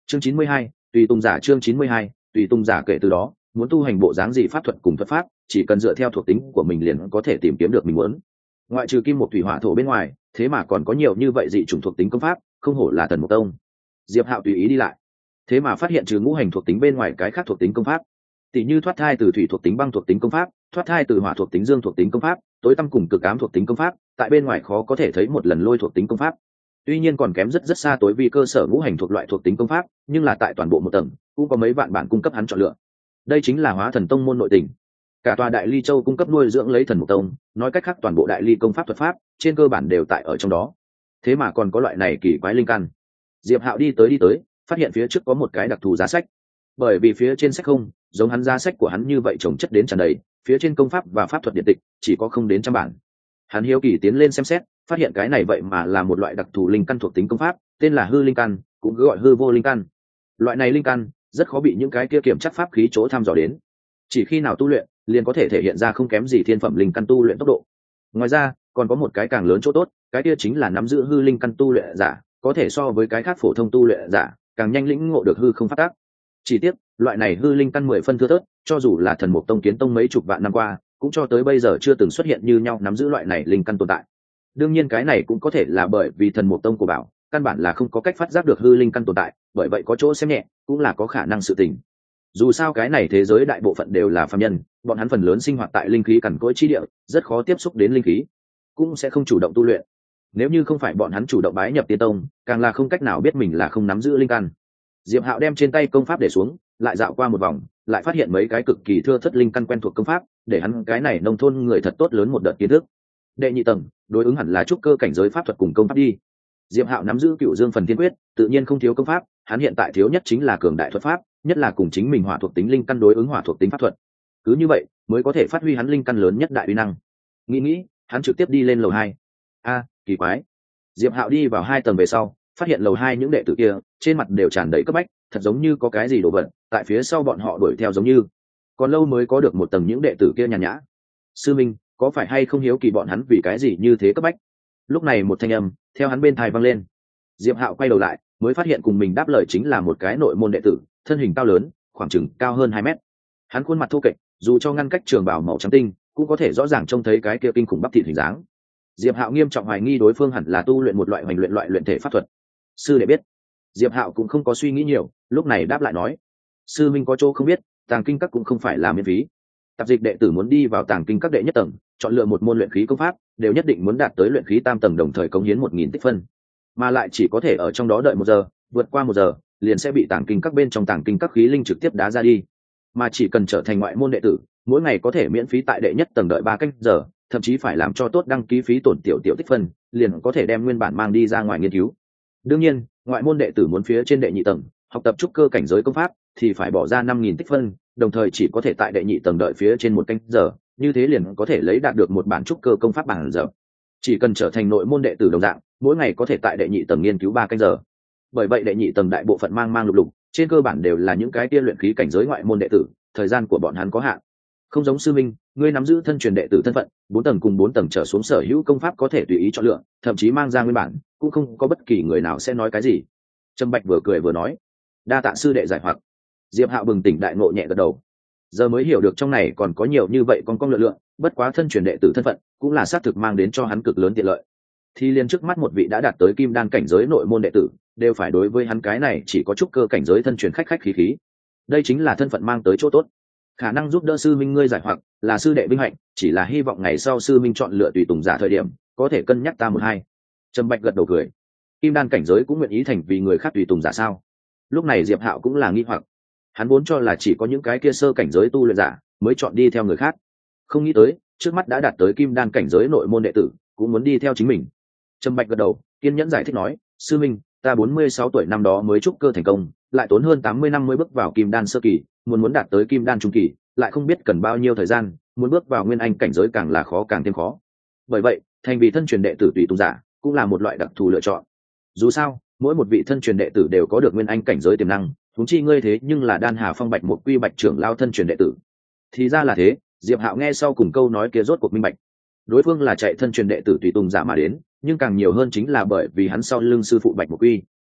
Chương 92, tùy tùng giả. Chương 92, tùy tùng giả. Kể từ đó, muốn tu hành bộ dáng gì pháp thuật cùng thuật pháp, chỉ cần dựa theo thuộc tính của mình liền có thể tìm kiếm được mình muốn. Ngoại trừ kim một thủy hỏa thổ bên ngoài, thế mà còn có nhiều như vậy dị chủng thuộc tính công pháp, không hổ là Thần Mục Tông. Diệp Hạo tùy ý đi lại, thế mà phát hiện trừ ngũ hành thuộc tính bên ngoài cái khác thuộc tính công pháp, tỷ như thoát thai từ thủy thuộc tính băng thuộc tính công pháp, thoát thai từ hỏa thuộc tính dương thuộc tính công pháp, tối tăm cùng cực ám thuộc tính công pháp, tại bên ngoài khó có thể thấy một lần lôi thuộc tính công pháp. Tuy nhiên còn kém rất rất xa tối vi cơ sở ngũ hành thuộc loại thuộc tính công pháp, nhưng là tại toàn bộ một tầng cũng có mấy vạn bản cung cấp hắn chọn lựa. Đây chính là Hóa Thần Tông môn nội tình. Cả tòa Đại Ly Châu cung cấp nuôi dưỡng lấy Thần Mục Tông, nói cách khác toàn bộ Đại Ly công pháp thuật pháp trên cơ bản đều tại ở trong đó. Thế mà còn có loại này kỳ quái linh căn. Diệp Hạo đi tới, phát hiện phía trước có một cái đặc thù giá sách. Bởi vì phía trên sách không giống hắn giá sách của hắn như vậy chồng chất đến tràn đầy, phía trên công pháp và pháp thuật điện tịch chỉ có không đến trăm bản. Hắn hiếu kỳ tiến lên xem xét, phát hiện cái này vậy mà là một loại đặc thù linh căn thuộc tính công pháp, tên là hư linh căn, cũng gọi hư vô linh căn. Loại này linh căn rất khó bị những cái kia kiểm chắc pháp khí chỗ thăm dò đến, chỉ khi nào tu luyện liền có thể thể hiện ra không kém gì thiên phẩm linh căn tu luyện tốc độ. Ngoài ra còn có một cái càng lớn chỗ tốt, cái kia chính là nắm giữ hư linh căn tu luyện giả có thể so với cái khác phổ thông tu luyện giả càng nhanh lĩnh ngộ được hư không phát tác. Chỉ tiếc loại này hư linh căn 10 phân thưa thớt, cho dù là Thần Mục Tông kiến tông mấy chục vạn năm qua cũng cho tới bây giờ chưa từng xuất hiện như nhau nắm giữ loại này linh căn tồn tại. Đương nhiên cái này cũng có thể là bởi vì Thần Mục Tông của bảo căn bản là không có cách phát giác được hư linh căn tồn tại, bởi vậy có chỗ xem nhẹ cũng là có khả năng sự tình. Dù sao cái này thế giới đại bộ phận đều là phàm nhân, bọn hắn phần lớn sinh hoạt tại linh khí cằn cỗi chi địa, rất khó tiếp xúc đến linh khí, cũng sẽ không chủ động tu luyện. Nếu như không phải bọn hắn chủ động bái nhập tiên tông, càng là không cách nào biết mình là không nắm giữ linh căn. Diệp Hạo đem trên tay công pháp để xuống, lại dạo qua một vòng, lại phát hiện mấy cái cực kỳ thưa thất linh căn quen thuộc công pháp, để hắn cái này nông thôn người thật tốt lớn một đợt kiến thức. Đệ nhị tầng, đối ứng hẳn là trúc cơ cảnh giới pháp thuật cùng công pháp đi. Diệp Hạo nắm giữ Cựu Dương Phần Thiên Quyết, tự nhiên không thiếu công pháp, hắn hiện tại thiếu nhất chính là cường đại thuật pháp, nhất là cùng chính mình hỏa thuộc tính linh căn đối ứng hỏa thuộc tính pháp thuật. Cứ như vậy, mới có thể phát huy hắn linh căn lớn nhất đại uy năng. Nghĩ, hắn trực tiếp đi lên lầu 2. Kỳ quái. Diệp Hạo đi vào 2 tầng về sau, phát hiện lầu 2 những đệ tử kia, trên mặt đều tràn đầy cấp bách, thật giống như có cái gì đổ vật tại phía sau bọn họ đuổi theo giống như. Còn lâu mới có được một tầng những đệ tử kia nhàn nhã. Sư Minh, có phải hay không hiếu kỳ bọn hắn vì cái gì như thế cấp bách? Lúc này một thanh âm theo hắn bên tai vang lên. Diệp Hạo quay đầu lại, mới phát hiện cùng mình đáp lời chính là một cái nội môn đệ tử, thân hình cao lớn, khoảng chừng cao hơn 2 mét. Hắn khuôn mặt thô kệch, dù cho ngăn cách trường bào màu trắng tinh, cũng có thể rõ ràng trông thấy cái kia kinh khủng bắp thịt hình dáng. Diệp Hạo nghiêm trọng hoài nghi đối phương hẳn là tu luyện một loại hoành luyện thể pháp thuật. Sư đệ biết. Diệp Hạo cũng không có suy nghĩ nhiều, lúc này đáp lại nói: sư minh có chỗ không biết, Tàng Kinh Các cũng không phải là miễn phí. Tạp dịch đệ tử muốn đi vào Tàng Kinh Các đệ nhất tầng, chọn lựa một môn luyện khí công pháp, đều nhất định muốn đạt tới luyện khí tam tầng, đồng thời cống hiến 1000 tích phân, mà lại chỉ có thể ở trong đó đợi 1 giờ, vượt qua 1 giờ liền sẽ bị Tàng Kinh Các bên trong Tàng Kinh Các khí linh trực tiếp đá ra đi. Mà chỉ cần trở thành ngoại môn đệ tử, mỗi ngày có thể miễn phí tại đệ nhất tầng đợi 3 canh giờ, thậm chí phải làm cho tốt đăng ký phí tổn tiểu tích phân, liền có thể đem nguyên bản mang đi ra ngoài nghiên cứu. Đương nhiên, ngoại môn đệ tử muốn phía trên đệ nhị tầng, học tập trúc cơ cảnh giới công pháp thì phải bỏ ra 5000 tích phân, đồng thời chỉ có thể tại đệ nhị tầng đợi phía trên 1 canh giờ, như thế liền có thể lấy đạt được một bản trúc cơ công pháp bằng giờ. Chỉ cần trở thành nội môn đệ tử đồng dạng, mỗi ngày có thể tại đệ nhị tầng nghiên cứu 3 canh giờ. Bởi vậy đệ nhị tầng đại bộ phận mang lục lục, trên cơ bản đều là những cái tiên luyện khí cảnh giới ngoại môn đệ tử, thời gian của bọn hắn có hạn. Không giống sư minh, ngươi nắm giữ thân truyền đệ tử thân phận, 4 tầng cùng 4 tầng trở xuống sở hữu công pháp có thể tùy ý chọn lựa, thậm chí mang ra nguyên bản, cũng không có bất kỳ người nào sẽ nói cái gì. Trâm Bạch vừa cười vừa nói: đa tạ sư đệ giải hoặc. Diệp Hạo bừng tỉnh đại ngộ nhẹ gật đầu. Giờ mới hiểu được trong này còn có nhiều như vậy con lựa lượng, bất quá thân truyền đệ tử thân phận cũng là xác thực mang đến cho hắn cực lớn tiện lợi. Thì liền trước mắt một vị đã đạt tới kim đan cảnh giới nội môn đệ tử, đều phải đối với hắn cái này chỉ có chút cơ cảnh giới thân truyền khách khí. Đây chính là thân phận mang tới chỗ tốt. Khả năng giúp đỡ sư minh ngươi giải hoặc là sư đệ vinh hạnh, chỉ là hy vọng ngày sau sư minh chọn lựa tùy tùng giả thời điểm có thể cân nhắc ta một hai. Trầm Bạch gật đầu cười. Kim đan cảnh giới cũng nguyện ý thành vì người khác tùy tùng giả sao? Lúc này Diệp Hạo cũng là nghi hoặc. Hắn vốn cho là chỉ có những cái kia sơ cảnh giới tu luyện giả mới chọn đi theo người khác, không nghĩ tới trước mắt đã đạt tới kim đan cảnh giới nội môn đệ tử cũng muốn đi theo chính mình. Trầm Bạch gật đầu, kiên nhẫn giải thích nói: sư minh, ta 46 tuổi năm đó mới trúc cơ thành công, lại tốn hơn 80 năm mới bước vào kim đan sơ kỳ, muốn đạt tới kim đan trung kỳ, lại không biết cần bao nhiêu thời gian, muốn bước vào nguyên anh cảnh giới càng là khó càng thêm khó. Bởi vậy, thành vì thân truyền đệ tử tùy tùng giả cũng là một loại đặc thù lựa chọn. Dù sao, mỗi một vị thân truyền đệ tử đều có được nguyên anh cảnh giới tiềm năng, huống chi ngươi thế nhưng là Đan Hà Phong Bạch một quy Bạch trưởng lao thân truyền đệ tử. Thì ra là thế. Diệp Hạo nghe sau cùng câu nói kia rốt cuộc minh bạch. Đối phương là chạy thân truyền đệ tử tùy tùng giả mà đến, nhưng càng nhiều hơn chính là bởi vì hắn sau lưng sư phụ Bạch một quy.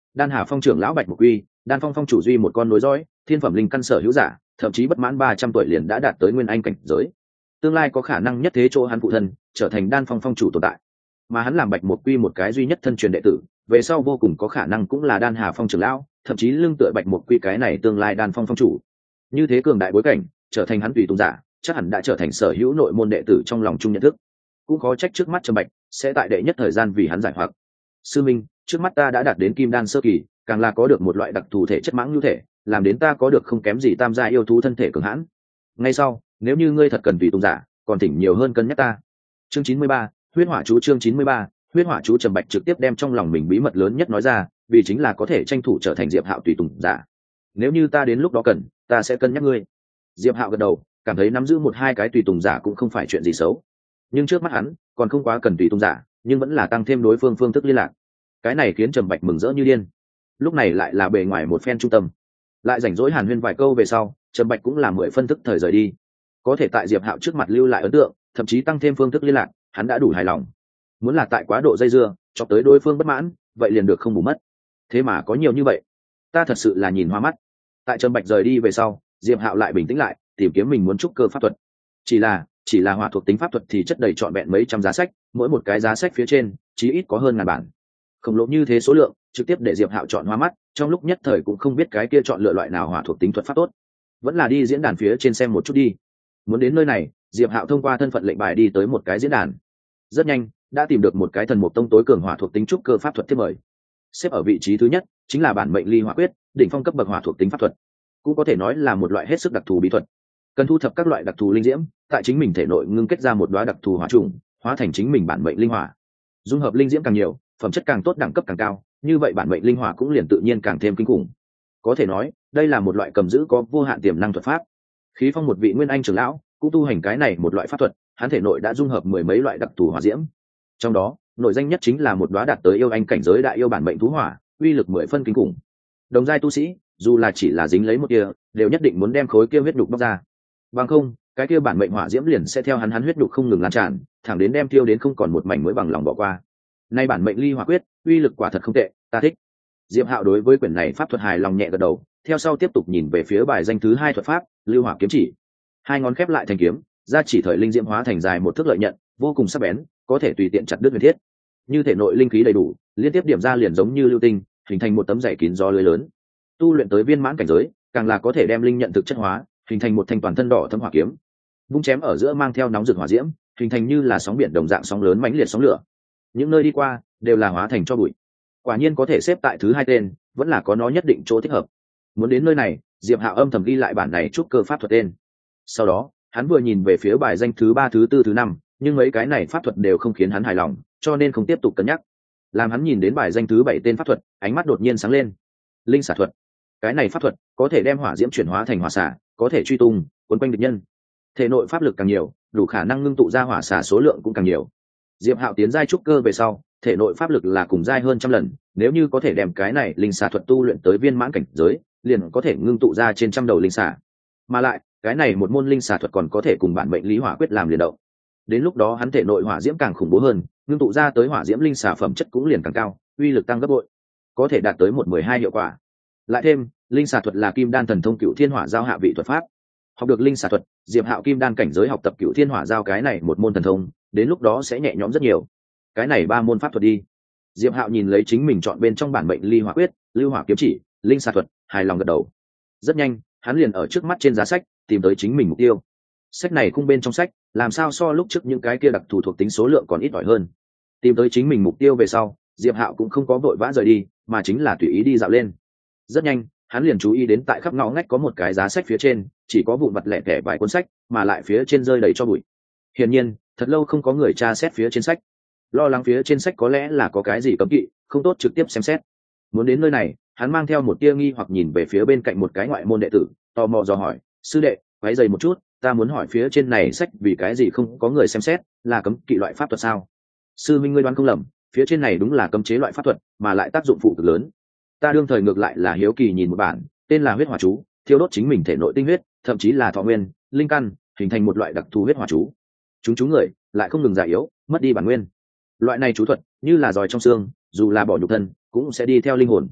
Đan Hà Phong trưởng lão Bạch Mục Quy, Đan Phong phong chủ duy một con nối dõi, thiên phẩm linh căn sở hữu giả, thậm chí bất mãn 300 tuổi liền đã đạt tới nguyên anh cảnh giới. Tương lai có khả năng nhất thế chỗ hắn phụ thân, trở thành Đan Phong phong chủ tồn tại. Mà hắn làm Bạch Mục Quy một cái duy nhất thân truyền đệ tử, về sau vô cùng có khả năng cũng là Đan Hà Phong trưởng lão, thậm chí lưng tựa Bạch Mục Quy cái này tương lai Đan Phong phong chủ. Như thế cường đại bối cảnh, trở thành hắn tùy tùng giả, chắc hẳn đã trở thành sở hữu nội môn đệ tử trong lòng chung nhận thức. Cũng khó trách trước mắt Trầm Bạch sẽ tại đệ nhất thời gian vì hắn giải hoặc. Sư minh, trước mắt ta đã đạt đến kim đan sơ kỳ, càng là có được một loại đặc thù thể chất mãng lưu thể, làm đến ta có được không kém gì tam gia yêu thú thân thể cường hãn. Ngay sau, nếu như ngươi thật cần tùy tùng giả, còn thỉnh nhiều hơn cân nhắc ta. Chương 93, huyết hỏa chú. Chương 93, huyết hỏa chú. Trầm Bạch trực tiếp đem trong lòng mình bí mật lớn nhất nói ra, vì chính là có thể tranh thủ trở thành Diệp Hạo tùy tùng giả. Nếu như ta đến lúc đó cần, ta sẽ cân nhắc ngươi. Diệp Hạo gật đầu, cảm thấy nắm giữ một hai cái tùy tùng giả cũng không phải chuyện gì xấu. Nhưng trước mắt hắn, còn không quá cần tùy tùng giả, nhưng vẫn là tăng thêm đối phương phương thức liên lạc. Cái này khiến Trầm Bạch mừng rỡ như điên. Lúc này lại là bề ngoài một phen trung tâm, lại rảnh rỗi hàn huyên vài câu về sau, Trầm Bạch cũng là 10 phân thức thời rời đi. Có thể tại Diệp Hạo trước mặt lưu lại ấn tượng, thậm chí tăng thêm phương thức liên lạc, hắn đã đủ hài lòng. Muốn là tại quá độ dây dưa, cho tới đối phương bất mãn, vậy liền được không bù mất. Thế mà có nhiều như vậy, ta thật sự là nhìn hoa mắt. Tại Trầm Bạch rời đi về sau, Diệp Hạo lại bình tĩnh lại, tìm kiếm mình muốn trúc cơ pháp thuật. Chỉ là hỏa thuộc tính pháp thuật thì chất đầy trọn vẹn mấy trăm giá sách, mỗi một cái giá sách phía trên chí ít có hơn ngàn bản. Khổng lồ như thế số lượng, trực tiếp để Diệp Hạo chọn hoa mắt, trong lúc nhất thời cũng không biết cái kia chọn lựa loại nào hỏa thuộc tính thuật pháp tốt. Vẫn là đi diễn đàn phía trên xem một chút đi. Muốn đến nơi này, Diệp Hạo thông qua thân phận lệnh bài đi tới một cái diễn đàn. Rất nhanh, đã tìm được một cái thần mục tông tối cường hỏa thuộc tính trúc cơ pháp thuật thiết mời. Xếp ở vị trí thứ nhất chính là bản mệnh ly hỏa quyết, đỉnh phong cấp bậc hỏa thuộc tính pháp thuật. Cũng có thể nói là một loại hết sức đặc thù bí thuật. Cần thu thập các loại đặc thù linh diễm, tại chính mình thể nội ngưng kết ra một đóa đặc thù hỏa trùng, hóa thành chính mình bản mệnh linh hỏa. Dung hợp linh diễm càng nhiều, phẩm chất càng tốt, đẳng cấp càng cao, như vậy bản mệnh linh hỏa cũng liền tự nhiên càng thêm kinh khủng. Có thể nói, đây là một loại cầm giữ có vô hạn tiềm năng thuật pháp. Khí Phong một vị nguyên anh trưởng lão cũng tu hành cái này một loại pháp thuật, hắn thể nội đã dung hợp mười mấy loại đặc thù hỏa diễm. Trong đó, nổi danh nhất chính là một đóa đạt tới yêu anh cảnh giới đại yêu bản mệnh thú hỏa, uy lực 10 phân kinh khủng. Đồng giai tu sĩ, dù là chỉ là dính lấy một kia, đều nhất định muốn đem khối kia huyết nhục bóc ra. Bằng không, cái kia bản mệnh hỏa diễm liền sẽ theo hắn huyết nhục không ngừng lan tràn, thẳng đến đem tiêu đến không còn một mảnh mới bằng lòng bỏ qua. Nay bản mệnh ly hỏa quyết, uy lực quả thật không tệ, ta thích. Diệp Hạo đối với quyển này pháp thuật hài lòng nhẹ gật đầu, theo sau tiếp tục nhìn về phía bài danh thứ 2 thuật pháp, Lưu Hỏa kiếm chỉ. Hai ngón khép lại thành kiếm, ra chỉ thời linh diễm hóa thành dài một thước lợi nhận, vô cùng sắc bén, có thể tùy tiện chặt đứt huyền thiết. Như thể nội linh khí đầy đủ, liên tiếp điểm ra liền giống như lưu tinh, hình thành một tấm dày kín gió lưới lớn. Tu luyện tới viên mãn cảnh giới, càng là có thể đem linh nhận thực chất hóa, hình thành một thanh toàn thân đỏ thẫm hỏa kiếm. Vung chém ở giữa mang theo nóng rực hỏa diễm, hình thành như là sóng biển đồng dạng sóng lớn mãnh liệt sóng lửa. Những nơi đi qua đều là hóa thành cho bụi. Quả nhiên có thể xếp tại thứ 2 tên, vẫn là có nó nhất định chỗ thích hợp. Muốn đến nơi này, Diệp Hạo âm thầm ghi lại bản này trúc cơ pháp thuật tên. Sau đó, hắn vừa nhìn về phía bài danh thứ 3, thứ 4, thứ 5, nhưng mấy cái này pháp thuật đều không khiến hắn hài lòng, cho nên không tiếp tục cân nhắc. Làm hắn nhìn đến bài danh thứ 7 tên pháp thuật, ánh mắt đột nhiên sáng lên. Linh xả thuật. Cái này pháp thuật có thể đem hỏa diễm chuyển hóa thành hỏa xả, có thể truy tung, cuốn quanh địch nhân. Thể nội pháp lực càng nhiều, đủ khả năng ngưng tụ ra hỏa xả số lượng cũng càng nhiều. Diệp Hạo tiến giai trúc cơ về sau, thể nội pháp lực là cùng giai hơn trăm lần, nếu như có thể đem cái này linh xả thuật tu luyện tới viên mãn cảnh giới, liền có thể ngưng tụ ra trên trăm đầu linh xả. Mà lại, cái này một môn linh xả thuật còn có thể cùng bản mệnh lý hỏa quyết làm liền động. Đến lúc đó hắn thể nội hỏa diễm càng khủng bố hơn, ngưng tụ ra tới hỏa diễm linh xả phẩm chất cũng liền càng cao, uy lực tăng gấp bội, có thể đạt tới 1/12 hiệu quả. Lại thêm, linh xả thuật là kim đan thần thông cựu thiên hỏa giao hạ vị thuật pháp. Học được linh xả thuật, Diệp Hạo kim đan cảnh giới học tập cựu thiên hỏa giao cái này một môn thần thông, đến lúc đó sẽ nhẹ nhõm rất nhiều. Cái này 3 môn pháp thuật đi. Diệp Hạo nhìn lấy chính mình chọn bên trong bản mệnh ly hỏa quyết, lưu hỏa kiếm chỉ, linh xả thuật, hài lòng gật đầu. Rất nhanh, hắn liền ở trước mắt trên giá sách tìm tới chính mình mục tiêu. Sách này khung bên trong sách, làm sao so lúc trước những cái kia đặc thù thuộc tính số lượng còn ít ỏi hơn. Tìm tới chính mình mục tiêu về sau, Diệp Hạo cũng không có vội vã rời đi, mà chính là tùy ý đi dạo lên. Rất nhanh, hắn liền chú ý đến tại khắp ngõ ngách có một cái giá sách phía trên, chỉ có vụn vặt lẻ tẻ vài cuốn sách, mà lại phía trên rơi đầy cho bụi. Hiển nhiên, thật lâu không có người tra xét phía trên sách. Lo lắng phía trên sách có lẽ là có cái gì cấm kỵ, không tốt trực tiếp xem xét. Muốn đến nơi này, hắn mang theo một tia nghi hoặc nhìn về phía bên cạnh một cái ngoại môn đệ tử, tò mò dò hỏi, sư đệ, váy dày một chút, ta muốn hỏi phía trên này sách vì cái gì không có người xem xét, là cấm kỵ loại pháp thuật sao? Sư minh, ngươi đoán không lầm, phía trên này đúng là cấm chế loại pháp thuật, mà lại tác dụng phụ cực lớn. Ta đương thời ngược lại là hiếu kỳ nhìn một bản, tên là huyết hỏa chú, thiêu đốt chính mình thể nội tinh huyết, thậm chí là thọ nguyên, linh căn, hình thành một loại đặc thù huyết hỏa chú. Chúng người lại không ngừng già yếu, mất đi bản nguyên. Loại này chú thuật như là giòi trong xương, dù là bỏ nhục thân, cũng sẽ đi theo linh hồn.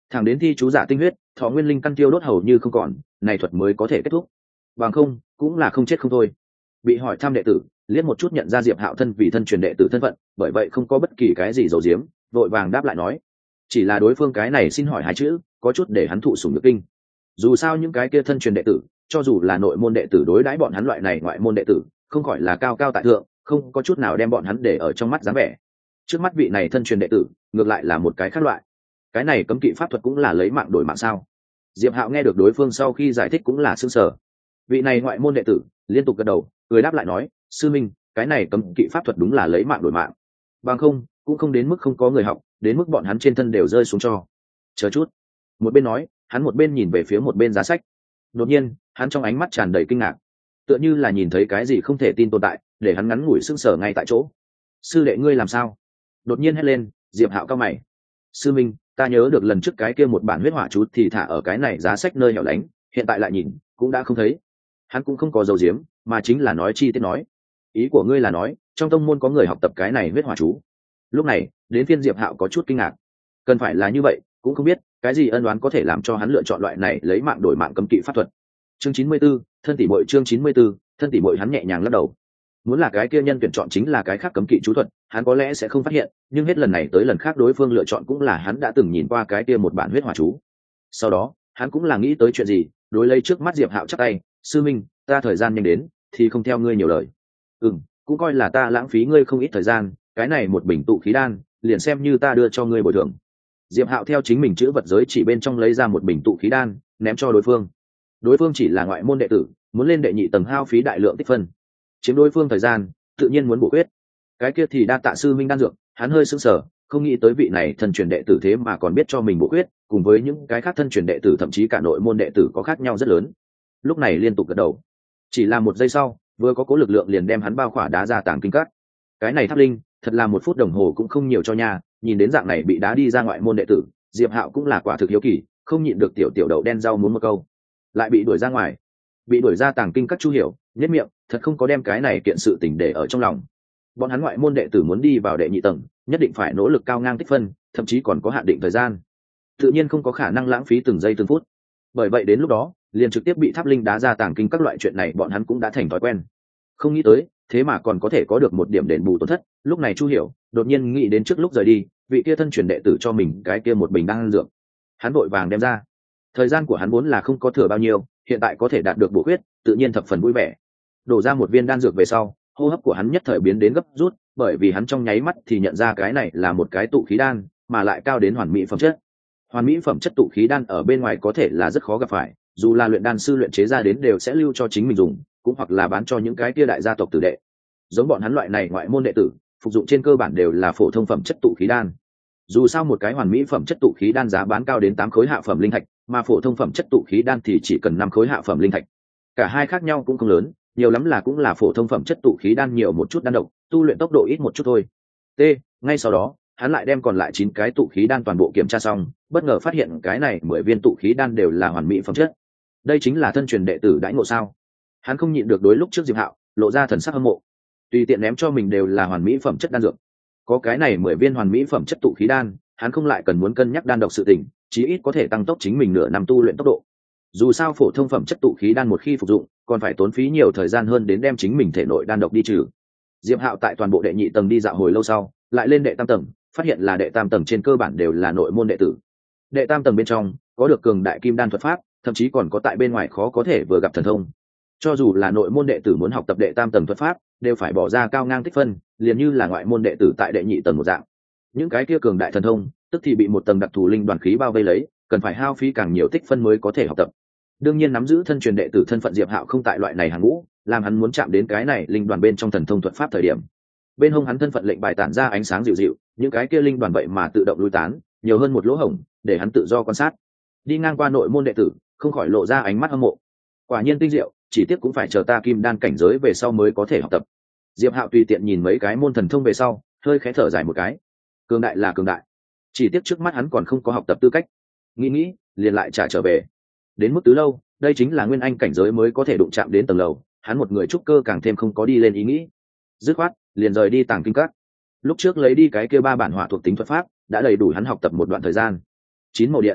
thẳng đến thi chú giả tinh huyết, thọ nguyên linh căn tiêu đốt hầu như không còn, này thuật mới có thể kết thúc. Bằng không cũng là không chết không thôi. Bị hỏi thăm đệ tử liếc một chút nhận ra Diệp Hạo thân vì thân truyền đệ tử thân phận, bởi vậy không có bất kỳ cái gì giấu giếm, vội vàng đáp lại nói, chỉ là đối phương cái này xin hỏi hai chữ có chút để hắn thụ sủng nhược kinh. Dù sao những cái kia thân truyền đệ tử, cho dù là nội môn đệ tử đối đãi bọn hắn loại này ngoại môn đệ tử, không khỏi là cao cao tại thượng, không có chút nào đem bọn hắn để ở trong mắt dáng vẻ. Trước mắt vị này thân truyền đệ tử ngược lại là một cái khác loại. Cái này cấm kỵ pháp thuật cũng là lấy mạng đổi mạng sao? Diệp Hạo nghe được đối phương sau khi giải thích cũng là sửng sở. Vị này ngoại môn đệ tử liên tục gật đầu, cười đáp lại nói, sư minh, cái này cấm kỵ pháp thuật đúng là lấy mạng đổi mạng. Bằng không cũng không đến mức không có người học, đến mức bọn hắn trên thân đều rơi xuống cho. Chờ chút. Một bên nói, hắn một bên nhìn về phía một bên giá sách. Đột nhiên hắn trong ánh mắt tràn đầy kinh ngạc, tựa như là nhìn thấy cái gì không thể tin tồn tại, để hắn ngắn ngủi sững sờ ngay tại chỗ. Sư đệ ngươi làm sao? Đột nhiên hét lên. Diệp Hạo cao mày. Sư minh, ta nhớ được lần trước cái kia một bản huyết hỏa chú thì thả ở cái này giá sách nơi hẻo lánh, hiện tại lại nhìn cũng đã không thấy. Hắn cũng không có dấu diếm, mà chính là nói chi tiết nói. Ý của ngươi là nói trong tông môn có người học tập cái này huyết hỏa chú? Lúc này đến phiên Diệp Hạo có chút kinh ngạc. Cần phải là như vậy, cũng không biết cái gì ân oán có thể làm cho hắn lựa chọn loại này lấy mạng đổi mạng cấm kỵ pháp thuật. Chương 94, thân tỷ muội. Chương 94, thân tỷ muội. Hắn nhẹ nhàng lắc đầu. Muốn là cái kia nhân tuyển chọn chính là cái khác cấm kỵ chú thuật, hắn có lẽ sẽ không phát hiện, nhưng hết lần này tới lần khác đối phương lựa chọn cũng là hắn đã từng nhìn qua cái kia một bản huyết hỏa chú. Sau đó hắn cũng là nghĩ tới chuyện gì, đối lấy trước mắt Diệp Hạo chắp tay, sư minh, ta thời gian nhanh đến thì không theo ngươi nhiều lời. Cũng coi là ta lãng phí ngươi không ít thời gian, cái này một bình tụ khí đan liền xem như ta đưa cho ngươi bồi thường. Diệp Hạo theo chính mình chữ vật giới chỉ bên trong lấy ra một bình tụ khí đan, ném cho đối phương. Đối phương chỉ là ngoại môn đệ tử, muốn lên đệ nhị tầng hao phí đại lượng tích phân, chiếm đối phương thời gian, tự nhiên muốn bổ huyết. Cái kia thì đa tạ sư minh đan dược, hắn hơi sững sờ, không nghĩ tới vị này thân truyền đệ tử thế mà còn biết cho mình bổ huyết, cùng với những cái khác thân truyền đệ tử thậm chí cả nội môn đệ tử có khác nhau rất lớn. Lúc này liên tục gật đầu. Chỉ là một giây sau, vừa có cố lực lượng liền đem hắn bao khỏa đá ra tàng kinh các. Cái này tháp linh, thật là 1 phút đồng hồ cũng không nhiều cho nha, nhìn đến dạng này bị đá đi ra ngoại môn đệ tử, Diệp Hạo cũng là quả thực hiếu kỳ, không nhịn được tiểu đậu đen rau muốn một câu. Lại bị đuổi ra ngoài. Bị đuổi ra tàng kinh các Chu Hiểu, nhếch miệng, thật không có đem cái này kiện sự tình để ở trong lòng. Bọn hắn ngoại môn đệ tử muốn đi vào đệ nhị tầng, nhất định phải nỗ lực cao ngang tích phân, thậm chí còn có hạn định thời gian. Tự nhiên không có khả năng lãng phí từng giây từng phút. Bởi vậy đến lúc đó, liền trực tiếp bị tháp linh đá ra tàng kinh các loại chuyện này bọn hắn cũng đã thành thói quen. Không nghĩ tới, thế mà còn có thể có được một điểm đền bù tổn thất. Lúc này Chu Hiểu đột nhiên nghĩ đến trước lúc rời đi, vị kia thân truyền đệ tử cho mình cái kia một bình đan dược. Hắn vội vàng đem ra. Thời gian của hắn vốn là không có thừa bao nhiêu, hiện tại có thể đạt được bổ huyết, tự nhiên thập phần vui vẻ. Đổ ra một viên đan dược về sau, hô hấp của hắn nhất thời biến đến gấp rút, bởi vì hắn trong nháy mắt thì nhận ra cái này là một cái tụ khí đan, mà lại cao đến hoàn mỹ phẩm chất. Hoàn mỹ phẩm chất tụ khí đan ở bên ngoài có thể là rất khó gặp phải, dù là luyện đan sư luyện chế ra đến đều sẽ lưu cho chính mình dùng, cũng hoặc là bán cho những cái kia đại gia tộc tử đệ. Giống bọn hắn loại này ngoại môn đệ tử, phục dụng trên cơ bản đều là phổ thông phẩm chất tụ khí đan. Dù sao một cái hoàn mỹ phẩm chất tụ khí đan giá bán cao đến 8 khối hạ phẩm linh thạch, mà phổ thông phẩm chất tụ khí đan thì chỉ cần 5 khối hạ phẩm linh thạch. Cả hai khác nhau cũng không lớn, nhiều lắm là cũng là phổ thông phẩm chất tụ khí đan nhiều một chút đan độc, tu luyện tốc độ ít một chút thôi. Ngay sau đó, hắn lại đem còn lại 9 cái tụ khí đan toàn bộ kiểm tra xong, bất ngờ phát hiện cái này 10 viên tụ khí đan đều là hoàn mỹ phẩm chất. Đây chính là thân truyền đệ tử đãi ngộ sao? Hắn không nhịn được đối lúc trước Diệp Hạo lộ ra thần sắc hâm mộ. Tùy tiện ném cho mình đều là hoàn mỹ phẩm chất đan dược. Có cái này 10 viên hoàn mỹ phẩm chất tụ khí đan, hắn không lại cần muốn cân nhắc đan độc sự tình, chí ít có thể tăng tốc chính mình nửa năm tu luyện tốc độ. Dù sao phổ thông phẩm chất tụ khí đan một khi phục dụng, còn phải tốn phí nhiều thời gian hơn đến đem chính mình thể nội đan độc đi trừ. Diệp Hạo tại toàn bộ đệ nhị tầng đi dạo hồi lâu sau, lại lên đệ tam tầng, phát hiện là đệ tam tầng trên cơ bản đều là nội môn đệ tử. Đệ tam tầng bên trong có được cường đại kim đan thuật pháp, thậm chí còn có tại bên ngoài khó có thể vừa gặp thần thông. Cho dù là nội môn đệ tử muốn học tập đệ tam tầng thuật pháp, đều phải bỏ ra cao ngang tích phân, liền như là ngoại môn đệ tử tại đệ nhị tầng một dạng. Những cái kia cường đại thần thông, tức thì bị một tầng đặc thù linh đoàn khí bao vây lấy, cần phải hao phí càng nhiều tích phân mới có thể học tập. Đương nhiên nắm giữ thân truyền đệ tử thân phận Diệp Hạo không tại loại này hàng ngũ, làm hắn muốn chạm đến cái này linh đoàn bên trong thần thông thuật pháp thời điểm. Bên hông hắn thân phận lệnh bài tản ra ánh sáng dịu dịu, những cái kia linh đoàn vậy mà tự động lui tán, nhiều hơn một lỗ hổng, để hắn tự do quan sát. Đi ngang qua nội môn đệ tử, không khỏi lộ ra ánh mắt hâm mộ. Quả nhiên tinh diệu, chỉ tiếc cũng phải chờ ta kim đan cảnh giới về sau mới có thể học tập. Diệp Hạo tùy tiện nhìn mấy cái môn thần thông về sau, hơi khẽ thở dài một cái. Cường đại là cường đại, chỉ tiếc trước mắt hắn còn không có học tập tư cách. Nghĩ liền lại trả trở về. Đến mức tứ lâu, đây chính là nguyên anh cảnh giới mới có thể đụng chạm đến tầng lầu, hắn một người trúc cơ càng thêm không có đi lên ý nghĩ. Dứt khoát liền rời đi tàng kinh các. Lúc trước lấy đi cái kia 3 bản hỏa thuộc tính thuật pháp, đã đầy đủ hắn học tập một đoạn thời gian. 9 màu điện,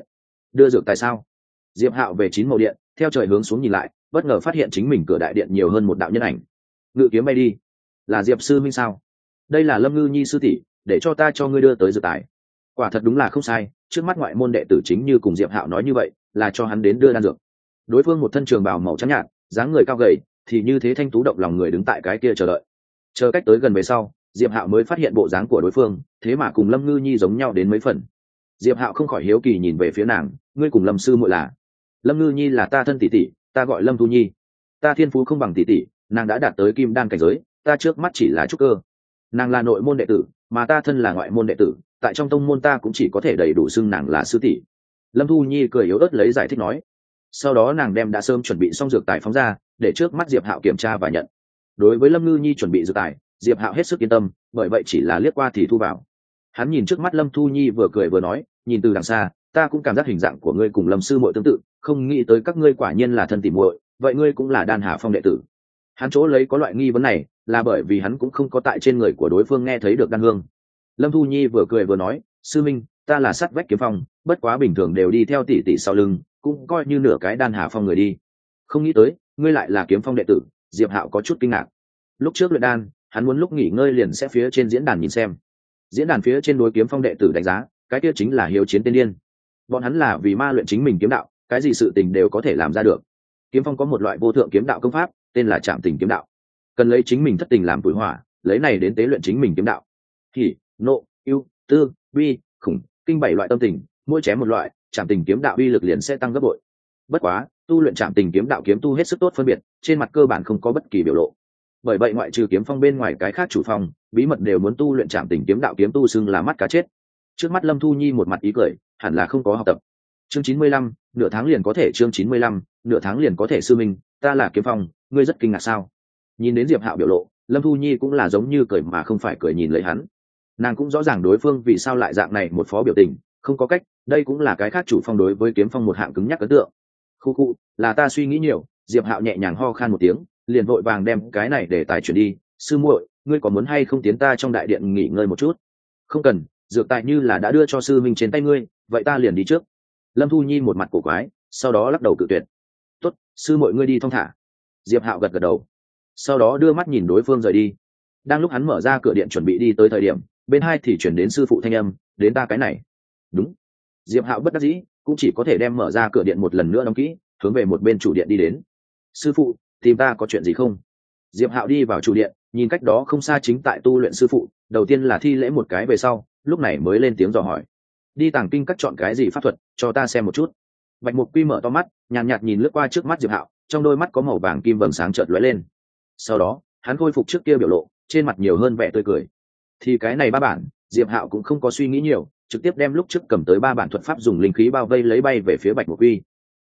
đưa dược tài sao? Diệp Hạo về 9 màu điện, theo trời hướng xuống nhìn lại, bất ngờ phát hiện chính mình cửa đại điện nhiều hơn một đạo nhân ảnh. Ngự kiếm bay đi. Là Diệp sư minh sao? Đây là Lâm Ngư Nhi sư tỷ, để cho ta cho ngươi đưa tới dược tài. Quả thật đúng là không sai, trước mắt ngoại môn đệ tử chính như cùng Diệp Hạo nói như vậy, là cho hắn đến đưa đan dược. Đối phương một thân trường bào màu trắng nhạt, dáng người cao gầy, thì như thế thanh tú động lòng người đứng tại cái kia chờ đợi. Chờ cách tới gần về sau, Diệp Hạo mới phát hiện bộ dáng của đối phương, thế mà cùng Lâm Ngư Nhi giống nhau đến mấy phần. Diệp Hạo không khỏi hiếu kỳ nhìn về phía nàng, ngươi cùng Lâm sư muội là? Lâm Ngư Nhi là ta thân tỷ tỷ, ta gọi Lâm Thu Nhi. Ta thiên phú không bằng tỷ tỷ, nàng đã đạt tới kim đan cảnh giới, ta trước mắt chỉ là trúc cơ. Nàng là nội môn đệ tử, mà ta thân là ngoại môn đệ tử, tại trong tông môn ta cũng chỉ có thể đầy đủ xưng nàng là sư tỷ. Lâm Thu Nhi cười yếu ớt lấy giải thích nói. Sau đó nàng đem đã sớm chuẩn bị xong dược tài phóng ra, để trước mắt Diệp Hạo kiểm tra và nhận. Đối với Lâm Ngư Nhi chuẩn bị dược tài, Diệp Hạo hết sức yên tâm, bởi vậy chỉ là liếc qua thì thu vào. Hắn nhìn trước mắt Lâm Thu Nhi vừa cười vừa nói, nhìn từ đằng xa, ta cũng cảm giác hình dạng của ngươi cùng Lâm sư muội tương tự, không nghĩ tới các ngươi quả nhiên là thân tỉ muội, vậy ngươi cũng là Đan Hà Phong đệ tử. Hắn chỗ lấy có loại nghi vấn này, là bởi vì hắn cũng không có tại trên người của đối phương nghe thấy được đan hương. Lâm Thu Nhi vừa cười vừa nói, sư minh, ta là Sắt Vách Kiếm Phong, bất quá bình thường đều đi theo tỷ tỷ sau lưng, cũng coi như nửa cái Đan Hà Phong người đi. Không nghĩ tới, ngươi lại là Kiếm Phong đệ tử. Diệp Hạo có chút kinh ngạc. Lúc trước luyện đan, hắn muốn lúc nghỉ ngơi liền sẽ phía trên diễn đàn nhìn xem. Diễn đàn phía trên đối Kiếm Phong đệ tử đánh giá, cái kia chính là hiếu chiến tiên điên. Bọn hắn là vì ma luyện chính mình kiếm đạo, cái gì sự tình đều có thể làm ra được. Kiếm Phong có một loại vô thượng kiếm đạo công pháp, tên là Trảm Tình kiếm đạo. Cần lấy chính mình thất tình làm tuổi hỏa, lấy này đến tế luyện chính mình kiếm đạo. Hỉ, nộ, ưu, tư, bi, khủng, kinh 7 loại tâm tình, mỗi chém một loại, Trảm Tình kiếm đạo uy lực liền sẽ tăng gấp bội. Bất quá, tu luyện Trảm Tình kiếm đạo kiếm tu hết sức tốt phân biệt, trên mặt cơ bản không có bất kỳ biểu lộ. Bởi vậy ngoại trừ Kiếm Phong bên ngoài cái khác chủ phong, bí mật đều muốn tu luyện Trảm Tình kiếm đạo kiếm tu xưng là mắt cá chết. Trước mắt Lâm Thu Nhi một mặt ý cười, hẳn là không có học tập. Chương 95, nửa tháng liền có thể chương 95, nửa tháng liền có thể sư minh, ta là Kiếm Phong, ngươi rất kinh ngạc sao? Nhìn đến Diệp Hạo biểu lộ, Lâm Thu Nhi cũng là giống như cười mà không phải cười nhìn lấy hắn. Nàng cũng rõ ràng đối phương vì sao lại dạng này một phó biểu tình, không có cách, đây cũng là cái khác chủ phong đối với Kiếm Phong một hạng cứng nhắc ấn tượng. Khu, là ta suy nghĩ nhiều. Diệp Hạo nhẹ nhàng ho khan một tiếng, liền vội vàng đem cái này để tài chuyển đi. Sư muội, ngươi có muốn hay không tiến ta trong đại điện nghỉ ngơi một chút? Không cần, dược tài như là đã đưa cho sư minh trên tay ngươi, vậy ta liền đi trước. Lâm Thu Nhi một mặt cổ quái, sau đó lắc đầu cự tuyệt. Tốt, sư muội ngươi đi thong thả. Diệp Hạo gật gật đầu, sau đó đưa mắt nhìn đối phương rời đi. Đang lúc hắn mở ra cửa điện chuẩn bị đi tới thời điểm, bên hai thì chuyển đến sư phụ thanh âm, đến ta cái này. Đúng. Diệp Hạo bất đắc dĩ, cũng chỉ có thể đem mở ra cửa điện một lần nữa đóng kỹ, hướng về một bên chủ điện đi đến. Sư phụ, tìm ta có chuyện gì không? Diệp Hạo đi vào chủ điện, nhìn cách đó không xa chính tại tu luyện sư phụ, đầu tiên là thi lễ một cái về sau, lúc này mới lên tiếng dò hỏi. Đi tàng kinh các chọn cái gì pháp thuật, cho ta xem một chút. Bạch Mục Quy mở to mắt, nhàn nhạt nhìn lướt qua trước mắt Diệp Hạo, trong đôi mắt có màu vàng kim vầng sáng chợt lóe lên. Sau đó, hắn khôi phục trước kia biểu lộ, trên mặt nhiều hơn vẻ tươi cười. Thì cái này ba bản, Diệp Hạo cũng không có suy nghĩ nhiều, trực tiếp đem lúc trước cầm tới ba bản thuật pháp dùng linh khí bao vây lấy bay về phía Bạch Mục Quy.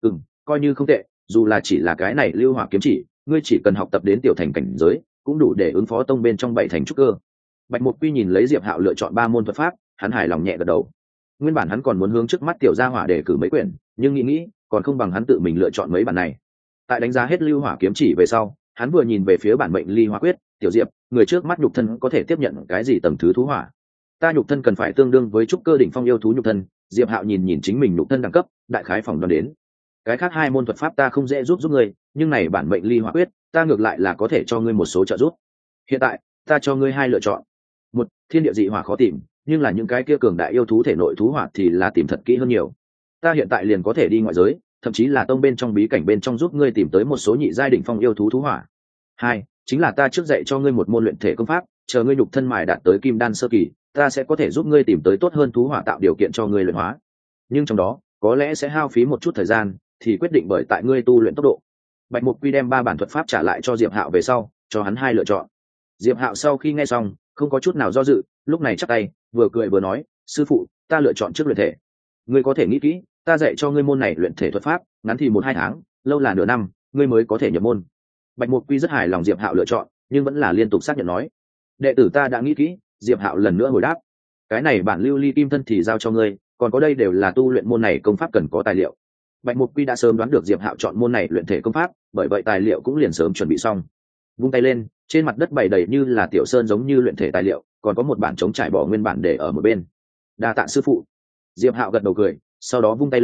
Coi như không tệ, dù là chỉ là cái này lưu hỏa kiếm chỉ, ngươi chỉ cần học tập đến tiểu thành cảnh giới, cũng đủ để ứng phó tông bên trong 7 thành trúc cơ. Bạch Mục Quy nhìn lấy Diệp Hạo lựa chọn 3 môn thuật pháp, hắn hài lòng nhẹ gật đầu. Nguyên bản hắn còn muốn hướng trước mắt tiểu gia hỏa để cử mấy quyển, nhưng nghĩ còn không bằng hắn tự mình lựa chọn mấy bản này. Tại đánh giá hết lưu hỏa kiếm chỉ về sau, hắn vừa nhìn về phía bản mệnh ly hỏa quyết, tiểu Diệp, người trước mắt nhục thân có thể tiếp nhận cái gì tầng thứ thú hỏa? Ta nhục thân cần phải tương đương với trúc cơ đỉnh phong yêu thú nhục thân. Diệp Hạo nhìn chính mình nhục thân đẳng cấp, đại khái phỏng đoán đến. Cái khác 2 môn thuật pháp ta không dễ giúp ngươi, nhưng này bản mệnh ly hỏa quyết, ta ngược lại là có thể cho ngươi một số trợ giúp. Hiện tại, ta cho ngươi 2 lựa chọn. Một, thiên địa dị hỏa khó tìm, nhưng là những cái kia cường đại yêu thú thể nội thú hỏa thì là tìm thật kỹ hơn nhiều. Ta hiện tại liền có thể đi ngoại giới, thậm chí là tông bên trong bí cảnh bên trong giúp ngươi tìm tới một số nhị giai đỉnh phong yêu thú thú hỏa. 2, chính là ta trước dạy cho ngươi một môn luyện thể công pháp, chờ ngươi nhục thân mài đạt tới kim đan sơ kỳ, ta sẽ có thể giúp ngươi tìm tới tốt hơn thú hỏa tạo điều kiện cho ngươi luyện hóa. Nhưng trong đó, có lẽ sẽ hao phí một chút thời gian, thì quyết định bởi tại ngươi tu luyện tốc độ. Bạch Mục Quy đem 3 bản thuật pháp trả lại cho Diệp Hạo về sau, cho hắn 2 lựa chọn. Diệp Hạo sau khi nghe xong, không có chút nào do dự, lúc này chắp tay, vừa cười vừa nói, sư phụ, ta lựa chọn trước luyện thể. Ngươi có thể nghĩ kỹ, ta dạy cho ngươi môn này luyện thể thuật pháp, ngắn thì 1-2 tháng, lâu là nửa năm, ngươi mới có thể nhập môn. Bạch Mục Quy rất hài lòng Diệp Hạo lựa chọn, nhưng vẫn là liên tục xác nhận nói, đệ tử ta đã nghĩ kỹ. Diệp Hạo lần nữa hồi đáp, cái này bản lưu ly kim thân thì giao cho ngươi, còn có đây đều là tu luyện môn này công pháp cần có tài liệu. Bạch Mục Quy đã sớm đoán được Diệp Hạo chọn môn này luyện thể công pháp, bởi vậy tài liệu cũng liền sớm chuẩn bị xong. Vung tay lên, trên mặt đất bày đầy như là tiểu sơn giống như luyện thể tài liệu, còn có một bản trống trải bỏ nguyên bản để ở một bên. Đa tạ sư phụ. Diệp Hạo gật đầu cười, sau đó vung tay lên,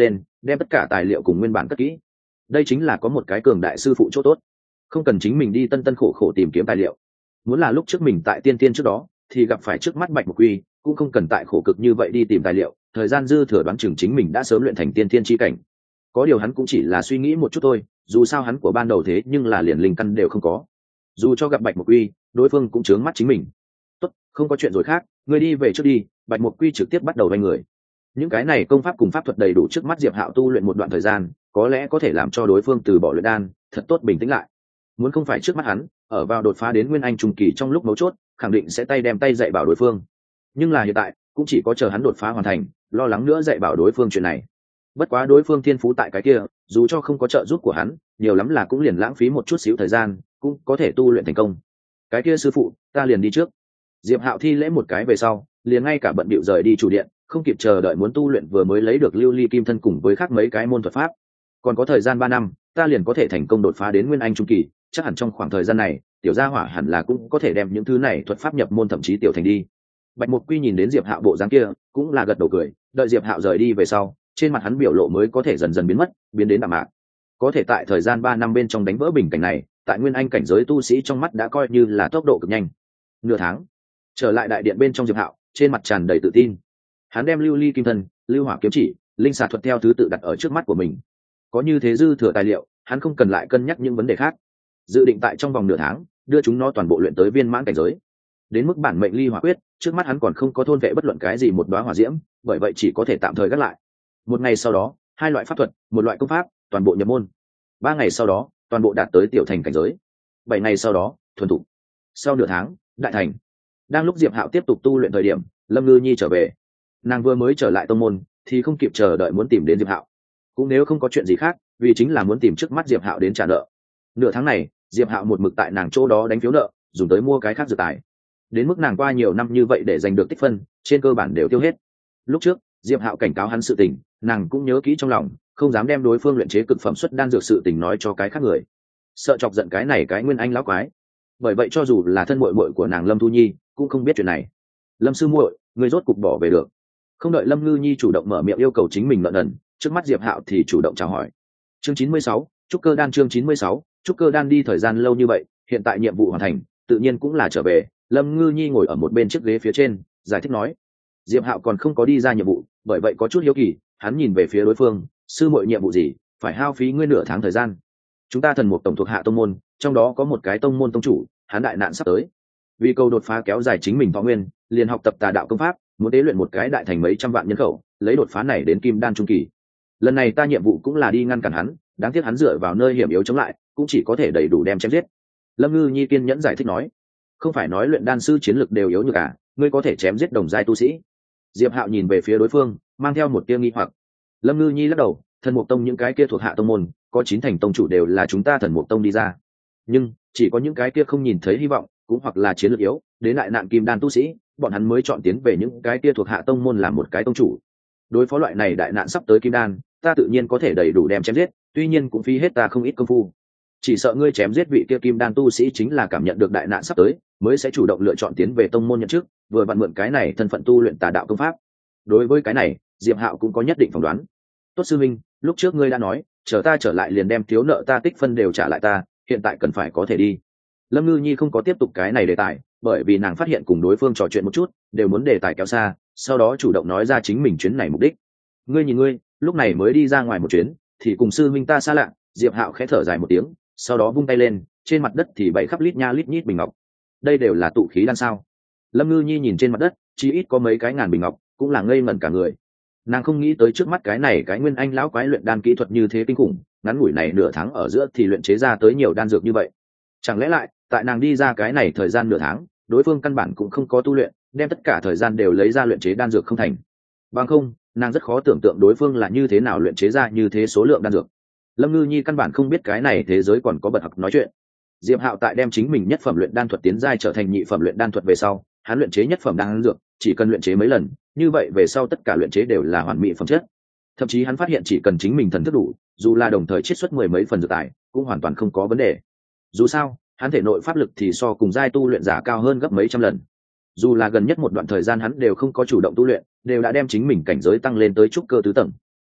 đem tất cả tài liệu cùng nguyên bản cất kỹ. Đây chính là có một cái cường đại sư phụ chỗ tốt, không cần chính mình đi tân tân khổ khổ tìm kiếm tài liệu. Muốn là lúc trước mình tại tiên tiên trước đó thì gặp phải trước mắt Bạch Mục Quy, cũng không cần tại khổ cực như vậy đi tìm tài liệu, thời gian dư thừa đoán chừng chính mình đã sớm luyện thành tiên tiên chi cảnh. Có điều hắn cũng chỉ là suy nghĩ một chút thôi, dù sao hắn của ban đầu thế nhưng là liền linh căn đều không có. Dù cho gặp Bạch Mục Quy, đối phương cũng chướng mắt chính mình. Tốt, không có chuyện rồi khác, ngươi đi về trước đi. Bạch Mục Quy trực tiếp bắt đầu vay người. Những cái này công pháp cùng pháp thuật đầy đủ trước mắt Diệp Hạo tu luyện một đoạn thời gian, có lẽ có thể làm cho đối phương từ bỏ luyện đan, thật tốt bình tĩnh lại. Muốn không phải trước mắt hắn, ở vào đột phá đến Nguyên Anh trung kỳ trong lúc mấu chốt, khẳng định sẽ tay đem tay dạy bảo đối phương. Nhưng là hiện tại, cũng chỉ có chờ hắn đột phá hoàn thành, lo lắng nữa dạy bảo đối phương chuyện này. Bất quá đối phương thiên phú tại cái kia, dù cho không có trợ giúp của hắn, nhiều lắm là cũng liền lãng phí một chút xíu thời gian, cũng có thể tu luyện thành công. Cái kia sư phụ, ta liền đi trước. Diệp Hạo thi lễ một cái về sau, liền ngay cả bận bịu rời đi chủ điện, không kịp chờ đợi muốn tu luyện vừa mới lấy được lưu ly kim thân cùng với khác mấy cái môn thuật pháp. Còn có thời gian 3 năm, ta liền có thể thành công đột phá đến Nguyên Anh trung kỳ, chắc hẳn trong khoảng thời gian này, tiểu gia hỏa hẳn là cũng có thể đem những thứ này thuật pháp nhập môn thậm chí tiểu thành đi. Bạch Mục Quy nhìn đến Diệp Hạo bộ dáng kia, cũng là gật đầu cười, đợi Diệp Hạo rời đi về sau, trên mặt hắn biểu lộ mới có thể dần dần biến mất, biến đến đạm mạc. Có thể tại thời gian 3 năm bên trong đánh vỡ bình cảnh này, tại Nguyên Anh cảnh giới tu sĩ trong mắt đã coi như là tốc độ cực nhanh. Nửa tháng, trở lại đại điện bên trong Diệp Hạo, trên mặt tràn đầy tự tin. Hắn đem lưu ly kim thân, lưu hỏa kiếm chỉ, linh xà thuật theo thứ tự đặt ở trước mắt của mình. Có như thế dư thừa tài liệu, hắn không cần lại cân nhắc những vấn đề khác. Dự định tại trong vòng nửa tháng, đưa chúng nó toàn bộ luyện tới viên mãn cảnh giới. Đến mức bản mệnh ly hỏa quyết, trước mắt hắn còn không có thôn vệ bất luận cái gì một đóa hỏa diễm, bởi vậy chỉ có thể tạm thời gác lại. Một ngày sau đó, 2 loại pháp thuật, một loại công pháp, toàn bộ nhập môn. 3 ngày sau đó, toàn bộ đạt tới tiểu thành cảnh giới. 7 ngày sau đó, thuần thục. Sau nửa tháng, đại thành. Đang lúc Diệp Hạo tiếp tục tu luyện thời điểm, Lâm Ngư Nhi trở về. Nàng vừa mới trở lại tông môn, thì không kịp chờ đợi muốn tìm đến Diệp Hạo. Cũng nếu không có chuyện gì khác, vì chính là muốn tìm trước mắt Diệp Hạo đến trả nợ. Nửa tháng này, Diệp Hạo một mực tại nàng chỗ đó đánh phiếu nợ, dùng tới mua cái khác dược tài. Đến mức nàng qua nhiều năm như vậy để giành được tích phân, trên cơ bản đều tiêu hết. Lúc trước, Diệp Hạo cảnh cáo hắn sự tình, nàng cũng nhớ kỹ trong lòng, không dám đem đối phương luyện chế cực phẩm xuất đan dược sự tình nói cho cái khác người, sợ chọc giận cái này cái Nguyên Anh lão quái. Bởi vậy cho dù là thân muội muội của nàng Lâm Thu Nhi, cũng không biết chuyện này. Lâm sư muội, ngươi rốt cục bỏ về được. Không đợi Lâm Ngư Nhi chủ động mở miệng yêu cầu chính mình lợn ẩn, trước mắt Diệp Hạo thì chủ động chào hỏi. Chương 96, trúc cơ đan. Chương 96, trúc cơ đan. Đi thời gian lâu như vậy, hiện tại nhiệm vụ hoàn thành, tự nhiên cũng là trở về. Lâm Ngư Nhi ngồi ở một bên chiếc ghế phía trên, giải thích nói. Diệp Hạo còn không có đi ra nhiệm vụ, bởi vậy có chút hiếu kỳ, hắn nhìn về phía đối phương, sư muội nhiệm vụ gì, phải hao phí ngươi nửa tháng thời gian. Chúng ta thần mục tổng thuộc hạ tông môn, trong đó có một cái tông môn tông chủ, hắn đại nạn sắp tới. Vì cầu đột phá kéo dài chính mình thọ nguyên, liền học tập tà đạo công pháp, muốn tế luyện một cái đại thành mấy trăm vạn nhân khẩu, lấy đột phá này đến kim đan trung kỳ. Lần này ta nhiệm vụ cũng là đi ngăn cản hắn, đáng tiếc hắn dựa vào nơi hiểm yếu chống lại, cũng chỉ có thể đầy đủ đem chém giết. Lâm Ngư Nhi kiên nhẫn giải thích nói, không phải nói luyện đan sư chiến lực đều yếu như cả, ngươi có thể chém giết đồng giai tu sĩ. Diệp Hạo nhìn về phía đối phương, mang theo một tia nghi hoặc. Lâm Ngư Nhi lắc đầu, thần mục tông những cái kia thuộc hạ tông môn, có 9 thành tông chủ đều là chúng ta thần mục tông đi ra, nhưng chỉ có những cái kia không nhìn thấy hy vọng, cũng hoặc là chiến lược yếu, đến lại nạn kim đan tu sĩ, bọn hắn mới chọn tiến về những cái kia thuộc hạ tông môn làm một cái tông chủ. Đối phó loại này đại nạn sắp tới kim đan, ta tự nhiên có thể đầy đủ đem chém giết, tuy nhiên cũng phí hết ta không ít công phu. Chỉ sợ ngươi chém giết vị kia kim đan tu sĩ chính là cảm nhận được đại nạn sắp tới, mới sẽ chủ động lựa chọn tiến về tông môn nhận chức, vừa vặn mượn cái này thân phận tu luyện tà đạo công pháp. Đối với cái này, Diệp Hạo cũng có nhất định phỏng đoán. Tốt sư minh, lúc trước ngươi đã nói, chờ ta trở lại liền đem thiếu nợ ta tích phân đều trả lại ta, hiện tại cần phải có thể đi. Lâm Ngư Nhi không có tiếp tục cái này đề tài, bởi vì nàng phát hiện cùng đối phương trò chuyện một chút, đều muốn đề tài kéo xa, sau đó chủ động nói ra chính mình chuyến này mục đích. Ngươi nhìn ngươi, lúc này mới đi ra ngoài một chuyến, thì cùng sư minh ta xa lạ. Diệp Hạo khẽ thở dài một tiếng, sau đó vung tay lên, trên mặt đất thì bày khắp lít nha lít nhít bình ngọc. Đây đều là tụ khí đan sao? Lâm Ngư Nhi nhìn trên mặt đất, chỉ ít có mấy cái ngàn bình ngọc, cũng là ngây ngẩn cả người. Nàng không nghĩ tới trước mắt cái này cái Nguyên Anh lão quái luyện đan kỹ thuật như thế kinh khủng, ngắn ngủi này nửa tháng ở giữa thì luyện chế ra tới nhiều đan dược như vậy. Chẳng lẽ lại, tại nàng đi ra cái này thời gian nửa tháng, đối phương căn bản cũng không có tu luyện, đem tất cả thời gian đều lấy ra luyện chế đan dược không thành. Bằng không, nàng rất khó tưởng tượng đối phương là như thế nào luyện chế ra như thế số lượng đan dược. Lâm Ngư Nhi căn bản không biết cái này thế giới còn có bậc học nói chuyện. Diệp Hạo tại đem chính mình nhất phẩm luyện đan thuật tiến giai trở thành nhị phẩm luyện đan thuật về sau, hắn luyện chế nhất phẩm đan dược, chỉ cần luyện chế mấy lần, như vậy về sau tất cả luyện chế đều là hoàn mỹ phẩm chất. Thậm chí hắn phát hiện chỉ cần chính mình thần thức đủ, dù là đồng thời chiết xuất 10 mấy phần dược tài, cũng hoàn toàn không có vấn đề. Dù sao, hắn thể nội pháp lực thì so cùng giai tu luyện giả cao hơn gấp mấy trăm lần. Dù là gần nhất một đoạn thời gian hắn đều không có chủ động tu luyện, đều đã đem chính mình cảnh giới tăng lên tới trúc cơ tứ tầng.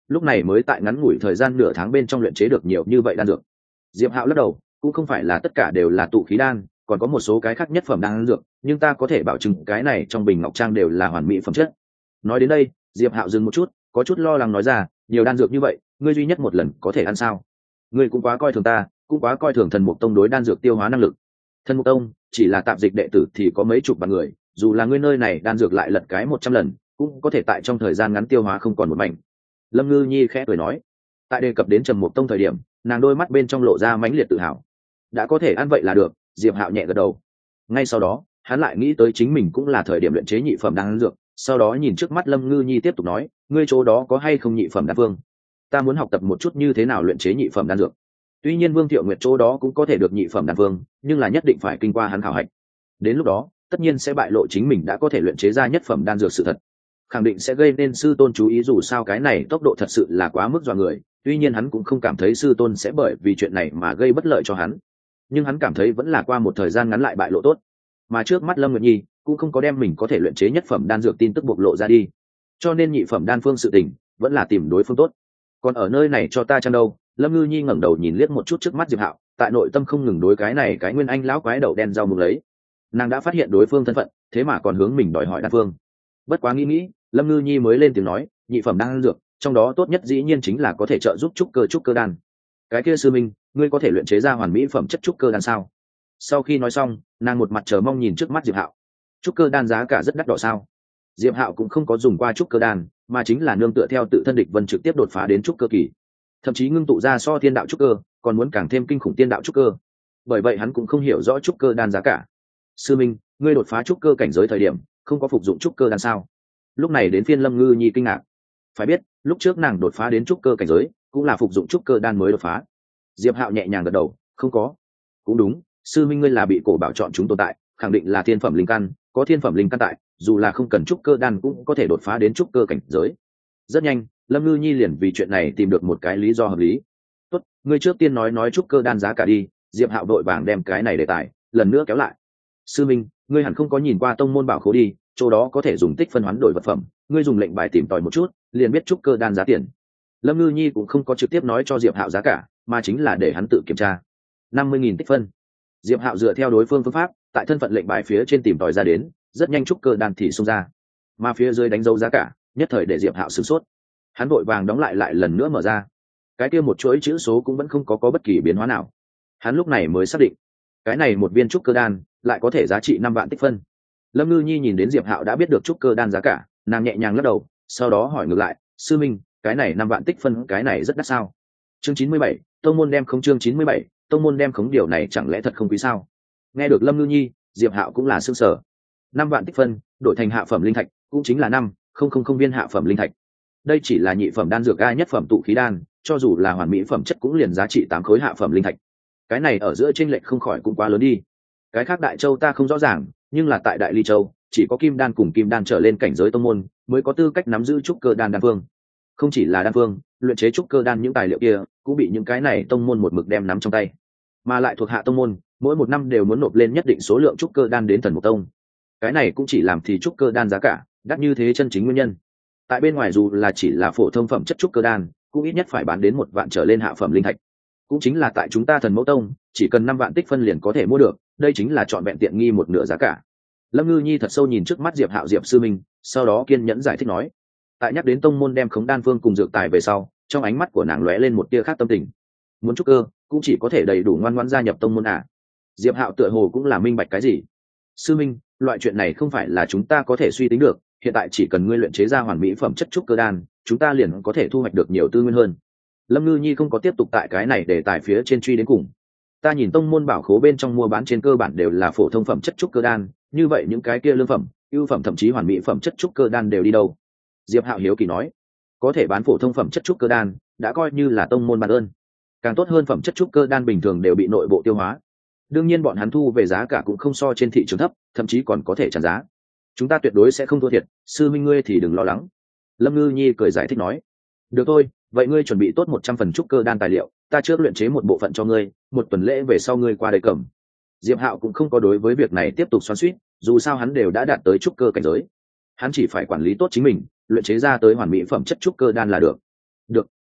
lúc này mới tại ngắn ngủi thời gian nửa tháng bên trong luyện chế được nhiều như vậy đan dược. Diệp Hạo lắc đầu, cũng không phải là tất cả đều là tụ khí đan, còn có một số cái khác nhất phẩm đan dược, nhưng ta có thể bảo chứng cái này trong bình ngọc trang đều là hoàn mỹ phẩm chất. Nói đến đây, Diệp Hạo dừng một chút, có chút lo lắng nói ra, nhiều đan dược như vậy, ngươi duy nhất một lần có thể ăn sao? Ngươi cũng quá coi thường ta, cũng quá coi thường Thần Mục Tông đối đan dược tiêu hóa năng lực. Thần Mục Tông chỉ là tạp dịch đệ tử thì có mấy chục vạn người, dù là ngươi nơi này đan dược lại lật cái 100 lần, cũng có thể tại trong thời gian ngắn tiêu hóa không còn một mảnh. Lâm Ngư Nhi khẽ cười nói. Tại đề cập đến Trầm Mục Tông thời điểm, nàng đôi mắt bên trong lộ ra mãnh liệt tự hào. Đã có thể ăn vậy là được. Diệp Hạo nhẹ gật đầu. Ngay sau đó, hắn lại nghĩ tới chính mình cũng là thời điểm luyện chế nhị phẩm đan dược, sau đó nhìn trước mắt Lâm Ngư Nhi tiếp tục nói, ngươi chỗ đó có hay không nhị phẩm đan phương? Ta muốn học tập một chút như thế nào luyện chế nhị phẩm đan dược. Tuy nhiên Vương Thiệu Nguyệt chỗ đó cũng có thể được nhị phẩm đan phương, nhưng là nhất định phải kinh qua hắn khảo hạch. Đến lúc đó, tất nhiên sẽ bại lộ chính mình đã có thể luyện chế ra nhất phẩm đan dược sự thật. Khẳng định sẽ gây nên sư tôn chú ý, dù sao cái này tốc độ thật sự là quá mức dọa người, tuy nhiên hắn cũng không cảm thấy sư tôn sẽ bởi vì chuyện này mà gây bất lợi cho hắn, nhưng hắn cảm thấy vẫn là qua một thời gian ngắn lại bại lộ tốt. Mà trước mắt Lâm Nguyệt Nhi cũng không có đem mình có thể luyện chế nhất phẩm đan dược tin tức bộc lộ ra đi, cho nên nhị phẩm đan phương sự tình vẫn là tìm đối phương tốt. Còn ở nơi này cho ta chăng đâu? Lâm Ngư Nhi ngẩng đầu nhìn liếc một chút trước mắt Diệp Hạo, tại nội tâm không ngừng đối cái này cái nguyên anh lão quái đầu đen rau mừng lấy. Nàng đã phát hiện đối phương thân phận, thế mà còn hướng mình đòi hỏi đan phương. Bất quá nghĩ, Lâm Ngư Nhi mới lên tiếng nói, nhị phẩm đan dược, trong đó tốt nhất dĩ nhiên chính là có thể trợ giúp trúc cơ đan. Cái kia sư minh, ngươi có thể luyện chế ra hoàn mỹ phẩm chất trúc cơ đan sao? Sau khi nói xong, nàng một mặt chờ mong nhìn trước mắt Diệp Hạo. Trúc cơ đan giá cả rất đắt đỏ sao? Diệp Hạo cũng không có dùng qua trúc cơ đan, mà chính là nương tựa theo tự thân địch vân trực tiếp đột phá đến trúc cơ kỳ, thậm chí ngưng tụ ra so thiên đạo trúc cơ, còn muốn càng thêm kinh khủng tiên đạo trúc cơ. Bởi vậy hắn cũng không hiểu rõ trúc cơ đan giá cả. Sư minh, ngươi đột phá trúc cơ cảnh giới thời điểm, không có phục dụng trúc cơ đan sao? Lúc này đến phiên Lâm Ngư Nhi kinh ngạc. Phải biết, lúc trước nàng đột phá đến trúc cơ cảnh giới, cũng là phục dụng trúc cơ đan mới đột phá. Diệp Hạo nhẹ nhàng gật đầu, không có. Cũng đúng, sư minh ngươi là bị cổ bảo chọn chúng tồn tại, khẳng định là thiên phẩm linh căn, có thiên phẩm linh căn tại, dù là không cần trúc cơ đan cũng có thể đột phá đến trúc cơ cảnh giới. Rất nhanh, Lâm Ngư Nhi liền vì chuyện này tìm được một cái lý do hợp lý. Tốt, ngươi trước tiên nói trúc cơ đan giá cả đi. Diệp Hạo đội vàng đem cái này đề tài lần nữa kéo lại. Sư minh, ngươi hẳn không có nhìn qua tông môn bảo khố đi, chỗ đó có thể dùng tích phân hoán đổi vật phẩm, ngươi dùng lệnh bài tìm tòi một chút, liền biết trúc cơ đan giá tiền. Lâm Ngư Nhi cũng không có trực tiếp nói cho Diệp Hạo giá cả, mà chính là để hắn tự kiểm tra. 50.000 tích phân. Diệp Hạo dựa theo đối phương phương pháp, tại thân phận lệnh bài phía trên tìm tòi ra đến, rất nhanh trúc cơ đan thì xông ra. Mà phía dưới đánh dấu giá cả, nhất thời để Diệp Hạo sửng sốt. Hắn vội vàng đóng lại lần nữa mở ra. Cái kia một chuỗi chữ số cũng vẫn không có bất kỳ biến hóa nào. Hắn lúc này mới xác định, cái này một viên trúc cơ đan lại có thể giá trị 5 vạn tích phân. Lâm Ngư Nhi nhìn đến Diệp Hạo đã biết được trúc cơ đan giá cả, nàng nhẹ nhàng lắc đầu, sau đó hỏi ngược lại, sư minh, cái này 5 vạn tích phân, cái này rất đắt sao? Chương 97, tông môn đem không. Chương 97, tông môn đem không, điều này chẳng lẽ thật không quý sao? Nghe được Lâm Ngư Nhi, Diệp Hạo cũng là sửng sở. 5 vạn tích phân đổi thành hạ phẩm linh thạch, cũng chính là 5,000 viên hạ phẩm linh thạch. Đây chỉ là nhị phẩm đan dược a, nhất phẩm tụ khí đan, cho dù là hoàn mỹ phẩm chất cũng liền giá trị 8 khối hạ phẩm linh thạch. Cái này ở giữa chênh lệch không khỏi cũng quá lớn đi. Cái khác Đại Châu ta không rõ ràng, nhưng là tại Đại Ly Châu, chỉ có kim đan cùng kim đan trở lên cảnh giới tông môn mới có tư cách nắm giữ trúc cơ đan phương. Không chỉ là đan phương, luyện chế trúc cơ đan những tài liệu kia cũng bị những cái này tông môn một mực đem nắm trong tay, mà lại thuộc hạ tông môn mỗi một năm đều muốn nộp lên nhất định số lượng trúc cơ đan đến Thần Mục Tông. Cái này cũng chỉ làm thì trúc cơ đan giá cả đắt như thế chân chính nguyên nhân. Tại bên ngoài dù là chỉ là phổ thông phẩm chất trúc cơ đan, cũng ít nhất phải bán đến 1 vạn trở lên hạ phẩm linh thạch. Cũng chính là tại chúng ta Thần Mẫu Tông, chỉ cần 5 vạn tích phân liền có thể mua được, đây chính là trọn vẹn tiện nghi một nửa giá cả. Lâm Ngư Nhi thật sâu nhìn trước mắt Diệp Hạo, Diệp sư minh, sau đó kiên nhẫn giải thích nói. Tại nhắc đến tông môn đem khống đan phương cùng dược tài về sau, trong ánh mắt của nàng lóe lên một tia khác tâm tình. Muốn trúc cơ, cũng chỉ có thể đầy đủ ngoan ngoãn gia nhập tông môn à? Diệp Hạo tựa hồ cũng là minh bạch cái gì. Sư minh, loại chuyện này không phải là chúng ta có thể suy tính được, hiện tại chỉ cần ngươi luyện chế ra hoàn mỹ phẩm chất trúc cơ đan, chúng ta liền có thể thu hoạch được nhiều tư nguyên hơn. Lâm Ngư Nhi không có tiếp tục tại cái này để tài phía trên truy đến cùng. Ta nhìn tông môn bảo khố bên trong mua bán trên cơ bản đều là phổ thông phẩm chất trúc cơ đan, như vậy những cái kia lương phẩm, ưu phẩm thậm chí hoàn mỹ phẩm chất trúc cơ đan đều đi đâu? Diệp Hạo hiếu kỳ nói. Có thể bán phổ thông phẩm chất trúc cơ đan, đã coi như là tông môn ban ơn. Càng tốt hơn phẩm chất trúc cơ đan bình thường đều bị nội bộ tiêu hóa. Đương nhiên bọn hắn thu về giá cả cũng không so trên thị trường thấp, thậm chí còn có thể trả giá. Chúng ta tuyệt đối sẽ không thua thiệt, sư minh ngươi thì đừng lo lắng. Lâm Ngư Nhi cười giải thích nói. Được thôi, vậy ngươi chuẩn bị tốt 100 phần trúc cơ đan tài liệu, ta trước luyện chế một bộ phận cho ngươi, một tuần lễ về sau ngươi qua đây cầm. Diệp Hạo cũng không có đối với việc này tiếp tục xoắn xuýt, dù sao hắn đều đã đạt tới trúc cơ cảnh giới, hắn chỉ phải quản lý tốt chính mình, luyện chế ra tới hoàn mỹ phẩm chất trúc cơ đan là được. Được,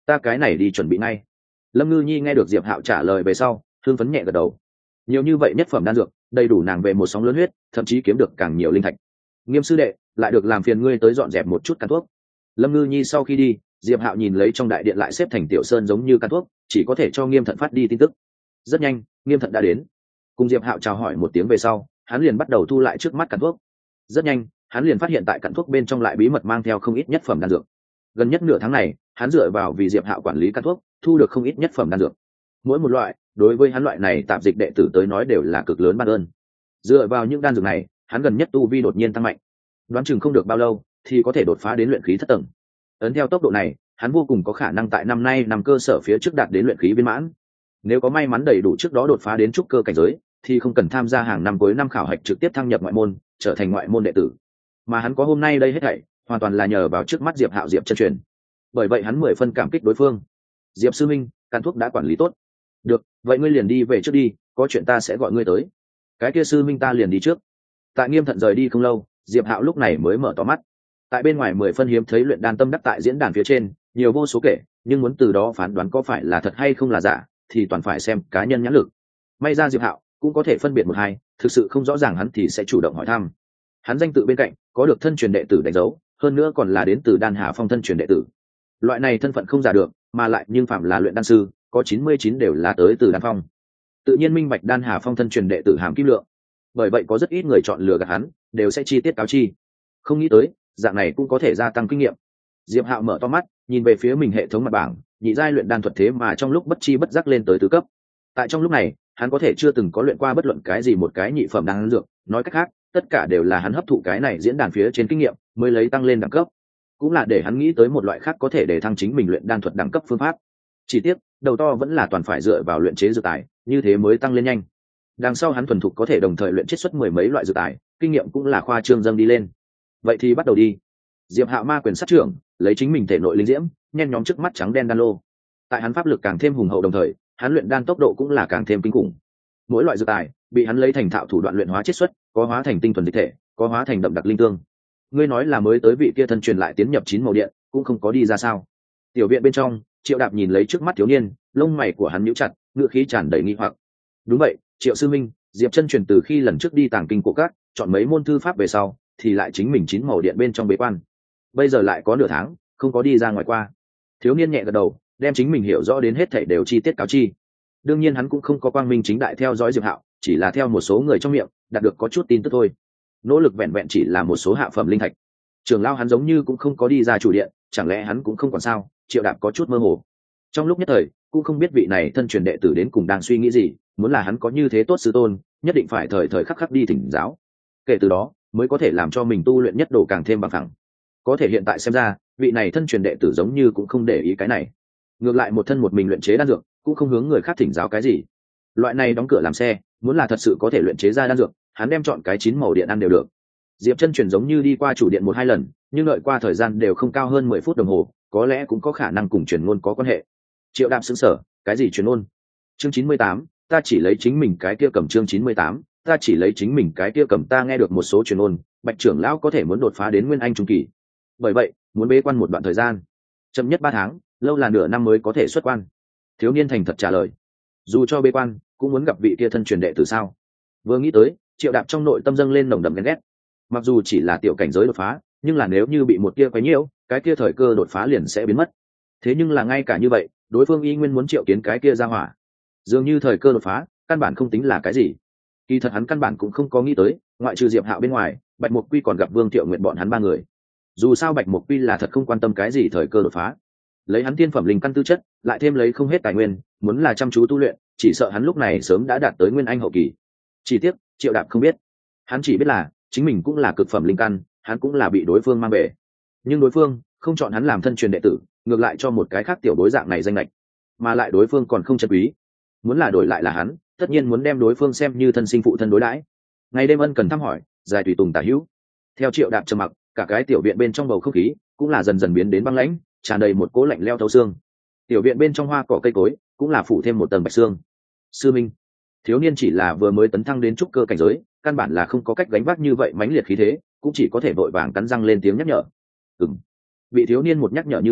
Ta cái này đi chuẩn bị ngay. Lâm Ngư Nhi nghe được Diệp Hạo trả lời về sau thương phấn nhẹ gật đầu. Nhiều như vậy nhất phẩm đan dược đầy đủ nàng về một sóng lớn huyết, thậm chí kiếm được càng nhiều linh thạch. Nghiêm sư đệ, lại được làm phiền ngươi tới dọn dẹp một chút căn thuốc. Lâm Ngư Nhi sau khi đi, Diệp Hạo nhìn lấy trong đại điện lại xếp thành tiểu sơn giống như căn thuốc, chỉ có thể cho Nghiêm Thận phát đi tin tức. Rất nhanh, Nghiêm Thận đã đến. Cùng Diệp Hạo chào hỏi một tiếng về sau, hắn liền bắt đầu thu lại trước mắt căn thuốc. Rất nhanh, hắn liền phát hiện tại căn thuốc bên trong lại bí mật mang theo không ít nhất phẩm đan dược. Gần nhất nửa tháng này, hắn dựa vào vì Diệp Hạo quản lý căn thuốc, thu được không ít nhất phẩm đan dược. Mỗi một loại, đối với hắn loại này tạp dịch đệ tử tới nói đều là cực lớn ban ơn. Dựa vào những đan dược này, hắn gần nhất tu vi đột nhiên tăng mạnh. Đoán chừng không được bao lâu thì có thể đột phá đến luyện khí thất tầng. Ấn theo tốc độ này, hắn vô cùng có khả năng tại năm nay nằm cơ sở phía trước đạt đến luyện khí viên mãn. Nếu có may mắn đầy đủ trước đó đột phá đến trúc cơ cảnh giới, thì không cần tham gia hàng năm cuối năm khảo hạch trực tiếp thăng nhập ngoại môn, trở thành ngoại môn đệ tử. Mà hắn có hôm nay đây hết thảy, hoàn toàn là nhờ vào trước mắt Diệp Hạo Diệp chân truyền. Bởi vậy hắn 10 phân cảm kích đối phương. Diệp sư minh, căn thuốc đã quản lý tốt. Được, vậy ngươi liền đi về trước đi, có chuyện ta sẽ gọi ngươi tới. Cái kia sư minh ta liền đi trước. Tại Nghiêm Thận rời đi không lâu, Diệp Hạo lúc này mới mở to mắt. Tại bên ngoài 10 phân hiếm thấy luyện đan tâm đắc tại diễn đàn phía trên, nhiều vô số kể, nhưng muốn từ đó phán đoán có phải là thật hay không là giả, thì toàn phải xem cá nhân nhãn lực. May ra Diệp Hạo cũng có thể phân biệt một hai, thực sự không rõ ràng hắn thì sẽ chủ động hỏi thăm. Hắn danh tự bên cạnh có được thân truyền đệ tử đánh dấu, hơn nữa còn là đến từ Đan Hà Phong thân truyền đệ tử. Loại này thân phận không giả được, mà lại nhưng phạm là luyện đan sư, có 99 đều là tới từ Đan Phong. Tự nhiên minh bạch Đan Hà Phong thân truyền đệ tử Hàm Kim Lượng. Bởi vậy có rất ít người chọn lừa gạt hắn, đều sẽ chi tiết cáo chi. Không nghĩ tới, dạng này cũng có thể gia tăng kinh nghiệm. Diệp Hạo mở to mắt, nhìn về phía mình hệ thống mặt bảng, nhị giai luyện đan thuật thế mà trong lúc bất chi bất giác lên tới tứ cấp. Tại trong lúc này, hắn có thể chưa từng có luyện qua bất luận cái gì một cái nhị phẩm đan dược, nói cách khác, tất cả đều là hắn hấp thụ cái này diễn đàn phía trên kinh nghiệm, mới lấy tăng lên đẳng cấp. Cũng là để hắn nghĩ tới một loại khác có thể để thăng chính mình luyện đan thuật đẳng cấp phương pháp. Chỉ tiếc, đầu to vẫn là toàn phải dựa vào luyện chế dược tài, như thế mới tăng lên nhanh. Đằng sau hắn thuần thục có thể đồng thời luyện chiết xuất 10 mấy loại dược tài, kinh nghiệm cũng là khoa trương dâng đi lên. Vậy thì bắt đầu đi. Diệp Hạo ma quyền sát trưởng, lấy chính mình thể nội linh diễm, nhen nhóm trước mắt trắng đen đan lô. Tại hắn pháp lực càng thêm hùng hậu đồng thời, hắn luyện đan tốc độ cũng là càng thêm kinh khủng. Mỗi loại dược tài bị hắn lấy thành thạo thủ đoạn luyện hóa chiết xuất, có hóa thành tinh thuần dịch thể, có hóa thành đậm đặc linh tương. Ngươi nói là mới tới vị kia thân truyền lại tiến nhập 9 màu điện, cũng không có đi ra sao? Tiểu viện bên trong, Triệu Đạp nhìn lấy trước mắt thiếu niên, lông mày của hắn nhíu chặt, ngữ khí tràn đầy nghi hoặc. Đúng vậy, Triệu sư minh, Diệp chân truyền từ khi lần trước đi tàng kinh cổ các, chọn mấy môn thư pháp về sau, thì lại chính mình 9 màu điện bên trong bế quan. Bây giờ lại có nửa tháng, không có đi ra ngoài qua. Thiếu niên nhẹ gật đầu, đem chính mình hiểu rõ đến hết thảy đều chi tiết cáo chi. Đương nhiên hắn cũng không có quang minh chính đại theo dõi Diệp Hạo, chỉ là theo một số người trong miệng đạt được có chút tin tức thôi. Nỗ lực vẹn vẹn chỉ là một số hạ phẩm linh thạch. Trưởng lão hắn giống như cũng không có đi ra chủ điện, chẳng lẽ hắn cũng không còn sao? Triệu Đạp có chút mơ hồ. Trong lúc nhất thời, cũng không biết vị này thân truyền đệ tử đến cùng đang suy nghĩ gì, muốn là hắn có như thế tốt sư tôn, nhất định phải thời thời khắc khắc đi thỉnh giáo. Kể từ đó, mới có thể làm cho mình tu luyện nhất đồ càng thêm bằng phẳng. Có thể hiện tại xem ra, vị này thân truyền đệ tử giống như cũng không để ý cái này. Ngược lại một thân một mình luyện chế đan dược, cũng không hướng người khác thỉnh giáo cái gì. Loại này đóng cửa làm xe, muốn là thật sự có thể luyện chế ra đan dược, hắn đem chọn cái 9 màu điện ăn đều được. Diệp chân truyền giống như đi qua chủ điện 1-2 lần, nhưng đợi qua thời gian đều không cao hơn 10 phút đồng hồ, có lẽ cũng có khả năng cùng truyền ngôn có quan hệ. Triệu Đạp sững sờ, cái gì truyền ngôn? Chương 98, ta chỉ lấy chính mình cái kia cầm chương 98, ta chỉ lấy chính mình cái kia cầm ta nghe được một số truyền ngôn, Bạch trưởng lão có thể muốn đột phá đến nguyên anh trung kỳ. Bởi vậy, muốn bế quan một đoạn thời gian, chậm nhất 3 tháng, lâu là nửa năm mới có thể xuất quan. Thiếu niên thành thật trả lời. Dù cho bế quan, cũng muốn gặp vị kia thân truyền đệ tử sao? Vừa nghĩ tới, Triệu Đạp trong nội tâm dâng lên nồng đậm ghen ghét. Mặc dù chỉ là tiểu cảnh giới đột phá, nhưng là nếu như bị một kia quấy nhiễu, cái kia thời cơ đột phá liền sẽ biến mất. Thế nhưng là ngay cả như vậy, đối phương y nguyên muốn triệu kiến cái kia ra hỏa. Dường như thời cơ đột phá, căn bản không tính là cái gì. Kỳ thật hắn căn bản cũng không có nghĩ tới, ngoại trừ Diệp Hạo bên ngoài, Bạch Mục Quy còn gặp Vương Thiệu Nguyện bọn hắn 3 người. Dù sao Bạch Mục Quy là thật không quan tâm cái gì thời cơ đột phá. Lấy hắn tiên phẩm linh căn tư chất, lại thêm lấy không hết tài nguyên, muốn là chăm chú tu luyện, chỉ sợ hắn lúc này sớm đã đạt tới nguyên anh hậu kỳ. Chỉ tiếc, Triệu Đạp không biết. Hắn chỉ biết là chính mình cũng là cực phẩm linh căn, hắn cũng là bị đối phương mang về. Nhưng đối phương không chọn hắn làm thân truyền đệ tử, ngược lại cho một cái khác tiểu đối dạng này danh lệch, mà lại đối phương còn không trân quý. Muốn là đổi lại là hắn, tất nhiên muốn đem đối phương xem như thân sinh phụ thân đối đãi. Ngày đêm ân cần thăm hỏi, dài tùy tùng tả hữu. Theo Triệu Đạp trầm mặc, cả cái tiểu viện bên trong bầu không khí cũng là dần dần biến đến băng lãnh, tràn đầy một cỗ lạnh leo thấu xương. Tiểu viện bên trong hoa cỏ cây cối cũng là phủ thêm một tầng bạch xương. Sư minh, thiếu niên chỉ là vừa mới tấn thăng đến trúc cơ cảnh giới, căn bản là không có cách gánh vác như vậy mãnh liệt khí thế, cũng chỉ có thể vội vàng cắn răng lên tiếng nhắc nhở. Bị thiếu niên một nhắc nhở như vậy,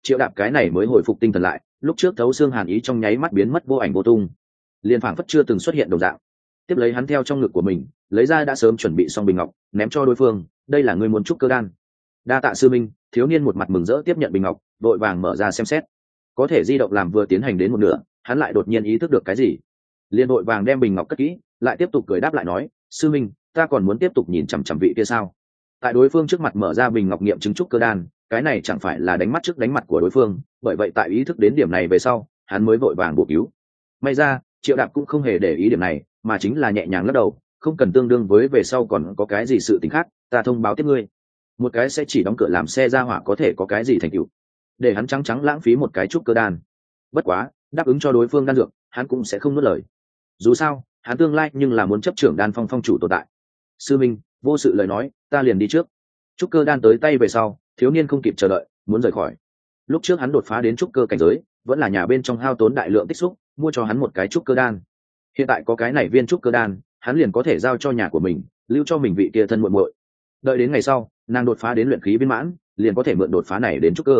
Triệu Đạp cái này mới hồi phục tinh thần lại, lúc trước thấu xương hàn ý trong nháy mắt biến mất vô ảnh vô tung, liền phảng phất chưa từng xuất hiện đồng dạng. Tiếp lấy hắn theo trong ngực của mình lấy ra đã sớm chuẩn bị xong bình ngọc, ném cho đối phương. Đây là ngươi muốn trúc cơ đan. Đa tạ sư minh. Thiếu niên một mặt mừng rỡ tiếp nhận bình ngọc, vội vàng mở ra xem xét. Có thể di động làm vừa tiến hành đến một nửa, hắn lại đột nhiên ý thức được cái gì, liền vội vàng đem bình ngọc cất kỹ, lại tiếp tục cười đáp lại nói, sư minh, ta còn muốn tiếp tục nhìn chằm chằm vị kia sao? Tại đối phương trước mặt mở ra bình ngọc nghiệm chứng trúc cơ đan, cái này chẳng phải là đánh mắt trước đánh mặt của đối phương. Bởi vậy tại ý thức đến điểm này về sau, hắn mới vội vàng bổ cứu. May ra Triệu Đạp cũng không hề để ý điểm này, mà chính là nhẹ nhàng lắc đầu, không cần tương đương với về sau còn có cái gì sự tình khác, ta thông báo tiếp ngươi. Một cái sẽ chỉ đóng cửa làm xe ra hỏa có thể có cái gì thành tựu, để hắn trắng lãng phí một cái trúc cơ đan. Bất quá đáp ứng cho đối phương đan dược, hắn cũng sẽ không nuốt lời. Dù sao hắn tương lai nhưng là muốn chấp trưởng đan phong phong chủ tồn tại. Sư minh, vô sự lời nói, ta liền đi trước. Trúc cơ đan tới tay về sau, thiếu niên không kịp chờ đợi, muốn rời khỏi. Lúc trước hắn đột phá đến trúc cơ cảnh giới, vẫn là nhà bên trong hao tốn đại lượng tích xúc mua cho hắn một cái trúc cơ đan. Hiện tại có cái này viên trúc cơ đan, hắn liền có thể giao cho nhà của mình, lưu cho mình vị kia thân muội muội. Đợi đến ngày sau nàng đột phá đến luyện khí viên mãn, liền có thể mượn đột phá này đến trúc cơ.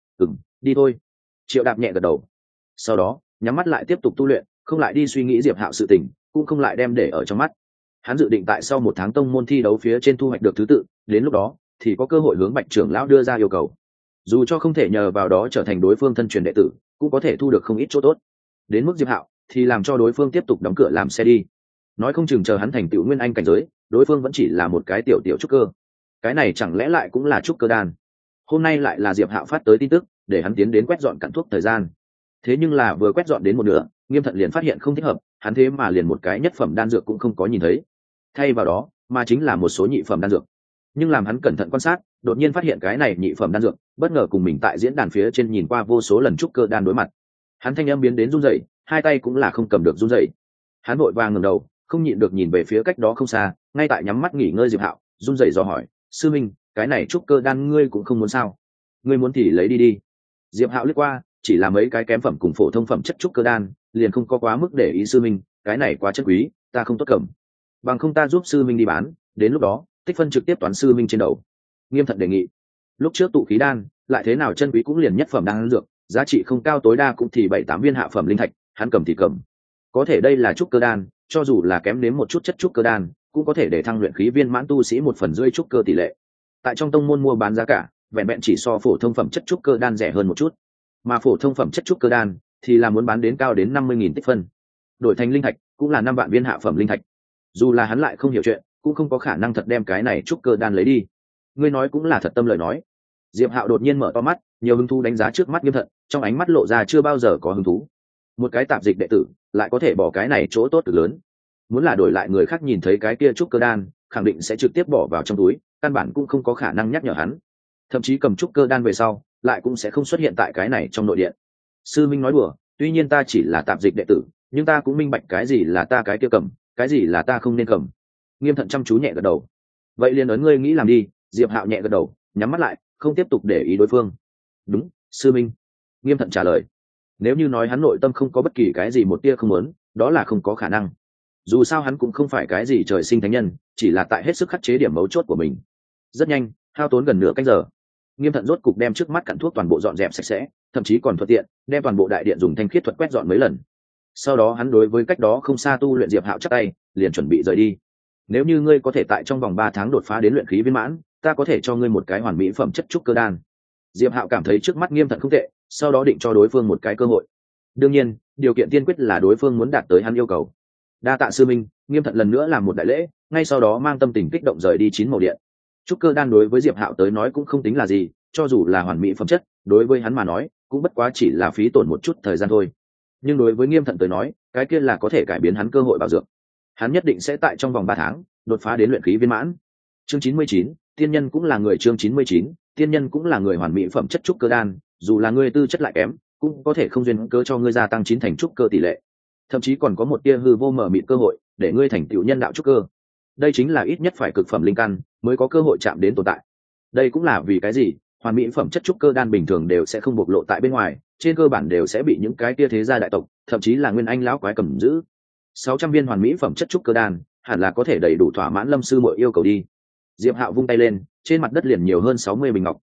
Đi thôi. Triệu Đạp nhẹ gật đầu, sau đó nhắm mắt lại tiếp tục tu luyện, không lại đi suy nghĩ Diệp Hạo sự tình, cũng không lại đem để ở trong mắt. Hắn dự định tại sau 1 tháng tông môn thi đấu phía trên thu hoạch được thứ tự, đến lúc đó thì có cơ hội hướng Bạch trưởng lão đưa ra yêu cầu. Dù cho không thể nhờ vào đó trở thành đối phương thân truyền đệ tử, cũng có thể thu được không ít chỗ tốt. Đến mức Diệp Hạo thì làm cho đối phương tiếp tục đóng cửa làm xe đi. Nói không chừng chờ hắn thành tựu nguyên anh cảnh giới, đối phương vẫn chỉ là một cái tiểu tiểu trúc cơ. Cái này chẳng lẽ lại cũng là trúc cơ đan? Hôm nay lại là Diệp Hạo phát tới tin tức, để hắn tiến đến quét dọn cặn thuốc thời gian. Thế nhưng là vừa quét dọn đến một nửa, Nghiêm Thận liền phát hiện không thích hợp, hắn thế mà liền một cái nhất phẩm đan dược cũng không có nhìn thấy. Thay vào đó, mà chính là một số nhị phẩm đan dược. Nhưng làm hắn cẩn thận quan sát, đột nhiên phát hiện cái này nhị phẩm đan dược, bất ngờ cùng mình tại diễn đàn phía trên nhìn qua vô số lần trúc cơ đan đối mặt. Hắn thanh âm biến đến run rẩy, hai tay cũng là không cầm được run rẩy. Hắn vội vàng ngẩng đầu, không nhịn được nhìn về phía cách đó không xa, ngay tại nhắm mắt nghỉ ngơi Diệp Hạo, run rẩy dò hỏi, sư minh, cái này trúc cơ đan ngươi cũng không muốn sao? Ngươi muốn thì lấy đi đi. Diệp Hạo liếc qua, chỉ là mấy cái kém phẩm cùng phổ thông phẩm chất trúc cơ đan, liền không có quá mức để ý. Sư minh, cái này quá chất quý, ta không tốt cầm. Bằng không ta giúp sư minh đi bán, đến lúc đó tích phân trực tiếp toán sư minh trên đầu. Nghiêm Thận đề nghị. Lúc trước tụ khí đan lại thế nào chân quý cũng liền nhất phẩm đan dược, giá trị không cao, tối đa cũng thì 7-8 viên hạ phẩm linh thạch, hắn cầm thì cầm. Có thể đây là trúc cơ đan, cho dù là kém đến một chút chất trúc cơ đan, cũng có thể để thăng luyện khí viên mãn tu sĩ 1/2 trúc cơ tỷ lệ. Tại trong tông môn mua bán giá cả, vẹn vẹn chỉ so phổ thông phẩm chất trúc cơ đan rẻ hơn một chút, mà phổ thông phẩm chất trúc cơ đan thì là muốn bán đến cao đến 50.000 tích phân, đổi thành linh thạch cũng là 5 vạn viên hạ phẩm linh thạch. Dù là hắn lại không hiểu chuyện, cũng không có khả năng thật đem cái này trúc cơ đan lấy đi. Ngươi nói cũng là thật tâm lời nói. Diệp Hạo đột nhiên mở to mắt, nhiều hứng thú đánh giá trước mắt Nghiêm Thận, trong ánh mắt lộ ra chưa bao giờ có hứng thú. Một cái tạp dịch đệ tử lại có thể bỏ cái này chỗ tốt cực lớn. Muốn là đổi lại người khác nhìn thấy cái kia trúc cơ đan, khẳng định sẽ trực tiếp bỏ vào trong túi, căn bản cũng không có khả năng nhắc nhở hắn. Thậm chí cầm trúc cơ đan về sau, lại cũng sẽ không xuất hiện tại cái này trong nội điện. Sư minh nói đùa, tuy nhiên ta chỉ là tạp dịch đệ tử, nhưng ta cũng minh bạch cái gì là ta cái kia cầm, cái gì là ta không nên cầm. Nghiêm Thận chăm chú nhẹ gật đầu. Vậy liền ấn ngươi nghĩ làm đi. Diệp Hạo nhẹ gật đầu, nhắm mắt lại, không tiếp tục để ý đối phương. Đúng, sư minh. Nghiêm Thận trả lời. Nếu như nói hắn nội tâm không có bất kỳ cái gì một tia không muốn, đó là không có khả năng. Dù sao hắn cũng không phải cái gì trời sinh thánh nhân, chỉ là tại hết sức khắc chế điểm mấu chốt của mình. Rất nhanh, hao tốn gần nửa canh giờ, Nghiêm Thận rốt cục đem trước mắt cặn thuốc toàn bộ dọn dẹp sạch sẽ, thậm chí còn thuận tiện đem toàn bộ đại điện dùng thanh khiết thuật quét dọn mấy lần. Sau đó hắn đối với cách đó không xa tu luyện Diệp Hạo chắp tay, liền chuẩn bị rời đi. Nếu như ngươi có thể tại trong vòng 3 tháng đột phá đến luyện khí viên mãn, ta có thể cho ngươi một cái hoàn mỹ phẩm chất trúc cơ đan. Diệp Hạo cảm thấy trước mắt Nghiêm Thận không tệ, sau đó định cho đối phương một cái cơ hội. Đương nhiên, điều kiện tiên quyết là đối phương muốn đạt tới hắn yêu cầu. Đa tạ sư minh. Nghiêm Thận lần nữa làm một đại lễ, ngay sau đó mang tâm tình kích động rời đi chín màu điện. Trúc cơ đan đối với Diệp Hạo tới nói cũng không tính là gì, cho dù là hoàn mỹ phẩm chất, đối với hắn mà nói cũng bất quá chỉ là phí tổn một chút thời gian thôi. Nhưng đối với Nghiêm Thận tới nói, cái kia là có thể cải biến hắn cơ hội bảo dưỡng. Hắn nhất định sẽ tại trong vòng 3 tháng đột phá đến luyện khí viên mãn. Chương 99, tiên nhân cũng là người. Chương 99, tiên nhân cũng là người hoàn mỹ phẩm chất trúc cơ đan, dù là ngươi tư chất lại kém, cũng có thể không duyên cớ cho ngươi gia tăng 9 thành trúc cơ tỷ lệ. Thậm chí còn có một tia hư vô mở mịt cơ hội để ngươi thành tựu nhân đạo trúc cơ. Đây chính là ít nhất phải cực phẩm linh căn mới có cơ hội chạm đến tồn tại. Đây cũng là vì cái gì hoàn mỹ phẩm chất trúc cơ đan bình thường đều sẽ không bộc lộ tại bên ngoài, trên cơ bản đều sẽ bị những cái tia thế gia đại tộc, thậm chí là nguyên anh lão quái cầm giữ. 600 viên hoàn mỹ phẩm chất trúc cơ đan hẳn là có thể đầy đủ thỏa mãn Lâm sư mọi yêu cầu đi. Diệp Hạo vung tay lên, trên mặt đất liền nhiều hơn 60 bình ngọc,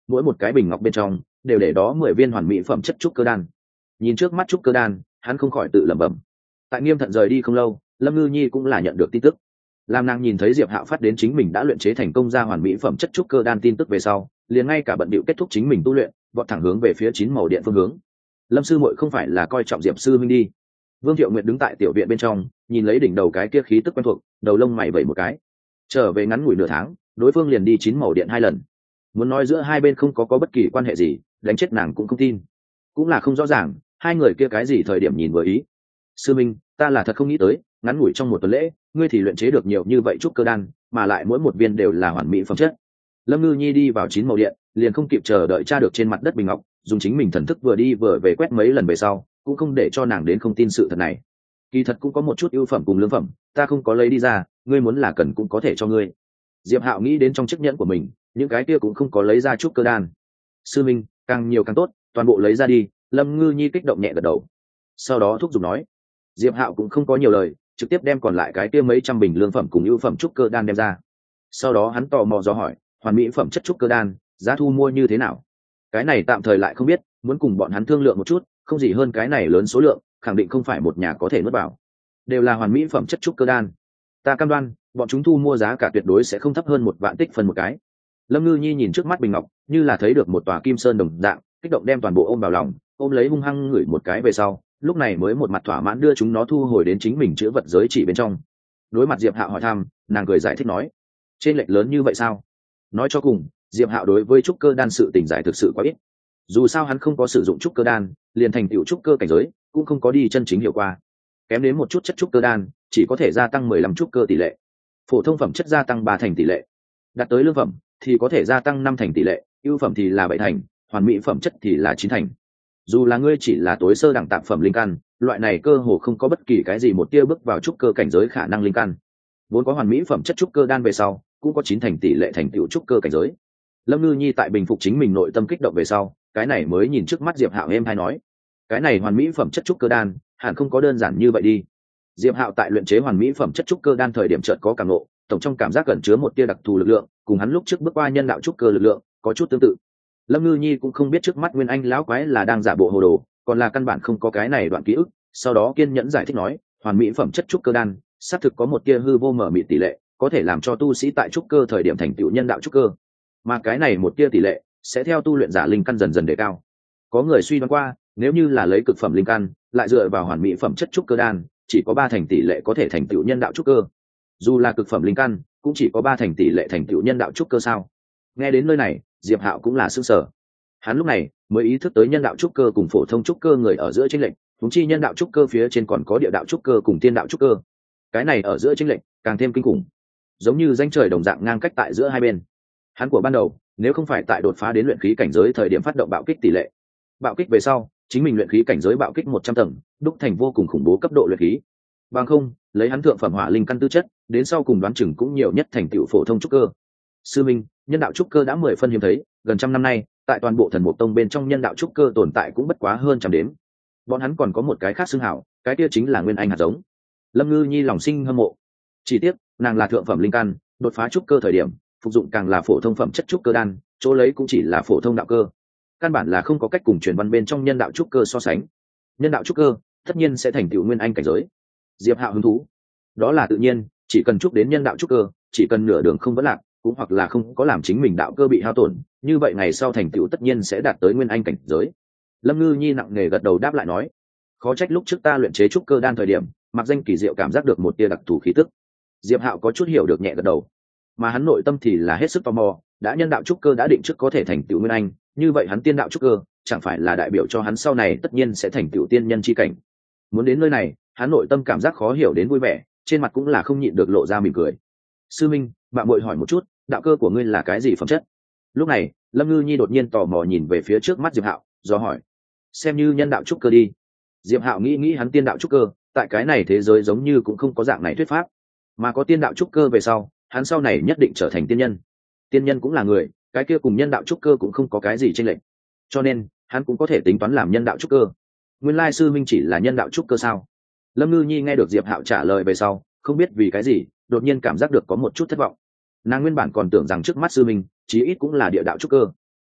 mỗi một cái bình ngọc bên trong đều để đó 10 viên hoàn mỹ phẩm chất trúc cơ đan. Nhìn trước mắt trúc cơ đan, hắn không khỏi tự lẩm bẩm. Tại Nghiêm Thận rời đi không lâu, Lâm Ngư Nhi cũng là nhận được tin tức. Làm nàng nhìn thấy Diệp Hạo phát đến chính mình đã luyện chế thành công ra hoàn mỹ phẩm chất trúc cơ đan tin tức về sau, liền ngay cả bận bịu kết thúc chính mình tu luyện, vọt thẳng hướng về phía 9 màu điện phương hướng. Lâm sư muội không phải là coi trọng Diệp sư huynh đi? Vương Thiệu Nguyệt đứng tại tiểu viện bên trong, nhìn lấy đỉnh đầu cái kia khí tức quen thuộc, đầu lông mày vẩy một cái. Trở về ngắn ngủi nửa tháng, đối phương liền đi 9 màu điện 2 lần. Muốn nói giữa hai bên không có bất kỳ quan hệ gì, đánh chết nàng cũng không tin. Cũng là không rõ ràng, hai người kia cái gì thời điểm nhìn vừa ý. Sư minh, ta là thật không nghĩ tới, ngắn ngủi trong một tuần lễ, ngươi thì luyện chế được nhiều như vậy trúc cơ đan, mà lại mỗi một viên đều là hoàn mỹ phẩm chất. Lâm Ngư Nhi đi vào 9 màu điện, liền không kịp chờ đợi tra được trên mặt đất bình ngọc, dùng chính mình thần thức vừa đi vừa về quét mấy lần về sau, cũng không để cho nàng đến không tin sự thật này. Kỳ thật cũng có một chút ưu phẩm cùng lương phẩm, ta không có lấy đi ra, ngươi muốn là cần cũng có thể cho ngươi. Diệp Hạo nghĩ đến trong chiếc nhẫn của mình, những cái kia cũng không có lấy ra trúc cơ đan. Sư minh, càng nhiều càng tốt, toàn bộ lấy ra đi. Lâm Ngư Nhi kích động nhẹ gật đầu, sau đó thúc giục nói. Diệp Hạo cũng không có nhiều lời, trực tiếp đem còn lại cái kia mấy trăm bình lương phẩm cùng ưu phẩm trúc cơ đan đem ra. Sau đó hắn tò mò do hỏi, hoàn mỹ phẩm chất trúc cơ đan, giá thu mua như thế nào? Cái này tạm thời lại không biết, muốn cùng bọn hắn thương lượng một chút, không gì hơn cái này lớn số lượng, khẳng định không phải một nhà có thể nuốt vào. Đều là hoàn mỹ phẩm chất trúc cơ đan, ta cam đoan, bọn chúng thu mua giá cả tuyệt đối sẽ không thấp hơn 1 vạn tích phân một cái. Lâm Ngư Nhi nhìn trước mắt bình ngọc, như là thấy được một tòa kim sơn đồng dạng, kích động đem toàn bộ ôm vào lòng, ôm lấy hung hăng ngửi một cái về sau, lúc này mới một mặt thỏa mãn đưa chúng nó thu hồi đến chính mình chứa vật giới chỉ bên trong. Đối mặt Diệp Hạo hỏi thăm, nàng cười giải thích nói, trên lệch lớn như vậy sao? Nói cho cùng, Diệp Hạo đối với trúc cơ đan sự tình giải thực sự quá ít. Dù sao hắn không có sử dụng trúc cơ đan, liền thành tựu trúc cơ cảnh giới, cũng không có đi chân chính hiểu qua. Kém đến một chút chất trúc cơ đan, chỉ có thể gia tăng 15 trúc cơ tỷ lệ. Phổ thông phẩm chất gia tăng 3 thành tỷ lệ. Đạt tới lương phẩm thì có thể gia tăng 5 thành tỷ lệ, ưu phẩm thì là 7 thành, hoàn mỹ phẩm chất thì là 9 thành. Dù là ngươi chỉ là tối sơ đẳng tạp phẩm linh căn, loại này cơ hồ không có bất kỳ cái gì một tia bước vào trúc cơ cảnh giới khả năng linh căn. Vốn có hoàn mỹ phẩm chất trúc cơ đan về sau, cũng có 9 thành tỷ lệ thành tựu trúc cơ cảnh giới. Lâm Ngư Nhi tại bình phục chính mình nội tâm kích động về sau, cái này mới nhìn trước mắt Diệp Hạo êm hay nói, cái này hoàn mỹ phẩm chất trúc cơ đan, hẳn không có đơn giản như vậy đi. Diệp Hạo tại luyện chế hoàn mỹ phẩm chất trúc cơ đan thời điểm chợt có cảm ngộ, tổng trong cảm giác cẩn chứa một tia đặc thù lực lượng, cùng hắn lúc trước bước qua nhân đạo trúc cơ lực lượng có chút tương tự. Lâm Ngư Nhi cũng không biết trước mắt Nguyên Anh lão quái là đang giả bộ hồ đồ, còn là căn bản không có cái này đoạn ký ức, sau đó kiên nhẫn giải thích nói, hoàn mỹ phẩm chất trúc cơ đan, xác thực có một tia hư vô mở mịt tỷ lệ, có thể làm cho tu sĩ tại trúc cơ thời điểm thành tựu nhân đạo trúc cơ. Mà cái này một tia tỷ lệ sẽ theo tu luyện giả linh căn dần dần đề cao. Có người suy đoán qua, nếu như là lấy cực phẩm linh căn, lại dựa vào hoàn mỹ phẩm chất trúc cơ đan, chỉ có 3 thành tỷ lệ có thể thành tựu nhân đạo trúc cơ. Dù là cực phẩm linh căn, cũng chỉ có 3 thành tỷ lệ thành tựu nhân đạo trúc cơ sao? Nghe đến nơi này, Diệp Hạo cũng là sửng sở. Hắn lúc này mới ý thức tới nhân đạo trúc cơ cùng phổ thông trúc cơ người ở giữa chênh lệch, huống chi nhân đạo trúc cơ phía trên còn có địa đạo trúc cơ cùng tiên đạo trúc cơ. Cái này ở giữa chênh lệch càng thêm kinh khủng, giống như ranh trời đồng dạng ngang cách tại giữa hai bên. Hắn của ban đầu, nếu không phải tại đột phá đến luyện khí cảnh giới thời điểm phát động bạo kích tỷ lệ, bạo kích về sau, chính mình luyện khí cảnh giới bạo kích 100 tầng, đúc thành vô cùng khủng bố cấp độ luyện khí. Bằng không, lấy hắn thượng phẩm hỏa linh căn tư chất, đến sau cùng đoán chừng cũng nhiều nhất thành tựu phổ thông trúc cơ. Sư minh, nhân đạo trúc cơ đã 10 phân hiếm thấy, gần trăm năm nay, tại toàn bộ Thần Mục Tông bên trong nhân đạo trúc cơ tồn tại cũng bất quá hơn trăm đếm. Bọn hắn còn có một cái khác xưng hảo, cái kia chính là Nguyên Anh hạt giống. Lâm Ngư Nhi lòng sinh hâm mộ. Chỉ tiếc, nàng là thượng phẩm linh căn, đột phá trúc cơ thời điểm, phục dụng càng là phổ thông phẩm chất trúc cơ đan, chỗ lấy cũng chỉ là phổ thông đạo cơ. Căn bản là không có cách cùng truyền văn bên trong nhân đạo trúc cơ so sánh. Nhân đạo trúc cơ, tất nhiên sẽ thành tựu Nguyên Anh cảnh giới. Diệp Hạo hứng thú. Đó là tự nhiên, chỉ cần chúc đến nhân đạo trúc cơ, chỉ cần nửa đường không vấn lạc, cũng hoặc là không có làm chính mình đạo cơ bị hao tổn, như vậy ngày sau thành tựu tất nhiên sẽ đạt tới Nguyên Anh cảnh giới. Lâm Ngư Nhi nặng nề gật đầu đáp lại nói, khó trách lúc trước ta luyện chế trúc cơ đan thời điểm, mặc danh kỳ diệu cảm giác được một tia đặc thù khí tức. Diệp Hạo có chút hiểu được nhẹ gật đầu, mà hắn nội tâm thì là hết sức tò mò, đã nhân đạo trúc cơ đã định trước có thể thành tựu Nguyên Anh, như vậy hắn tiên đạo trúc cơ chẳng phải là đại biểu cho hắn sau này tất nhiên sẽ thành tựu tiên nhân chi cảnh. Muốn đến nơi này, hắn nội tâm cảm giác khó hiểu đến vui vẻ, trên mặt cũng là không nhịn được lộ ra mỉm cười. Sư minh, bạn muội hỏi một chút, đạo cơ của ngươi là cái gì phẩm chất? Lúc này, Lâm Ngư Nhi đột nhiên tò mò nhìn về phía trước mắt Diệp Hạo, do hỏi. Xem như nhân đạo trúc cơ đi. Diệp Hạo nghĩ hắn tiên đạo trúc cơ, tại cái này thế giới giống như cũng không có dạng này thuyết pháp, mà có tiên đạo trúc cơ về sau, hắn sau này nhất định trở thành tiên nhân. Tiên nhân cũng là người, cái kia cùng nhân đạo trúc cơ cũng không có cái gì chênh lệch, cho nên hắn cũng có thể tính toán làm nhân đạo trúc cơ. Nguyên lai sư minh chỉ là nhân đạo trúc cơ sao? Lâm Ngư Nhi nghe được Diệp Hạo trả lời về sau, không biết vì cái gì, đột nhiên cảm giác được có một chút thất vọng. Nàng nguyên bản còn tưởng rằng trước mắt sư minh chí ít cũng là địa đạo trúc cơ,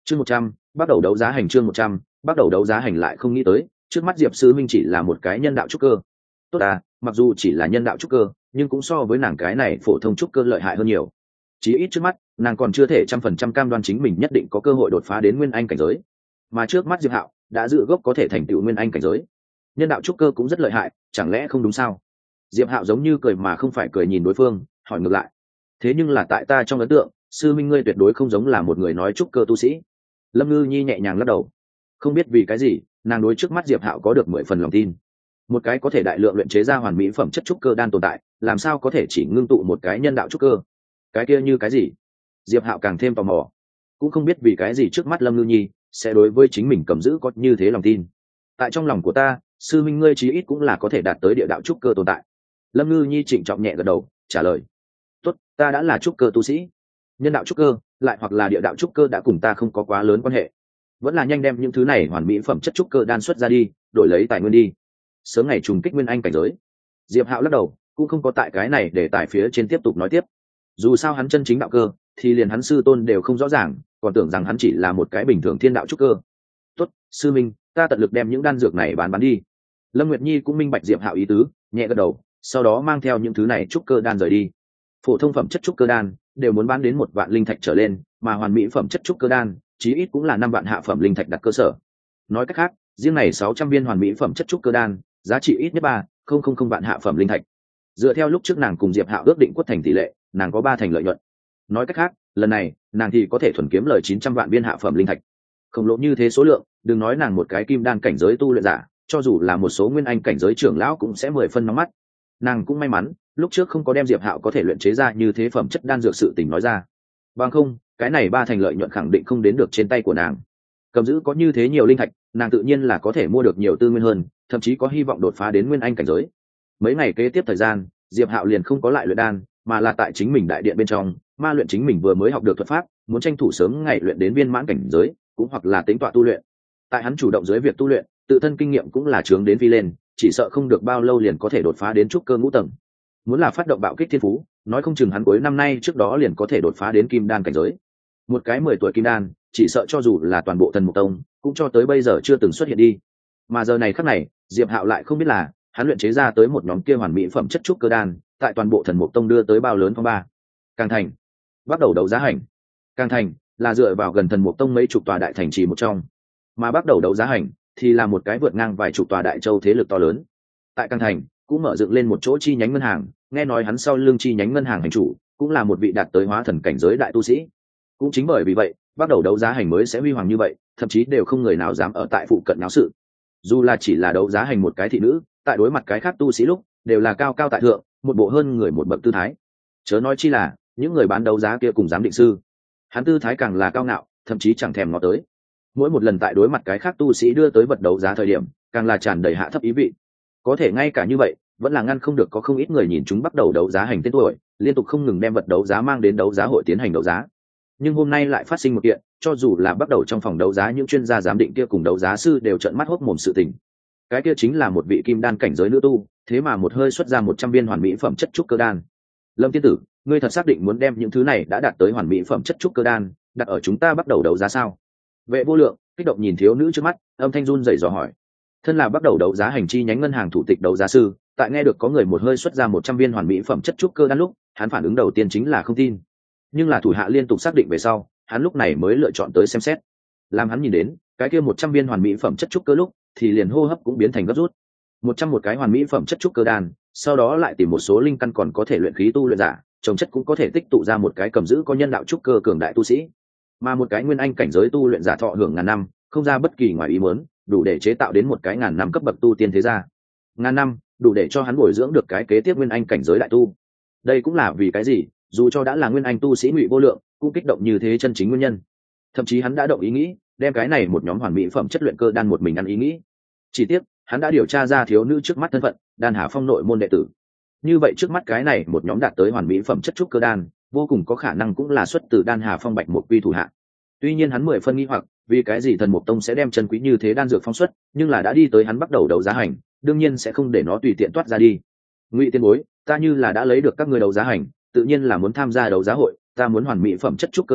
Chương 100, bắt đầu đấu giá hành. Chương 100, bắt đầu đấu giá hành. Lại không nghĩ tới, trước mắt Diệp Sư Minh chỉ là một cái nhân đạo trúc cơ. Tốt à, mặc dù chỉ là nhân đạo trúc cơ, nhưng cũng so với nàng cái này phổ thông trúc cơ lợi hại hơn nhiều. Chí ít trước mắt, nàng còn chưa thể 100% cam đoan chính mình nhất định có cơ hội đột phá đến nguyên anh cảnh giới. Mà trước mắt Diệp Hạo đã dự gốc có thể thành tựu nguyên anh cảnh giới. Nhân đạo trúc cơ cũng rất lợi hại, chẳng lẽ không đúng sao? Diệp Hạo giống như cười mà không phải cười nhìn đối phương, hỏi ngược lại. Thế nhưng là tại ta trong ấn tượng, sư minh ngươi tuyệt đối không giống là một người nói trúc cơ tu sĩ. Lâm Ngư Nhi nhẹ nhàng lắc đầu. Không biết vì cái gì, nàng đối trước mắt Diệp Hạo có được 10 phần lòng tin. Một cái có thể đại lượng luyện chế ra hoàn mỹ phẩm chất trúc cơ đan tồn tại, làm sao có thể chỉ ngưng tụ một cái nhân đạo trúc cơ? Cái kia như cái gì? Diệp Hạo càng thêm tò mò. Cũng không biết vì cái gì trước mắt Lâm Ngư Nhi sẽ đối với chính mình cầm giữ có như thế lòng tin. Tại trong lòng của ta, sư minh ngươi chí ít cũng là có thể đạt tới địa đạo trúc cơ tồn tại. Lâm Ngư Nhi trịnh trọng nhẹ gật đầu, trả lời. Tốt, ta đã là trúc cơ tu sĩ. Nhân đạo trúc cơ, lại hoặc là địa đạo trúc cơ đã cùng ta không có quá lớn quan hệ. Vẫn là nhanh đem những thứ này hoàn mỹ phẩm chất trúc cơ đan xuất ra đi, đổi lấy tài nguyên đi. Sớm ngày trùng kích nguyên anh cảnh giới. Diệp Hạo lắc đầu, cũng không có tại cái này để tại phía trên tiếp tục nói tiếp. Dù sao hắn chân chính đạo cơ, thì liền hắn sư tôn đều không rõ ràng, còn tưởng rằng hắn chỉ là một cái bình thường thiên đạo trúc cơ. Tốt, sư minh, ta tận lực đem những đan dược này bán đi. Lâm Nguyệt Nhi cũng minh bạch Diệp Hạo ý tứ, nhẹ gật đầu, sau đó mang theo những thứ này trúc cơ đan rời đi. Phổ thông phẩm chất trúc cơ đan đều muốn bán đến 1 vạn linh thạch trở lên, mà hoàn mỹ phẩm chất trúc cơ đan chí ít cũng là 5 vạn hạ phẩm linh thạch đặt cơ sở. Nói cách khác, riêng này 600 viên hoàn mỹ phẩm chất trúc cơ đan, giá trị ít nhất 3,000 vạn hạ phẩm linh thạch. Dựa theo lúc trước nàng cùng Diệp Hạo ước định quất thành tỷ lệ, nàng có 3 thành lợi nhuận. Nói cách khác, lần này, nàng thì có thể thuần kiếm lời 900 vạn viên hạ phẩm linh thạch. Khổng lồ như thế số lượng, đừng nói nàng một cái kim đan cảnh giới tu luyện giả, cho dù là một số nguyên anh cảnh giới trưởng lão cũng sẽ 10 phân nóng mắt. Nàng cũng may mắn, lúc trước không có đem Diệp Hạo có thể luyện chế ra như thế phẩm chất đan dược sự tình nói ra. Bằng không, cái này 3 thành lợi nhuận khẳng định không đến được trên tay của nàng. Cầm giữ có như thế nhiều linh thạch, nàng tự nhiên là có thể mua được nhiều tư nguyên hơn, thậm chí có hy vọng đột phá đến nguyên anh cảnh giới. Mấy ngày kế tiếp thời gian, Diệp Hạo liền không có lại luyện đan, mà là tại chính mình đại điện bên trong, ma luyện chính mình vừa mới học được thuật pháp, muốn tranh thủ sớm ngày luyện đến viên mãn cảnh giới, cũng hoặc là tính tọa tu luyện. Tại hắn chủ động dưới việc tu luyện, tự thân kinh nghiệm cũng là chướng đến phi lên, chỉ sợ không được bao lâu liền có thể đột phá đến trúc cơ ngũ tầng. Muốn là phát động bạo kích thiên phú, nói không chừng hắn cuối năm nay trước đó liền có thể đột phá đến kim đan cảnh giới. Một cái 10 tuổi kim đan, chỉ sợ cho dù là toàn bộ Thần Mục Tông, cũng cho tới bây giờ chưa từng xuất hiện đi. Mà giờ này khắc này, Diệp Hạo lại không biết là, hắn luyện chế ra tới một nhóm kia hoàn mỹ phẩm chất trúc cơ đan, tại toàn bộ Thần Mục Tông đưa tới bao lớn phong ba. Càng thành, bắt đầu đấu giá hành. Càng thành là dựa vào gần Thần Mục Tông mấy chục tòa đại thành trì một trong, mà bắt đầu đấu giá hành thì là một cái vượt ngang vài chục tòa đại châu thế lực to lớn. Tại Càng thành cũng mở dựng lên một chỗ chi nhánh ngân hàng, nghe nói hắn sau lưng chi nhánh ngân hàng hành chủ cũng là một vị đạt tới hóa thần cảnh giới đại tu sĩ. Cũng chính bởi vì vậy, bắt đầu đấu giá hành mới sẽ huy hoàng như vậy, thậm chí đều không người nào dám ở tại phụ cận náo sự. Dù là chỉ là đấu giá hành một cái thị nữ, tại đối mặt cái khác tu sĩ lúc, đều là cao cao tại thượng, một bộ hơn người một bậc tư thái. Chớ nói chi là những người bán đấu giá kia cùng giám định sư, hắn tư thái càng là cao ngạo, thậm chí chẳng thèm ngó tới. Mỗi một lần tại đối mặt cái khác tu sĩ đưa tới vật đấu giá thời điểm, càng là tràn đầy hạ thấp ý vị. Có thể ngay cả như vậy, vẫn là ngăn không được có không ít người nhìn chúng bắt đầu đấu giá hành tên tuổi, liên tục không ngừng đem vật đấu giá mang đến đấu giá hội tiến hành đấu giá. Nhưng hôm nay lại phát sinh một kiện, cho dù là bắt đầu trong phòng đấu giá những chuyên gia giám định kia cùng đấu giá sư đều trợn mắt hốt mồm sự tình. Cái kia chính là một vị kim đan cảnh giới nữ tu, thế mà một hơi xuất ra 100 viên hoàn mỹ phẩm chất trúc cơ đan. Lâm tiên tử, ngươi thật xác định muốn đem những thứ này đã đạt tới hoàn mỹ phẩm chất trúc cơ đan đặt ở chúng ta bắt đầu đấu giá sao? Vệ Vô Lượng kích động nhìn thiếu nữ trước mắt, âm thanh run rẩy dò hỏi. Thân là bắt đầu đấu giá hành chi nhánh ngân hàng thủ tịch đấu giá sư, tại nghe được có người một hơi xuất ra 100 viên hoàn mỹ phẩm chất trúc cơ đan lúc, hắn phản ứng đầu tiên chính là không tin. Nhưng là thủ hạ liên tục xác định về sau, hắn lúc này mới lựa chọn tới xem xét. Làm hắn nhìn đến cái kia 100 viên hoàn mỹ phẩm chất trúc cơ lúc, thì liền hô hấp cũng biến thành gấp rút. 100 một cái hoàn mỹ phẩm chất trúc cơ đan, sau đó lại tìm một số linh căn còn có thể luyện khí tu luyện giả, trồng chất cũng có thể tích tụ ra một cái cầm giữ có nhân đạo trúc cơ cường đại tu sĩ. Mà một cái nguyên anh cảnh giới tu luyện giả thọ hưởng ngàn năm, không ra bất kỳ ngoài ý muốn, đủ để chế tạo đến một cái ngàn năm cấp bậc tu tiên thế gia. Ngàn năm, đủ để cho hắn bồi dưỡng được cái kế tiếp nguyên anh cảnh giới đại tu. Đây cũng là vì cái gì, dù cho đã là nguyên anh tu sĩ Ngụy Vô Lượng, cũng kích động như thế chân chính nguyên nhân. Thậm chí hắn đã động ý nghĩ, đem cái này một nhóm hoàn mỹ phẩm chất luyện cơ đan một mình ăn ý nghĩ. Chỉ tiếc, hắn đã điều tra ra thiếu nữ trước mắt thân phận, Đan Hà Phong nội môn đệ tử. Như vậy trước mắt cái này một nhóm đạt tới hoàn mỹ phẩm chất trúc cơ đan, vô cùng có khả năng cũng là xuất từ Đan Hà Phong Bạch một quy thủ hạ. Tuy nhiên hắn 10 phân nghi hoặc, vì cái gì Thần Mục Tông sẽ đem chân quý như thế đan dược phong xuất, nhưng là đã đi tới hắn bắt đầu đấu giá hành, đương nhiên sẽ không để nó tùy tiện toát ra đi. Ngụy Tiên Bối, ta như là đã lấy được các ngươi đấu giá hành, tự nhiên là muốn tham gia đấu giá hội, ta muốn hoàn mỹ phẩm chất trúc cơ đan,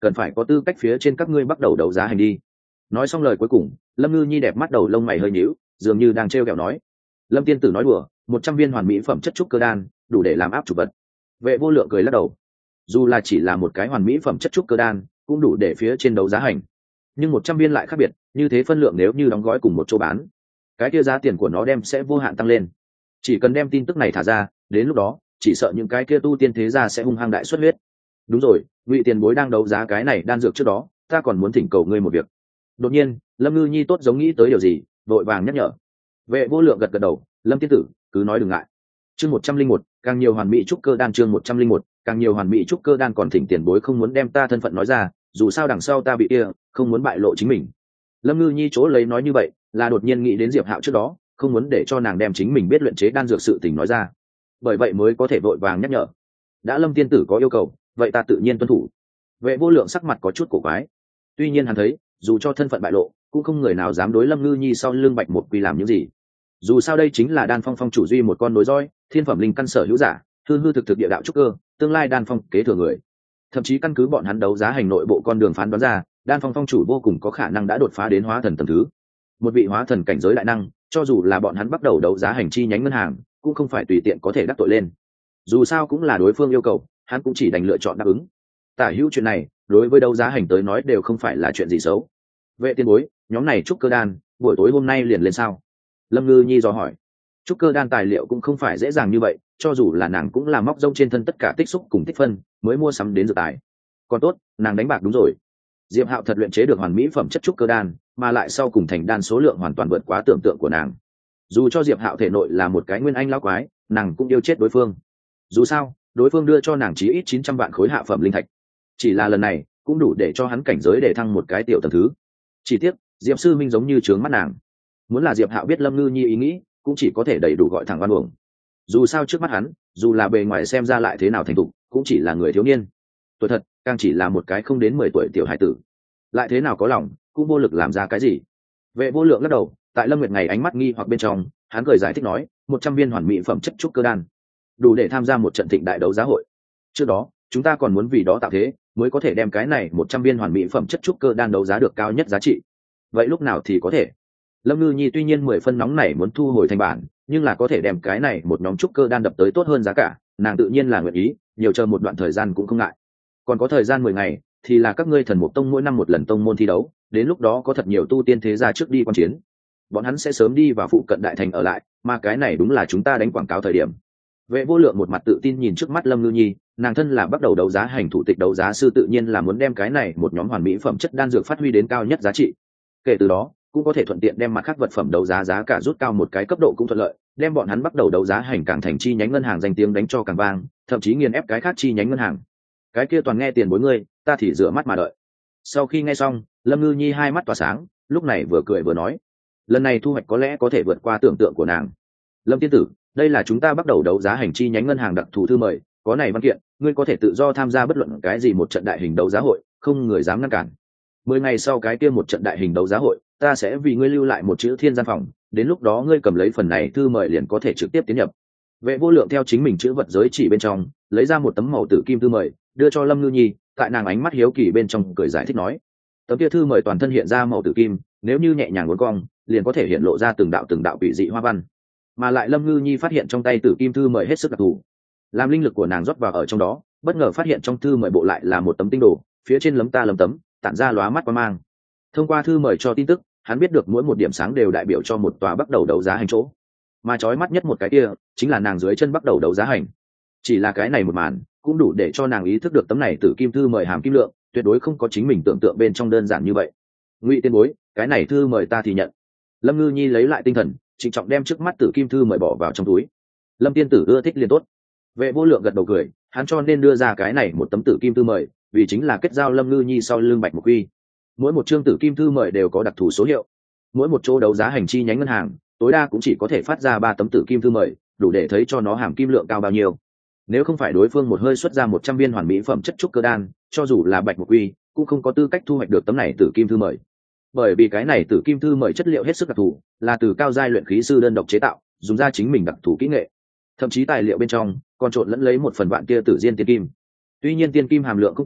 cần phải có tư cách phía trên các ngươi bắt đầu đấu giá hành đi. Nói xong lời cuối cùng, Lâm Ngư Nhi đẹp mắt đầu lông mày hơi nhíu, dường như đang trêu ghẹo nói. Lâm tiên tử nói đùa, 100 viên hoàn mỹ phẩm chất trúc cơ đan đủ để làm áp chủ vật. Vệ Vô Lượng cười lắc đầu. Dù là chỉ là một cái hoàn mỹ phẩm chất trúc cơ đan cũng đủ để phía trên đấu giá hành, nhưng 100 viên lại khác biệt, như thế phân lượng nếu như đóng gói cùng một chỗ bán, cái kia giá tiền của nó đem sẽ vô hạn tăng lên. Chỉ cần đem tin tức này thả ra, đến lúc đó chỉ sợ những cái kia tu tiên thế gia sẽ hung hăng đại xuất huyết. Đúng rồi, Ngụy tiền bối đang đấu giá cái này đan dược trước đó, ta còn muốn thỉnh cầu ngươi một việc. Đột nhiên Lâm Ngư Nhi tốt giống nghĩ tới điều gì, vội vàng nhắc nhở. Vệ Vô Lượng gật gật đầu, Lâm tiên tử cứ nói đừng ngại. Chương 101, càng nhiều hoàn mỹ trúc cơ đan. Chương 101, càng nhiều hoàn mỹ trúc cơ đan. Còn thỉnh tiền bối không muốn đem ta thân phận nói ra, dù sao đằng sau ta bị kia, không muốn bại lộ chính mình. Lâm Ngư Nhi chỗ lấy nói như vậy là đột nhiên nghĩ đến Diệp Hạo trước đó, không muốn để cho nàng đem chính mình biết luyện chế đan dược sự tình nói ra, bởi vậy mới có thể vội vàng nhắc nhở. Đã Lâm tiên tử có yêu cầu, vậy ta tự nhiên tuân thủ. Vệ Vô Lượng sắc mặt có chút cổ quái, tuy nhiên hắn thấy dù cho thân phận bại lộ cũng không người nào dám đối Lâm Ngư Nhi sau lưng Bạch Một Quy làm những gì. Dù sao đây chính là Đan Phong phong chủ duy một con nối roi, thiên phẩm linh căn sở hữu giả, hư hư thực thực địa đạo trúc cơ, tương lai Đan Phong kế thừa người. Thậm chí căn cứ bọn hắn đấu giá hành nội bộ con đường phán đoán ra, Đan Phong phong chủ vô cùng có khả năng đã đột phá đến hóa thần tầng thứ. Một vị hóa thần cảnh giới đại năng, cho dù là bọn hắn bắt đầu đấu giá hành chi nhánh ngân hàng, cũng không phải tùy tiện có thể đắc tội lên. Dù sao cũng là đối phương yêu cầu, hắn cũng chỉ đành lựa chọn đáp ứng. Tả hữu chuyện này, đối với đấu giá hành tới nói đều không phải là chuyện gì xấu. Vệ tiên bối, nhóm này trúc cơ đan, buổi tối hôm nay liền lên sao? Lâm Ngư Nhi dò hỏi. Trúc cơ đan tài liệu cũng không phải dễ dàng như vậy, cho dù là nàng cũng là móc rông trên thân tất cả tích xúc cùng tích phân mới mua sắm đến dược tài. Còn tốt, nàng đánh bạc đúng rồi. Diệp Hạo thật luyện chế được hoàn mỹ phẩm chất trúc cơ đan, mà lại sau cùng thành đan số lượng hoàn toàn vượt quá tưởng tượng của nàng. Dù cho Diệp Hạo thể nội là một cái nguyên anh lão quái, nàng cũng yêu chết đối phương. Dù sao, đối phương đưa cho nàng chí ít 900 vạn khối hạ phẩm linh thạch. Chỉ là lần này, cũng đủ để cho hắn cảnh giới để thăng một cái tiểu tầng thứ. Chỉ tiếc, Diệp sư minh giống như trướng mắt nàng. Muốn là Diệp Hạo biết Lâm Ngư Nhi ý nghĩ, cũng chỉ có thể đầy đủ gọi thẳng oan uổng. Dù sao trước mắt hắn, dù là bề ngoài xem ra lại thế nào thành thục, cũng chỉ là người thiếu niên. Tuổi thật, càng chỉ là một cái không đến 10 tuổi tiểu hải tử. Lại thế nào có lòng, cũng vô lực làm ra cái gì. Vệ Vô Lượng lắc đầu, tại Lâm Nguyệt ngày ánh mắt nghi hoặc bên trong, hắn cười giải thích nói, 100 viên hoàn mỹ phẩm chất trúc cơ đan, đủ để tham gia một trận thịnh đại đấu giá hội. Trước đó, chúng ta còn muốn vì đó tạo thế, mới có thể đem cái này 100 viên hoàn mỹ phẩm chất trúc cơ đan đấu giá được cao nhất giá trị. Vậy lúc nào thì có thể? Lâm Ngư Nhi tuy nhiên 10 phân nóng này muốn thu hồi thành bản, nhưng là có thể đem cái này một nhóm trúc cơ đan đập tới tốt hơn giá cả, nàng tự nhiên là nguyện ý, nhiều chờ một đoạn thời gian cũng không ngại. Còn có thời gian 10 ngày, thì là các ngươi Thần Mục Tông mỗi năm một lần tông môn thi đấu, đến lúc đó có thật nhiều tu tiên thế gia trước đi quan chiến. Bọn hắn sẽ sớm đi vào phụ cận đại thành ở lại, mà cái này đúng là chúng ta đánh quảng cáo thời điểm. Vệ Vô Lượng một mặt tự tin nhìn trước mắt Lâm Ngư Nhi, nàng thân là bắt đầu đấu giá hành thủ tịch đấu giá sư, tự nhiên là muốn đem cái này một nhóm hoàn mỹ phẩm chất đan dược phát huy đến cao nhất giá trị. Kể từ đó, cũng có thể thuận tiện đem mặt khác vật phẩm đấu giá giá cả rút cao một cái cấp độ cũng thuận lợi, đem bọn hắn bắt đầu đấu giá hành càng thành chi nhánh ngân hàng danh tiếng đánh cho càng vang, thậm chí nghiền ép cái khác chi nhánh ngân hàng. Cái kia toàn nghe tiền bối ngươi, ta thì rửa mắt mà đợi. Sau khi nghe xong, Lâm Ngư Nhi hai mắt tỏa sáng, lúc này vừa cười vừa nói, lần này thu hoạch có lẽ có thể vượt qua tưởng tượng của nàng. Lâm tiên tử, đây là chúng ta bắt đầu đấu giá hành chi nhánh ngân hàng đặc thù thư mời, có này văn kiện, ngươi có thể tự do tham gia bất luận cái gì một trận đại hình đấu giá hội, không người dám ngăn cản. 10 ngày sau cái kia một trận đại hình đấu giá hội, ta sẽ vì ngươi lưu lại một chữ thiên gian phòng, đến lúc đó ngươi cầm lấy phần này thư mời liền có thể trực tiếp tiến nhập. Vệ Vô Lượng theo chính mình chữ vật giới chỉ bên trong lấy ra một tấm màu tử kim thư mời, đưa cho Lâm Ngư Nhi, tại nàng ánh mắt hiếu kỳ bên trong cười giải thích nói, tấm kia thư mời toàn thân hiện ra màu tử kim, nếu như nhẹ nhàng uốn cong, liền có thể hiện lộ ra từng đạo quỷ dị hoa văn. Mà lại Lâm Ngư Nhi phát hiện trong tay tử kim thư mời hết sức đặc thù, làm linh lực của nàng rót vào ở trong đó, bất ngờ phát hiện trong thư mời bộ lại là một tấm tinh đồ, phía trên lấm ta lấm tấm, tản ra lóa mắt quang mang. Thông qua thư mời cho tin tức, hắn biết được mỗi một điểm sáng đều đại biểu cho một tòa bắt đầu đấu giá hành chỗ, mà chói mắt nhất một cái kia chính là nàng dưới chân bắt đầu đấu giá hành. Chỉ là cái này một màn cũng đủ để cho nàng ý thức được tấm này tử kim thư mời hàm kim lượng tuyệt đối không có chính mình tưởng tượng bên trong đơn giản như vậy. Ngụy tiên bối, cái này thư mời ta thì nhận. Lâm Ngư Nhi lấy lại tinh thần, trịnh trọng đem trước mắt tử kim thư mời bỏ vào trong túi. Lâm tiên tử ưa thích liền tốt. Vệ Vô Lượng gật đầu cười, hắn cho nên đưa ra cái này một tấm tử kim thư mời, vì chính là kết giao Lâm Ngư Nhi sau lưng Bạch Mục Quy. Mỗi một chương tử kim thư mời đều có đặc thù số hiệu, mỗi một chỗ đấu giá hành chi nhánh ngân hàng tối đa cũng chỉ có thể phát ra 3 tấm tử kim thư mời, đủ để thấy cho nó hàm kim lượng cao bao nhiêu. Nếu không phải đối phương một hơi xuất ra 100 viên hoàn mỹ phẩm chất trúc cơ đan, cho dù là Bạch Mục Quy cũng không có tư cách thu hoạch được tấm này tử kim thư mời. Bởi vì cái này tử kim thư mời chất liệu hết sức đặc thù, là từ cao giai luyện khí sư đơn độc chế tạo, dùng ra chính mình đặc thù kỹ nghệ, thậm chí tài liệu bên trong còn trộn lẫn lấy một phần vạn kia tử diên tiên kim. Tuy nhiên tiên kim hàm lượng không cao,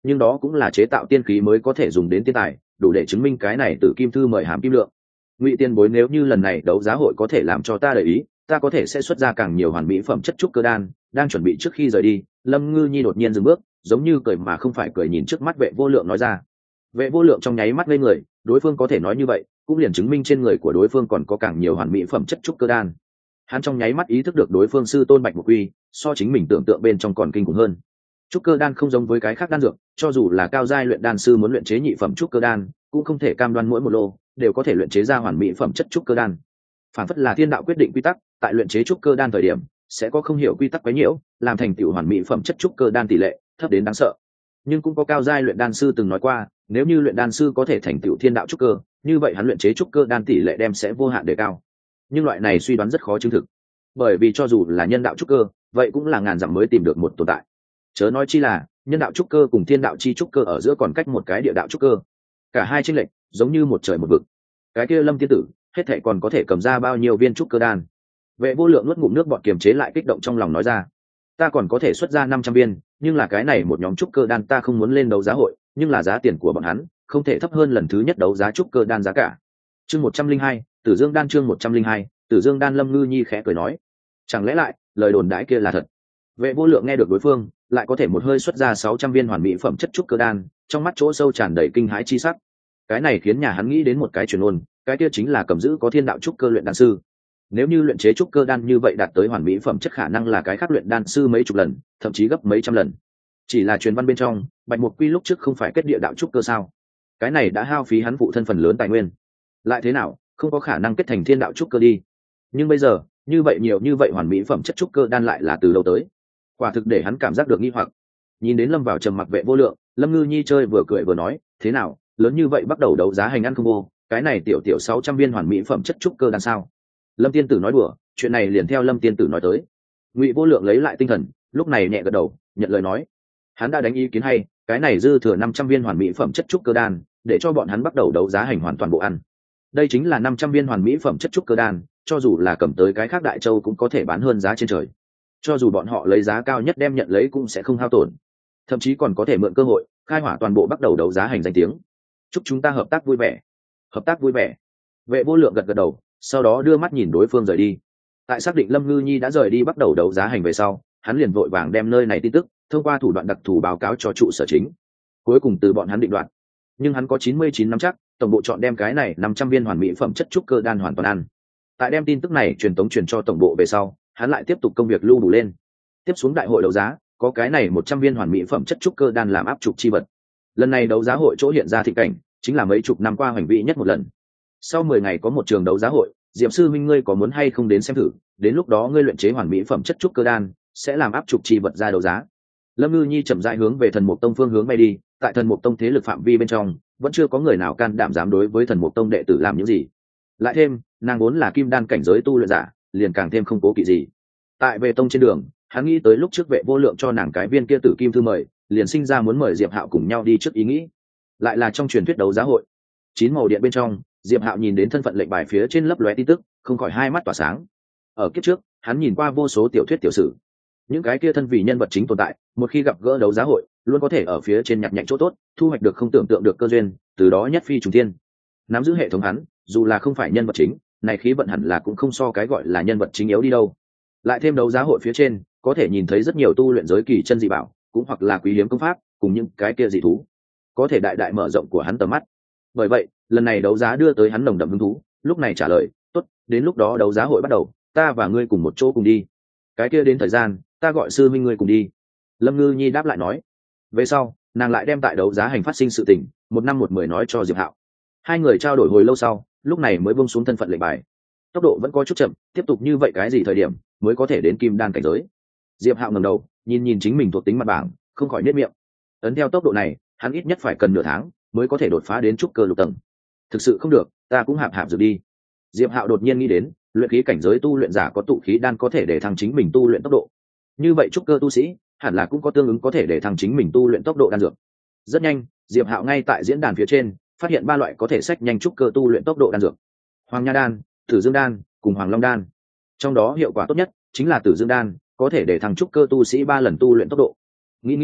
nhưng đó cũng là chế tạo tiên khí mới có thể dùng đến tiên tài, đủ để chứng minh cái này Tử Kim Thư mời hàm kim lượng. Ngụy Tiên Bối, nếu như lần này đấu giá hội có thể làm cho ta để ý, ta có thể sẽ xuất ra càng nhiều hoàn mỹ phẩm chất trúc cơ đan. Đang chuẩn bị trước khi rời đi, Lâm Ngư Nhi đột nhiên dừng bước, giống như cười mà không phải cười, nhìn trước mắt Vệ Vô Lượng nói ra. Vệ Vô Lượng trong nháy mắt ngây người, đối phương có thể nói như vậy, cũng liền chứng minh trên người của đối phương còn có càng nhiều hoàn mỹ phẩm chất trúc cơ đan. Hắn trong nháy mắt ý thức được đối phương sư tôn Bạch Mục Quy, so chính mình tưởng tượng bên trong còn kinh khủng hơn. Trúc cơ đan không giống với cái khác đan dược, cho dù là cao giai luyện đan sư muốn luyện chế nhị phẩm trúc cơ đan, cũng không thể cam đoan mỗi một lô đều có thể luyện chế ra hoàn mỹ phẩm chất trúc cơ đan. Phản phất là thiên đạo quyết định quy tắc, tại luyện chế trúc cơ đan thời điểm sẽ có không hiểu quy tắc quấy nhiễu, làm thành tựu hoàn mỹ phẩm chất trúc cơ đan tỷ lệ thấp đến đáng sợ. Nhưng cũng có cao giai luyện đan sư từng nói qua, nếu như luyện đan sư có thể thành tựu thiên đạo trúc cơ, như vậy hắn luyện chế trúc cơ đan tỷ lệ đem sẽ vô hạn đề cao. Nhưng loại này suy đoán rất khó chứng thực, bởi vì cho dù là nhân đạo trúc cơ, vậy cũng là ngàn dặm mới tìm được một tồn tại. Chớ nói chi là nhân đạo trúc cơ cùng thiên đạo chi trúc cơ ở giữa còn cách một cái địa đạo trúc cơ, cả hai chênh lệch giống như một trời một vực. Cái kia Lâm tiên tử hết thảy còn có thể cầm ra bao nhiêu viên trúc cơ đan? Vệ Vô Lượng nuốt ngụm nước bọt kiềm chế lại kích động trong lòng nói ra. Ta còn có thể xuất ra 500 viên, nhưng là cái này một nhóm trúc cơ đan ta không muốn lên đấu giá hội, nhưng là giá tiền của bọn hắn không thể thấp hơn lần thứ nhất đấu giá trúc cơ đan giá cả. Chương 102, Tử Dương đan. Chương 102, Tử Dương đan. Lâm Ngư Nhi khẽ cười nói, chẳng lẽ lại lời đồn đãi kia là thật? Vệ Vô Lượng nghe được đối phương lại có thể một hơi xuất ra 600 viên hoàn mỹ phẩm chất trúc cơ đan, trong mắt chỗ sâu tràn đầy kinh hãi chi sắc. Cái này khiến nhà hắn nghĩ đến một cái truyền ngôn, cái kia chính là cầm giữ có thiên đạo trúc cơ luyện đan sư. Nếu như luyện chế trúc cơ đan như vậy đạt tới hoàn mỹ phẩm chất, khả năng là cái khác luyện đan sư mấy chục lần, thậm chí gấp mấy trăm lần. Chỉ là truyền văn bên trong, Bạch Mục Quy lúc trước không phải kết địa đạo trúc cơ sao? Cái này đã hao phí hắn phụ thân phần lớn tài nguyên, lại thế nào không có khả năng kết thành thiên đạo trúc cơ đi. Nhưng bây giờ như vậy nhiều như vậy hoàn mỹ phẩm chất trúc cơ đan lại là từ đâu tới? Quả thực để hắn cảm giác được nghi hoặc. Nhìn đến lâm vào trầm mặc Vệ Vô Lượng, Lâm Ngư Nhi chơi vừa cười vừa nói, thế nào lớn như vậy bắt đầu đấu giá hành ăn không vô, cái này tiểu tiểu 600 viên hoàn mỹ phẩm chất trúc cơ đan sao? Lâm tiên tử nói đùa, chuyện này liền theo Lâm tiên tử nói tới. Ngụy Vô Lượng lấy lại tinh thần, lúc này nhẹ gật đầu nhận lời nói, hắn đã đánh ý kiến hay, cái này dư thừa 500 viên hoàn mỹ phẩm chất trúc cơ đan, để cho bọn hắn bắt đầu đấu giá hành hoàn toàn bộ ăn. Đây chính là 500 viên hoàn mỹ phẩm chất trúc cơ đan, cho dù là cầm tới cái khác đại châu cũng có thể bán hơn giá trên trời. Cho dù bọn họ lấy giá cao nhất đem nhận lấy cũng sẽ không hao tổn, thậm chí còn có thể mượn cơ hội khai hỏa toàn bộ bắt đầu đấu giá hành danh tiếng. Chúc chúng ta hợp tác vui vẻ. Hợp tác vui vẻ. Vệ Vô Lượng gật gật đầu, sau đó đưa mắt nhìn đối phương rời đi. Tại xác định Lâm Ngư Nhi đã rời đi bắt đầu đấu giá hành về sau, hắn liền vội vàng đem nơi này tin tức thông qua thủ đoạn đặc thù báo cáo cho trụ sở chính, cuối cùng từ bọn hắn định đoạt. Nhưng hắn có 99 năm chắc tổng bộ chọn đem cái này 500 viên hoàn mỹ phẩm chất trúc cơ đan hoàn toàn ăn. Tại đem tin tức này truyền cho tổng bộ về sau, hắn lại tiếp tục công việc lưu đủ lên. Tiếp xuống đại hội đấu giá, có cái này 100 viên hoàn mỹ phẩm chất trúc cơ đan làm áp trục chi vật. Lần này đấu giá hội chỗ hiện ra thịnh cảnh, chính là mấy chục năm qua hoành vĩ nhất một lần. Sau 10 ngày có một trường đấu giá hội, Diệm sư huynh ngươi có muốn hay không đến xem thử, đến lúc đó ngươi luyện chế hoàn mỹ phẩm chất trúc cơ đan sẽ làm áp trục chi vật ra đấu giá. Lâm Ngư Nhi chậm rãi hướng về Thần Mục Tông phương hướng bay đi, tại Thần Mục Tông thế lực phạm vi bên trong, vẫn chưa có người nào can đảm dám đối với Thần Mục Tông đệ tử làm những gì. Lại thêm, nàng vốn là kim đan cảnh giới tu luyện giả, liền càng thêm không cố kỵ gì. Tại về tông trên đường, hắn nghĩ tới lúc trước Vệ Vô Lượng cho nàng cái viên kia tử kim thư mời, liền sinh ra muốn mời Diệp Hạo cùng nhau đi trước ý nghĩ. Lại là trong truyền thuyết đấu giá hội, 9 màu điện bên trong, Diệp Hạo nhìn đến thân phận lệnh bài phía trên lấp lóe tin tức, không khỏi hai mắt tỏa sáng. Ở kiếp trước, hắn nhìn qua vô số tiểu thuyết tiểu sử, những cái kia thân vị nhân vật chính tồn tại, một khi gặp gỡ đấu giá hội, luôn có thể ở phía trên nhặt nhạnh chỗ tốt, thu hoạch được không tưởng tượng được cơ duyên, từ đó nhất phi trùng thiên. Nắm giữ hệ thống hắn, dù là không phải nhân vật chính, này khí vận hẳn là cũng không so cái gọi là nhân vật chính yếu đi đâu. Lại thêm đấu giá hội phía trên, có thể nhìn thấy rất nhiều tu luyện giới kỳ chân dị bảo, cũng hoặc là quý hiếm công pháp, cùng những cái kia dị thú, có thể đại đại mở rộng của hắn tầm mắt. Bởi vậy, lần này đấu giá đưa tới hắn nồng đậm hứng thú, lúc này trả lời, tốt, đến lúc đó đấu giá hội bắt đầu, ta và ngươi cùng một chỗ cùng đi. Cái kia đến thời gian, ta gọi sư minh ngươi cùng đi. Lâm Ngư Nhi đáp lại nói. Về sau, nàng lại đem tại đấu giá hành phát sinh sự tình, một năm một mười nói cho Diệp Hạo. Hai người trao đổi hồi lâu sau, lúc này mới buông xuống thân phận lệnh bài. Tốc độ vẫn có chút chậm, tiếp tục như vậy cái gì thời điểm mới có thể đến kim đan cảnh giới? Diệp Hạo ngẩng đầu, nhìn chính mình thuộc tính mặt bảng, không khỏi nhếch miệng. Ấn theo tốc độ này, hắn ít nhất phải cần nửa tháng mới có thể đột phá đến trúc cơ lục tầng. Thực sự không được, ta cũng hạp rồi đi. Diệp Hạo đột nhiên nghĩ đến, luyện khí cảnh giới tu luyện giả có tụ khí đan có thể để thăng chính mình tu luyện tốc độ. Như vậy trúc cơ tu sĩ hẳn là cũng có tương ứng có thể để thăng chính mình tu luyện tốc độ đan dược. Rất nhanh, Diệp Hạo ngay tại diễn đàn phía trên phát hiện 3 loại có thể xách nhanh trúc cơ tu luyện tốc độ đan dược: Hoàng Nha đan, Tử Dương đan cùng Hoàng Long đan. Trong đó hiệu quả tốt nhất chính là Tử Dương đan, có thể để thăng trúc cơ tu sĩ 3 lần tu luyện tốc độ. Nghĩ,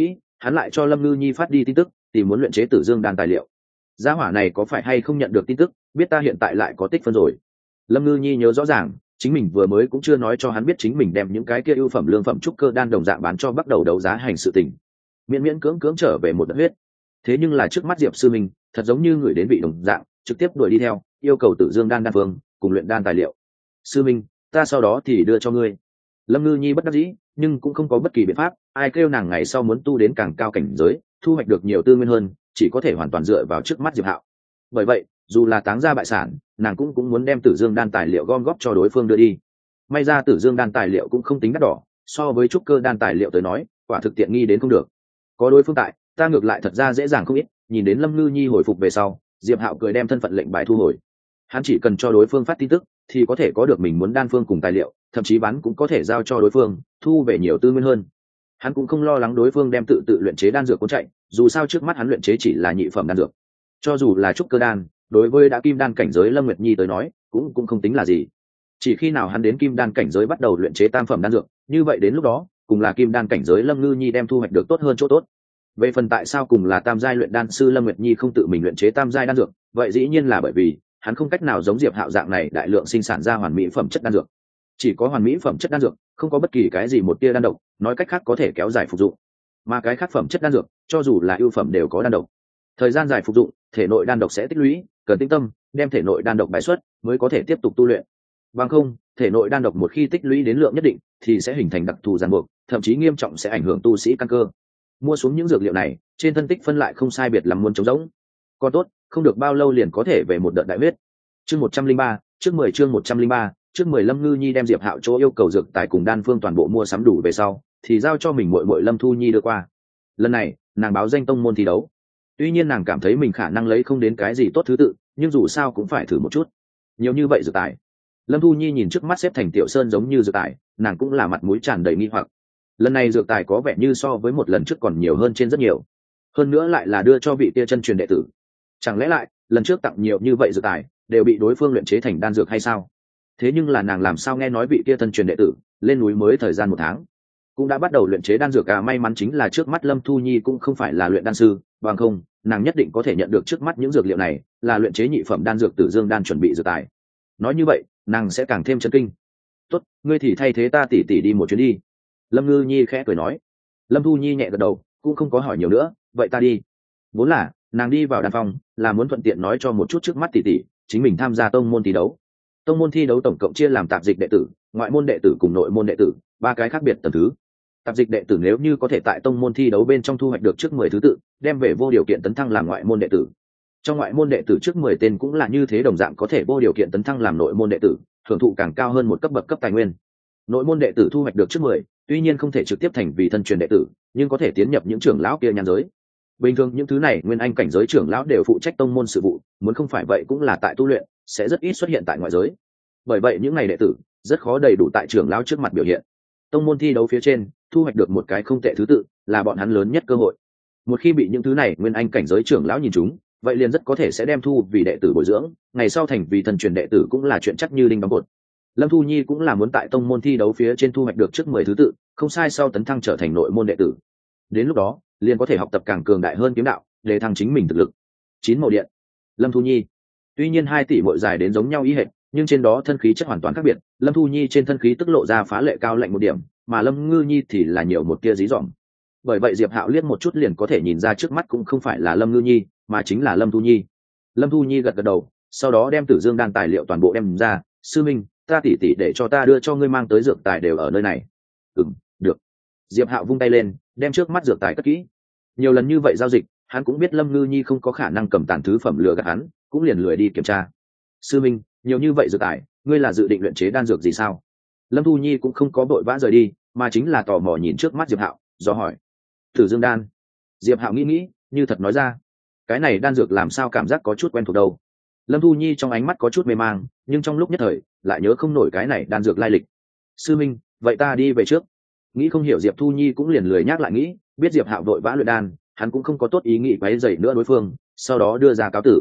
hắn lại cho Lâm Ngư Nhi phát đi tin tức tìm muốn luyện chế Tử Dương đan tài liệu. Gia hỏa này có phải hay không nhận được tin tức, biết ta hiện tại lại có tích phân rồi. Lâm Ngư Nhi nhớ rõ ràng, chính mình vừa mới cũng chưa nói cho hắn biết chính mình đem những cái kia ưu phẩm lương phẩm trúc cơ đan đồng dạng bán cho bắt đầu đấu giá hành sự tình. Miễn miễn cưỡng cưỡng trở về một đợt huyết. Thế nhưng là trước mắt Diệp sư minh, thật giống như người đến vị đồng dạng, trực tiếp đuổi đi theo, yêu cầu Tử Dương đan đan phương cùng luyện đan tài liệu. Sư minh, ta sau đó thì đưa cho ngươi. Lâm Ngư Nhi bất đắc dĩ, nhưng cũng không có bất kỳ biện pháp, ai kêu nàng ngày sau muốn tu đến càng cao cảnh giới, thu hoạch được nhiều tư nguyên hơn, chỉ có thể hoàn toàn dựa vào trước mắt Diệp Hạo. Bởi vậy, dù là táng ra bại sản, nàng cũng muốn đem Tử Dương đan tài liệu gom góp cho đối phương đưa đi. May ra Tử Dương đan tài liệu cũng không tính đắt đỏ, so với trúc cơ đan tài liệu tới nói, quả thực tiện nghi đến không được. Có đối phương tại, ta ngược lại thật ra dễ dàng không ít. Nhìn đến Lâm Ngư Nhi hồi phục về sau, Diệp Hạo cười đem thân phận lệnh bài thu hồi. Hắn chỉ cần cho đối phương phát tin tức, thì có thể có được mình muốn đan phương cùng tài liệu, thậm chí bán cũng có thể giao cho đối phương, thu về nhiều tư nguyên hơn. Hắn cũng không lo lắng đối phương đem tự luyện chế đan dược cuốn chạy, dù sao trước mắt hắn luyện chế chỉ là nhị phẩm đan dược. Cho dù là trúc cơ đan, đối với đã kim đan cảnh giới Lâm Nguyệt Nhi tới nói, cũng không tính là gì. Chỉ khi nào hắn đến kim đan cảnh giới bắt đầu luyện chế tam phẩm đan dược, như vậy đến lúc đó, cùng là kim đan cảnh giới Lâm Ngư Nhi đem thu hoạch được tốt hơn chỗ tốt. Về phần tại sao cùng là tam giai luyện đan sư Lâm Nguyệt Nhi không tự mình luyện chế tam giai đan dược, vậy dĩ nhiên là bởi vì hắn không cách nào giống Diệp Hạo dạng này đại lượng sinh sản ra hoàn mỹ phẩm chất đan dược. Chỉ có hoàn mỹ phẩm chất đan dược, không có bất kỳ cái gì một tia đan độc, nói cách khác có thể kéo dài phục dụng. Mà cái khác phẩm chất đan dược, cho dù là ưu phẩm đều có đan độc. Thời gian dài phục dụng, thể nội đan độc sẽ tích lũy, cần tĩnh tâm, đem thể nội đan độc bài xuất, mới có thể tiếp tục tu luyện. Bằng không, thể nội đan độc một khi tích lũy đến lượng nhất định, thì sẽ hình thành đặc thù ràng buộc, thậm chí nghiêm trọng sẽ ảnh hưởng tu sĩ căn cơ. Mua xuống những dược liệu này, trên thân tích phân lại không sai biệt làm muốn trống rỗng. Còn tốt, không được bao lâu liền có thể về một đợt đại huyết. Chương 103, trước 10 chương 103, trước 10 Lâm Ngư Nhi đem Diệp Hạo chỗ yêu cầu dược tài cùng đan phương toàn bộ mua sắm đủ về sau, thì giao cho mình muội muội Lâm Thu Nhi đưa qua. Lần này, nàng báo danh tông môn thi đấu. Tuy nhiên nàng cảm thấy mình khả năng lấy không đến cái gì tốt thứ tự, nhưng dù sao cũng phải thử một chút. Nhiều như vậy dược tài. Lâm Thu Nhi nhìn trước mắt xếp thành tiểu sơn giống như dược tài, nàng cũng là mặt mũi tràn đầy nghi hoặc. Lần này dược tài có vẻ như so với một lần trước còn nhiều hơn trên rất nhiều. Hơn nữa lại là đưa cho vị kia chân truyền đệ tử. Chẳng lẽ lại, lần trước tặng nhiều như vậy dược tài, đều bị đối phương luyện chế thành đan dược hay sao? Thế nhưng là nàng làm sao nghe nói vị kia thân truyền đệ tử lên núi mới thời gian 1 tháng cũng đã bắt đầu luyện chế đan dược à? May mắn chính là trước mắt Lâm Thu Nhi cũng không phải là luyện đan sư, bằng không nàng nhất định có thể nhận được trước mắt những dược liệu này là luyện chế nhị phẩm đan dược Tử Dương đan chuẩn bị dược tài. Nói như vậy, nàng sẽ càng thêm chấn kinh. Tốt, ngươi thì thay thế ta tỉ đi một chuyến đi. Lâm Ngư Nhi khẽ cười nói. Lâm Thu Nhi nhẹ gật đầu, cũng không có hỏi nhiều nữa, vậy ta đi. Vốn là nàng đi vào đan phòng là muốn thuận tiện nói cho một chút trước mắt tỉ chính mình tham gia tông môn thi đấu. Tông môn thi đấu tổng cộng chia làm tạp dịch đệ tử, ngoại môn đệ tử cùng nội môn đệ tử, 3 cái khác biệt tầng thứ. Tạp dịch đệ tử nếu như có thể tại tông môn thi đấu bên trong thu hoạch được trước 10 thứ tự, đem về vô điều kiện tấn thăng làm ngoại môn đệ tử. Trong ngoại môn đệ tử trước 10 tên cũng là như thế, đồng dạng có thể vô điều kiện tấn thăng làm nội môn đệ tử, hưởng thụ càng cao hơn một cấp bậc cấp tài nguyên. Nội môn đệ tử thu hoạch được trước 10, tuy nhiên không thể trực tiếp thành vì thân truyền đệ tử, nhưng có thể tiến nhập những trưởng lão kia nhan giới. Bình thường những thứ này nguyên anh cảnh giới trưởng lão đều phụ trách tông môn sự vụ, muốn không phải vậy cũng là tại tu luyện, sẽ rất ít xuất hiện tại ngoại giới. Bởi vậy những ngày đệ tử rất khó đầy đủ tại trưởng lão trước mặt biểu hiện. Tông môn thi đấu phía trên thu hoạch được một cái không tệ thứ tự là bọn hắn lớn nhất cơ hội. Một khi bị những thứ này nguyên anh cảnh giới trưởng lão nhìn chúng, vậy liền rất có thể sẽ đem thu vì đệ tử bồi dưỡng, ngày sau thành vì thần truyền đệ tử cũng là chuyện chắc như đinh đóng cột. Lâm Thu Nhi cũng là muốn tại tông môn thi đấu phía trên thu hoạch được trước 10 thứ tự, không sai sau tấn thăng trở thành nội môn đệ tử. Đến lúc đó, liền có thể học tập càng cường đại hơn kiếm đạo, để thăng chính mình thực lực. 9 màu điện. Lâm Thu Nhi. Tuy nhiên 2 tỷ muội dài đến giống nhau ý hệt, nhưng trên đó thân khí chất hoàn toàn khác biệt. Lâm Thu Nhi trên thân khí tức lộ ra phá lệ cao lạnh một điểm, mà Lâm Ngư Nhi thì là nhiều một tia dí dỏm. Bởi vậy Diệp Hạo liếc một chút liền có thể nhìn ra trước mắt cũng không phải là Lâm Ngư Nhi, mà chính là Lâm Thu Nhi. Lâm Thu Nhi gật gật đầu, sau đó đem Tử Dương đan tài liệu toàn bộ đem ra. Sư minh, ta tỉ để cho ta đưa cho ngươi mang tới dược tài đều ở nơi này. Được. Diệp Hạo vung tay lên, đem trước mắt dược tài cất kỹ. Nhiều lần như vậy giao dịch, hắn cũng biết Lâm Ngư Nhi không có khả năng cầm tàn thứ phẩm lừa gạt hắn, cũng liền lười đi kiểm tra. Sư minh, nhiều như vậy dược tài, ngươi là dự định luyện chế đan dược gì sao? Lâm Thu Nhi cũng không có vội vã rời đi, mà chính là tò mò nhìn trước mắt Diệp Hạo, do hỏi. Tử Dương đan. Diệp Hạo nghĩ, như thật nói ra, cái này đan dược làm sao cảm giác có chút quen thuộc đâu. Lâm Thu Nhi trong ánh mắt có chút mê mang, nhưng trong lúc nhất thời lại nhớ không nổi cái này đan dược lai lịch. Sư minh, vậy ta đi về trước. Nghĩ không hiểu Diệp Thu Nhi cũng liền lười nhắc lại nghĩ, biết Diệp Hạo vội vã luyện đan, hắn cũng không có tốt ý nghĩ quấy rầy nữa đối phương, sau đó đưa ra cáo tử.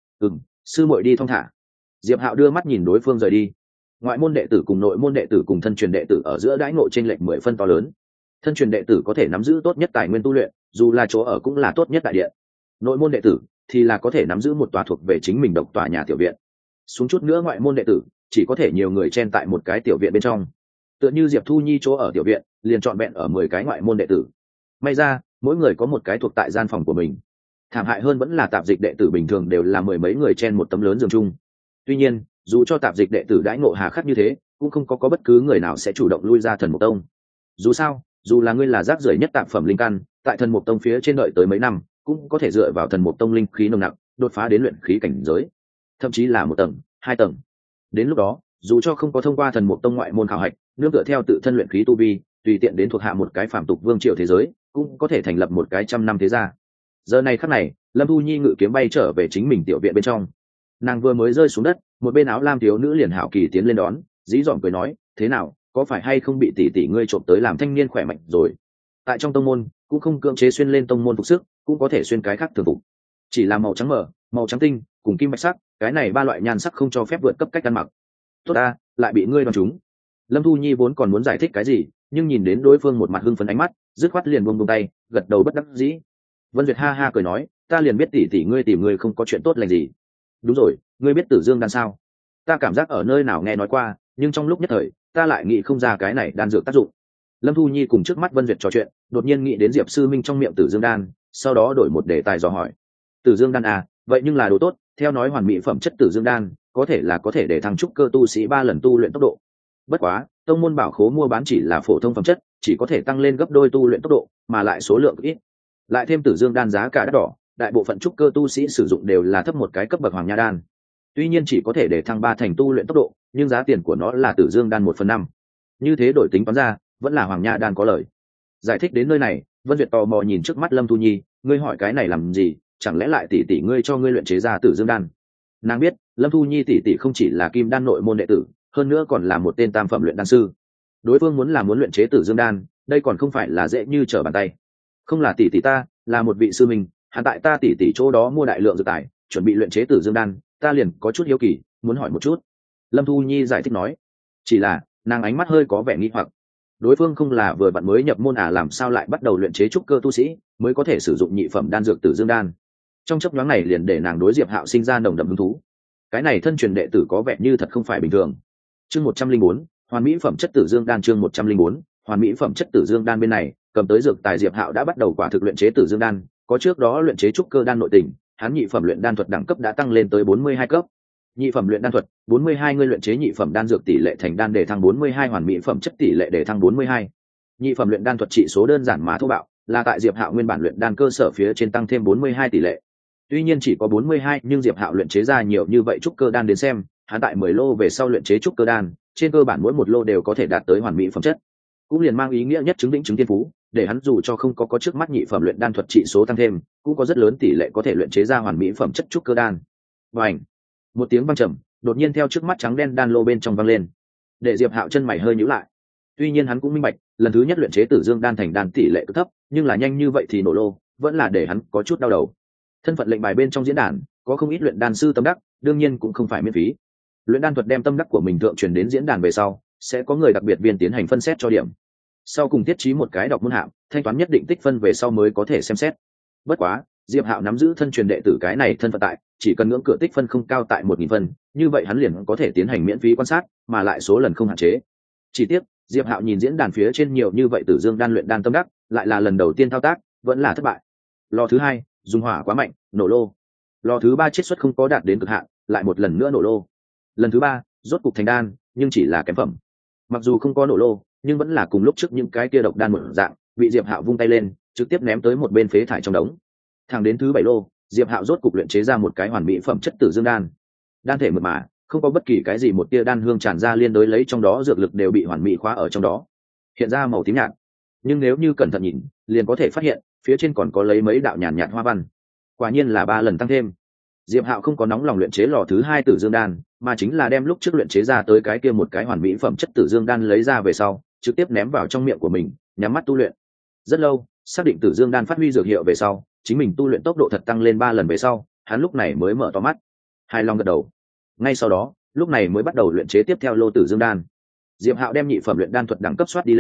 Sư muội đi thong thả. Diệp Hạo đưa mắt nhìn đối phương rời đi. Ngoại môn đệ tử cùng nội môn đệ tử cùng thân truyền đệ tử ở giữa đãi ngộ chênh lệch 10 phân to lớn. thân truyền đệ tử có thể nắm giữ tốt nhất tài nguyên tu luyện, dù là chỗ ở cũng là tốt nhất đại điện. Nội môn đệ tử thì là có thể nắm giữ một tòa thuộc về chính mình độc tòa nhà tiểu viện. Xuống chút nữa ngoại môn đệ tử chỉ có thể nhiều người chen tại một cái tiểu viện bên trong. Tựa như Diệp Thu Nhi chỗ ở tiểu viện liền trọn vẹn ở 10 cái ngoại môn đệ tử. May ra mỗi người có một cái thuộc tại gian phòng của mình. Thảm hại hơn vẫn là tạp dịch đệ tử bình thường đều là mười mấy người chen một tấm lớn giường chung. Tuy nhiên dù cho tạp dịch đệ tử đãi ngộ hà khắc như thế, cũng không có bất cứ người nào sẽ chủ động lui ra Thần Mục Tông. Dù sao, dù là ngươi là rác rưởi nhất tạp phẩm linh căn, tại Thần Mục Tông phía trên đợi tới mấy năm, cũng có thể dựa vào Thần Mục Tông linh khí nồng nặc, đột phá đến luyện khí cảnh giới, thậm chí là 1 tầng, 2 tầng. Đến lúc đó, dù cho không có thông qua Thần Mục Tông ngoại môn khảo hạch, nương tựa theo tự thân luyện khí tu vi, tùy tiện đến thuộc hạ một cái phàm tục vương triều thế giới, cũng có thể thành lập một cái trăm năm thế gia. Giờ này khắc này, Lâm Thu Nhi ngự kiếm bay trở về chính mình tiểu viện bên trong. Nàng vừa mới rơi xuống đất, một bên áo lam thiếu nữ liền hảo kỳ tiến lên đón, dí dỏm cười nói, thế nào, có phải hay không bị tỷ tỷ ngươi trộm tới làm thanh niên khỏe mạnh rồi? Tại trong tông môn cũng không cưỡng chế xuyên lên tông môn phục sức, cũng có thể xuyên cái khác thường phục, chỉ là màu trắng mở, màu trắng tinh cùng kim bạch sắc, cái này 3 loại nhan sắc không cho phép vượt cấp cách ăn mặc. Tốt ta, lại bị ngươi đoán trúng. Lâm Thu Nhi vốn còn muốn giải thích cái gì, nhưng nhìn đến đối phương một mặt hưng phấn ánh mắt, dứt khoát liền buông tay, gật đầu bất đắc dĩ. Vân Duyệt ha ha cười nói, ta liền biết tỷ tỷ ngươi tìm ngươi không có chuyện tốt lành gì. Đúng rồi, ngươi biết Tử Dương đan sao? Ta cảm giác ở nơi nào nghe nói qua, nhưng trong lúc nhất thời ta lại nghĩ không ra cái này đan dược tác dụng. Lâm Thu Nhi cùng trước mắt Vân Duyệt trò chuyện, đột nhiên nghĩ đến Diệp Sư Minh trong miệng Tử Dương đan, sau đó đổi một đề tài dò hỏi. Tử Dương đan à, vậy nhưng là đồ tốt, theo nói hoàn mỹ phẩm chất Tử Dương đan, có thể để thăng trúc cơ tu sĩ 3 lần tu luyện tốc độ. Bất quá, tông môn bảo khố mua bán chỉ là phổ thông phẩm chất, chỉ có thể tăng lên gấp đôi tu luyện tốc độ, mà lại số lượng ít. Lại thêm Tử Dương đan giá cả đắt đỏ, đại bộ phận trúc cơ tu sĩ sử dụng đều là thấp một cái cấp bậc hoàng nha đan. Tuy nhiên chỉ có thể để thăng 3 thành tu luyện tốc độ, nhưng giá tiền của nó là Tử Dương đan 1/5. Như thế đổi tính toán ra, vẫn là hoàng nha đan có lợi. Giải thích đến nơi này, Vân Duyệt tò mò nhìn trước mắt Lâm Thu Nhi, ngươi hỏi cái này làm gì, chẳng lẽ lại tỷ tỷ ngươi cho ngươi luyện chế ra Tử Dương đan? Nàng biết, Lâm Thu Nhi tỷ tỷ không chỉ là kim đan nội môn đệ tử, hơn nữa còn là một tên tam phẩm luyện đan sư. Đối phương muốn luyện chế Tử Dương đan, đây còn không phải là dễ như trở bàn tay. Không là tỷ tỷ ta, là một vị sư minh, hắn tại ta tỷ tỷ chỗ đó mua đại lượng dược tài, chuẩn bị luyện chế Tử Dương đan, ta liền có chút hiếu kỳ, muốn hỏi một chút. Lâm Thu Nhi giải thích nói. Chỉ là, nàng ánh mắt hơi có vẻ nghi hoặc. Đối phương không là vừa vặn mới nhập môn à, làm sao lại bắt đầu luyện chế trúc cơ tu sĩ, mới có thể sử dụng nhị phẩm đan dược Tử Dương đan. Trong chốc nhoáng này liền để nàng đối Diệp Hạo sinh ra nồng đậm hứng thú. Cái này thân truyền đệ tử có vẻ như thật không phải bình thường. Chương 104, hoàn mỹ phẩm chất Tử Dương đan. Chương 104, hoàn mỹ phẩm chất Tử Dương đan. Bên này cầm tới dược tài Diệp Hạo đã bắt đầu quả thực luyện chế Tử Dương đan, có trước đó luyện chế trúc cơ đan nội tình, hắn nhị phẩm luyện đan thuật đẳng cấp đã tăng lên tới 42 cấp. Nhị phẩm luyện đan thuật 42, ngươi luyện chế nhị phẩm đan dược tỷ lệ thành đan để thăng 42, hoàn mỹ phẩm chất tỷ lệ để thăng 42. Nhị phẩm luyện đan thuật trị số đơn giản mà thô bạo, là tại Diệp Hạo nguyên bản luyện đan cơ sở phía trên tăng thêm 42 tỷ lệ. Tuy nhiên chỉ có 42, nhưng Diệp Hạo luyện chế ra nhiều như vậy trúc cơ đan đến xem, hắn tại 10 lô về sau luyện chế trúc cơ đan, trên cơ bản mỗi một lô đều có thể đạt tới hoàn mỹ phẩm chất. Cũng liền mang ý nghĩa nhất chứng định chứng tiên phú, để hắn dù cho không có trước mắt nhị phẩm luyện đan thuật trị số tăng thêm, cũng có rất lớn tỷ lệ có thể luyện chế ra hoàn mỹ phẩm chất trúc cơ đan. Bành! Một tiếng vang trầm, đột nhiên theo trước mắt trắng đen đan lô bên trong vang lên, để Diệp Hạo chân mày hơi nhíu lại. Tuy nhiên hắn cũng minh bạch, lần thứ nhất luyện chế Tử Dương đan thành đan tỷ lệ cực thấp, nhưng là nhanh như vậy thì nổ lô, vẫn là để hắn có chút đau đầu. Thân phận lệnh bài bên trong diễn đàn có không ít luyện đan sư tâm đắc, đương nhiên cũng không phải miễn phí. Luyện đan thuật đem tâm đắc của mình thượng truyền đến diễn đàn về sau, sẽ có người đặc biệt viên tiến hành phân xét cho điểm. Sau cùng tiết trí một cái đọc môn hạng, thanh toán nhất định tích phân về sau mới có thể xem xét. Bất quá, Diệp Hạo nắm giữ thân truyền đệ tử cái này thân phận tại, chỉ cần ngưỡng cửa tích phân không cao tại 1000 phân, như vậy hắn liền có thể tiến hành miễn phí quan sát, mà lại số lần không hạn chế. Chỉ tiếc, Diệp Hạo nhìn diễn đàn phía trên nhiều như vậy Tử Dương đan luyện đan tâm đắc, lại là lần đầu tiên thao tác, vẫn là thất bại. Lò thứ 2, dùng hỏa quá mạnh, nổ lô. Lò thứ 3 chiết xuất không có đạt đến cực hạn, lại một lần nữa nổ lô. Lần thứ 3, rốt cục thành đan, nhưng chỉ là kém phẩm. Mặc dù không có nổ lô, nhưng vẫn là cùng lúc trước những cái kia độc đan một dạng, bị Diệp Hạo vung tay lên, trực tiếp ném tới một bên phế thải trong đống. Thẳng đến thứ 7 lô, Diệp Hạo rốt cục luyện chế ra một cái hoàn mỹ phẩm chất Tử Dương đan. Đan thể mượt mà, không có bất kỳ cái gì một tia đan hương tràn ra, liên đối lấy trong đó dược lực đều bị hoàn mỹ khóa ở trong đó, hiện ra màu tím nhạt. Nhưng nếu như cẩn thận nhìn, liền có thể phát hiện phía trên còn có lấy mấy đạo nhàn nhạt hoa văn. Quả nhiên là 3 lần tăng thêm. Diệp Hạo không có nóng lòng luyện chế lò thứ 2 Tử Dương đan, mà chính là đem lúc trước luyện chế ra tới cái kia một cái hoàn mỹ phẩm chất Tử Dương đan lấy ra về sau, trực tiếp ném vào trong miệng của mình, nhắm mắt tu luyện. Rất lâu, xác định Tử Dương đan phát huy dược hiệu về sau, chính mình tu luyện tốc độ thật tăng lên 3 lần về sau, hắn lúc này mới mở to mắt, hài lòng gật đầu. Ngay sau đó, lúc này mới bắt đầu luyện chế tiếp theo lô Tử Dương đan. Diệp Hạo đem nhị phẩm luyện đan thuật đẳng cấp soát đi lên,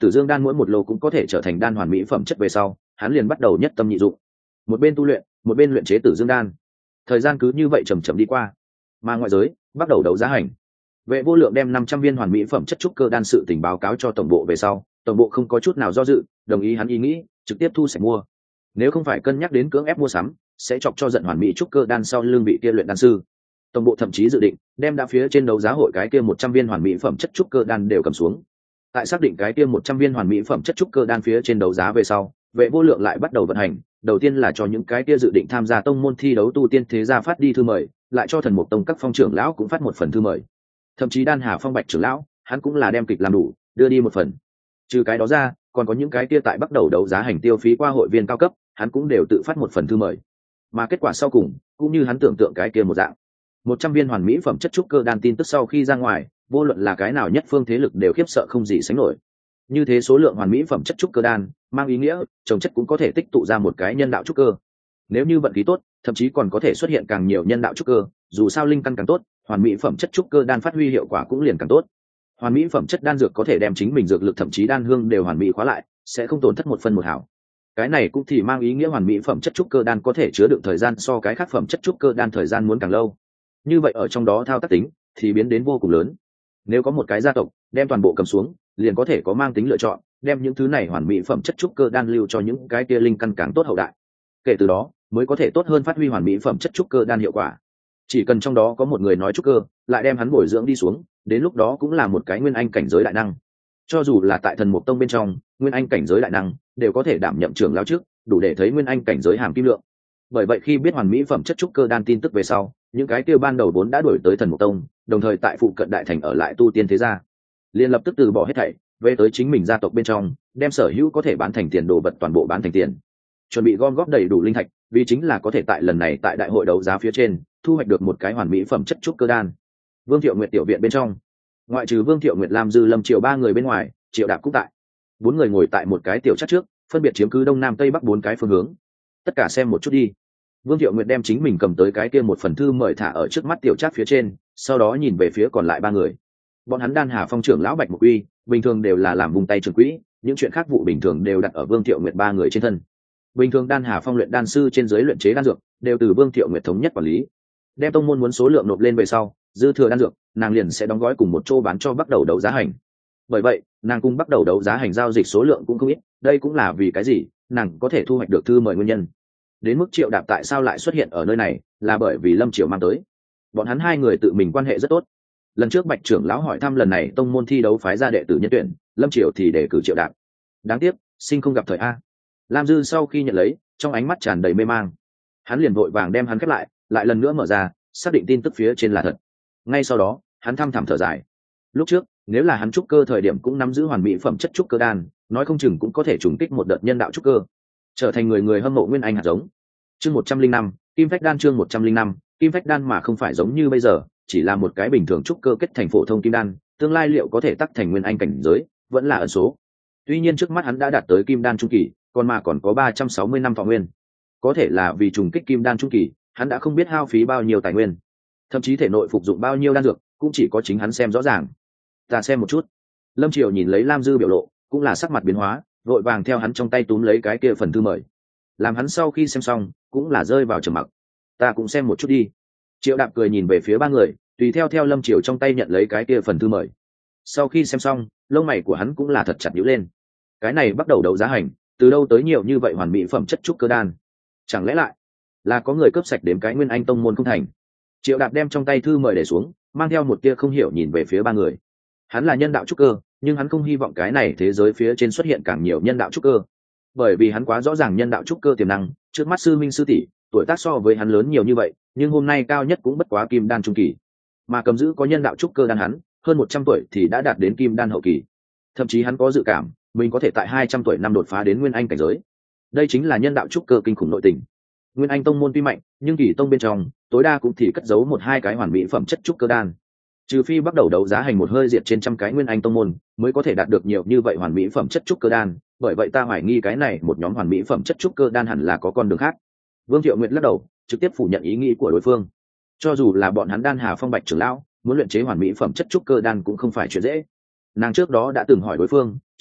Tử Dương đan mỗi một lô cũng có thể trở thành đan hoàn mỹ phẩm chất về sau, hắn liền bắt đầu nhất tâm nhị dụng, một bên tu luyện, một bên luyện chế Tử Dương đan. Thời gian cứ như vậy chậm chậm đi qua, mà ngoại giới bắt đầu đấu giá hành. Vệ Vô Lượng đem 500 viên hoàn mỹ phẩm chất trúc cơ đan sự tình báo cáo cho tổng bộ về sau, tổng bộ không có chút nào do dự, đồng ý hắn ý nghĩ, trực tiếp thu sẽ mua. Nếu không phải cân nhắc đến cưỡng ép mua sắm, sẽ chọc cho giận hoàn mỹ trúc cơ đan sau lưng vị kia luyện đan sư. Tổng bộ thậm chí dự định đem đã phía trên đấu giá hội cái kia 100 viên hoàn mỹ phẩm chất trúc cơ đan đều cầm xuống. Tại xác định cái kia 100 viên hoàn mỹ phẩm chất trúc cơ đan phía trên đấu giá về sau, Vệ Vô Lượng lại bắt đầu vận hành, đầu tiên là cho những cái kia dự định tham gia tông môn thi đấu tu tiên thế gia phát đi thư mời, lại cho Thần Mục Tông các phong trưởng lão cũng phát một phần thư mời. Thậm chí Đan Hà Phong Bạch trưởng lão, hắn cũng là đem kịch làm đủ, đưa đi một phần. Trừ cái đó ra, còn có những cái kia tại bắt đầu đấu giá hành tiêu phí qua hội viên cao cấp, hắn cũng đều tự phát một phần thư mời. Mà kết quả sau cùng, cũng như hắn tưởng tượng cái kia một dạng. 100 viên hoàn mỹ phẩm chất trúc cơ đan tin tức sau khi ra ngoài, vô luận là cái nào nhất phương thế lực đều khiếp sợ không gì sánh nổi. Như thế số lượng hoàn mỹ phẩm chất trúc cơ đan, mang ý nghĩa trồng chất cũng có thể tích tụ ra một cái nhân đạo trúc cơ. Nếu như vận khí tốt, thậm chí còn có thể xuất hiện càng nhiều nhân đạo trúc cơ, dù sao linh căn càng tốt, hoàn mỹ phẩm chất trúc cơ đan phát huy hiệu quả cũng liền càng tốt. Hoàn mỹ phẩm chất đan dược có thể đem chính mình dược lực thậm chí đan hương đều hoàn mỹ khóa lại, sẽ không tổn thất một phân một hào. Cái này cũng thì mang ý nghĩa hoàn mỹ phẩm chất trúc cơ đan có thể chứa đựng thời gian so cái khác phẩm chất trúc cơ đan thời gian muốn càng lâu. Như vậy ở trong đó thao tác tính thì biến đến vô cùng lớn. Nếu có một cái gia tộc đem toàn bộ cầm xuống, liền có thể có mang tính lựa chọn, đem những thứ này hoàn mỹ phẩm chất trúc cơ đan lưu cho những cái kia linh căn càng tốt hậu đại. Kể từ đó, mới có thể tốt hơn phát huy hoàn mỹ phẩm chất trúc cơ đan hiệu quả. Chỉ cần trong đó có một người nói trúc cơ, lại đem hắn bồi dưỡng đi xuống, đến lúc đó cũng là một cái nguyên anh cảnh giới đại năng. Cho dù là tại Thần Mục Tông bên trong, nguyên anh cảnh giới đại năng đều có thể đảm nhiệm trưởng lão trước, đủ để thấy nguyên anh cảnh giới hàm kim lượng. Bởi vậy khi biết hoàn mỹ phẩm chất trúc cơ đan tin tức về sau, những cái kia ban đầu vốn đã đuổi tới Thần Mục Tông, đồng thời tại phụ cận đại thành ở lại tu tiên thế gia, liền lập tức từ bỏ hết thảy, về tới chính mình gia tộc bên trong, đem sở hữu có thể bán thành tiền đồ vật toàn bộ bán thành tiền, chuẩn bị gom góp đầy đủ linh thạch, vì chính là có thể tại lần này tại đại hội đấu giá phía trên thu hoạch được một cái hoàn mỹ phẩm chất trúc cơ đan. Vương Thiệu Nguyệt tiểu viện bên trong, ngoại trừ Vương Thiệu Nguyệt, Lam Dư, Lâm Triều ba người bên ngoài, Triệu Đạp cũng tại. Bốn người ngồi tại một cái tiểu chắc trước, phân biệt chiếm cứ đông nam tây bắc bốn cái phương hướng. Tất cả xem một chút đi. Vương Thiệu Nguyệt đem chính mình cầm tới cái kia một phần thư mời thả ở trước mắt tiểu chắc phía trên, sau đó nhìn về phía còn lại ba người. Bọn hắn Đan Hà Phong trưởng lão Bạch Mục Uy, bình thường đều là làm vùng tay trưởng quỹ, những chuyện khác vụ bình thường đều đặt ở Vương Thiệu Nguyệt ba người trên thân. Bình thường Đan Hà Phong luyện đan sư trên dưới luyện chế đan dược đều từ Vương Thiệu Nguyệt thống nhất quản lý. Đem tông môn muốn số lượng nộp lên về sau, dư thừa đan dược, nàng liền sẽ đóng gói cùng một chỗ bán cho bắt đầu đấu giá hành. Bởi vậy, nàng cũng bắt đầu đấu giá hành giao dịch số lượng cũng không ít, đây cũng là vì cái gì nàng có thể thu hoạch được thư mời nguyên nhân. Đến mức Triệu Đạp tại sao lại xuất hiện ở nơi này, là bởi vì Lâm Triều mang tới. Bọn hắn hai người tự mình quan hệ rất tốt. Lần trước Bạch trưởng lão hỏi thăm lần này tông môn thi đấu phái ra đệ tử nhân tuyển, Lâm Triều thì để cử Triệu Đạp. Đáng tiếc, sinh không gặp thời a. Lam Dư sau khi nhận lấy, trong ánh mắt tràn đầy mê mang. Hắn liền vội vàng đem hắn khép lại lần nữa mở ra, xác định tin tức phía trên là thật. Ngay sau đó, hắn thăm thẳm thở dài. Lúc trước, nếu là hắn trúc cơ thời điểm cũng nắm giữ hoàn mỹ phẩm chất trúc cơ đan, nói không chừng cũng có thể trùng kích một đợt nhân đạo trúc cơ, trở thành người hâm mộ nguyên anh hạt giống. Chương 105, Kim Phách đan. Chương 105, Kim Phách đan mà không phải giống như bây giờ, chỉ là một cái bình thường trúc cơ kết thành phổ thông kim đan, tương lai liệu có thể tắc thành nguyên anh cảnh giới, vẫn là ẩn số. Tuy nhiên trước mắt hắn đã đạt tới kim đan trung kỳ, còn có 360 năm thọ nguyên. Có thể là vì trùng kích kim đan trung kỳ, hắn đã không biết hao phí bao nhiêu tài nguyên, thậm chí thể nội phục dụng bao nhiêu đan dược, cũng chỉ có chính hắn xem rõ ràng. Ta xem một chút. Lâm Triều nhìn lấy Lam Dư biểu lộ, cũng là sắc mặt biến hóa, vội vàng theo hắn trong tay túm lấy cái kia phần thư mời. Làm hắn sau khi xem xong, cũng là rơi vào trầm mặc. Ta cũng xem một chút đi. Triệu Đạp cười nhìn về phía ba người, tùy theo Lâm Triều trong tay nhận lấy cái kia phần thư mời. Sau khi xem xong, lông mày của hắn cũng là thật chặt nhíu lên. Cái này bắt đầu đấu giá hành, từ đâu tới nhiều như vậy hoàn mỹ phẩm chất trúc cơ đan? Chẳng lẽ lại là có người cướp sạch đếm cái nguyên anh tông môn không thành? Triệu Đạp đem trong tay thư mời để xuống, mang theo một tia không hiểu nhìn về phía ba người. Hắn là nhân đạo trúc cơ, nhưng hắn không hy vọng cái này thế giới phía trên xuất hiện càng nhiều nhân đạo trúc cơ, bởi vì hắn quá rõ ràng nhân đạo trúc cơ tiềm năng. Trước mắt sư minh sư tỷ tuổi tác so với hắn lớn nhiều như vậy, nhưng hôm nay cao nhất cũng bất quá kim đan trung kỳ, mà cầm giữ có nhân đạo trúc cơ đan hắn hơn 100 tuổi thì đã đạt đến kim đan hậu kỳ. Thậm chí hắn có dự cảm mình có thể tại 200 tuổi năm đột phá đến nguyên anh cảnh giới. Đây chính là nhân đạo trúc cơ kinh khủng nội tình. Nguyên anh tông môn tuy mạnh, nhưng kỳ tông bên trong tối đa cũng thì cất giấu 1-2 cái hoàn mỹ phẩm chất trúc cơ đan. Trừ phi bắt đầu đấu giá hành một hơi diệt trên trăm cái nguyên anh tông môn, mới có thể đạt được nhiều như vậy hoàn mỹ phẩm chất trúc cơ đan. Bởi vậy ta hoài nghi cái này một nhóm hoàn mỹ phẩm chất trúc cơ đan hẳn là có con đường khác. Vương Thiệu Nguyệt lắc đầu, trực tiếp phủ nhận ý nghĩ của đối phương. Cho dù là bọn hắn Đan Hà Phong Bạch trưởng lão muốn luyện chế hoàn mỹ phẩm chất trúc cơ đan cũng không phải chuyện dễ. Nàng trước đó đã từng hỏi đối phương,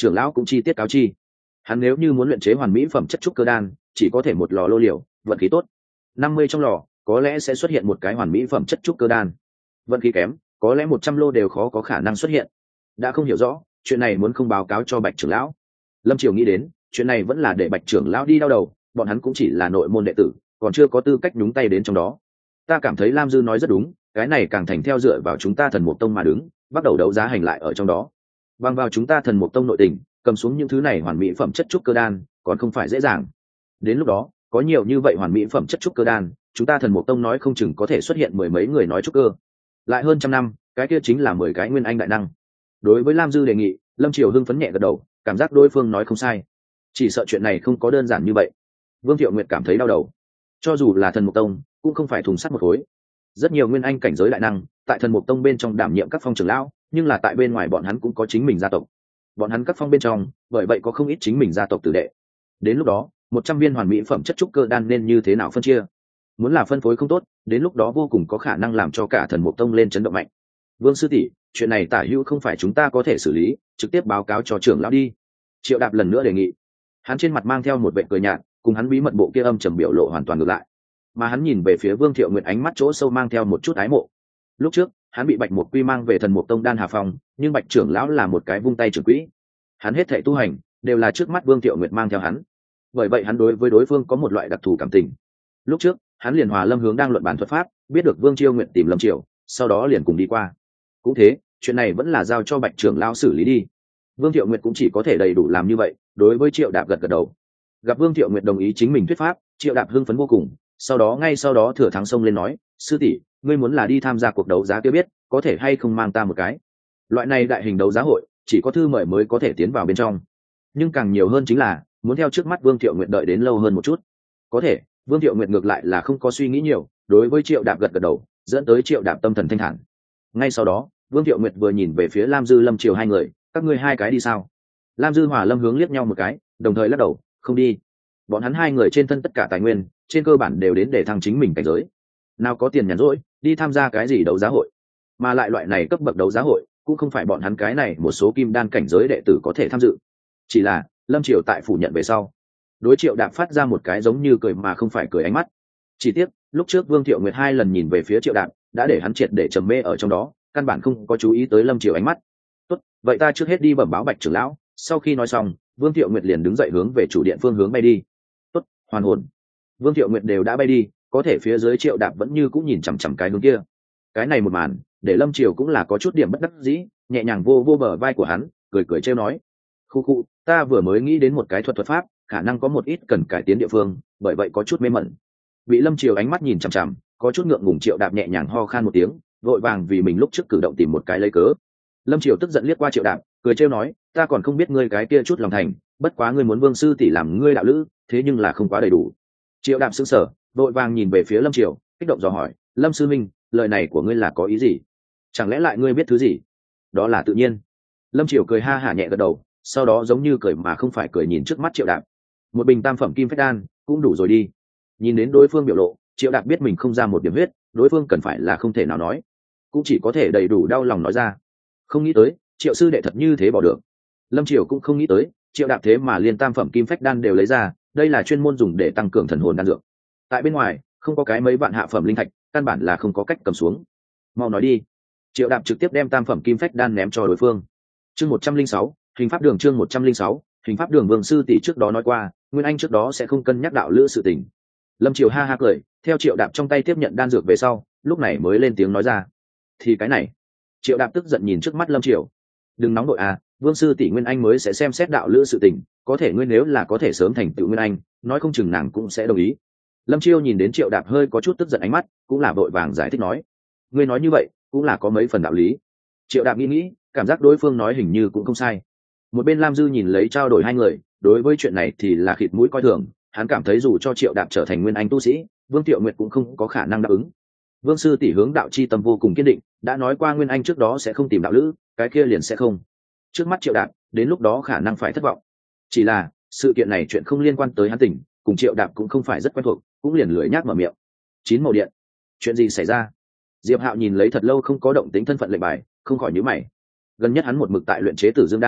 trưởng lão cũng chi tiết cáo chi. Hắn nếu như muốn luyện chế hoàn mỹ phẩm chất trúc cơ đan, chỉ có thể một lò lô liều, vận khí tốt 50 trong lò có lẽ sẽ xuất hiện một cái hoàn mỹ phẩm chất trúc cơ đan, vận khí kém có lẽ 100 lô đều khó có khả năng xuất hiện. Đã không hiểu rõ, chuyện này muốn không báo cáo cho Bạch trưởng lão. Lâm Triều nghĩ đến, chuyện này vẫn là để Bạch trưởng lão đi đau đầu, bọn hắn cũng chỉ là nội môn đệ tử, còn chưa có tư cách nhúng tay đến trong đó. Ta cảm thấy Lam Dư nói rất đúng, cái này càng thành theo dựa vào chúng ta Thần Mục Tông mà đứng, bắt đầu đấu giá hành lại ở trong đó. Bằng vào chúng ta Thần Mục Tông nội tình, cầm xuống những thứ này hoàn mỹ phẩm chất trúc cơ đan, còn không phải dễ dàng. Đến lúc đó, có nhiều như vậy hoàn mỹ phẩm chất trúc cơ đan, chúng ta Thần Mục Tông nói không chừng có thể xuất hiện mười mấy người nói trúc cơ. Lại hơn trăm năm, cái kia chính là 10 cái nguyên anh đại năng. Đối với Lam Dư đề nghị, Lâm Triều hưng phấn nhẹ gật đầu, cảm giác đối phương nói không sai. Chỉ sợ chuyện này không có đơn giản như vậy. Vương Thiệu Nguyệt cảm thấy đau đầu. Cho dù là Thần Mục Tông, cũng không phải thùng sắt một khối. Rất nhiều nguyên anh cảnh giới đại năng, tại Thần Mục Tông bên trong đảm nhiệm các phong trưởng lão, nhưng là tại bên ngoài bọn hắn cũng có chính mình gia tộc. Bọn hắn các phong bên trong, bởi vậy có không ít chính mình gia tộc tử đệ. Đến lúc đó, 100 viên hoàn mỹ phẩm chất trúc cơ đan nên như thế nào phân chia? Muốn là phân phối không tốt, đến lúc đó vô cùng có khả năng làm cho cả Thần Mục Tông lên chấn động mạnh. Vương sư tỷ, chuyện này tả hữu không phải chúng ta có thể xử lý, trực tiếp báo cáo cho trưởng lão đi. Triệu Đạp lần nữa đề nghị. Hắn trên mặt mang theo một vẻ cười nhạt, cùng hắn bí mật bộ kia âm trầm biểu lộ hoàn toàn ngược lại. Mà hắn nhìn về phía Vương Thiệu Nguyệt, ánh mắt chỗ sâu mang theo một chút ái mộ. Lúc trước, hắn bị Bạch Mục Quy mang về Thần Mục Tông Đan Hà Phong, nhưng Bạch trưởng lão là một cái vung tay trưởng quỹ. Hắn hết thảy tu hành đều là trước mắt Vương Thiệu Nguyệt mang theo hắn. Bởi vậy hắn đối với đối phương có một loại đặc thù cảm tình. Lúc trước, hắn liền hòa Lâm Hướng đang luận bàn thuật pháp, biết được Vương Chiêu Nguyệt tìm Lâm Triều, sau đó liền cùng đi qua. Cũng thế, chuyện này vẫn là giao cho Bạch trưởng lão xử lý đi. Vương Thiệu Nguyệt cũng chỉ có thể đầy đủ làm như vậy. Đối với Triệu Đạp gật gật đầu. Gặp Vương Thiệu Nguyệt đồng ý chính mình thuyết pháp, Triệu Đạp hưng phấn vô cùng. Ngay sau đó thừa thắng xông lên nói, sư tỷ, ngươi muốn là đi tham gia cuộc đấu giá kia biết, có thể hay không mang ta một cái. Loại này đại hình đấu giá hội, chỉ có thư mời mới có thể tiến vào bên trong. Nhưng càng nhiều hơn chính là muốn theo trước mắt Vương Thiệu Nguyệt đợi đến lâu hơn một chút. Có thể, Vương Thiệu Nguyệt ngược lại là không có suy nghĩ nhiều, đối với Triệu Đạp gật gật đầu, dẫn tới Triệu Đạp tâm thần thanh thản. Ngay sau đó, Vương Thiệu Nguyệt vừa nhìn về phía Lam Dư Lâm Triều hai người, các ngươi hai cái đi sao? Lam Dư Hòa Lâm Hướng liếc nhau một cái, đồng thời lắc đầu, không đi. Bọn hắn hai người trên thân tất cả tài nguyên, trên cơ bản đều đến để thăng chính mình cảnh giới. Nào có tiền nhàn rỗi, đi tham gia cái gì đấu giá hội? Mà lại loại này cấp bậc đấu giá hội, cũng không phải bọn hắn cái này một số kim đan cảnh giới đệ tử có thể tham dự. Chỉ là, Lâm Triều tại phủ nhận về sau, đối Triệu Đạp phát ra một cái giống như cười mà không phải cười ánh mắt. Chỉ tiếc, lúc trước Vương Thiệu Nguyệt hai lần nhìn về phía Triệu Đạp, đã để hắn triệt để trầm mê ở trong đó, căn bản không có chú ý tới Lâm Triều ánh mắt. Tốt, vậy ta trước hết đi bẩm báo Bạch trưởng lão. Sau khi nói xong, Vương Thiệu Nguyệt liền đứng dậy hướng về chủ điện phương hướng bay đi. Tốt, hoàn hồn. Vương Thiệu Nguyệt đều đã bay đi, có thể phía dưới Triệu Đạp vẫn như cũng nhìn chằm chằm cái hướng kia. Cái này một màn, để Lâm Triều cũng là có chút điểm bất đắc dĩ, nhẹ nhàng vô vô bờ vai của hắn, cười cười trêu nói: "Khu khu, ta vừa mới nghĩ đến một cái thuật pháp, khả năng có một ít cần cải tiến địa phương, bởi vậy có chút mê mẩn." Bị Lâm Triều ánh mắt nhìn chằm chằm, có chút ngượng ngùng Triệu Đạp nhẹ nhàng ho khan một tiếng, vội vàng vì mình lúc trước cử động tìm một cái lấy cớ. Lâm Triều tức giận liếc qua Triệu Đạp, cười trêu nói: "Ta còn không biết ngươi cái kia chút lòng thành, bất quá ngươi muốn Vương sư tỷ làm ngươi đạo lữ, thế nhưng là không quá đầy đủ." Triệu Đạp sững sờ, vội vàng nhìn về phía Lâm Triều, kích động dò hỏi: "Lâm sư minh, lời này của ngươi là có ý gì? Chẳng lẽ lại ngươi biết thứ gì?" "Đó là tự nhiên." Lâm Triều cười ha hả nhẹ gật đầu, sau đó giống như cười mà không phải cười nhìn trước mắt Triệu Đạp: "Một bình tam phẩm kim phách đan, cũng đủ rồi đi." Nhìn đến đối phương biểu lộ, Triệu Đạp biết mình không ra một điểm huyết, đối phương cần phải là không thể nào nói, cũng chỉ có thể đầy đủ đau lòng nói ra. Không nghĩ tới, Triệu sư đệ thật như thế bỏ được. Lâm Triều cũng không nghĩ tới, Triệu Đạp thế mà liên tam phẩm kim phách đan đều lấy ra, đây là chuyên môn dùng để tăng cường thần hồn đan dược. Tại bên ngoài, không có cái mấy vạn hạ phẩm linh thạch, căn bản là không có cách cầm xuống. Mau nói đi. Triệu Đạp trực tiếp đem tam phẩm kim phách đan ném cho đối phương. Chương 106, hình pháp đường. Chương 106, hình pháp đường. Vương sư tỷ trước đó nói qua, Nguyên Anh trước đó sẽ không cân nhắc đạo lữ sự tình. Lâm Triều ha ha cười, theo Triệu Đạp trong tay tiếp nhận đan dược về sau, lúc này mới lên tiếng nói ra: "Thì cái này." Triệu Đạp tức giận nhìn trước mắt Lâm Triều: "Đừng nóng đội à, Vương sư tỷ Nguyên Anh mới sẽ xem xét đạo lữ sự tình, có thể ngươi nếu là có thể sớm thành tựu Nguyên Anh, nói không chừng nàng cũng sẽ đồng ý." Lâm Chiêu nhìn đến Triệu Đạp hơi có chút tức giận ánh mắt, cũng là vội vàng giải thích nói: "Ngươi nói như vậy, cũng là có mấy phần đạo lý." Triệu Đạp nghĩ, cảm giác đối phương nói hình như cũng không sai. Một bên Lam Dư nhìn lấy trao đổi hai người, đối với chuyện này thì là khịt mũi coi thường, hắn cảm thấy dù cho Triệu Đạp trở thành Nguyên Anh tu sĩ, Vương Thiệu Nguyệt cũng không có khả năng đáp ứng. Vương sư tỷ hướng đạo chi tâm vô cùng kiên định, đã nói qua Nguyên Anh trước đó sẽ không tìm đạo lữ, cái kia liền sẽ không. Trước mắt Triệu Đạp, đến lúc đó khả năng phải thất vọng. Chỉ là, sự kiện này chuyện không liên quan tới hắn tỉnh, cùng Triệu Đạp cũng không phải rất quen thuộc, cũng liền lười nhác mở miệng. Chín màu điện, chuyện gì xảy ra? Diệp Hạo nhìn lấy thật lâu không có động tính thân phận lệnh bài, không khỏi nhíu mày. Gần nhất hắn một mực tại luyện chế Tử Dương đan,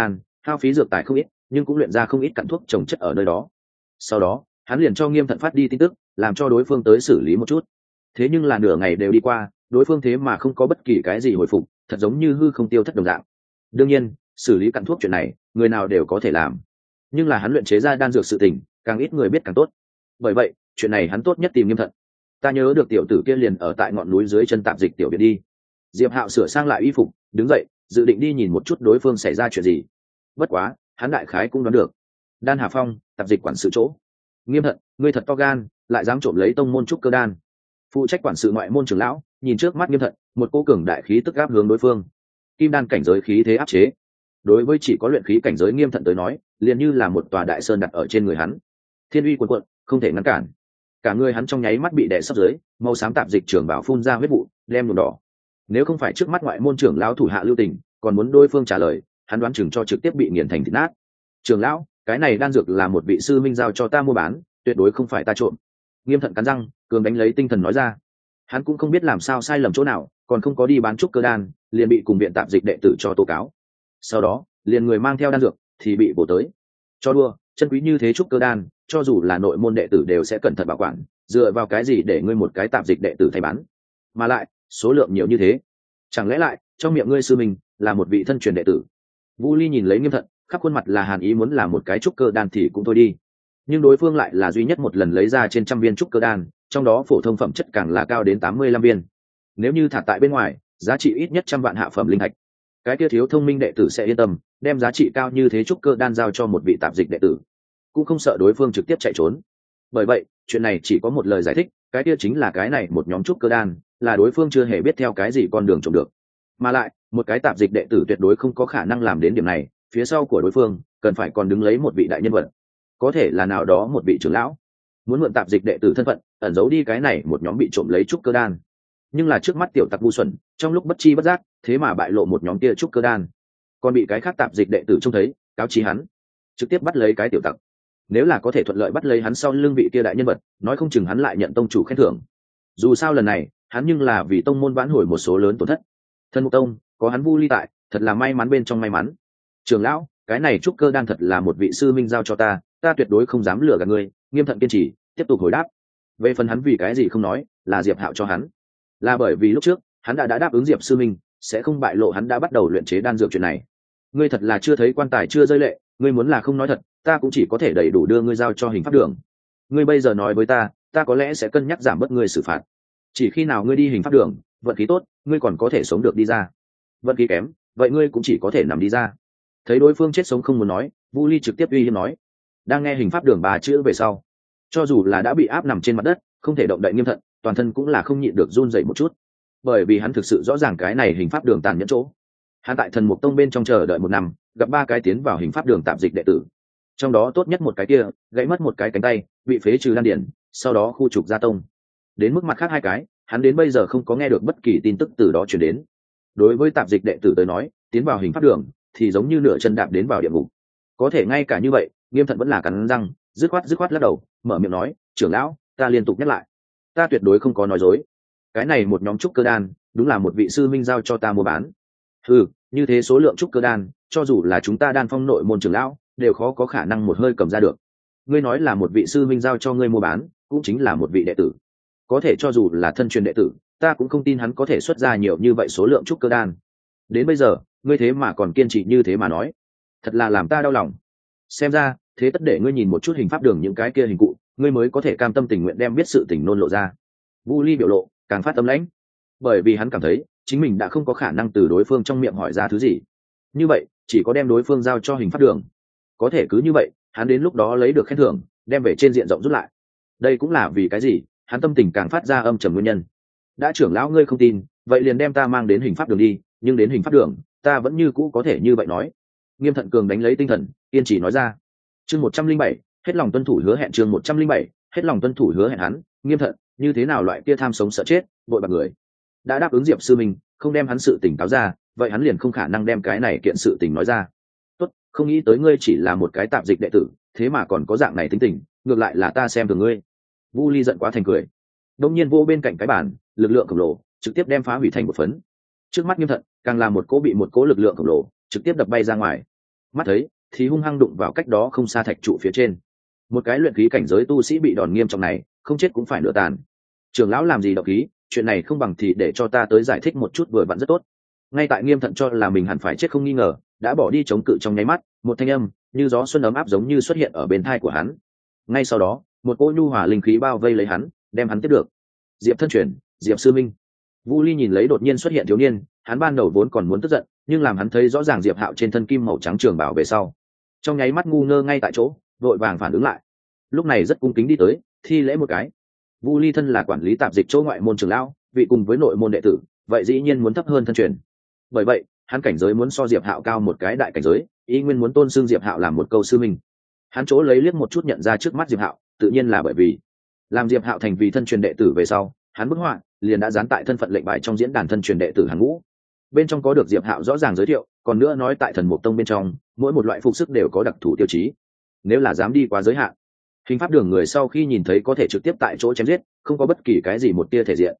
hao phí dược tài không ít nhưng cũng luyện ra không ít cặn thuốc trồng chất ở nơi đó. Sau đó hắn liền cho Nghiêm Thận phát đi tin tức, làm cho đối phương tới xử lý một chút. Thế nhưng là nửa ngày đều đi qua, đối phương thế mà không có bất kỳ cái gì hồi phục, thật giống như hư không tiêu thất đồng dạng. Đương nhiên xử lý cặn thuốc chuyện này người nào đều có thể làm, nhưng là hắn luyện chế ra đan dược sự tình càng ít người biết càng tốt. Bởi vậy chuyện này hắn tốt nhất tìm Nghiêm Thận. Ta nhớ được tiểu tử kia liền ở tại ngọn núi dưới chân tạp dịch tiểu viện đi. Diệp Hạo sửa sang lại y phục đứng dậy, dự định đi nhìn một chút đối phương xảy ra chuyện gì. Bất quá hắn đại khái cũng đoán được. Đan Hà Phong, tạp dịch quản sự chỗ. Nghiêm Thận, ngươi thật to gan, lại dám trộm lấy tông môn trúc cơ đan. Phụ trách quản sự ngoại môn trưởng lão nhìn trước mắt Nghiêm Thận, một cô cường đại khí tức áp hướng đối phương. Kim đan cảnh giới khí thế áp chế, đối với chỉ có luyện khí cảnh giới Nghiêm Thận tới nói liền như là một tòa đại sơn đặt ở trên người hắn, thiên uy cuồn cuộn không thể ngăn cản. Cả người hắn trong nháy mắt bị đè sấp dưới, màu xám tạp dịch trưởng bảo phun ra huyết vụ đem nhuộm đỏ. Nếu không phải trước mắt ngoại môn trưởng lão thủ hạ lưu tình còn muốn đối phương trả lời, hắn đoán chừng cho trực tiếp bị nghiền thành thịt nát. Trưởng lão, cái này đan dược là một vị sư minh giao cho ta mua bán, tuyệt đối không phải ta trộm. Nghiêm Thận cắn răng cường đánh lấy tinh thần nói ra. Hắn cũng không biết làm sao sai lầm chỗ nào, còn không có đi bán trúc cơ đan liền bị cùng viện tạp dịch đệ tử cho tố cáo. Sau đó liền người mang theo đan dược thì bị bổ tới. Cho đua, chân quý như thế trúc cơ đan cho dù là nội môn đệ tử đều sẽ cẩn thận bảo quản, dựa vào cái gì để ngươi một cái tạp dịch đệ tử thay bán, mà lại số lượng nhiều như thế? Chẳng lẽ lại trong miệng ngươi sư mình là một vị thân truyền đệ tử? Vu Ly nhìn lấy Nghiêm Thận, khắp khuôn mặt là hàn ý, muốn làm một cái trúc cơ đan thì cũng thôi đi, nhưng đối phương lại là duy nhất một lần lấy ra trên 100 viên trúc cơ đan, trong đó phổ thông phẩm chất càng là cao đến 85 viên. Nếu như thả tại bên ngoài giá trị ít nhất 100 vạn hạ phẩm linh thạch, cái kia thiếu thông minh đệ tử sẽ yên tâm đem giá trị cao như thế trúc cơ đan giao cho một vị tạp dịch đệ tử, cũng không sợ đối phương trực tiếp chạy trốn. Bởi vậy chuyện này chỉ có một lời giải thích, cái kia chính là cái này một nhóm trúc cơ đan là đối phương chưa hề biết theo cái gì con đường trộm được, mà lại một cái tạp dịch đệ tử tuyệt đối không có khả năng làm đến điểm này. Phía sau của đối phương cần phải còn đứng lấy một vị đại nhân vật, có thể là nào đó một vị trưởng lão, muốn mượn tạp dịch đệ tử thân phận ẩn giấu đi cái này một nhóm bị trộm lấy trúc cơ đan. Nhưng là trước mắt tiểu tặc ngu xuẩn trong lúc bất chi bất giác thế mà bại lộ một nhóm kia trúc cơ đan, còn bị cái khác tạp dịch đệ tử trông thấy cáo chí hắn, trực tiếp bắt lấy cái tiểu tặc. Nếu là có thể thuận lợi bắt lấy hắn sau lưng vị kia đại nhân vật, nói không chừng hắn lại nhận tông chủ khen thưởng. Dù sao lần này hắn nhưng là vì tông môn vãn hồi một số lớn tổn thất. Thân Mục Tông có hắn Vu Ly tại, thật là may mắn bên trong may mắn. Trưởng lão, cái này trúc cơ đan thật là một vị sư minh giao cho ta, ta tuyệt đối không dám lừa gạt ngươi. Nghiêm Thận kiên trì tiếp tục hồi đáp. Về phần hắn vì cái gì không nói, là Diệp Hạo cho hắn, là bởi vì lúc trước hắn đã đáp ứng Diệp sư minh sẽ không bại lộ hắn đã bắt đầu luyện chế đan dược chuyện này. Ngươi thật là chưa thấy quan tài chưa rơi lệ, ngươi muốn là không nói thật ta cũng chỉ có thể đầy đủ đưa ngươi giao cho hình pháp đường. Ngươi bây giờ nói với ta, ta có lẽ sẽ cân nhắc giảm bớt ngươi xử phạt. Chỉ khi nào ngươi đi hình pháp đường vận khí tốt, ngươi còn có thể sống được đi ra. Vận khí kém, vậy ngươi cũng chỉ có thể nằm đi ra. Thấy đối phương chết sống không muốn nói, Vu Ly trực tiếp uy hiếp nói. Đang nghe hình pháp đường 3 chữ về sau, cho dù là đã bị áp nằm trên mặt đất không thể động đậy Nghiêm Thận toàn thân cũng là không nhịn được run rẩy một chút, bởi vì hắn thực sự rõ ràng cái này hình pháp đường tàn nhẫn chỗ. Hắn tại Thần Mục Tông bên trong chờ đợi 1 năm, gặp 3 cái tiến vào hình pháp đường tạm dịch đệ tử, trong đó tốt nhất một cái kia gãy mất một cái cánh tay, bị phế trừ đan điển, sau đó khu trục ra tông. Đến mức mặt khác 2 cái, hắn đến bây giờ không có nghe được bất kỳ tin tức từ đó truyền đến. Đối với tạm dịch đệ tử tới nói, tiến vào hình pháp đường thì giống như nửa chân đạp đến vào địa ngục. Có thể ngay cả như vậy, Nghiêm Thận vẫn là cắn răng, dứt khoát lắc đầu, mở miệng nói, trưởng lão, ta liên tục nhắc lại, ta tuyệt đối không có nói dối. Cái này một nhóm trúc cơ đan đúng là một vị sư minh giao cho ta mua bán. Như thế số lượng trúc cơ đan, cho dù là chúng ta Đan Phong nội môn trưởng lão đều khó có khả năng một hơi cầm ra được. Ngươi nói là một vị sư minh giao cho ngươi mua bán, cũng chính là một vị đệ tử. Có thể cho dù là thân truyền đệ tử, ta cũng không tin hắn có thể xuất ra nhiều như vậy số lượng trúc cơ đan. Đến bây giờ ngươi thế mà còn kiên trì như thế mà nói, thật là làm ta đau lòng. Xem ra thế tất để ngươi nhìn một chút hình pháp đường những cái kia hình cụ, ngươi mới có thể cam tâm tình nguyện đem biết sự tình nôn lộ ra. Vu Ly biểu lộ càng phát tâm lãnh, bởi vì hắn cảm thấy chính mình đã không có khả năng từ đối phương trong miệng hỏi ra thứ gì, như vậy chỉ có đem đối phương giao cho hình pháp đường. Có thể cứ như vậy hắn đến lúc đó lấy được khen thưởng đem về trên diện rộng rút lại. Đây cũng là vì cái gì hắn tâm tình càng phát ra âm trầm nguyên nhân. Đã trưởng lão ngươi không tin, vậy liền đem ta mang đến hình pháp đường đi, nhưng đến hình pháp đường ta vẫn như cũ có thể như vậy nói. Nghiêm Thận cường đánh lấy tinh thần kiên trì nói ra. Chương 107, hết lòng tuân thủ hứa hẹn. Chương 107, hết lòng tuân thủ hứa hẹn. Hắn Nghiêm Thận như thế nào loại kia tham sống sợ chết vội bạc người, đã đáp ứng Diệp sư minh không đem hắn sự tình cáo ra, vậy hắn liền không khả năng đem cái này kiện sự tình nói ra. Tốt, không nghĩ tới ngươi chỉ là một cái tạp dịch đệ tử, thế mà còn có dạng này tính tình, ngược lại là ta xem thường ngươi. Vu Ly giận quá thành cười, đông nhiên vô bên cạnh cái bàn, lực lượng khổng lồ trực tiếp đem phá hủy thành một phấn. Trước mắt Nghiêm Thận càng là một cỗ bị một cỗ lực lượng khổng lồ trực tiếp đập bay ra ngoài. mắt thấy thì hung hăng đụng vào cách đó không xa thạch trụ phía trên. Một cái luyện khí cảnh giới tu sĩ bị đòn nghiêm trọng này, không chết cũng phải nửa tàn. Trưởng lão làm gì động khí, chuyện này không bằng thì để cho ta tới giải thích một chút vừa vặn rất tốt. Ngay tại Nghiêm Thận cho là mình hẳn phải chết không nghi ngờ, đã bỏ đi chống cự trong nháy mắt, một thanh âm như gió xuân ấm áp giống như xuất hiện ở bên tai của hắn. Ngay sau đó, một cỗ nhu hòa linh khí bao vây lấy hắn, đem hắn tiếp được. Diệp thân truyền, Diệp sư minh. Vu Ly nhìn lấy đột nhiên xuất hiện thiếu niên, hắn ban đầu vốn còn muốn tức giận, nhưng làm hắn thấy rõ ràng Diệp Hạo trên thân kim màu trắng trường bảo về sau, trong nháy mắt ngu ngơ ngay tại chỗ, vội vàng phản ứng lại. Lúc này rất cung kính đi tới, thi lễ một cái. Vu Ly thân là quản lý tạp dịch chỗ ngoại môn trưởng lão, vị cùng với nội môn đệ tử, vậy dĩ nhiên muốn thấp hơn thân truyền. Bởi vậy, hắn cảnh giới muốn so Diệp Hạo cao một cái đại cảnh giới, ý nguyên muốn tôn xưng Diệp Hạo làm một câu sư minh. Hắn chỗ lấy liếc một chút nhận ra trước mắt Diệp Hạo, tự nhiên là bởi vì làm Diệp Hạo thành vì thân truyền đệ tử về sau, hắn bức họa liền đã dán tại thân phận lệnh bài trong diễn đàn thân truyền đệ tử hàng ngũ. Bên trong có được Diệp Hạo rõ ràng giới thiệu, còn nữa nói tại Thần Mục Tông bên trong, mỗi một loại phục sức đều có đặc thù tiêu chí. Nếu là dám đi quá giới hạn, hình pháp đường người sau khi nhìn thấy có thể trực tiếp tại chỗ chém giết, không có bất kỳ cái gì một tia thể diện.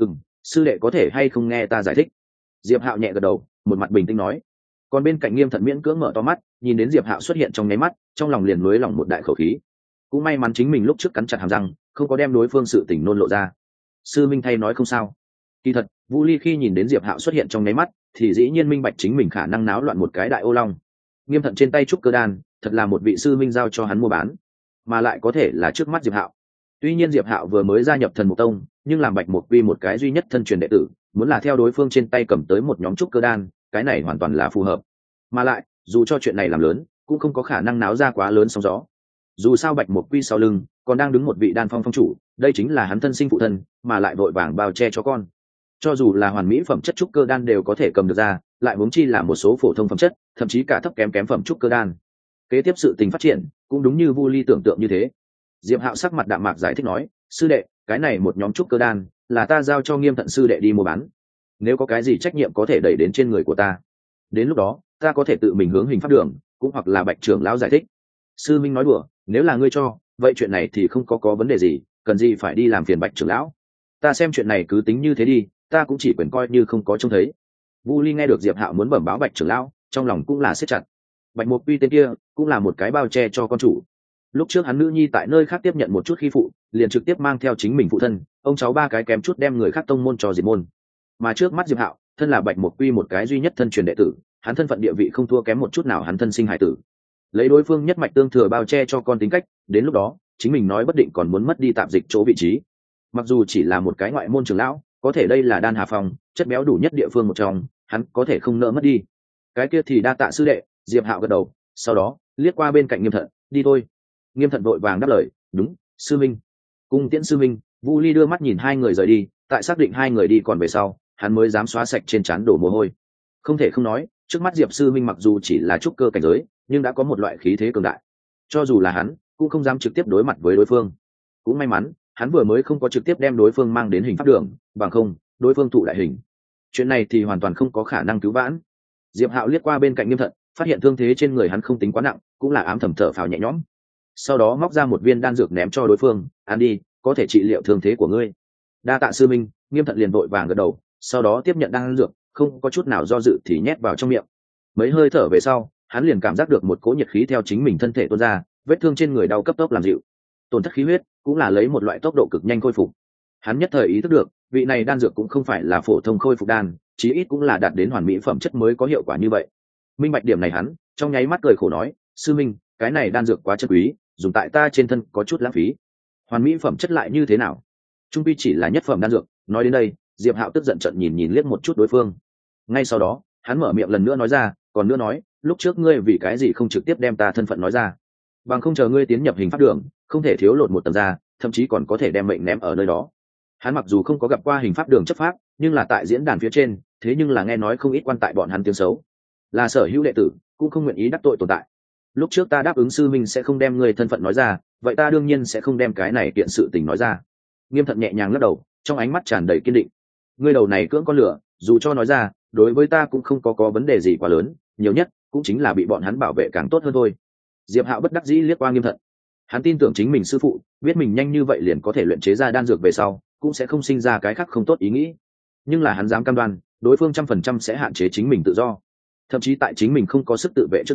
Sư đệ có thể hay không nghe ta giải thích? Diệp Hạo nhẹ gật đầu, một mặt bình tĩnh nói. Còn bên cạnh Nghiêm Thận miễn cưỡng mở to mắt, nhìn đến Diệp Hạo xuất hiện trong nháy mắt, trong lòng liền nuối lòng một đại khẩu khí. Cũng may mắn chính mình lúc trước cắn chặt hàm răng, không có đem đối phương sự tình nôn lộ ra. Sư minh thay nói không sao. Kỳ thật, Vu Ly khi nhìn đến Diệp Hạo xuất hiện trong nháy mắt, thì dĩ nhiên minh bạch chính mình khả năng náo loạn một cái đại ô long. Nghiêm Thận trên tay trúc cơ đan, thật là một vị sư minh giao cho hắn mua bán, mà lại có thể là trước mắt Diệp Hạo. Tuy nhiên Diệp Hạo vừa mới gia nhập Thần Mục Tông, nhưng làm Bạch Mục Quy một cái duy nhất thân truyền đệ tử, muốn là theo đối phương trên tay cầm tới một nhóm trúc cơ đan, cái này hoàn toàn là phù hợp. Mà lại, dù cho chuyện này làm lớn, cũng không có khả năng náo ra quá lớn sóng gió. Dù sao Bạch Mục Quy sau lưng còn đang đứng một vị đan phong phong chủ, đây chính là hắn thân sinh phụ thân, mà lại vội vàng bao che cho con. Cho dù là hoàn mỹ phẩm chất trúc cơ đan đều có thể cầm được ra, lại huống chi là một số phổ thông phẩm chất, thậm chí cả thấp kém kém phẩm trúc cơ đan. Kế tiếp sự tình phát triển, cũng đúng như Vu Ly tưởng tượng như thế. Diệp Hạo sắc mặt đạm mạc giải thích nói, sư đệ, cái này một nhóm trúc cơ đan là ta giao cho Nghiêm Thận sư đệ đi mua bán, nếu có cái gì trách nhiệm có thể đẩy đến trên người của ta, đến lúc đó ta có thể tự mình hướng hình pháp đường, cũng hoặc là Bạch trưởng lão giải thích. Sư minh nói đùa, nếu là ngươi cho, vậy chuyện này thì không có vấn đề gì, cần gì phải đi làm phiền Bạch trưởng lão. Ta xem chuyện này cứ tính như thế đi, ta cũng chỉ quyền coi như không có trông thấy. Vu Ly nghe được Diệp Hạo muốn bẩm báo Bạch trưởng lão, trong lòng cũng là siết chặt. Bạch Mục Quy tên kia cũng là một cái bao che cho con chủ. Lúc trước hắn nữ nhi tại nơi khác tiếp nhận một chút khi phụ, liền trực tiếp mang theo chính mình phụ thân, ông cháu ba cái kém chút đem người khác tông môn cho diệt môn. Mà trước mắt Diệp Hạo, thân là Bạch Mục Quy một cái duy nhất thân truyền đệ tử, hắn thân phận địa vị không thua kém một chút nào hắn thân sinh hải tử. Lấy đối phương nhất mạch tương thừa bao che cho con tính cách, đến lúc đó, chính mình nói bất định còn muốn mất đi tạm dịch chỗ vị trí. Mặc dù chỉ là một cái ngoại môn trưởng lão, có thể đây là Đan Hà Phong, chất béo đủ nhất địa phương một trong, hắn có thể không nỡ mất đi. Cái kia thì đa tạ sư đệ. Diệp Hạo gật đầu, sau đó liếc qua bên cạnh Nghiêm Thận, đi thôi. Nghiêm Thận vội vàng đáp lời, đúng, sư minh. Cung tiễn sư minh. Vu Ly đưa mắt nhìn hai người rời đi, tại xác định hai người đi còn về sau, hắn mới dám xóa sạch trên trán đổ mồ hôi. Không thể không nói, trước mắt Diệp sư minh mặc dù chỉ là trúc cơ cảnh giới, nhưng đã có một loại khí thế cường đại. Cho dù là hắn, cũng không dám trực tiếp đối mặt với đối phương. Cũng may mắn, hắn vừa mới không có trực tiếp đem đối phương mang đến hình pháp đường, bằng không, đối phương thụ đại hình. Chuyện này thì hoàn toàn không có khả năng cứu vãn. Diệp Hạo liếc qua bên cạnh Nghiêm Thận, phát hiện thương thế trên người hắn không tính quá nặng, cũng là ám thầm thở phào nhẹ nhõm. Sau đó móc ra một viên đan dược ném cho đối phương, ăn đi, có thể trị liệu thương thế của ngươi. Đa tạ sư minh. Nghiêm Thận liền vội vàng gật đầu, sau đó tiếp nhận đan dược, không có chút nào do dự thì nhét vào trong miệng. Mấy hơi thở về sau, hắn liền cảm giác được một cỗ nhiệt khí theo chính mình thân thể tuôn ra, vết thương trên người đau cấp tốc làm dịu. Tổn thất khí huyết cũng là lấy một loại tốc độ cực nhanh khôi phục. Hắn nhất thời ý thức được, vị này đan dược cũng không phải là phổ thông khôi phục đan, chí ít cũng là đạt đến hoàn mỹ phẩm chất mới có hiệu quả như vậy. Minh bạch điểm này hắn, trong nháy mắt cười khổ nói, sư minh, cái này đan dược quá chân quý, dùng tại ta trên thân có chút lãng phí. Hoàn mỹ phẩm chất lại như thế nào? Trung quy chỉ là nhất phẩm đan dược. Nói đến đây, Diệp Hạo tức giận trận nhìn liếc một chút đối phương. Ngay sau đó, hắn mở miệng lần nữa nói ra, còn nữa nói, lúc trước ngươi vì cái gì không trực tiếp đem ta thân phận nói ra? Bằng không chờ ngươi tiến nhập hình pháp đường, không thể thiếu lột một tầng da, thậm chí còn có thể đem mệnh ném ở nơi đó. Hắn mặc dù không có gặp qua hình pháp đường chấp pháp, nhưng là tại diễn đàn phía trên, thế nhưng là nghe nói không ít quan tại bọn hắn tiếng xấu. Là sở hữu đệ tử, cũng không nguyện ý đắc tội tồn tại. Lúc trước ta đáp ứng sư minh sẽ không đem ngươi thân phận nói ra, vậy ta đương nhiên sẽ không đem cái này kiện sự tình nói ra. Nghiêm Thận nhẹ nhàng lắc đầu, trong ánh mắt tràn đầy kiên định. Ngươi đầu này cưỡng con lửa, dù cho nói ra, đối với ta cũng không có vấn đề gì quá lớn, nhiều nhất cũng chính là bị bọn hắn bảo vệ càng tốt hơn thôi. Diệp Hạo bất đắc dĩ liếc qua Nghiêm Thận. Hắn tin tưởng chính mình sư phụ, biết mình nhanh như vậy liền có thể luyện chế ra đan dược về sau, cũng sẽ không sinh ra cái khác không tốt ý nghĩ. Nhưng là hắn dám cam đoan, đối phương 100% sẽ hạn chế chính mình tự do. Thậm chí tại chính mình không có sức tự vệ trước đó,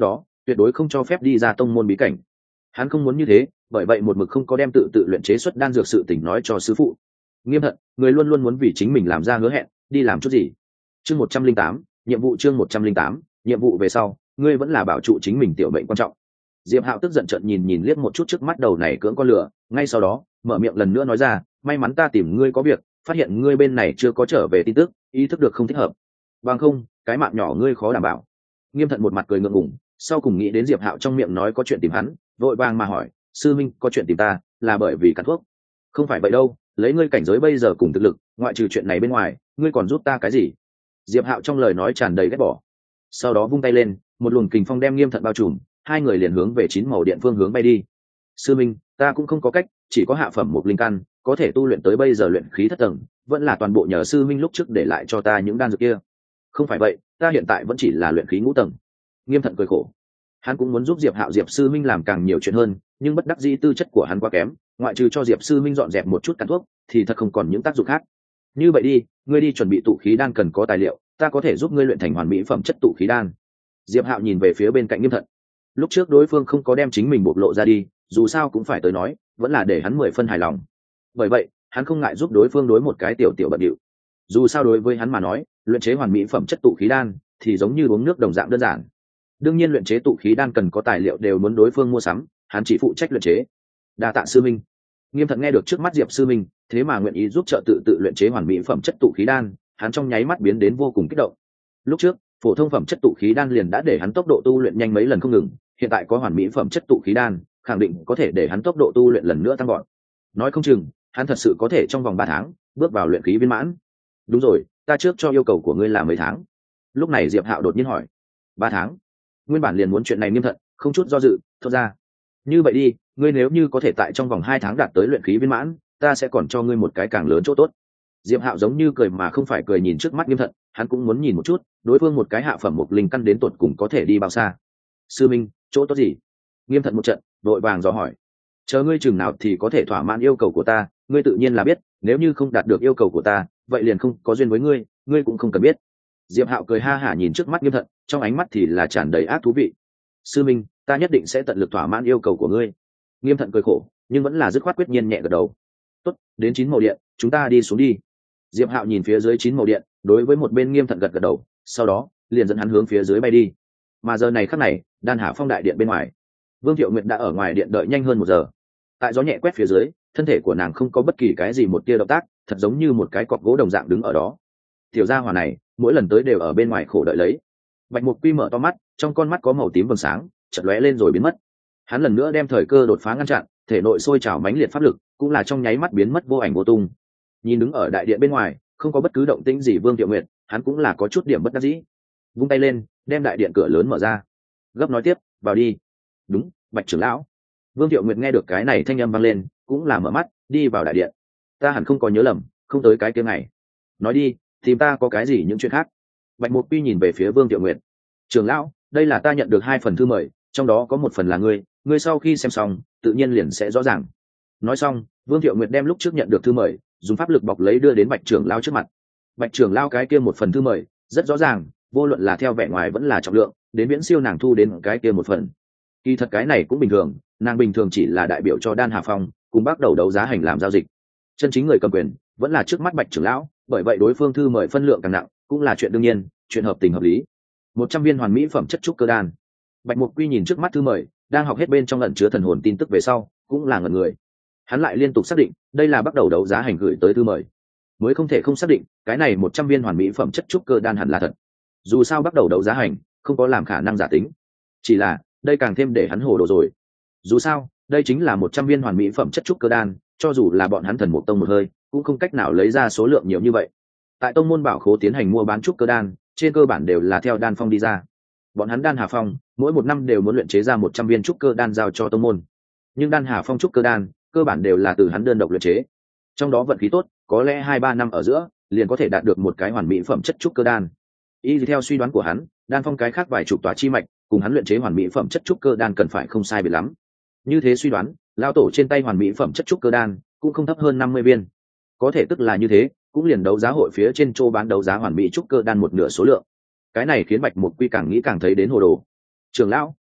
tuyệt đối không cho phép đi ra tông môn bí cảnh. Hắn không muốn như thế, bởi vậy một mực không có đem tự luyện chế xuất đan dược sự tình nói cho sư phụ. Nghiêm Thận, người luôn luôn muốn vì chính mình làm ra hứa hẹn, đi làm chút gì. Chương 108, nhiệm vụ chương 108, nhiệm vụ về sau, ngươi vẫn là bảo trụ chính mình tiểu mệnh quan trọng. Diệp Hạo tức giận trợn nhìn liếc một chút trước mắt đầu này cưỡng con lửa, ngay sau đó, mở miệng lần nữa nói ra, may mắn ta tìm ngươi có việc, phát hiện ngươi bên này chưa có trở về tin tức, ý thức được không thích hợp. Bằng không, cái mạng nhỏ ngươi khó đảm bảo. Nghiêm Thận một mặt cười ngượng ngùng, sau cùng nghĩ đến Diệp Hạo trong miệng nói có chuyện tìm hắn, vội vàng mà hỏi, sư minh có chuyện tìm ta, là bởi vì cắn thuốc? Không phải vậy đâu, lấy ngươi cảnh giới bây giờ cùng thực lực, ngoại trừ chuyện này bên ngoài, ngươi còn giúp ta cái gì? Diệp Hạo trong lời nói tràn đầy ghét bỏ. Sau đó vung tay lên, một luồng kình phong đem Nghiêm Thận bao trùm, hai người liền hướng về 9 màu điện phương hướng bay đi. Sư minh, ta cũng không có cách, chỉ có hạ phẩm một linh căn, có thể tu luyện tới bây giờ luyện khí thất tầng, vẫn là toàn bộ nhờ sư minh lúc trước để lại cho ta những đan dược kia. Không phải vậy, ta hiện tại vẫn chỉ là luyện khí ngũ tầng. Nghiêm Thận cười khổ. Hắn cũng muốn giúp Diệp Hạo Diệp sư minh làm càng nhiều chuyện hơn, nhưng bất đắc dĩ tư chất của hắn quá kém, ngoại trừ cho Diệp sư minh dọn dẹp một chút cắn thuốc, thì thật không còn những tác dụng khác. Như vậy đi, ngươi đi chuẩn bị tụ khí đan cần có tài liệu, ta có thể giúp ngươi luyện thành hoàn mỹ phẩm chất tụ khí đan. Diệp Hạo nhìn về phía bên cạnh Nghiêm Thận. Lúc trước đối phương không có đem chính mình bộc lộ ra đi, dù sao cũng phải tới nói, vẫn là để hắn 10 phân hài lòng. Bởi vậy, hắn không ngại giúp đối phương đối một cái tiểu bận điệu. Dù sao đối với hắn mà nói, luyện chế hoàn mỹ phẩm chất tụ khí đan thì giống như uống nước đồng dạng đơn giản. Đương nhiên luyện chế tụ khí đan cần có tài liệu đều muốn đối phương mua sắm, hắn chỉ phụ trách luyện chế. Đa tạ sư minh. Nghiêm Thận nghe được trước mắt Diệp sư minh, thế mà nguyện ý giúp trợ tự luyện chế hoàn mỹ phẩm chất tụ khí đan, hắn trong nháy mắt biến đến vô cùng kích động. Lúc trước, phổ thông phẩm chất tụ khí đan liền đã để hắn tốc độ tu luyện nhanh mấy lần không ngừng, hiện tại có hoàn mỹ phẩm chất tụ khí đan, khẳng định có thể để hắn tốc độ tu luyện lần nữa tăng vọt. Nói không chừng, hắn thật sự có thể trong vòng 3 tháng bước vào luyện khí viên mãn. Đúng rồi, ta trước cho yêu cầu của ngươi là mấy tháng? Lúc này Diệp Hạo đột nhiên hỏi. 3 tháng? Nguyên bản liền muốn chuyện này Nghiêm Thận, không chút do dự, thốt ra. Như vậy đi, ngươi nếu như có thể tại trong vòng 2 tháng đạt tới luyện khí viên mãn, ta sẽ còn cho ngươi một cái càng lớn chỗ tốt. Diệp Hạo giống như cười mà không phải cười nhìn trước mắt Nghiêm Thận, hắn cũng muốn nhìn một chút, đối phương một cái hạ phẩm một linh căn đến tột cùng có thể đi bao xa. Sư minh, chỗ tốt gì? Nghiêm Thận một trận, vội vàng dò hỏi. Chờ ngươi chừng nào thì có thể thỏa mãn yêu cầu của ta, ngươi tự nhiên là biết, nếu như không đạt được yêu cầu của ta, vậy liền không có duyên với ngươi, ngươi cũng không cần biết. Diệp Hạo cười ha hả nhìn trước mắt Nghiêm Thận, trong ánh mắt thì là tràn đầy ác thú vị. Sư minh, ta nhất định sẽ tận lực thỏa mãn yêu cầu của ngươi. Nghiêm Thận cười khổ, nhưng vẫn là dứt khoát quyết nhiên nhẹ gật đầu. Tốt, đến 9 màu điện, chúng ta đi xuống đi. Diệp Hạo nhìn phía dưới 9 màu điện, đối với một bên Nghiêm Thận gật gật đầu, sau đó liền dẫn hắn hướng phía dưới bay đi. Mà giờ này khắc này, Đan Hà Phong đại điện bên ngoài, Vương Thiệu Nguyệt đã ở ngoài điện đợi nhanh hơn 1 giờ. Tại gió nhẹ quét phía dưới, thân thể của nàng không có bất kỳ cái gì một tia động tác, thật giống như một cái cọc gỗ đồng dạng đứng ở đó. Tiểu gia hỏa này, mỗi lần tới đều ở bên ngoài khổ đợi lấy. Bạch Mục Quy mở to mắt, trong con mắt có màu tím vầng sáng, chợt lóe lên rồi biến mất. Hắn lần nữa đem thời cơ đột phá ngăn chặn, thể nội sôi trào mãnh liệt pháp lực, cũng là trong nháy mắt biến mất vô ảnh vô tung. Nhìn đứng ở đại điện bên ngoài, không có bất cứ động tĩnh gì Vương Thiệu Nguyệt, hắn cũng là có chút điểm bất đắc dĩ. Vung tay lên, đem đại điện cửa lớn mở ra. Gấp nói tiếp, vào đi. Đúng, Bạch trưởng lão. Vương Thiệu Nguyệt nghe được cái này thanh âm vang lên, cũng là mở mắt, đi vào đại điện. Ta hẳn không có nhớ lầm, không tới cái tiếng này. Nói đi, tìm ta có cái gì những chuyện khác? Bạch Mục Pi nhìn về phía Vương Thiệu Nguyệt. Trưởng lão, đây là ta nhận được 2 phần thư mời, trong đó có một phần là ngươi sau khi xem xong, tự nhiên liền sẽ rõ ràng. Nói xong, Vương Thiệu Nguyệt đem lúc trước nhận được thư mời, dùng pháp lực bọc lấy đưa đến Bạch trưởng lão trước mặt. Bạch trưởng lão cái kia một phần thư mời, rất rõ ràng, vô luận là theo vẻ ngoài vẫn là trọng lượng, đến viễn siêu nàng thu đến cái kia một phần. Kỳ thật cái này cũng bình thường, nàng bình thường chỉ là đại biểu cho Đan Hà Phong, cùng bắt đầu đấu giá hành làm giao dịch. Chân chính người cầm quyền vẫn là trước mắt Bạch trưởng lão, bởi vậy đối phương thư mời phân lượng càng nặng, cũng là chuyện đương nhiên, chuyện hợp tình hợp lý. 100 viên hoàn mỹ phẩm chất trúc cơ đan. Bạch Mục Quy nhìn trước mắt thư mời, đang học hết bên trong ẩn chứa thần hồn tin tức về sau, cũng là ngẩn người. Hắn lại liên tục xác định, đây là bắt đầu đấu giá hành gửi tới thư mời, mới không thể không xác định, cái này 100 viên hoàn mỹ phẩm chất trúc cơ đan hẳn là thật. Dù sao bắt đầu đấu giá hành, không có làm khả năng giả tính. Chỉ là, đây càng thêm để hắn hồ đồ rồi. Dù sao, đây chính là 100 viên hoàn mỹ phẩm chất trúc cơ đan, cho dù là bọn hắn Thần Mục Tông một hơi, cũng không cách nào lấy ra số lượng nhiều như vậy. Tại tông môn bảo khố tiến hành mua bán trúc cơ đan, trên cơ bản đều là theo đan phong đi ra. Bọn hắn Đan Hà Phong, mỗi 1 năm đều muốn luyện chế ra 100 viên trúc cơ đan giao cho tông môn. Nhưng Đan Hà Phong trúc cơ đan, cơ bản đều là từ hắn đơn độc luyện chế. Trong đó vận khí tốt, có lẽ 2-3 năm ở giữa, liền có thể đạt được một cái hoàn mỹ phẩm chất trúc cơ đan. Y theo suy đoán của hắn, Đan Phong cái khác vài chục tòa chi mạch, cùng hắn luyện chế hoàn mỹ phẩm chất trúc cơ đan cần phải không sai biệt lắm. Như thế suy đoán, lao tổ trên tay hoàn mỹ phẩm chất trúc cơ đan cũng không thấp hơn 50 viên. Có thể tức là như thế, cũng liền đấu giá hội phía trên chỗ bán đấu giá hoàn mỹ trúc cơ đan một nửa số lượng. Cái này khiến Bạch Mục Quy càng nghĩ càng thấy đến hồ đồ. Trưởng lão,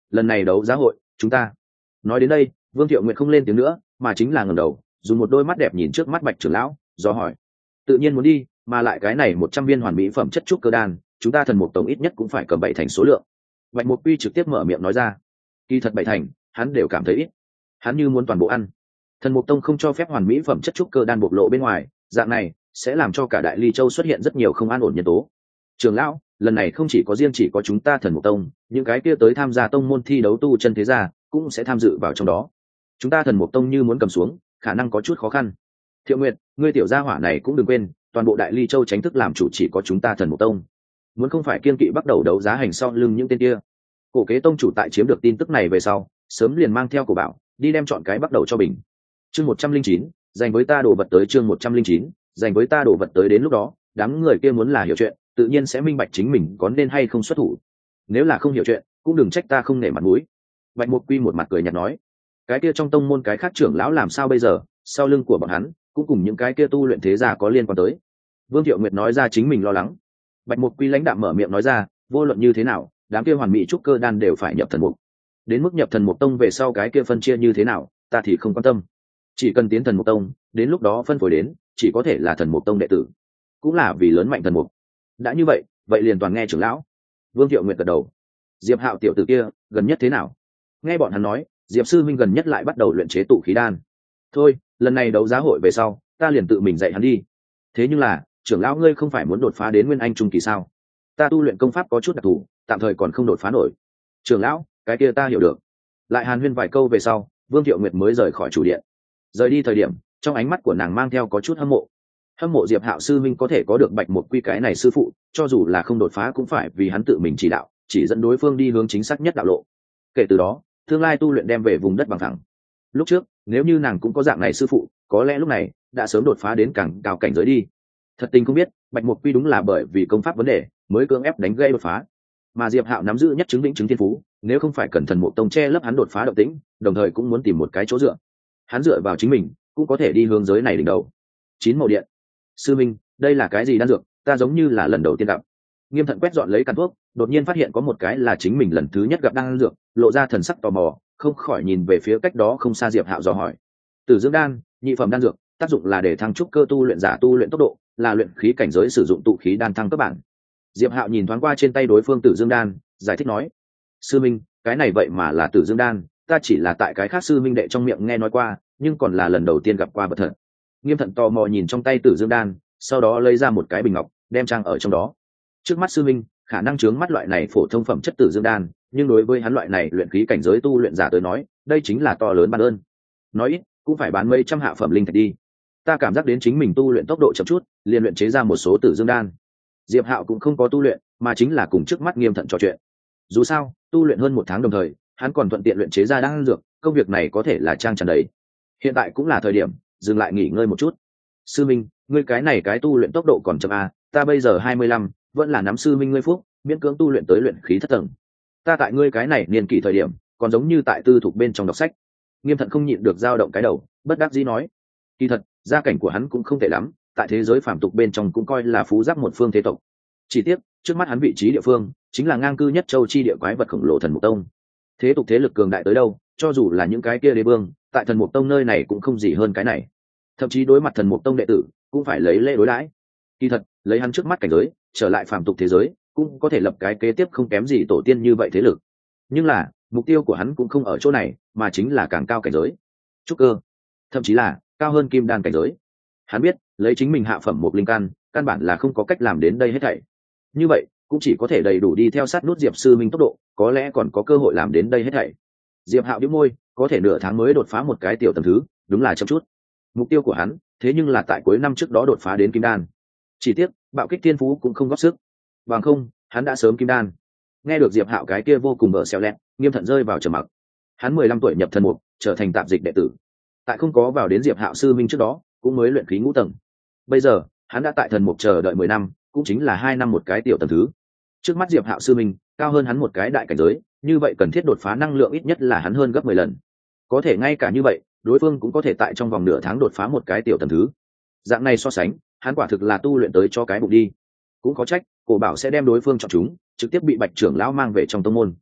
lần này đấu giá hội chúng ta. Nói đến đây, Vương Thiệu Nguyệt không lên tiếng nữa, mà chính là ngẩng đầu, dùng một đôi mắt đẹp nhìn trước mắt Bạch trưởng lão, do hỏi: tự nhiên muốn đi, mà lại cái này 100 viên hoàn mỹ phẩm chất trúc cơ đan, chúng ta thần mục tông ít nhất cũng phải cầm 7 thành số lượng. Bạch Mục Quy trực tiếp mở miệng nói ra. Kỳ thật 7 thành, hắn đều cảm thấy ít. Hắn như muốn toàn bộ ăn. Thần mục tông không cho phép hoàn mỹ phẩm chất trúc cơ đan bộc lộ bên ngoài, dạng này sẽ làm cho cả Đại Ly Châu xuất hiện rất nhiều không an ổn nhân tố. Trưởng lão, lần này không chỉ có chúng ta thần mục tông, những cái kia tới tham gia tông môn thi đấu tu chân thế gia cũng sẽ tham dự vào trong đó. Chúng ta thần mục tông như muốn cầm xuống, khả năng có chút khó khăn. Thiệu Nguyệt, ngươi tiểu gia hỏa này cũng đừng quên, toàn bộ Đại Ly Châu chính thức làm chủ chỉ có chúng ta thần mục tông. Muốn không phải kiên kỵ bắt đầu đấu giá hành sau lưng những tên kia. Cổ Kế tông chủ tại chiếm được tin tức này về sau, sớm liền mang theo cổ bảo đi đem chọn cái bắt đầu cho bình. Chương 109, dành với ta đồ vật tới. Chương 109, dành với ta đồ vật tới. Đến lúc đó, đám người kia muốn là hiểu chuyện, tự nhiên sẽ minh bạch chính mình có nên hay không xuất thủ. Nếu là không hiểu chuyện, cũng đừng trách ta không nể mặt mũi. Bạch Mục Quy một mặt cười nhạt nói: cái kia trong tông môn cái khác trưởng lão làm sao bây giờ, sau lưng của bọn hắn cũng cùng những cái kia tu luyện thế gia có liên quan tới. Vương Thiệu Nguyệt nói ra chính mình lo lắng. Bạch Mục Quy lãnh đạm mở miệng nói ra: vô luận như thế nào, đám kia hoàn mỹ trúc cơ đan đều phải nhập thần mục. Đến mức nhập thần mục tông về sau cái kia phân chia như thế nào, ta thì không quan tâm. Chỉ cần tiến thần mục tông, đến lúc đó phân phối đến chỉ có thể là thần mục tông đệ tử, cũng là vì lớn mạnh thần mục. Đã như vậy, vậy liền toàn nghe trưởng lão. Vương Thiệu Nguyệt gật đầu. Diệp Hạo tiểu tử kia gần nhất thế nào? Nghe bọn hắn nói, Diệp sư minh gần nhất lại bắt đầu luyện chế tụ khí đan. Thôi, lần này đấu giá hội về sau, ta liền tự mình dạy hắn đi. Thế nhưng là, trưởng lão ngươi không phải muốn đột phá đến nguyên anh trung kỳ sao? Ta tu luyện công pháp có chút đặc thù, tạm thời còn không đột phá nổi. Trưởng lão, cái kia ta hiểu được. Lại hàn huyên vài câu về sau, Vương Thiệu Nguyệt mới rời khỏi chủ điện. Rời đi thời điểm, trong ánh mắt của nàng mang theo có chút hâm mộ. Hâm mộ Diệp Hạo sư minh có thể có được Bạch Mục Quy cái này sư phụ, cho dù là không đột phá cũng phải vì hắn tự mình chỉ đạo, chỉ dẫn đối phương đi hướng chính xác nhất đạo lộ. Kể từ đó, tương lai tu luyện đem về vùng đất bằng phẳng. Lúc trước, nếu như nàng cũng có dạng này sư phụ, có lẽ lúc này đã sớm đột phá đến càng cao cảnh giới đi. Thật tình không biết, Bạch Mục Quy đúng là bởi vì công pháp vấn đề, mới cưỡng ép đánh gây đột phá. Mà Diệp Hạo nắm giữ nhất chứng lĩnh chứng thiên phú, nếu không phải cẩn thận một tông che lấp hắn đột phá động tĩnh, đồng thời cũng muốn tìm một cái chỗ dựa. Hắn dựa vào chính mình, cũng có thể đi hướng giới này đỉnh đầu. 9 màu điện. Sư minh, đây là cái gì đan dược, ta giống như là lần đầu tiên gặp. Nghiêm Thận quét dọn lấy căn thuốc, đột nhiên phát hiện có một cái là chính mình lần thứ nhất gặp đan dược, lộ ra thần sắc tò mò, không khỏi nhìn về phía cách đó không xa Diệp Hạo dò hỏi. Tử dưỡng đan, nhị phẩm đan dược, tác dụng là để thăng trúc cơ tu luyện giả tu luyện tốc độ, là luyện khí cảnh giới sử dụng tụ khí đan thăng cấp bản. Diệp Hạo nhìn thoáng qua trên tay đối phương Tử Dương đan, giải thích nói: sư minh, cái này vậy mà là Tử Dương đan, ta chỉ là tại cái khác sư minh đệ trong miệng nghe nói qua, nhưng còn là lần đầu tiên gặp qua vật thật. Nghiêm Thận tò mò nhìn trong tay Tử Dương đan, sau đó lấy ra một cái bình ngọc, đem trang ở trong đó. Trước mắt sư minh, khả năng chướng mắt loại này phổ thông phẩm chất Tử Dương đan, nhưng đối với hắn loại này luyện khí cảnh giới tu luyện giả tới nói, đây chính là to lớn ban ơn. Nói ít cũng phải bán mấy trăm hạ phẩm linh thạch đi. Ta cảm giác đến chính mình tu luyện tốc độ chậm chút, liền luyện chế ra một số Tử Dương đan. Diệp Hạo cũng không có tu luyện, mà chính là cùng trước mắt Nghiêm Thận trò chuyện. Dù sao, tu luyện hơn 1 tháng đồng thời, hắn còn thuận tiện luyện chế ra đan dược, công việc này có thể là trang tràn đầy. Hiện tại cũng là thời điểm dừng lại nghỉ ngơi một chút. Sư minh, ngươi cái này cái tu luyện tốc độ còn chậm à, ta bây giờ 25, vẫn là nắm sư minh ngươi phúc, miễn cưỡng tu luyện tới luyện khí thất tầng. Ta tại ngươi cái này niên kỷ thời điểm, còn giống như tại tư thuộc bên trong đọc sách. Nghiêm Thận không nhịn được dao động cái đầu, bất đắc dĩ nói. Kỳ thật, gia cảnh của hắn cũng không tệ lắm, tại thế giới phàm tục bên trong cũng coi là phú giáp một phương thế tộc. Chỉ tiếc, trước mắt hắn vị trí địa phương chính là ngang cư nhất châu chi địa quái vật khổng lồ thần mục tông. Thế tục thế lực cường đại tới đâu, cho dù là những cái kia đế vương, tại thần mục tông nơi này cũng không gì hơn cái này. Thậm chí đối mặt thần mục tông đệ tử, cũng phải lấy lễ đối đãi. Kỳ thật, lấy hắn trước mắt cảnh giới, trở lại phàm tục thế giới, cũng có thể lập cái kế tiếp không kém gì tổ tiên như vậy thế lực. Nhưng là, mục tiêu của hắn cũng không ở chỗ này, mà chính là càng cao cảnh giới, trúc cơ, thậm chí là cao hơn kim đan cảnh giới. Hắn biết, lấy chính mình hạ phẩm một linh căn bản là không có cách làm đến đây hết thảy. Như vậy, cũng chỉ có thể đầy đủ đi theo sát nút Diệp sư minh tốc độ, có lẽ còn có cơ hội làm đến đây hết thảy. Diệp Hạo bĩu môi, có thể nửa tháng mới đột phá một cái tiểu tầng thứ, đúng là chậm chút. Mục tiêu của hắn, thế nhưng là tại cuối năm trước đó đột phá đến kim đan. Chỉ tiếc, bạo kích tiên phú cũng không góp sức. Bằng không, hắn đã sớm kim đan. Nghe được Diệp Hạo cái kia vô cùng bở xèo lẹt, Nghiêm Thận rơi vào trầm mặc. Hắn 15 tuổi nhập thần mục, trở thành tạp dịch đệ tử. Tại không có vào đến Diệp Hạo sư minh trước đó, cũng mới luyện khí ngũ tầng. Bây giờ, hắn đã tại thần mục chờ đợi 10 năm, cũng chính là 2 năm một cái tiểu tầng thứ. Trước mắt Diệp Hạo sư minh, cao hơn hắn một cái đại cảnh giới, như vậy cần thiết đột phá năng lượng ít nhất là hắn hơn gấp 10 lần. Có thể ngay cả như vậy, đối phương cũng có thể tại trong vòng nửa tháng đột phá một cái tiểu tầng thứ. Dạng này so sánh, hắn quả thực là tu luyện tới cho cái bụng đi. Cũng có trách, Cổ Bảo sẽ đem đối phương chọn chúng, trực tiếp bị Bạch trưởng lão mang về trong tông môn.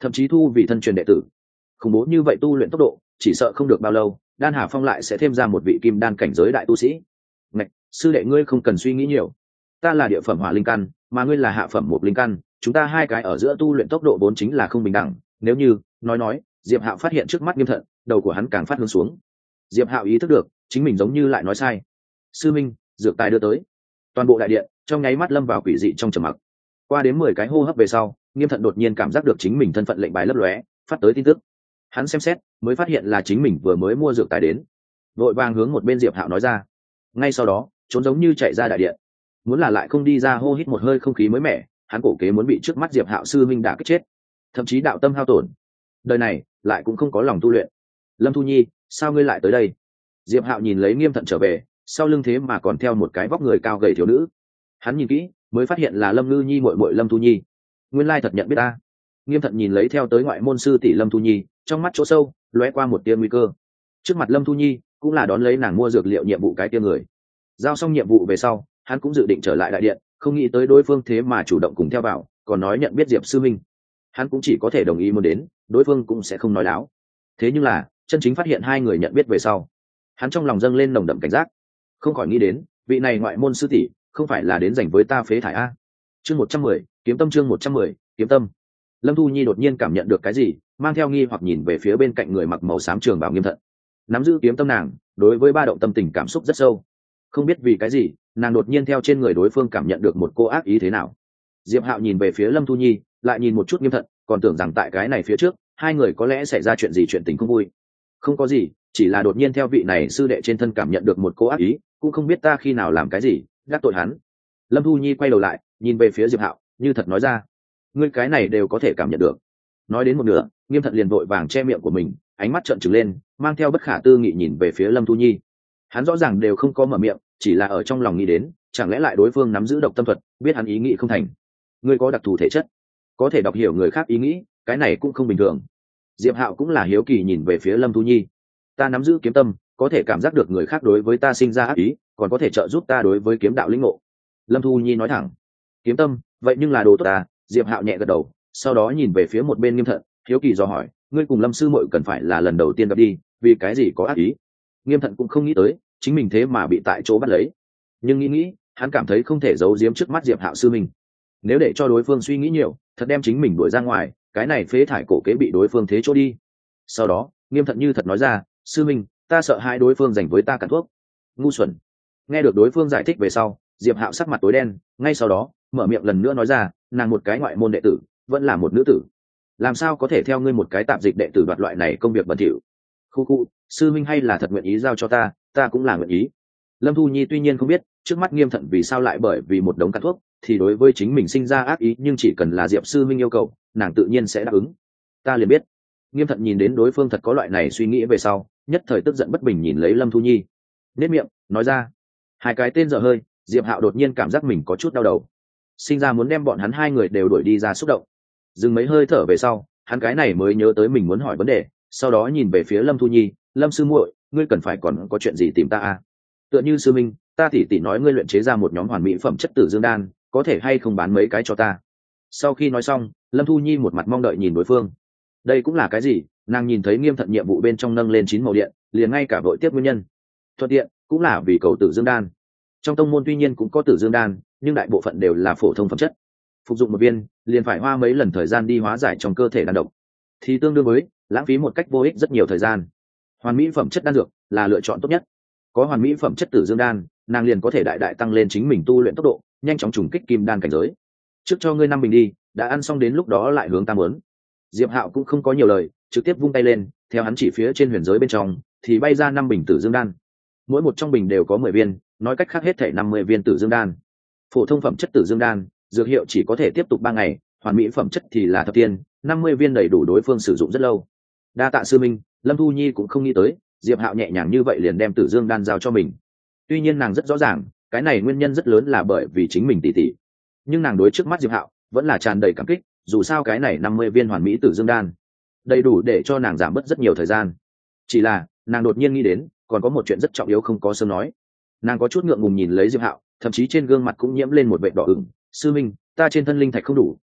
thậm chí thu vì thân truyền đệ tử. Khủng bố như vậy tu luyện tốc độ, chỉ sợ không được bao lâu Đan Hà Phong lại sẽ thêm ra một vị kim đan cảnh giới đại tu sĩ. Ngạch, sư đệ ngươi không cần suy nghĩ nhiều, ta là địa phẩm hỏa linh căn, mà ngươi là hạ phẩm mộc linh căn, chúng ta hai cái ở giữa tu luyện tốc độ vốn chính là không bình đẳng. Nếu như nói Diệp Hạo phát hiện trước mắt Nghiêm Thận, đầu của hắn càng phát hướng xuống. Diệp Hạo ý thức được chính mình giống như lại nói sai. Sư minh, dược tài đưa tới. Toàn bộ đại điện trong nháy mắt lâm vào quỷ dị trong trầm mặc. Qua đến 10 cái hô hấp về sau, Nghiêm Thận đột nhiên cảm giác được chính mình thân phận lệnh bài lấp lóe, phát tới tin tức. Hắn xem xét mới phát hiện là chính mình vừa mới mua dược tài đến, vội vàng hướng một bên Diệp Hạo nói ra. Ngay sau đó trốn giống như chạy ra đại điện, muốn là lại không đi ra hô hít một hơi không khí mới mẻ, hắn cổ kế muốn bị trước mắt Diệp Hạo sư minh đả kích chết, thậm chí đạo tâm hao tổn, đời này lại cũng không có lòng tu luyện. Lâm Thu Nhi, sao ngươi lại tới đây? Diệp Hạo nhìn lấy Nghiêm Thận trở về, sau lưng thế mà còn theo một cái vóc người cao gầy thiếu nữ. Hắn nhìn kỹ mới phát hiện là Lâm Ngư Nhi muội muội Lâm Thu Nhi. Nguyên lai thật nhận biết ta. Nghiêm Thận nhìn lấy theo tới ngoại môn sư tỷ Lâm Thu Nhi, trong mắt chỗ sâu lóe qua một tia nguy cơ. Trước mặt Lâm Thu Nhi cũng là đón lấy nàng mua dược liệu nhiệm vụ cái tia người. Giao xong nhiệm vụ về sau, hắn cũng dự định trở lại đại điện, không nghĩ tới đối phương thế mà chủ động cùng theo vào, còn nói nhận biết Diệp sư minh. Hắn cũng chỉ có thể đồng ý muốn đến, đối phương cũng sẽ không nói láo. Thế nhưng là chân chính phát hiện hai người nhận biết về sau, hắn trong lòng dâng lên nồng đậm cảnh giác, không khỏi nghĩ đến vị này ngoại môn sư tỷ không phải là đến giành với ta phế thải a. Chương 110, kiếm tâm. Chương 110, kiếm tâm. Lâm Thu Nhi đột nhiên cảm nhận được cái gì, mang theo nghi hoặc nhìn về phía bên cạnh người mặc màu xám trường bào Nghiêm Thận. Nắm giữ kiếm tâm nàng, đối với ba động tâm tình cảm xúc rất sâu. Không biết vì cái gì, nàng đột nhiên theo trên người đối phương cảm nhận được một cô ác ý thế nào. Diệp Hạo nhìn về phía Lâm Thu Nhi, lại nhìn một chút Nghiêm Thận, còn tưởng rằng tại cái này phía trước hai người có lẽ xảy ra chuyện gì, chuyện tình không vui. Không có gì, chỉ là đột nhiên theo vị này sư đệ trên thân cảm nhận được một cô ác ý, cũng không biết ta khi nào làm cái gì gác tội hắn. Lâm Thu Nhi quay đầu lại nhìn về phía Diệp Hạo, như thật nói ra. Ngươi cái này đều có thể cảm nhận được. Nói đến một nửa, Nghiêm Thận liền vội vàng che miệng của mình, ánh mắt trợn trừng lên, mang theo bất khả tư nghị nhìn về phía Lâm Thu Nhi. Hắn rõ ràng đều không có mở miệng, chỉ là ở trong lòng nghĩ đến, chẳng lẽ lại đối phương nắm giữ độc tâm thuật, biết hắn ý nghĩ không thành. Ngươi có đặc thù thể chất, có thể đọc hiểu người khác ý nghĩ, cái này cũng không bình thường. Diệp Hạo cũng là hiếu kỳ nhìn về phía Lâm Thu Nhi. Ta nắm giữ kiếm tâm, có thể cảm giác được người khác đối với ta sinh ra ác ý, còn có thể trợ giúp ta đối với kiếm đạo lĩnh ngộ. Lâm Thu Nhi nói thẳng. Kiếm tâm, vậy nhưng là đồ tốt ta. Diệp Hạo nhẹ gật đầu, sau đó nhìn về phía một bên Nghiêm Thận, hiếu kỳ dò hỏi, ngươi cùng Lâm sư muội cần phải là lần đầu tiên gặp đi, vì cái gì có ác ý? Nghiêm Thận cũng không nghĩ tới chính mình thế mà bị tại chỗ bắt lấy, nhưng nghĩ hắn cảm thấy không thể giấu giếm trước mắt Diệp Hạo sư mình. Nếu để cho đối phương suy nghĩ nhiều, thật đem chính mình đuổi ra ngoài, cái này phế thải cổ kế bị đối phương thế chỗ đi. Sau đó Nghiêm Thận như thật nói ra, sư minh, ta sợ hai đối phương giành với ta cản thuốc. Ngu xuẩn. Nghe được đối phương giải thích về sau, Diệp Hạo sắc mặt tối đen, ngay sau đó mở miệng lần nữa nói ra, nàng một cái ngoại môn đệ tử, vẫn là một nữ tử, làm sao có thể theo ngươi một cái tạp dịch đệ tử đoạt loại này công việc bẩn thỉu. Khu, sư minh hay là thật nguyện ý giao cho ta, ta cũng là nguyện ý. Lâm Thu Nhi tuy nhiên không biết trước mắt Nghiêm Thận vì sao lại bởi vì một đống cắn thuốc thì đối với chính mình sinh ra ác ý, nhưng chỉ cần là Diệp sư minh yêu cầu, nàng tự nhiên sẽ đáp ứng. Ta liền biết. Nghiêm Thận nhìn đến đối phương thật có loại này suy nghĩ về sau, nhất thời tức giận bất bình nhìn lấy Lâm Thu Nhi, nét miệng nói ra. Hai cái tên dở hơi. Diệp Hạo đột nhiên cảm giác mình có chút đau đầu, sinh ra muốn đem bọn hắn hai người đều đuổi đi ra xúc động. Dừng mấy hơi thở về sau, hắn cái này mới nhớ tới mình muốn hỏi vấn đề, sau đó nhìn về phía Lâm Thu Nhi, Lâm sư muội, ngươi cần phải còn có chuyện gì tìm ta à? Tựa như sư minh, ta tỉ nói ngươi luyện chế ra một nhóm hoàn mỹ phẩm chất tử dương đan, có thể hay không bán mấy cái cho ta? Sau khi nói xong, Lâm Thu Nhi một mặt mong đợi nhìn đối phương. Đây cũng là cái gì? Nàng nhìn thấy Nghiêm Thận nhiệm vụ bên trong nâng lên 9 màu điện, liền ngay cả vội tiếp nguyên nhân. Thuận tiện, cũng là vì cầu tử dương đan. Trong tông môn tuy nhiên cũng có tử dương đan, nhưng đại bộ phận đều là phổ thông phẩm chất. Phục dụng một viên, liền phải hoa mấy lần thời gian đi hóa giải trong cơ thể đan độc, thì tương đương với lãng phí một cách vô ích rất nhiều thời gian. Hoàn mỹ phẩm chất đan dược là lựa chọn tốt nhất. Có hoàn mỹ phẩm chất tử dương đan, nàng liền có thể đại đại tăng lên chính mình tu luyện tốc độ, nhanh chóng trùng kích kim đan cảnh giới. Trước cho ngươi 5 bình đi, đã ăn xong đến lúc đó lại hướng ta muốn. Diệp Hạo cũng không có nhiều lời, trực tiếp vung tay lên, theo hắn chỉ phía trên huyền giới bên trong thì bay ra 5 bình tử dương đan. Mỗi một trong bình đều có 10 viên, nói cách khác hết thảy 50 viên tử dương đan. Phổ thông phẩm chất tử dương đan, dược hiệu chỉ có thể tiếp tục 3 ngày, hoàn mỹ phẩm chất thì là thập tiên, 50 viên đầy đủ đối phương sử dụng rất lâu. Đa tạ sư minh. Lâm Thu Nhi cũng không nghĩ tới Diệp Hạo nhẹ nhàng như vậy liền đem tử dương đan giao cho mình. Tuy nhiên nàng rất rõ ràng, cái này nguyên nhân rất lớn là bởi vì chính mình tỷ tỷ, nhưng nàng đối trước mắt Diệp Hạo vẫn là tràn đầy cảm kích, dù sao cái này 50 viên hoàn mỹ tử dương đan đầy đủ để cho nàng giảm bớt rất nhiều thời gian. Chỉ là nàng đột nhiên nghĩ đến còn có một chuyện rất trọng yếu không có sớm nói. Nàng có chút ngượng ngùng nhìn lấy Diệp Hạo, thậm chí trên gương mặt cũng nhiễm lên một vệt đỏ ửng. Sư minh, ta trên thân linh thạch không đủ,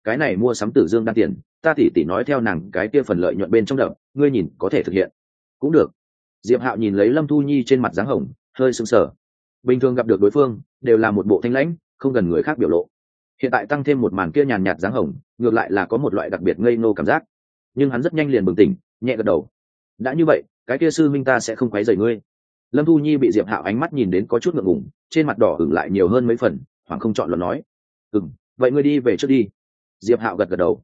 cái này mua sắm Tử Dương đan tiền, ta tỉ tỉ nói theo nàng cái kia phần lợi nhuận bên trong đậm, ngươi nhìn có thể thực hiện. Cũng được. Diệp Hạo nhìn lấy Lâm Thu Nhi trên mặt dáng hồng, hơi sững sờ. Bình thường gặp được đối phương, đều là một bộ thanh lãnh, không gần người khác biểu lộ. Hiện tại tăng thêm một màn kia nhàn nhạt dáng hồng, ngược lại là có một loại đặc biệt ngây ngô cảm giác. Nhưng hắn rất nhanh liền bừng tỉnh, nhẹ gật đầu. Đã như vậy, cái kia sư minh ta sẽ không quấy rầy ngươi. Lâm Thu Nhi bị Diệp Hạo ánh mắt nhìn đến có chút ngượng ngùng, trên mặt đỏ ửng lại nhiều hơn mấy phần, hoàng không chọn luận nói: vậy ngươi đi về trước đi." Diệp Hạo gật gật đầu: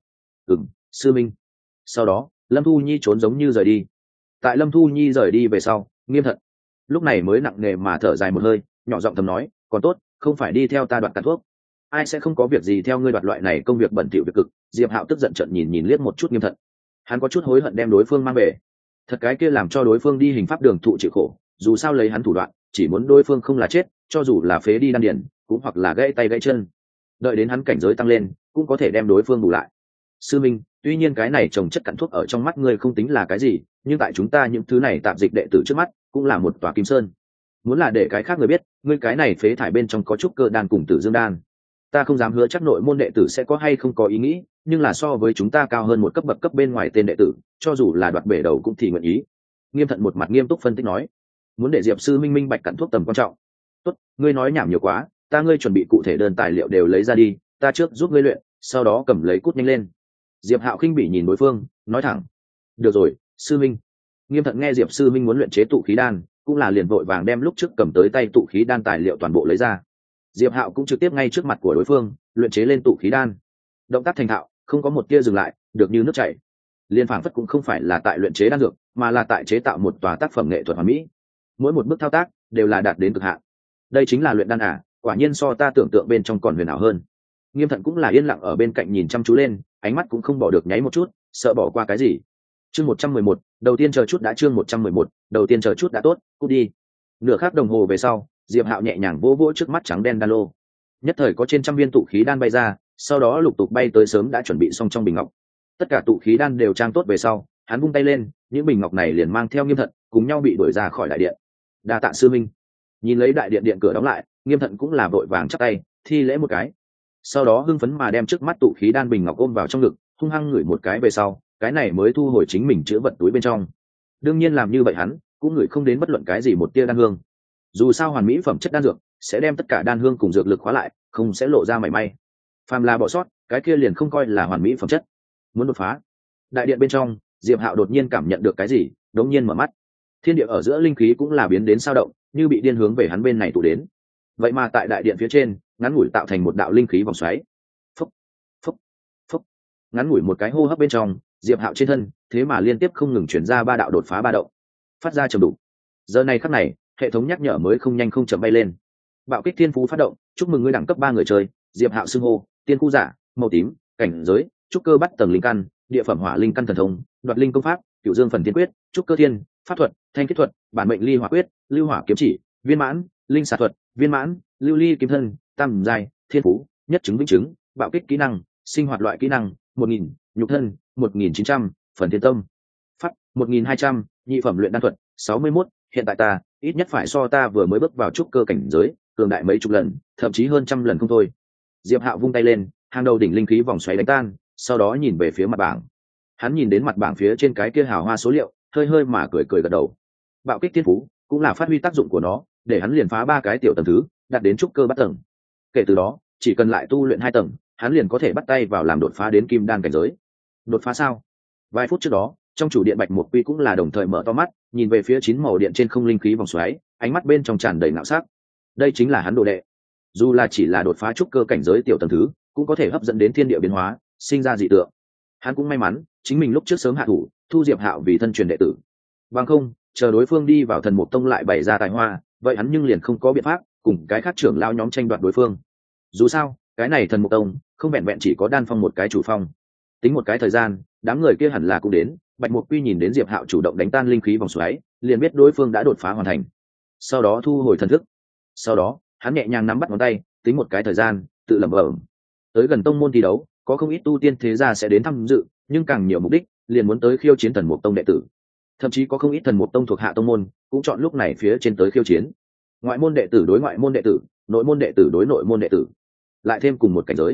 sư minh." Sau đó Lâm Thu Nhi trốn giống như rời đi. Tại Lâm Thu Nhi rời đi về sau, Nghiêm Thận lúc này mới nặng nề mà thở dài một hơi, nhỏ giọng thầm nói: còn tốt, không phải đi theo ta đoạt tàn thuốc. Ai sẽ không có việc gì theo ngươi đoạt loại này công việc bẩn thỉu việc cực. Diệp Hạo tức giận trợn nhìn liếc một chút Nghiêm Thận, hắn có chút hối hận đem đối phương mang về. Thật cái kia làm cho đối phương đi hình pháp đường thụ chịu khổ, dù sao lấy hắn thủ đoạn, chỉ muốn đối phương không là chết, cho dù là phế đi đan điền, cũng hoặc là gãy tay gãy chân. Đợi đến hắn cảnh giới tăng lên, cũng có thể đem đối phương bù lại. Sư minh, tuy nhiên cái này trồng chất cặn thuốc ở trong mắt ngươi không tính là cái gì, nhưng tại chúng ta những thứ này tạm dịch đệ tử trước mắt, cũng là một tòa kim sơn. Muốn là để cái khác người biết, ngươi cái này phế thải bên trong có chút cơ đan cùng Tử Dương đan, ta không dám hứa chắc nội môn đệ tử sẽ có hay không có ý nghĩ, nhưng là so với chúng ta cao hơn một cấp bậc cấp bên ngoài tên đệ tử, cho dù là đoạt bể đầu cũng thì nguyện ý. Nghiêm Thận một mặt nghiêm túc phân tích nói: muốn để Diệp sư minh minh bạch cặn thuốc tầm quan trọng. Tốt, ngươi nói nhảm nhiều quá, ngươi chuẩn bị cụ thể đơn tài liệu đều lấy ra đi, ta trước giúp ngươi luyện, sau đó cầm lấy cút nhanh lên. Diệp Hạo khinh bỉ nhìn đối phương, nói thẳng: được rồi, sư minh. Nghiêm Thận nghe Diệp sư minh muốn luyện chế tụ khí đan, cũng là liền vội vàng đem lúc trước cầm tới tay tụ khí đan tài liệu toàn bộ lấy ra. Diệp Hạo cũng trực tiếp ngay trước mặt của đối phương luyện chế lên tụ khí đan. Động tác thành thạo, không có một tia dừng lại, được như nước chảy. Liên phảng phất cũng không phải là tại luyện chế đan dược, mà là tại chế tạo một tòa tác phẩm nghệ thuật hoàn mỹ. Mỗi một bước thao tác đều là đạt đến cực hạn. Đây chính là luyện đan à, quả nhiên so ta tưởng tượng bên trong còn huyền ảo hơn. Nghiêm Thận cũng là yên lặng ở bên cạnh nhìn chăm chú lên, ánh mắt cũng không bỏ được nháy một chút, sợ bỏ qua cái gì. Chương 111, đầu tiên chờ chút đã. Chương 111, đầu tiên chờ chút đã. Tốt, cút đi. Nửa khắc đồng hồ về sau, Diệp Hạo nhẹ nhàng vỗ vỗ trước mắt trắng đen đan lô. Nhất thời có trên trăm viên tụ khí đan bay ra, sau đó lục tục bay tới sớm đã chuẩn bị xong trong bình ngọc. Tất cả tụ khí đan đều trang tốt về sau, hắn vung tay lên, những bình ngọc này liền mang theo Nghiêm Thận, cùng nhau bị đuổi ra khỏi đại điện. Đa tạ sư minh. Nhìn lấy đại điện cửa đóng lại, Nghiêm Thận cũng là vội vàng chắp tay, thi lễ một cái. Sau đó hưng phấn mà đem trước mắt tụ khí đan bình ngọc ôm vào trong ngực, hung hăng ngửi một cái về sau, cái này mới thu hồi chính mình chứa vật túi bên trong. Đương nhiên làm như vậy hắn cũng ngửi không đến bất luận cái gì một tia đan hương. Dù sao hoàn mỹ phẩm chất đan dược sẽ đem tất cả đan hương cùng dược lực khóa lại, không sẽ lộ ra mảy may. Phàm là bỏ sót, cái kia liền không coi là hoàn mỹ phẩm chất. Muốn đột phá. Đại điện bên trong, Diệp Hạo đột nhiên cảm nhận được cái gì, đột nhiên mở mắt. Thiên địa ở giữa linh khí cũng là biến đến sao động, như bị điên hướng về hắn bên này tụ đến. Vậy mà tại đại điện phía trên, ngắn ngủi tạo thành một đạo linh khí vòng xoáy. Phốc, phốc, phốc. Ngắn ngủi một cái hô hấp bên trong, Diệp Hạo trên thân thế mà liên tiếp không ngừng chuyển ra ba đạo đột phá ba động, phát ra trầm đủ. Giờ này khắc này, hệ thống nhắc nhở mới không nhanh không chậm bay lên. Bạo kích thiên phú phát động, chúc mừng ngươi đẳng cấp 3 người chơi. Diệp Hạo xưng hô: tiên khu giả, màu tím, cảnh giới trúc cơ bắt tầng linh căn, địa phẩm hỏa linh căn thần thông, đoạt linh công pháp, cửu dương phần thiên quyết, trúc cơ thiên, pháp thuật, thanh kết thuật, bản mệnh ly hỏa quyết, lưu hỏa kiếm chỉ, viên mãn, linh xạ thuật, viên mãn, lưu ly kim thân, tam giai, thiên phú, nhất chứng vĩnh chứng, bạo kích kỹ năng, sinh hoạt loại kỹ năng, 1000, nhục thân, 1900, phần thiên tâm, pháp, 1200, nhị phẩm luyện đan thuật, 61. Hiện tại ta ít nhất phải so ta vừa mới bước vào trúc cơ cảnh giới cường đại mấy chục lần, thậm chí hơn trăm lần không thôi. Diệp Hạo vung tay lên, hàng đầu đỉnh linh khí vòng xoáy đánh tan, sau đó nhìn về phía mặt bảng. Hắn nhìn đến mặt bảng phía trên cái kia hào hoa số liệu, hơi hơi mà cười cười gật đầu. Bạo kích thiên phú cũng là phát huy tác dụng của nó, để hắn liền phá 3 cái tiểu tầng thứ, đạt đến trúc cơ bắt tầng. Kể từ đó, chỉ cần lại tu luyện 2 tầng, hắn liền có thể bắt tay vào làm đột phá đến kim đan cảnh giới. Đột phá sao? Vài phút trước đó, trong chủ điện Bạch Mục Quy cũng là đồng thời mở to mắt, nhìn về phía 9 màu điện trên không linh khí vòng xoáy, ánh mắt bên trong tràn đầy ngạo sắc. Đây chính là hắn đồ đệ. Dù là chỉ là đột phá trúc cơ cảnh giới tiểu tầng thứ, cũng có thể hấp dẫn đến thiên địa biến hóa, sinh ra dị tượng. Hắn cũng may mắn, chính mình lúc trước sớm hạ thủ, thu Diệp Hạo vì thân truyền đệ tử. Bằng không, chờ đối phương đi vào Thần Mục Tông lại bày ra tài hoa, vậy hắn nhưng liền không có biện pháp cùng cái khác trưởng lão nhóm tranh đoạt đối phương. Dù sao, cái này Thần Mục Tông không vẹn vẹn chỉ có đan phong một cái chủ phong. Tính một cái thời gian, đám người kia hẳn là cũng đến. Bạch Mục Quy nhìn đến Diệp Hạo chủ động đánh tan linh khí vòng xoáy, liền biết đối phương đã đột phá hoàn thành. Sau đó thu hồi thần thức. Sau đó, hắn nhẹ nhàng nắm bắt ngón tay, tính một cái thời gian, tự lẩm bẩm. Tới gần tông môn thi đấu, có không ít tu tiên thế gia sẽ đến tham dự, nhưng càng nhiều mục đích, liền muốn tới khiêu chiến Thần Mục Tông đệ tử. Thậm chí có không ít Thần Mục Tông thuộc hạ tông môn, cũng chọn lúc này phía trên tới khiêu chiến. Ngoại môn đệ tử đối ngoại môn đệ tử, nội môn đệ tử đối nội môn đệ tử, lại thêm cùng một cảnh giới.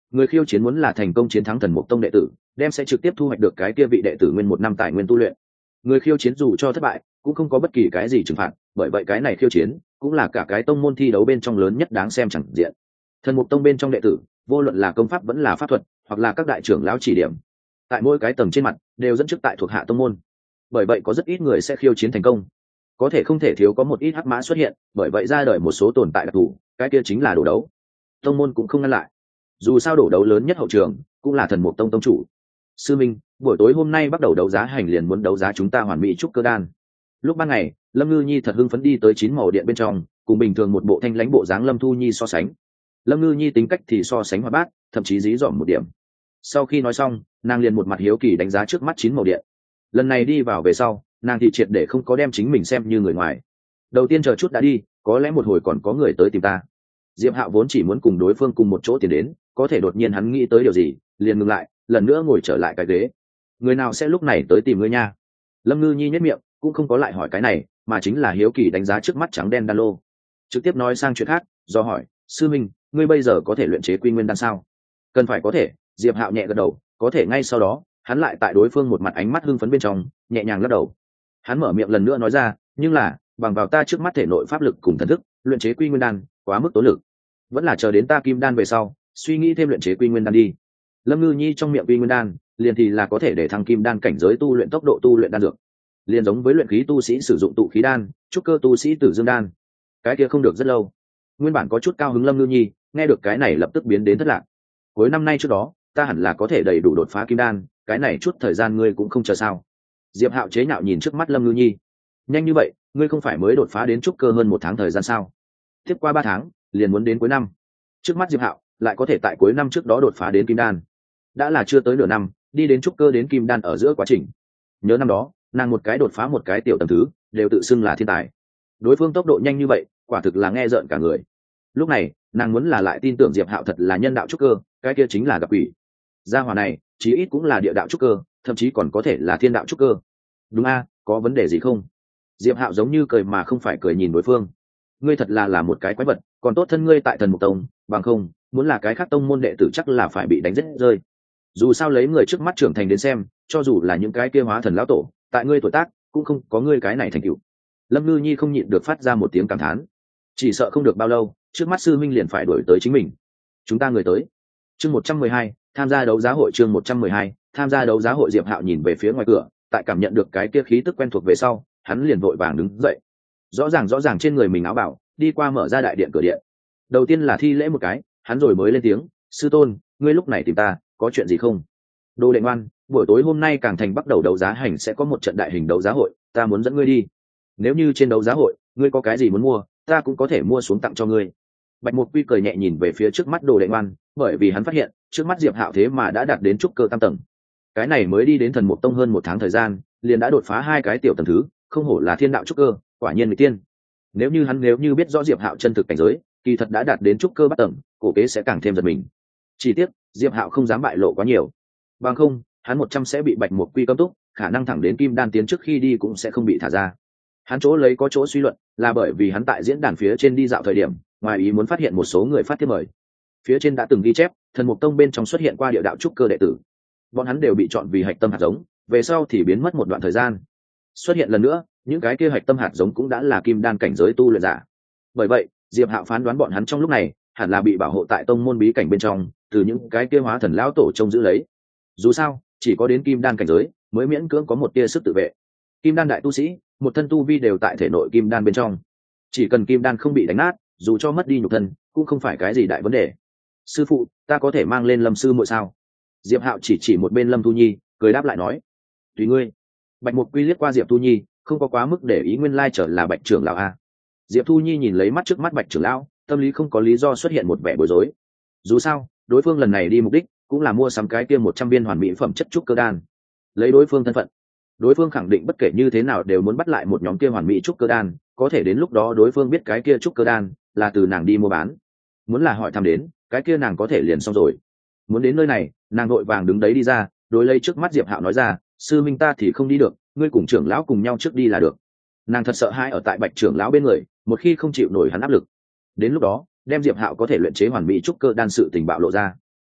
Người khiêu chiến muốn là thành công chiến thắng thần mục tông đệ tử, đem sẽ trực tiếp thu hoạch được cái kia vị đệ tử nguyên 1 năm tài nguyên tu luyện. Người khiêu chiến dù cho thất bại cũng không có bất kỳ cái gì trừng phạt, bởi vậy cái này khiêu chiến cũng là cả cái tông môn thi đấu bên trong lớn nhất đáng xem chẳng diện. Thần mục tông bên trong đệ tử, vô luận là công pháp vẫn là pháp thuật, hoặc là các đại trưởng lão chỉ điểm, tại mỗi cái tầng trên mặt đều dẫn chức tại thuộc hạ tông môn, bởi vậy có rất ít người sẽ khiêu chiến thành công. Có thể không thể thiếu có một ít hắc mã xuất hiện, bởi vậy ra đời một số tồn tại đặc thù, cái kia chính là đổ đấu. Tông môn cũng không ngăn lại, dù sao đổ đấu lớn nhất hậu trường cũng là thần mục tông tông chủ. Sư minh, buổi tối hôm nay bắt đầu đấu giá hành liền muốn đấu giá chúng ta hoàn mỹ trúc cơ đan. Lúc ban ngày, Lâm Ngư Nhi thật hưng phấn đi tới 9 màu điện bên trong, cùng bình thường một bộ thanh lãnh bộ dáng Lâm Thu Nhi so sánh. Lâm Ngư Nhi tính cách thì so sánh hoạt bát, thậm chí dí dỏm một điểm. Sau khi nói xong, nàng liền một mặt hiếu kỳ đánh giá trước mắt 9 màu điện. Lần này đi vào về sau, nàng thì triệt để không có đem chính mình xem như người ngoài. Đầu tiên chờ chút đã đi, có lẽ một hồi còn có người tới tìm ta. Diệp Hạo vốn chỉ muốn cùng đối phương cùng một chỗ tiến đến, có thể đột nhiên hắn nghĩ tới điều gì, liền ngừng lại, lần nữa ngồi trở lại cái ghế. Người nào sẽ lúc này tới tìm ngươi nha? Lâm Ngư Nhi nhếch miệng, cũng không có lại hỏi cái này, mà chính là hiếu kỳ đánh giá trước mắt trắng đen đan lô. Trực tiếp nói sang chuyện khác, do hỏi, sư minh, ngươi bây giờ có thể luyện chế quy nguyên đan sao? Cần phải có thể. Diệp Hạo nhẹ gật đầu, có thể. Ngay sau đó, hắn lại tại đối phương một mặt ánh mắt hưng phấn bên trong, nhẹ nhàng lắc đầu. Hắn mở miệng lần nữa nói ra, nhưng là, bằng vào ta trước mắt thể nội pháp lực cùng thần thức, luyện chế quy nguyên đan, quá mức tốn lực. Vẫn là chờ đến ta kim đan về sau, suy nghĩ thêm luyện chế quy nguyên đan đi. Lâm Ngư Nhi trong miệng quy nguyên đan, liền thì là có thể để thăng kim đan cảnh giới tu luyện tốc độ tu luyện đan dược. Liền giống với luyện khí tu sĩ sử dụng tụ khí đan, trúc cơ tu sĩ tử dương đan. Cái kia không được rất lâu. Nguyên bản có chút cao hứng Lâm Ngư Nhi, nghe được cái này lập tức biến đến thất lạc. Cuối năm nay trước đó, ta hẳn là có thể đầy đủ đột phá kim đan, cái này chút thời gian ngươi cũng không chờ sao? Diệp Hạo chế nhạo nhìn trước mắt Lâm Ngư Nhi. Nhanh như vậy, ngươi không phải mới đột phá đến trúc cơ hơn 1 tháng thời gian sao? Tiếp qua 3 tháng, liền muốn đến cuối năm. Trước mắt Diệp Hạo lại có thể tại cuối năm trước đó đột phá đến kim đan, đã là chưa tới nửa năm, đi đến trúc cơ đến kim đan ở giữa quá trình. Nhớ năm đó, nàng một cái đột phá một cái tiểu tầng thứ, đều tự xưng là thiên tài. Đối phương tốc độ nhanh như vậy, quả thực là nghe rợn cả người. Lúc này, nàng muốn là lại tin tưởng Diệp Hạo thật là nhân đạo trúc cơ, cái kia chính là gặp quỷ. Gia hỏa này, chí ít cũng là địa đạo trúc cơ, thậm chí còn có thể là thiên đạo trúc cơ. Đúng a, có vấn đề gì không? Diệp Hạo giống như cười mà không phải cười nhìn đối phương. Ngươi thật là một cái quái vật, còn tốt thân ngươi tại Thần Mục Tông, bằng không, muốn là cái khác tông môn đệ tử chắc là phải bị đánh rết rơi. Dù sao lấy người trước mắt trưởng thành đến xem, cho dù là những cái kia hóa thần lão tổ, tại ngươi tuổi tác, cũng không có ngươi cái này thành tựu. Lâm Ngư Nhi không nhịn được phát ra một tiếng cảm thán. Chỉ sợ không được bao lâu, trước mắt sư minh liền phải đuổi tới chính mình. Chúng ta người tới. Chương 112, tham gia đấu giá hội. Chương 112, tham gia đấu giá hội. Diệp Hạo nhìn về phía ngoài cửa, tại cảm nhận được cái kia khí tức quen thuộc về sau, hắn liền vội vàng đứng dậy. Rõ ràng trên người mình áo bảo, đi qua mở ra đại điện cửa điện. Đầu tiên là thi lễ một cái, hắn rồi mới lên tiếng, sư tôn, ngươi lúc này tìm ta, có chuyện gì không? Đồ đệ ngoan, buổi tối hôm nay Càng Thành bắt đầu đấu giá hành sẽ có một trận đại hình đấu giá hội, ta muốn dẫn ngươi đi. Nếu như trên đấu giá hội, ngươi có cái gì muốn mua, ta cũng có thể mua xuống tặng cho ngươi. Bạch Mục Quy cười nhẹ nhìn về phía trước mắt đồ đệ ngoan, bởi vì hắn phát hiện, trước mắt Diệp Hạo thế mà đã đạt đến trúc cơ tam tầng. Cái này mới đi đến Thần Mục Tông hơn 1 tháng thời gian, liền đã đột phá 2 cái tiểu tầng thứ, không hổ là thiên đạo trúc cơ, quả nhiên người tiên. Nếu như biết rõ Diệp Hạo chân thực cảnh giới, kỳ thật đã đạt đến trúc cơ bát tầng, cổ kế sẽ càng thêm giật mình. Chỉ tiếc, Diệp Hạo không dám bại lộ quá nhiều. Bằng không, hắn 100 sẽ bị Bạch Mục Quy cấm túc, khả năng thẳng đến kim đan tiến trước khi đi cũng sẽ không bị thả ra. Hắn có chỗ suy luận, là bởi vì hắn tại diễn đàn phía trên đi dạo thời điểm, ngoài ý muốn phát hiện một số người phát thiếp mời. Phía trên đã từng ghi chép, Thần Mục Tông bên trong xuất hiện qua địa đạo trúc cơ đệ tử. Bọn hắn đều bị chọn vì hạch tâm hạt giống, về sau thì biến mất một đoạn thời gian. Xuất hiện lần nữa, những cái kia hạch tâm hạt giống cũng đã là kim đan cảnh giới tu luyện giả. Bởi vậy, Diệp Hạo phán đoán bọn hắn trong lúc này hẳn là bị bảo hộ tại tông môn bí cảnh bên trong, từ những cái kia hóa thần lão tổ trông giữ lấy. Dù sao, chỉ có đến kim đan cảnh giới mới miễn cưỡng có một tia sức tự vệ. Kim đan đại tu sĩ, một thân tu vi đều tại thể nội kim đan bên trong. Chỉ cần kim đan không bị đánh nát, dù cho mất đi nhục thân, cũng không phải cái gì đại vấn đề. Sư phụ, ta có thể mang lên Lâm sư muội sao? Diệp Hạo chỉ một bên Lâm Tu Nhi, cười đáp lại nói, tùy ngươi. Bạch Mục Quy liếc qua Diệp Tu Nhi, không có quá mức để ý, nguyên lai trở là Bạch trưởng lão a. Diệp Tu Nhi nhìn lấy mắt trước mắt Bạch trưởng lão, tâm lý không có lý do xuất hiện một vẻ bối rối. Dù sao, đối phương lần này đi mục đích cũng là mua sắm cái kia 100 viên hoàn mỹ phẩm chất trúc cơ đan. Lấy đối phương thân phận, đối phương khẳng định bất kể như thế nào đều muốn bắt lại một nhóm kia hoàn mỹ trúc cơ đan, có thể đến lúc đó đối phương biết cái kia trúc cơ đan là từ nàng đi mua bán, muốn là hỏi thăm đến, cái kia nàng có thể liền xong rồi. Muốn đến nơi này, nàng vội vàng đứng đấy đi ra, đối lấy trước mắt Diệp Hạo nói ra, sư minh ta thì không đi được, ngươi cùng trưởng lão cùng nhau trước đi là được. Nàng thật sợ hai ở tại Bạch trưởng lão bên người, một khi không chịu nổi hắn áp lực, đến lúc đó đem Diệp Hạo có thể luyện chế hoàn mỹ trúc cơ đan sự tình bạo lộ ra.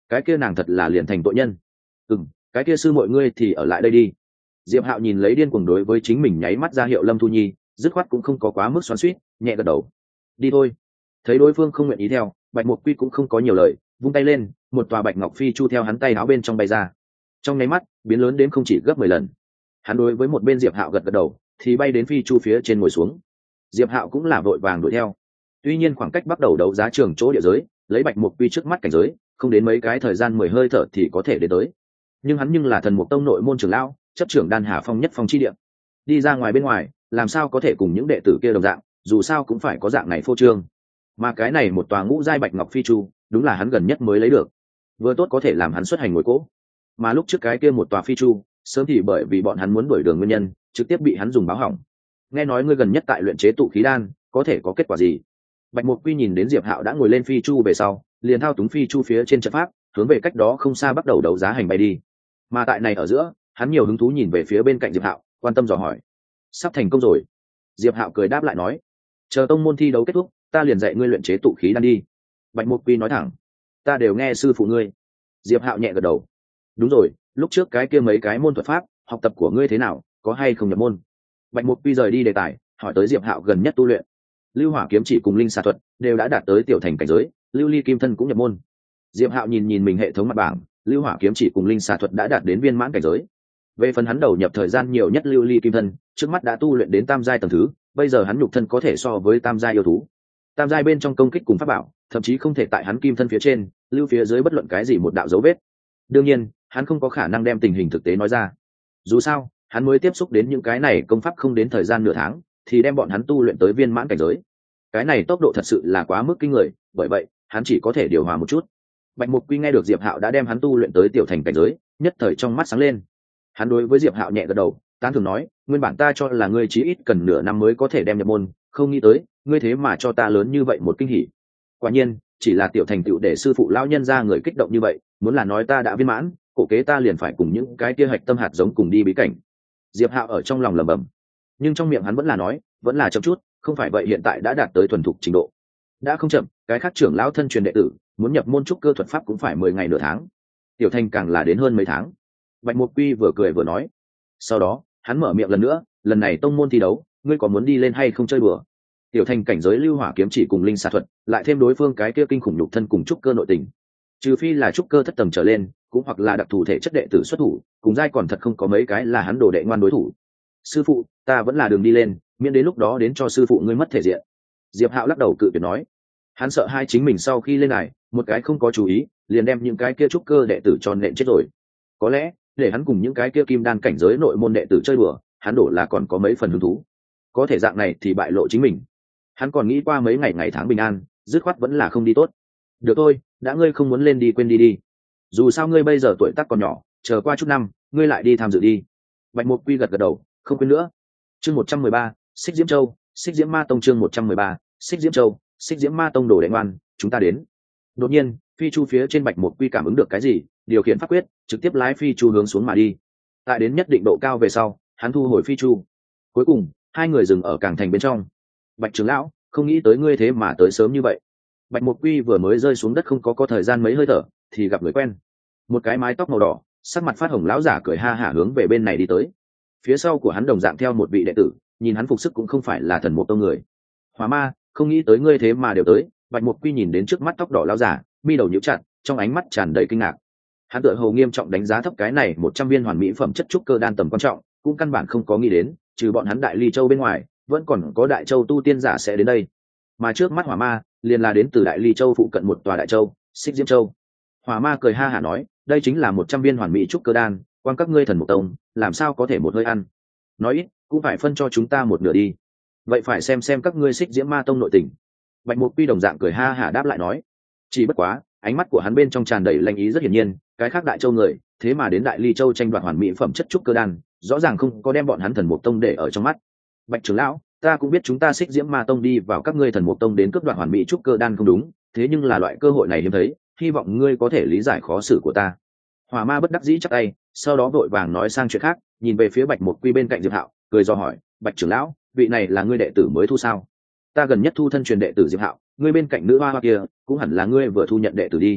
cái kia nàng thật là liền thành tội nhân. Cái kia sư mọi ngươi thì ở lại đây đi. Diệp Hạo nhìn lấy điên cuồng đối với chính mình nháy mắt ra hiệu Lâm Thu Nhi, dứt khoát cũng không có quá mức xoắn xuýt, nhẹ gật đầu. Đi thôi. Thấy đối phương không nguyện ý theo, Bạch Mục Quy cũng không có nhiều lời, vung tay lên, một tòa bạch ngọc phi chu theo hắn tay áo bên trong bay ra. Trong nháy mắt, biến lớn đến không chỉ gấp 10 lần. Hắn đối với một bên Diệp Hạo gật gật đầu, thì bay đến phi chu phía trên ngồi xuống. Diệp Hạo cũng là vội vàng đuổi theo. Tuy nhiên khoảng cách bắt đầu đấu giá trường chỗ địa giới, lấy Bạch Mục Quy trước mắt cảnh giới, không đến mấy cái thời gian 10 hơi thở thì có thể đến tới. Nhưng hắn là Thần Mục Tông nội môn trưởng lão, chấp trưởng Đan Hà Phong nhất phong chi địa. Đi ra ngoài bên ngoài, làm sao có thể cùng những đệ tử kia đồng dạng, dù sao cũng phải có dạng này phô trương. Mà cái này một tòa ngũ giai bạch ngọc phi chu, đúng là hắn gần nhất mới lấy được. Vừa tốt có thể làm hắn xuất hành ngồi cỗ. Mà lúc trước cái kia một tòa phi chu, sớm thì bởi vì bọn hắn muốn đuổi đường nguyên nhân, trực tiếp bị hắn dùng báo hỏng. Nghe nói ngươi gần nhất tại luyện chế tụ khí đan, có thể có kết quả gì? Bạch Mục Quy nhìn đến Diệp Hạo đã ngồi lên phi chu về sau, liền thao túng phi chu phía trên trận pháp, hướng về cách đó không xa bắt đầu đấu giá hành bay đi. Mà tại này ở giữa, hắn nhiều hứng thú nhìn về phía bên cạnh Diệp Hạo, quan tâm dò hỏi: sắp thành công rồi? Diệp Hạo cười đáp lại nói: chờ tông môn thi đấu kết thúc, ta liền dạy ngươi luyện chế tụ khí đan đi. Bạch Mục Quy nói thẳng: ta đều nghe sư phụ ngươi. Diệp Hạo nhẹ gật đầu: đúng rồi, lúc trước cái kia mấy cái môn thuật pháp, học tập của ngươi thế nào, có hay không nhập môn? Bạch Mục Quy rời đi đề tài, hỏi tới Diệp Hạo gần nhất tu luyện. Lưu Hỏa kiếm chỉ cùng linh xà thuật đều đã đạt tới tiểu thành cảnh giới, Lưu Ly kim thân cũng nhập môn. Diệp Hạo nhìn mình hệ thống mặt bảng, Lưu Hỏa kiếm chỉ cùng linh xà thuật đã đạt đến viên mãn cảnh giới. Về phần hắn đầu nhập thời gian nhiều nhất Lưu Ly kim thân, trước mắt đã tu luyện đến tam giai tầng thứ, bây giờ hắn nhục thân có thể so với tam giai yêu thú. Tam giai bên trong công kích cùng pháp bảo, thậm chí không thể tại hắn kim thân phía trên, lưu phía dưới bất luận cái gì một đạo dấu vết. Đương nhiên, hắn không có khả năng đem tình hình thực tế nói ra. Dù sao, hắn mới tiếp xúc đến những cái này công pháp không đến thời gian nửa tháng, thì đem bọn hắn tu luyện tới viên mãn cảnh giới. Cái này tốc độ thật sự là quá mức kinh người, bởi vậy, hắn chỉ có thể điều hòa một chút. Bạch Mục Quy nghe được Diệp Hạo đã đem hắn tu luyện tới tiểu thành cảnh giới, nhất thời trong mắt sáng lên. Hắn đối với Diệp Hạo nhẹ gật đầu, tán thưởng nói: nguyên bản ta cho là ngươi chí ít cần nửa năm mới có thể đem nhập môn, không nghĩ tới ngươi thế mà cho ta lớn như vậy một kinh hỉ. Quả nhiên, chỉ là tiểu thành tựu để sư phụ lão nhân ra người kích động như vậy, muốn là nói ta đã viên mãn, cổ kế ta liền phải cùng những cái kia hạch tâm hạt giống cùng đi bí cảnh. Diệp Hạo ở trong lòng lẩm bẩm, nhưng trong miệng hắn vẫn là nói, vẫn là chậm chút, không phải vậy hiện tại đã đạt tới thuần thục trình độ. Đã không chậm, cái khác trưởng lão thân truyền đệ tử, muốn nhập môn trúc cơ thuật pháp cũng phải 10 ngày nửa tháng. Tiểu thành càng là đến hơn mấy tháng. Bạch Mục Quy vừa cười vừa nói. Sau đó, hắn mở miệng lần nữa, lần này tông môn thi đấu, ngươi có muốn đi lên hay không chơi bừa? Tiểu thành cảnh giới Lưu Hỏa kiếm chỉ cùng linh xà thuật, lại thêm đối phương cái kia kinh khủng nhục thân cùng trúc cơ nội tình. Trừ phi là trúc cơ thất tầng trở lên, cũng hoặc là đặc thù thể chất đệ tử xuất thủ, cùng giai còn thật không có mấy cái là hắn đồ đệ ngoan đối thủ. Sư phụ, ta vẫn là đường đi lên, miễn đến lúc đó đến cho sư phụ ngươi mất thể diện. Diệp Hạo lắc đầu cự tuyệt nói. Hắn sợ hai chính mình sau khi lên này, một cái không có chú ý, liền đem những cái kia trúc cơ đệ tử tròn nện chết rồi. Có lẽ, để hắn cùng những cái kia kim đan cảnh giới nội môn đệ tử chơi đùa, hắn đổ là còn có mấy phần hứng thú. Có thể dạng này thì bại lộ chính mình. Hắn còn nghĩ qua mấy ngày tháng bình an, dứt khoát vẫn là không đi tốt. Được thôi, đã ngươi không muốn lên đi quên đi đi. Dù sao ngươi bây giờ tuổi tác còn nhỏ, chờ qua chút năm, ngươi lại đi tham dự đi. Bạch Mục Quy gật gật đầu, không quên nữa. Chương 113, Xích Diễm Châu, Xích Diễm Ma Tông chương 113, Xích Diễm Châu, Xích Diễm Ma Tông đồ đệ ngoan, chúng ta đến. Đột nhiên, phi chu phía trên Bạch Mục Quy cảm ứng được cái gì, điều khiển pháp quyết, trực tiếp lái phi chu hướng xuống mà đi. Tại đến nhất định độ cao về sau, hắn thu hồi phi chu. Cuối cùng, hai người dừng ở cảng thành bên trong. Bạch trưởng lão, không nghĩ tới ngươi thế mà tới sớm như vậy. Bạch Mục Quy vừa mới rơi xuống đất không có thời gian mấy hơi thở, thì gặp người quen. Một cái mái tóc màu đỏ, sắc mặt phát hồng lão giả cười ha hả hướng về bên này đi tới. Phía sau của hắn đồng dạng theo một vị đệ tử, nhìn hắn phục sức cũng không phải là Thần Mục Tông người. Hỏa Ma, không nghĩ tới ngươi thế mà đều tới. Bạch Mục Quy nhìn đến trước mắt tóc đỏ lão giả, mi đầu nhíu chặt, trong ánh mắt tràn đầy kinh ngạc. Hắn tựa hồ nghiêm trọng đánh giá thấp cái này 100 viên hoàn mỹ phẩm chất trúc cơ đan tầm quan trọng, cũng căn bản không có nghĩ đến, trừ bọn hắn Đại Ly Châu bên ngoài, vẫn còn có Đại Châu tu tiên giả sẽ đến đây. Mà trước mắt Hỏa Ma, liền là đến từ Đại Ly Châu phụ cận một tòa Đại Châu, Xích Diễm Châu. Hỏa Ma cười ha hả nói, đây chính là 100 viên hoàn mỹ trúc cơ đan, quan các ngươi Thần Mục Tông, làm sao có thể một hơi ăn? Nói ít, cũng phải phân cho chúng ta một nửa đi. Vậy phải xem các ngươi Xích Diễm Ma Tông nội tình. Bạch Mục Quy đồng dạng cười ha hả đáp lại nói, chỉ bất quá, ánh mắt của hắn bên trong tràn đầy lanh ý rất hiển nhiên, cái khác Đại Châu người, thế mà đến Đại Ly Châu tranh đoạt hoàn mỹ phẩm chất trúc cơ đan, rõ ràng không có đem bọn hắn Thần Mục Tông để ở trong mắt. Bạch trưởng lão, ta cũng biết chúng ta Xích Diễm Ma Tông đi vào các ngươi Thần Mục Tông đến cướp đoạt hoàn mỹ trúc cơ đan không đúng, thế nhưng là loại cơ hội này hiếm thấy, hy vọng ngươi có thể lý giải khó xử của ta. Hỏa Ma bất đắc dĩ chắp tay, sau đó vội vàng nói sang chuyện khác, nhìn về phía Bạch Mục Quy bên cạnh Diệp Hạo, cười do hỏi, Bạch trưởng lão, vị này là ngươi đệ tử mới thu sao? Ta gần nhất thu thân truyền đệ tử Diệp Hạo, ngươi bên cạnh nữ hoa kia cũng hẳn là ngươi vừa thu nhận đệ tử đi.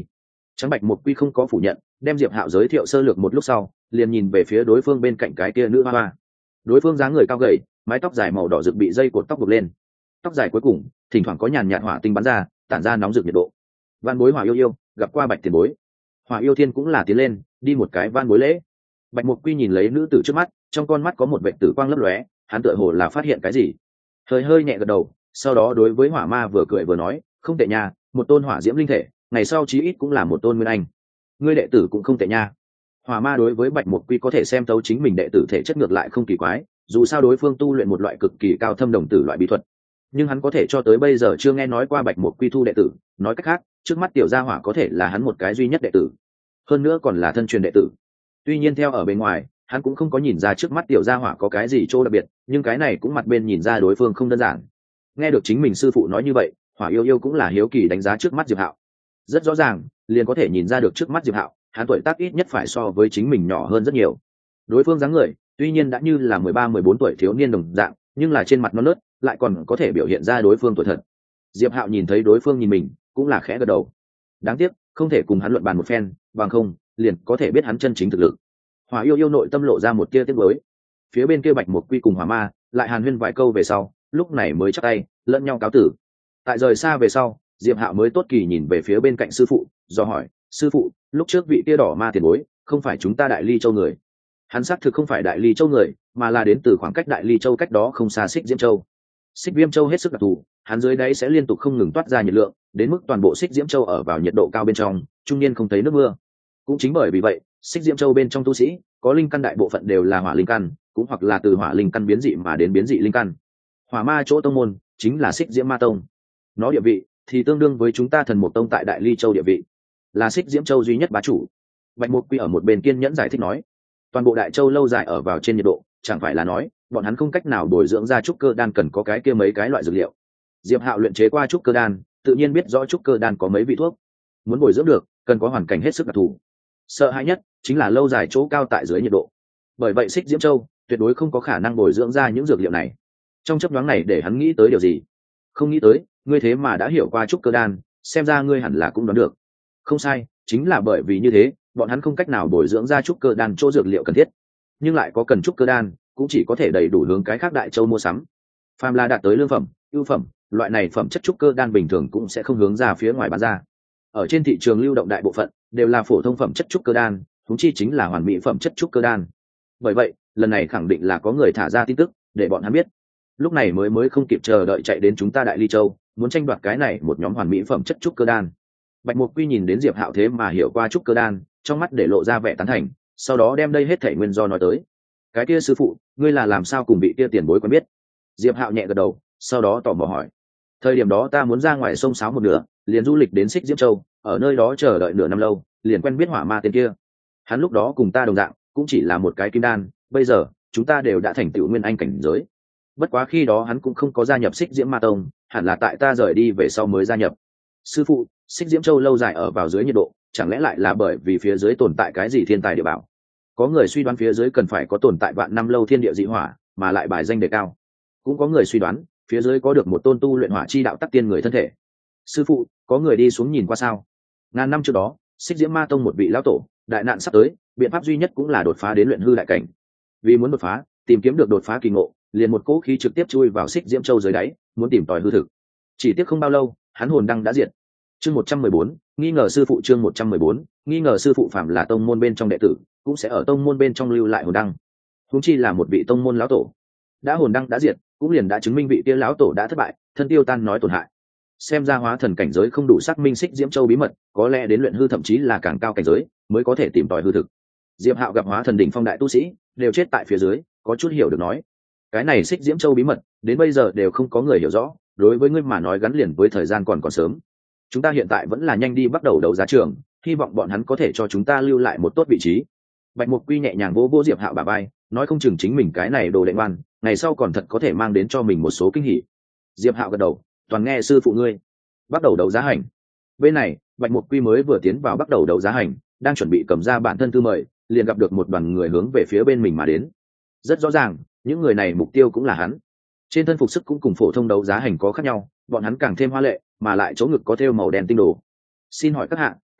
Trắng Bạch một quy không có phủ nhận, đem Diệp Hạo giới thiệu sơ lược một lúc sau, liền nhìn về phía đối phương bên cạnh cái kia nữ hoa hoa. Đối phương dáng người cao gầy, mái tóc dài màu đỏ rực bị dây cột tóc buộc lên, tóc dài cuối cùng thỉnh thoảng có nhàn nhạt hỏa tinh bắn ra, tản ra nóng rực nhiệt độ. Van bối Hỏa yêu yêu gặp qua Bạch tiền bối. Hỏa yêu thiên cũng là tiến lên, đi một cái van bối lễ. Bạch Mục Quy nhìn lấy nữ tử trước mắt, trong con mắt có một vệt tử quang lấp lóe, hắn tựa hồ là phát hiện cái gì, hơi nhẹ gật đầu, sau đó đối với Hỏa Ma vừa cười vừa nói, không tệ nha, một tôn hỏa diễm linh thể, ngày sau chí ít cũng là một tôn nguyên anh. Ngươi đệ tử cũng không tệ nha. Hỏa Ma đối với Bạch Mục Quy có thể xem thấu chính mình đệ tử thể chất ngược lại không kỳ quái, dù sao đối phương tu luyện một loại cực kỳ cao thâm đồng tử loại bí thuật, nhưng hắn có thể cho tới bây giờ chưa nghe nói qua Bạch Mục Quy thu đệ tử, nói cách khác, trước mắt tiểu gia hỏa có thể là hắn một cái duy nhất đệ tử, hơn nữa còn là thân truyền đệ tử. Tuy nhiên theo ở bên ngoài, hắn cũng không có nhìn ra trước mắt tiểu gia hỏa có cái gì chỗ đặc biệt, nhưng cái này cũng mặt bên nhìn ra đối phương không đơn giản. Nghe được chính mình sư phụ nói như vậy, Hỏa yêu yêu cũng là hiếu kỳ đánh giá trước mắt Diệp Hạo. Rất rõ ràng, liền có thể nhìn ra được trước mắt Diệp Hạo, hắn tuổi tác ít nhất phải so với chính mình nhỏ hơn rất nhiều. Đối phương dáng người, tuy nhiên đã như là 13-14 tuổi thiếu niên đồng dạng, nhưng là trên mặt non nớt, lại còn có thể biểu hiện ra đối phương tuổi thật. Diệp Hạo nhìn thấy đối phương nhìn mình, cũng là khẽ gật đầu. Đáng tiếc, không thể cùng hắn luận bàn một phen, bằng không, liền có thể biết hắn chân chính thực lực. Hỏa yêu yêu nội tâm lộ ra một tia tiếc nuối. Phía bên kia Bạch Mục Quy cùng Hỏa Ma lại hàn huyên vài câu về sau, lúc này mới chắp tay, lẫn nhau cáo tử. Tại rời xa về sau, Diệp Hạo mới tốt kỳ nhìn về phía bên cạnh sư phụ, do hỏi, sư phụ, lúc trước vị tia đỏ ma tiền bối, không phải chúng ta Đại Ly Châu người? Hắn xác thực không phải Đại Ly Châu người, mà là đến từ khoảng cách Đại Ly Châu cách đó không xa Xích Diễm Châu. Xích Viêm Châu hết sức đặc thù, hắn dưới đáy sẽ liên tục không ngừng toát ra nhiệt lượng, đến mức toàn bộ Xích Diễm Châu ở vào nhiệt độ cao bên trong, trung niên không thấy nước mưa. Cũng chính bởi vì vậy, Xích Diễm Châu bên trong tu sĩ, có linh căn đại bộ phận đều là hỏa linh căn, cũng hoặc là từ hỏa linh căn biến dị mà đến biến dị linh căn. Hỏa Ma chỗ tông môn chính là Xích Diễm Ma Tông. Nó địa vị thì tương đương với chúng ta Thần Mục Tông tại Đại Ly Châu địa vị, là Xích Diễm Châu duy nhất bá chủ. Bạch Mục Quy ở một bên kiên nhẫn giải thích nói, toàn bộ Đại Châu lâu dài ở vào trên nhiệt độ, chẳng phải là nói bọn hắn không cách nào bồi dưỡng ra trúc cơ đan cần có cái kia mấy cái loại dược liệu. Diệp Hạo luyện chế qua trúc cơ đan, tự nhiên biết rõ trúc cơ đan có mấy vị thuốc, muốn bồi dưỡng được, cần có hoàn cảnh hết sức đặc thù. Sợ hãi nhất chính là lâu dài chỗ cao tại dưới nhiệt độ. Bởi vậy Xích Diễm Châu tuyệt đối không có khả năng bồi dưỡng ra những dược liệu này. Trong chớp nhoáng này để hắn nghĩ tới điều gì? Không nghĩ tới, ngươi thế mà đã hiểu qua trúc cơ đan, xem ra ngươi hẳn là cũng đoán được. Không sai, chính là bởi vì như thế, bọn hắn không cách nào bồi dưỡng ra trúc cơ đan chỗ dược liệu cần thiết, nhưng lại có cần trúc cơ đan, cũng chỉ có thể đầy đủ hướng cái khác Đại Châu mua sắm. Phàm là đạt tới lương phẩm, ưu phẩm, loại này phẩm chất trúc cơ đan bình thường cũng sẽ không hướng ra phía ngoài bán ra. Ở trên thị trường lưu động đại bộ phận đều là phổ thông phẩm chất trúc cơ đan, huống chi chính là hoàn mỹ phẩm chất trúc cơ đan. Bởi vậy, lần này khẳng định là có người thả ra tin tức để bọn hắn biết. Lúc này mới không kịp chờ đợi chạy đến chúng ta Đại Ly Châu, muốn tranh đoạt cái này một nhóm hoàn mỹ phẩm chất trúc cơ đan. Bạch Mục Quy nhìn đến Diệp Hạo thế mà hiểu qua trúc cơ đan, trong mắt để lộ ra vẻ tán thành, sau đó đem đây hết thảy nguyên do nói tới. Cái kia sư phụ, ngươi là làm sao cùng vị kia tiền bối quen biết? Diệp Hạo nhẹ gật đầu, sau đó tò mò hỏi. Thời điểm đó ta muốn ra ngoài sông sáo một nửa, liền du lịch đến Xích Diễm Châu, ở nơi đó chờ đợi nửa năm lâu, liền quen biết Hỏa Ma tên kia. Hắn lúc đó cùng ta đồng dạng, cũng chỉ là một cái kim đan, bây giờ chúng ta đều đã thành tựu nguyên anh cảnh giới. Bất quá khi đó hắn cũng không có gia nhập Xích Diễm Ma Tông, hẳn là tại ta rời đi về sau mới gia nhập. Sư phụ, Xích Diễm Châu lâu dài ở vào dưới nhiệt độ, chẳng lẽ lại là bởi vì phía dưới tồn tại cái gì thiên tài địa bảo? Có người suy đoán phía dưới cần phải có tồn tại vạn năm lâu thiên địa dị hỏa, mà lại bài danh đề cao. Cũng có người suy đoán phía dưới có được một tôn tu luyện hỏa chi đạo tắc tiên người thân thể. Sư phụ, có người đi xuống nhìn qua sao? Ngàn năm trước đó, Xích Diễm Ma Tông một vị lão tổ, đại nạn sắp tới, biện pháp duy nhất cũng là đột phá đến luyện hư đại cảnh. Vì muốn đột phá, tìm kiếm được đột phá kỳ ngộ, liền một cỗ khí trực tiếp chui vào Xích Diễm Châu dưới đáy, muốn tìm tòi hư thực. Chỉ tiếc không bao lâu, hắn hồn đăng đã diệt. Chương 114, nghi ngờ sư phụ. Chương 114, nghi ngờ sư phụ. Phạm là tông môn bên trong đệ tử, cũng sẽ ở tông môn bên trong lưu lại hồn đăng. Huống chi là một vị tông môn lão tổ, đã hồn đăng đã diệt, cũng liền đã chứng minh vị kia lão tổ đã thất bại, thân tiêu tan nói tổn hại. Xem ra hóa thần cảnh giới không đủ xác minh Xích Diễm Châu bí mật, có lẽ đến luyện hư thậm chí là càng cao cảnh giới mới có thể tìm tòi hư thực. Diệp Hạo gặp hóa thần đỉnh phong đại tu sĩ đều chết tại phía dưới, có chút hiểu được nói, cái này Xích Diễm Châu bí mật đến bây giờ đều không có người hiểu rõ, đối với ngươi mà nói gắn liền với thời gian còn sớm. Chúng ta hiện tại vẫn là nhanh đi bắt đầu đấu giá trường, hy vọng bọn hắn có thể cho chúng ta lưu lại một tốt vị trí. Bạch Mục Quy nhẹ nhàng vỗ vỗ Diệp Hạo bả vai, nói không chừng chính mình cái này đồ đệ ngoan, ngày sau còn thật có thể mang đến cho mình một số kinh hỉ. Diệp Hạo gật đầu, toàn nghe sư phụ ngươi. Bắt đầu đấu giá hành. Bên này, Bạch Mục Quy mới vừa tiến vào bắt đầu đấu giá hành, đang chuẩn bị cầm ra bản thân thư mời, liền gặp được một đoàn người hướng về phía bên mình mà đến. Rất rõ ràng, những người này mục tiêu cũng là hắn. Trên thân phục sức cũng cùng phổ thông đấu giá hành có khác nhau, bọn hắn càng thêm hoa lệ, mà lại chỗ ngực có thêu màu đen tinh đồ. Xin hỏi các hạ,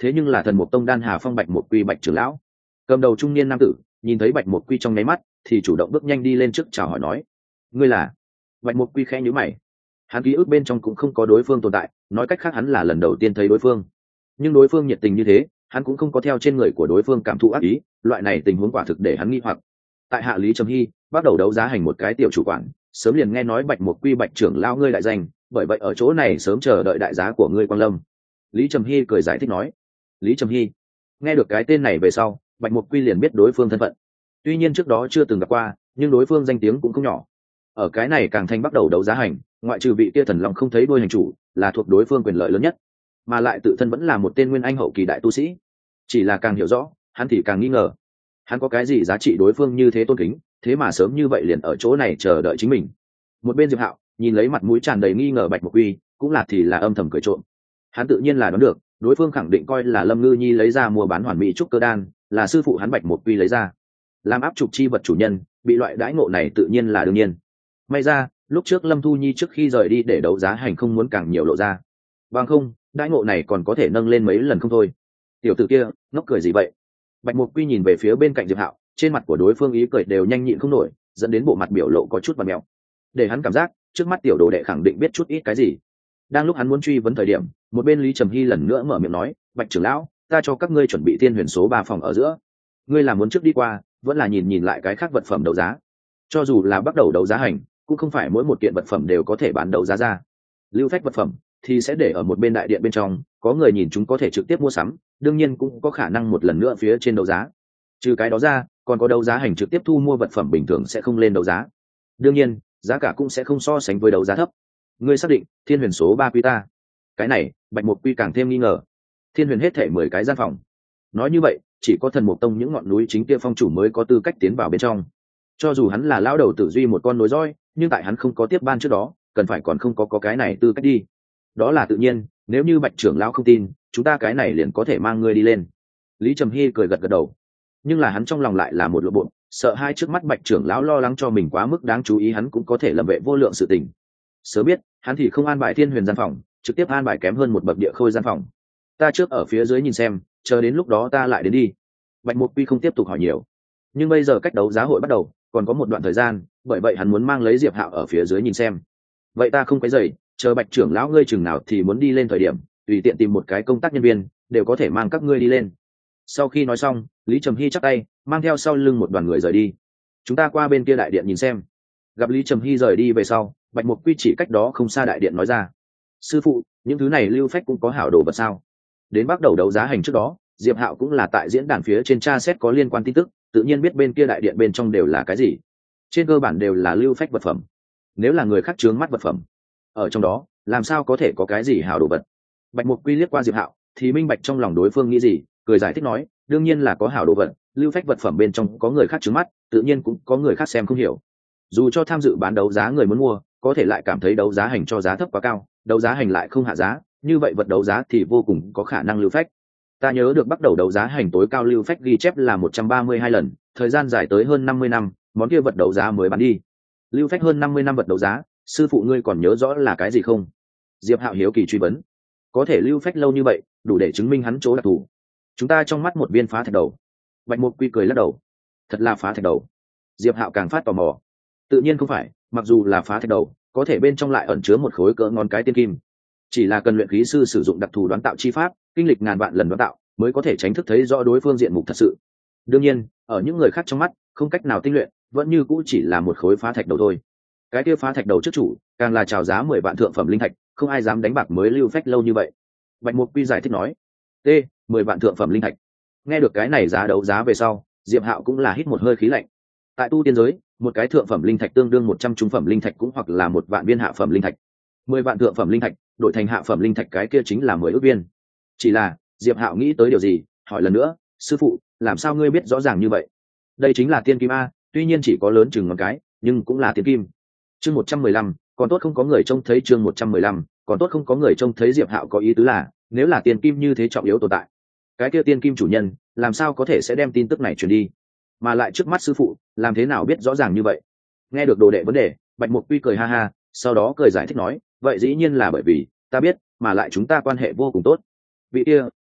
thế nhưng là thần mục tông đan hà phong bạch một quy bạch trưởng lão. Cầm đầu trung niên nam tử nhìn thấy bạch một quy trong nháy mắt thì chủ động bước nhanh đi lên trước chào hỏi nói: ngươi là? Bạch một quy khẽ nhíu mày, hắn ký ức bên trong cũng không có đối phương tồn tại, nói cách khác hắn là lần đầu tiên thấy đối phương. Nhưng đối phương nhiệt tình như thế, hắn cũng không có theo trên người của đối phương cảm thụ ác ý, loại này tình huống quả thực để hắn nghi hoặc. Tại hạ Lý Trầm Hy, bắt đầu đấu giá hành một cái tiểu chủ quản, sớm liền nghe nói bạch một quy bạch trưởng lão ngươi đại danh, bởi vậy ở chỗ này sớm chờ đợi đại giá của ngươi quang lâm. Lý Trầm Hy cười giải thích nói. Lý Trầm Hy. Nghe được cái tên này về sau, bạch một quy liền biết đối phương thân phận. Tuy nhiên trước đó chưa từng gặp qua, nhưng đối phương danh tiếng cũng không nhỏ. Ở cái này càng thanh bắt đầu đấu giá hành, ngoại trừ vị kia thần long không thấy đôi hành chủ, là thuộc đối phương quyền lợi lớn nhất, mà lại tự thân vẫn là một tên nguyên anh hậu kỳ đại tu sĩ. Chỉ là càng hiểu rõ, hắn thì càng nghi ngờ, hắn có cái gì giá trị đối phương như thế tôn kính, thế mà sớm như vậy liền ở chỗ này chờ đợi chính mình. Một bên Diệp Hạo nhìn lấy mặt mũi tràn đầy nghi ngờ bạch một quy, cũng là thì là âm thầm cười trộm. Hắn tự nhiên là đoán được, đối phương khẳng định coi là Lâm Ngư Nhi lấy ra mua bán hoàn mỹ trúc cơ đan, là sư phụ hắn bạch một quy lấy ra, làm áp trục chi vật chủ nhân, bị loại đãi ngộ này tự nhiên là đương nhiên. May ra lúc trước Lâm Thu Nhi trước khi rời đi để đấu giá hành không muốn càng nhiều lộ ra, bằng không đãi ngộ này còn có thể nâng lên mấy lần không thôi. Tiểu tử kia ngốc cười gì vậy? Bạch Mục Quy nhìn về phía bên cạnh Diệp Hạo, trên mặt của đối phương ý cười đều nhanh nhịn không nổi, dẫn đến bộ mặt biểu lộ có chút vặn mèo, để hắn cảm giác trước mắt tiểu đồ đệ khẳng định biết chút ít cái gì. Đang lúc hắn muốn truy vấn thời điểm, một bên Lý Trầm Hy lần nữa mở miệng nói: bạch trưởng lão, ta cho các ngươi chuẩn bị Tiên Huyền số 3 phòng ở giữa, ngươi làm muốn trước đi qua, vẫn là nhìn lại cái khác vật phẩm đấu giá. Cho dù là bắt đầu đấu giá hành, cũng không phải mỗi một kiện vật phẩm đều có thể bán đấu giá ra. Lưu phách vật phẩm thì sẽ để ở một bên đại điện bên trong, có người nhìn chúng có thể trực tiếp mua sắm, đương nhiên cũng có khả năng một lần nữa phía trên đấu giá. Trừ cái đó ra, còn có đấu giá hành trực tiếp thu mua vật phẩm bình thường sẽ không lên đấu giá, đương nhiên giá cả cũng sẽ không so sánh với đấu giá thấp. Ngươi xác định Thiên Huyền số 3 quy ta? Cái này bạch mục quy càng thêm nghi ngờ. Thiên Huyền hết thể 10 cái gian phòng, nói như vậy chỉ có thần mục tông những ngọn núi chính kia phong chủ mới có tư cách tiến vào bên trong. Cho dù hắn là lão đầu tử duy một con nối roi, nhưng tại hắn không có tiếp ban trước đó, cần phải còn không có cái này tư cách đi. Đó là tự nhiên, nếu như bạch trưởng lão không tin, chúng ta cái này liền có thể mang ngươi đi lên. Lý Trầm Hy cười gật gật đầu, nhưng là hắn trong lòng lại là một lộ bộ, sợ hai trước mắt bạch trưởng lão lo lắng cho mình quá mức đáng chú ý, hắn cũng có thể lầm vệ vô lượng sự tình. Sớm biết hắn thì không an bài Thiên Huyền gian phòng, trực tiếp an bài kém hơn một bậc địa khôi gian phòng. Ta trước ở phía dưới nhìn xem, chờ đến lúc đó ta lại đến đi. Bạch Mục Quy không tiếp tục hỏi nhiều, nhưng bây giờ cách đấu giá hội bắt đầu còn có một đoạn thời gian, bởi vậy hắn muốn mang lấy Diệp Hạo ở phía dưới nhìn xem. Vậy ta không quấy rầy, chờ bạch trưởng lão ngươi chừng nào thì muốn đi lên thời điểm, tùy tiện tìm một cái công tác nhân viên đều có thể mang các ngươi đi lên. Sau khi nói xong, Lý Trầm Hy chắp tay mang theo sau lưng một đoàn người rời đi. Chúng ta qua bên kia đại điện nhìn xem. Gặp Lý Trầm Hy rời đi về sau, bạch mục quy chỉ cách đó không xa đại điện nói ra: sư phụ, những thứ này lưu phách cũng có hảo đồ vật sao? Đến bắt đầu đấu giá hành trước đó, Diệp Hạo cũng là tại diễn đàn phía trên tra xét có liên quan tin tức, tự nhiên biết bên kia đại điện bên trong đều là cái gì. Trên cơ bản đều là lưu phách vật phẩm. Nếu là người khác chướng mắt vật phẩm, ở trong đó làm sao có thể có cái gì hảo đồ vật? Bạch mục quy liếc qua Diệp Hạo thì minh bạch trong lòng đối phương nghĩ gì, cười giải thích nói: đương nhiên là có hảo đồ vật, lưu phách vật phẩm bên trong có người khác chướng mắt, tự nhiên cũng có người khác xem không hiểu. Dù cho tham dự bán đấu giá người muốn mua, có thể lại cảm thấy đấu giá hành cho giá thấp quá cao, đấu giá hành lại không hạ giá, như vậy vật đấu giá thì vô cùng có khả năng lưu phách. Ta nhớ được bắt đầu đấu giá hành tối cao lưu phách ghi chép là 132 lần, thời gian dài tới hơn 50 năm, món kia vật đấu giá mới bán đi. Lưu phách hơn 50 năm vật đấu giá, sư phụ ngươi còn nhớ rõ là cái gì không? Diệp Hạo hiếu kỳ truy vấn. Có thể lưu phách lâu như vậy, đủ để chứng minh hắn chỗ đặc thù. Chúng ta trong mắt một viên phá thạch đầu. Bạch Mục Quy cười lắc đầu. Thật là phá thạch đầu? Diệp Hạo càng phát tò mò. Tự nhiên không phải, mặc dù là phá thạch đầu, có thể bên trong lại ẩn chứa một khối cỡ ngón cái tiên kim. Chỉ là cần luyện khí sư sử dụng đặc thù đoán tạo chi pháp, kinh lịch ngàn vạn lần đoán tạo, mới có thể tránh thức thấy rõ đối phương diện mục thật sự. Đương nhiên, ở những người khác trong mắt, không cách nào tinh luyện, vẫn như cũ chỉ là một khối phá thạch đầu thôi. Cái kia phá thạch đầu trước chủ, càng là chào giá 10 vạn thượng phẩm linh thạch, không ai dám đánh bạc mới lưu phách lâu như vậy. Bạch Mục Quy giải thích nói: "T, 10 vạn thượng phẩm linh thạch." Nghe được cái này giá đấu giá về sau, Diệp Hạo cũng là hít một hơi khí lạnh. Tại tu tiên giới, một cái thượng phẩm linh thạch tương đương 100 trung phẩm linh thạch cũng hoặc là 1 vạn viên hạ phẩm linh thạch. 10 vạn thượng phẩm linh thạch, đổi thành hạ phẩm linh thạch cái kia chính là 10 ức viên. Chỉ là, Diệp Hạo nghĩ tới điều gì, hỏi lần nữa: "Sư phụ, làm sao ngươi biết rõ ràng như vậy?" Đây chính là tiên kim a, tuy nhiên chỉ có lớn chừng ngón cái, nhưng cũng là tiên kim. Chương 115, còn tốt không có người trông thấy. Chương 115, còn tốt không có người trông thấy. Diệp Hạo có ý tứ là, nếu là tiên kim như thế trọng yếu tồn tại, cái kia tiên kim chủ nhân làm sao có thể sẽ đem tin tức này truyền đi, mà lại trước mắt sư phụ làm thế nào biết rõ ràng như vậy? Nghe được đồ đệ vấn đề, Bạch Mục Quy cười ha ha, sau đó cười giải thích nói: vậy dĩ nhiên là bởi vì ta biết, mà lại chúng ta quan hệ vô cùng tốt. Vị kia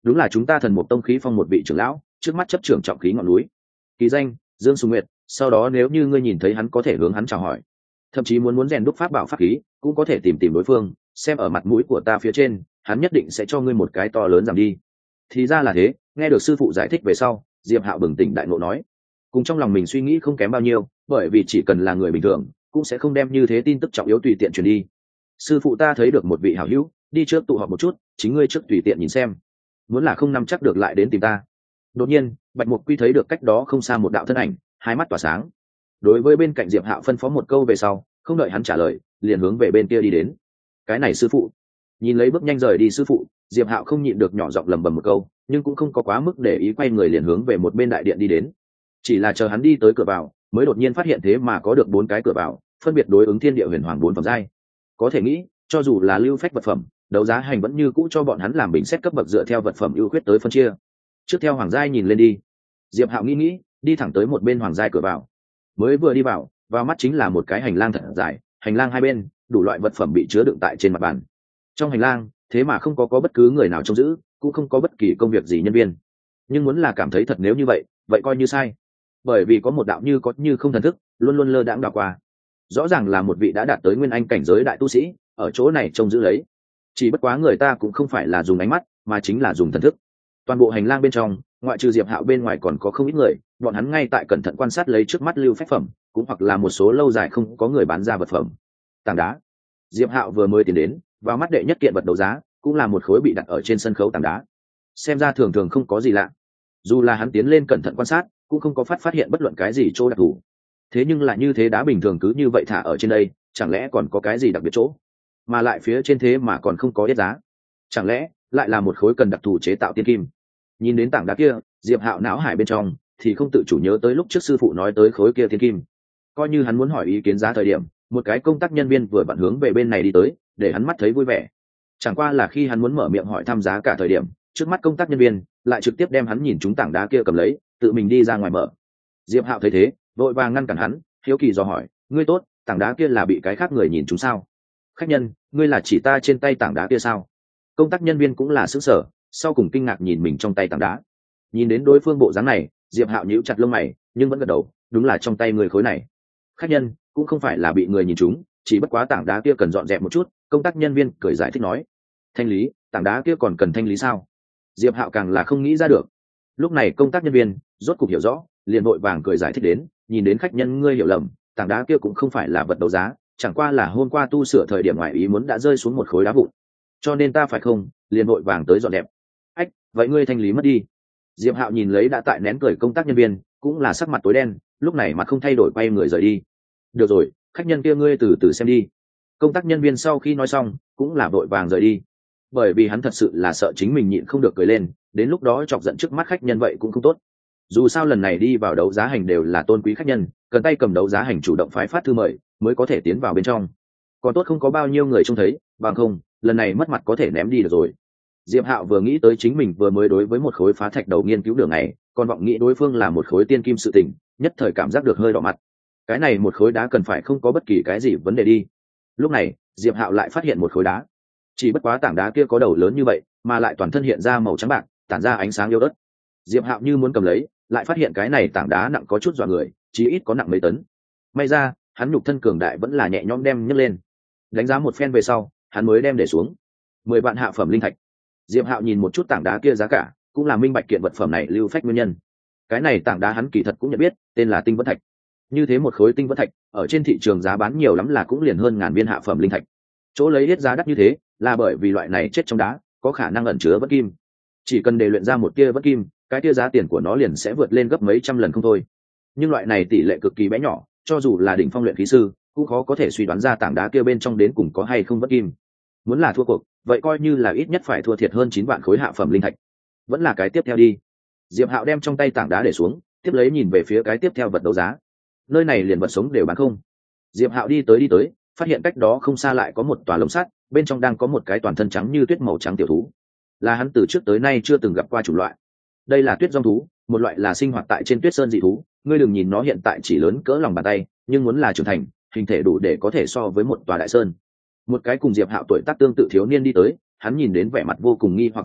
đúng là chúng ta Thần Mục Tông khí phong một vị trưởng lão, trước mắt chấp trưởng trọng khí ngọn núi, kỳ danh Dương Sùng Nguyệt. Sau đó nếu như ngươi nhìn thấy hắn, có thể hướng hắn chào hỏi, thậm chí muốn rèn đúc pháp bảo pháp khí, cũng có thể tìm đối phương, xem ở mặt mũi của ta phía trên, hắn nhất định sẽ cho ngươi một cái to lớn giảm đi. Thì ra là thế. Nghe được sư phụ giải thích về sau, Diệp Hạo bừng tỉnh đại ngộ nói, cùng trong lòng mình suy nghĩ không kém bao nhiêu, bởi vì chỉ cần là người bình thường cũng sẽ không đem như thế tin tức trọng yếu tùy tiện truyền đi. Sư phụ ta thấy được một vị hảo hữu, đi trước tụ họp một chút, chính ngươi trước tùy tiện nhìn xem, muốn là không nắm chắc được lại đến tìm ta. Đột nhiên Bạch Mục Quy thấy được cách đó không xa một đạo thân ảnh, hai mắt tỏa sáng, đối với bên cạnh Diệp Hạo phân phó một câu về sau, không đợi hắn trả lời, liền hướng về bên kia đi đến. Cái này sư phụ. Nhìn lấy bước nhanh rời đi sư phụ, Diệp Hạo không nhịn được nhỏ giọng lẩm bẩm một câu, nhưng cũng không có quá mức để ý, quay người liền hướng về một bên đại điện đi đến. Chỉ là chờ hắn đi tới cửa vào, mới đột nhiên phát hiện thế mà có được 4 cái cửa vào, phân biệt đối ứng thiên địa huyền hoàng 4 phẩm giai. Có thể nghĩ, cho dù là lưu phách vật phẩm, đấu giá hành vẫn như cũ cho bọn hắn làm bình xét cấp bậc dựa theo vật phẩm ưu khuyết tới phân chia. Trước theo hoàng giai nhìn lên đi. Diệp Hạo nghĩ, đi thẳng tới một bên hoàng giai cửa vào. Mới vừa đi vào mắt chính là một cái hành lang thật dài, hành lang hai bên đủ loại vật phẩm bị chứa đựng tại trên mặt bàn. Trong hành lang thế mà không có bất cứ người nào trông giữ, cũng không có bất kỳ công việc gì nhân viên. Nhưng muốn là cảm thấy thật nếu như vậy coi như sai, bởi vì có một đạo như có như không thần thức luôn luôn lơ đãng đảo qua. Rõ ràng là một vị đã đạt tới nguyên anh cảnh giới đại tu sĩ ở chỗ này trông giữ lấy, chỉ bất quá người ta cũng không phải là dùng ánh mắt, mà chính là dùng thần thức. Toàn bộ hành lang bên trong, ngoại trừ Diệp Hạo bên ngoài còn có không ít người, bọn hắn ngay tại cẩn thận quan sát lấy trước mắt lưu phách phẩm, cũng hoặc là một số lâu dài không có người bán ra vật phẩm. Tảng đá. Diệp Hạo vừa mới tiến đến, vào mắt đệ nhất kiện vật đấu giá cũng là một khối bị đặt ở trên sân khấu tảng đá. Xem ra thường thường không có gì lạ, dù là hắn tiến lên cẩn thận quan sát cũng không có phát hiện bất luận cái gì chỗ đặc thù. Thế nhưng lại như thế đá bình thường cứ như vậy thả ở trên đây, chẳng lẽ còn có cái gì đặc biệt chỗ? Mà lại phía trên thế mà còn không có yết giá, chẳng lẽ lại là một khối cần đặc thù chế tạo tiên kim? Nhìn đến tảng đá kia, Diệp Hạo não hải bên trong thì không tự chủ nhớ tới lúc trước sư phụ nói tới khối kia tiên kim. Coi như hắn muốn hỏi ý kiến giá thời điểm, một cái công tác nhân viên vừa vặn hướng về bên này đi tới, để hắn mắt thấy vui vẻ. Chẳng qua là khi hắn muốn mở miệng hỏi thăm giá cả thời điểm, trước mắt công tác nhân viên lại trực tiếp đem hắn nhìn trúng tảng đá kia cầm lấy, tự mình đi ra ngoài mở. Diệp Hạo thấy thế, vội vàng ngăn cản hắn, hiếu kỳ dò hỏi, ngươi tốt, tảng đá kia là bị cái khác người nhìn trúng sao? Khách nhân, ngươi là chỉ ta trên tay tảng đá kia sao? Công tác nhân viên cũng là sửng sở, sau cùng kinh ngạc nhìn mình trong tay tảng đá. Nhìn đến đối phương bộ dáng này, Diệp Hạo nhíu chặt lông mày, nhưng vẫn gật đầu, đúng là trong tay người khối này. Khách nhân cũng không phải là bị người nhìn trúng, chỉ bất quá tảng đá kia cần dọn dẹp một chút. Công tác nhân viên cười giải thích nói. Thanh lý? Tảng đá kia còn cần thanh lý sao? Diệp Hạo càng là không nghĩ ra được. Lúc này công tác nhân viên rốt cục hiểu rõ, liền vội vàng cười giải thích đến, nhìn đến khách nhân ngươi hiểu lầm, tảng đá kia cũng không phải là vật đấu giá, chẳng qua là hôm qua tu sửa thời điểm ngoại ý muốn đã rơi xuống một khối đá vụn, cho nên ta phải không, liền vội vàng tới dọn dẹp. Ách, vậy ngươi thanh lý mất đi. Diệp Hạo nhìn lấy đã tại nén cười công tác nhân viên, cũng là sắc mặt tối đen, lúc này mặt không thay đổi quay người rời đi. Được rồi, khách nhân kia ngươi từ từ xem đi. Công tác nhân viên sau khi nói xong cũng là vội vàng rời đi, bởi vì hắn thật sự là sợ chính mình nhịn không được cười lên, đến lúc đó chọc giận trước mắt khách nhân vậy cũng không tốt. Dù sao lần này đi vào đấu giá hành đều là tôn quý khách nhân, cần tay cầm đấu giá hành chủ động phái phát thư mời mới có thể tiến vào bên trong. Còn tốt không có bao nhiêu người trông thấy, bằng không lần này mất mặt có thể ném đi được rồi. Diệp Hạo vừa nghĩ tới chính mình vừa mới đối với một khối phá thạch đầu nghiên cứu đường này, còn vọng nghĩ đối phương là một khối tiên kim sự tình, nhất thời cảm giác được hơi đỏ mặt. Cái này một khối đá cần phải không có bất kỳ cái gì vấn đề đi. Lúc này Diệp Hạo lại phát hiện một khối đá, chỉ bất quá tảng đá kia có đầu lớn như vậy mà lại toàn thân hiện ra màu trắng bạc, tản ra ánh sáng yếu ớt. Diệp Hạo như muốn cầm lấy, lại phát hiện cái này tảng đá nặng có chút dọa người, chí ít có nặng mấy tấn. May ra hắn nhục thân cường đại vẫn là nhẹ nhõm đem nhấc lên. Đánh giá một phen về sau, hắn mới đem để xuống. 10 vạn hạ phẩm linh thạch. Diệp Hạo nhìn một chút tảng đá kia giá cả, cũng là minh bạch kiện vật phẩm này lưu phách nguyên nhân. Cái này tảng đá hắn kỳ thật cũng nhận biết, tên là tinh vẫn thạch. Như thế một khối tinh vẫn thạch, ở trên thị trường giá bán nhiều lắm là cũng liền hơn ngàn viên hạ phẩm linh thạch. Chỗ lấy hết giá đắt như thế, là bởi vì loại này chết trong đá, có khả năng ẩn chứa vân kim. Chỉ cần để luyện ra một tia vân kim, cái tia giá tiền của nó liền sẽ vượt lên gấp mấy trăm lần không thôi. Nhưng loại này tỷ lệ cực kỳ bé nhỏ, cho dù là đỉnh phong luyện khí sư cũng khó có thể suy đoán ra tảng đá kia bên trong đến cùng có hay không vân kim. Muốn là thua cuộc, vậy coi như là ít nhất phải thua thiệt hơn 9 vạn khối hạ phẩm linh thạch. Vẫn là cái tiếp theo đi. Diệp Hạo đem trong tay tảng đá để xuống, tiếp lấy nhìn về phía cái tiếp theo vật đấu giá. Nơi này liền vật sống đều bán không. Diệp Hạo đi tới, phát hiện cách đó không xa lại có một tòa lồng sắt, bên trong đang có một cái toàn thân trắng như tuyết màu trắng tiểu thú. Là hắn từ trước tới nay chưa từng gặp qua chủng loại. Đây là tuyết rong thú, một loại là sinh hoạt tại trên tuyết sơn dị thú. Ngươi đừng nhìn nó hiện tại chỉ lớn cỡ lòng bàn tay, nhưng muốn là trưởng thành, hình thể đủ để có thể so với một tòa đại sơn. Một cái cùng Diệp Hạo tuổi tác tương tự thiếu niên đi tới, hắn nhìn đến vẻ mặt vô cùng nghi hoặc Diệp Hạo,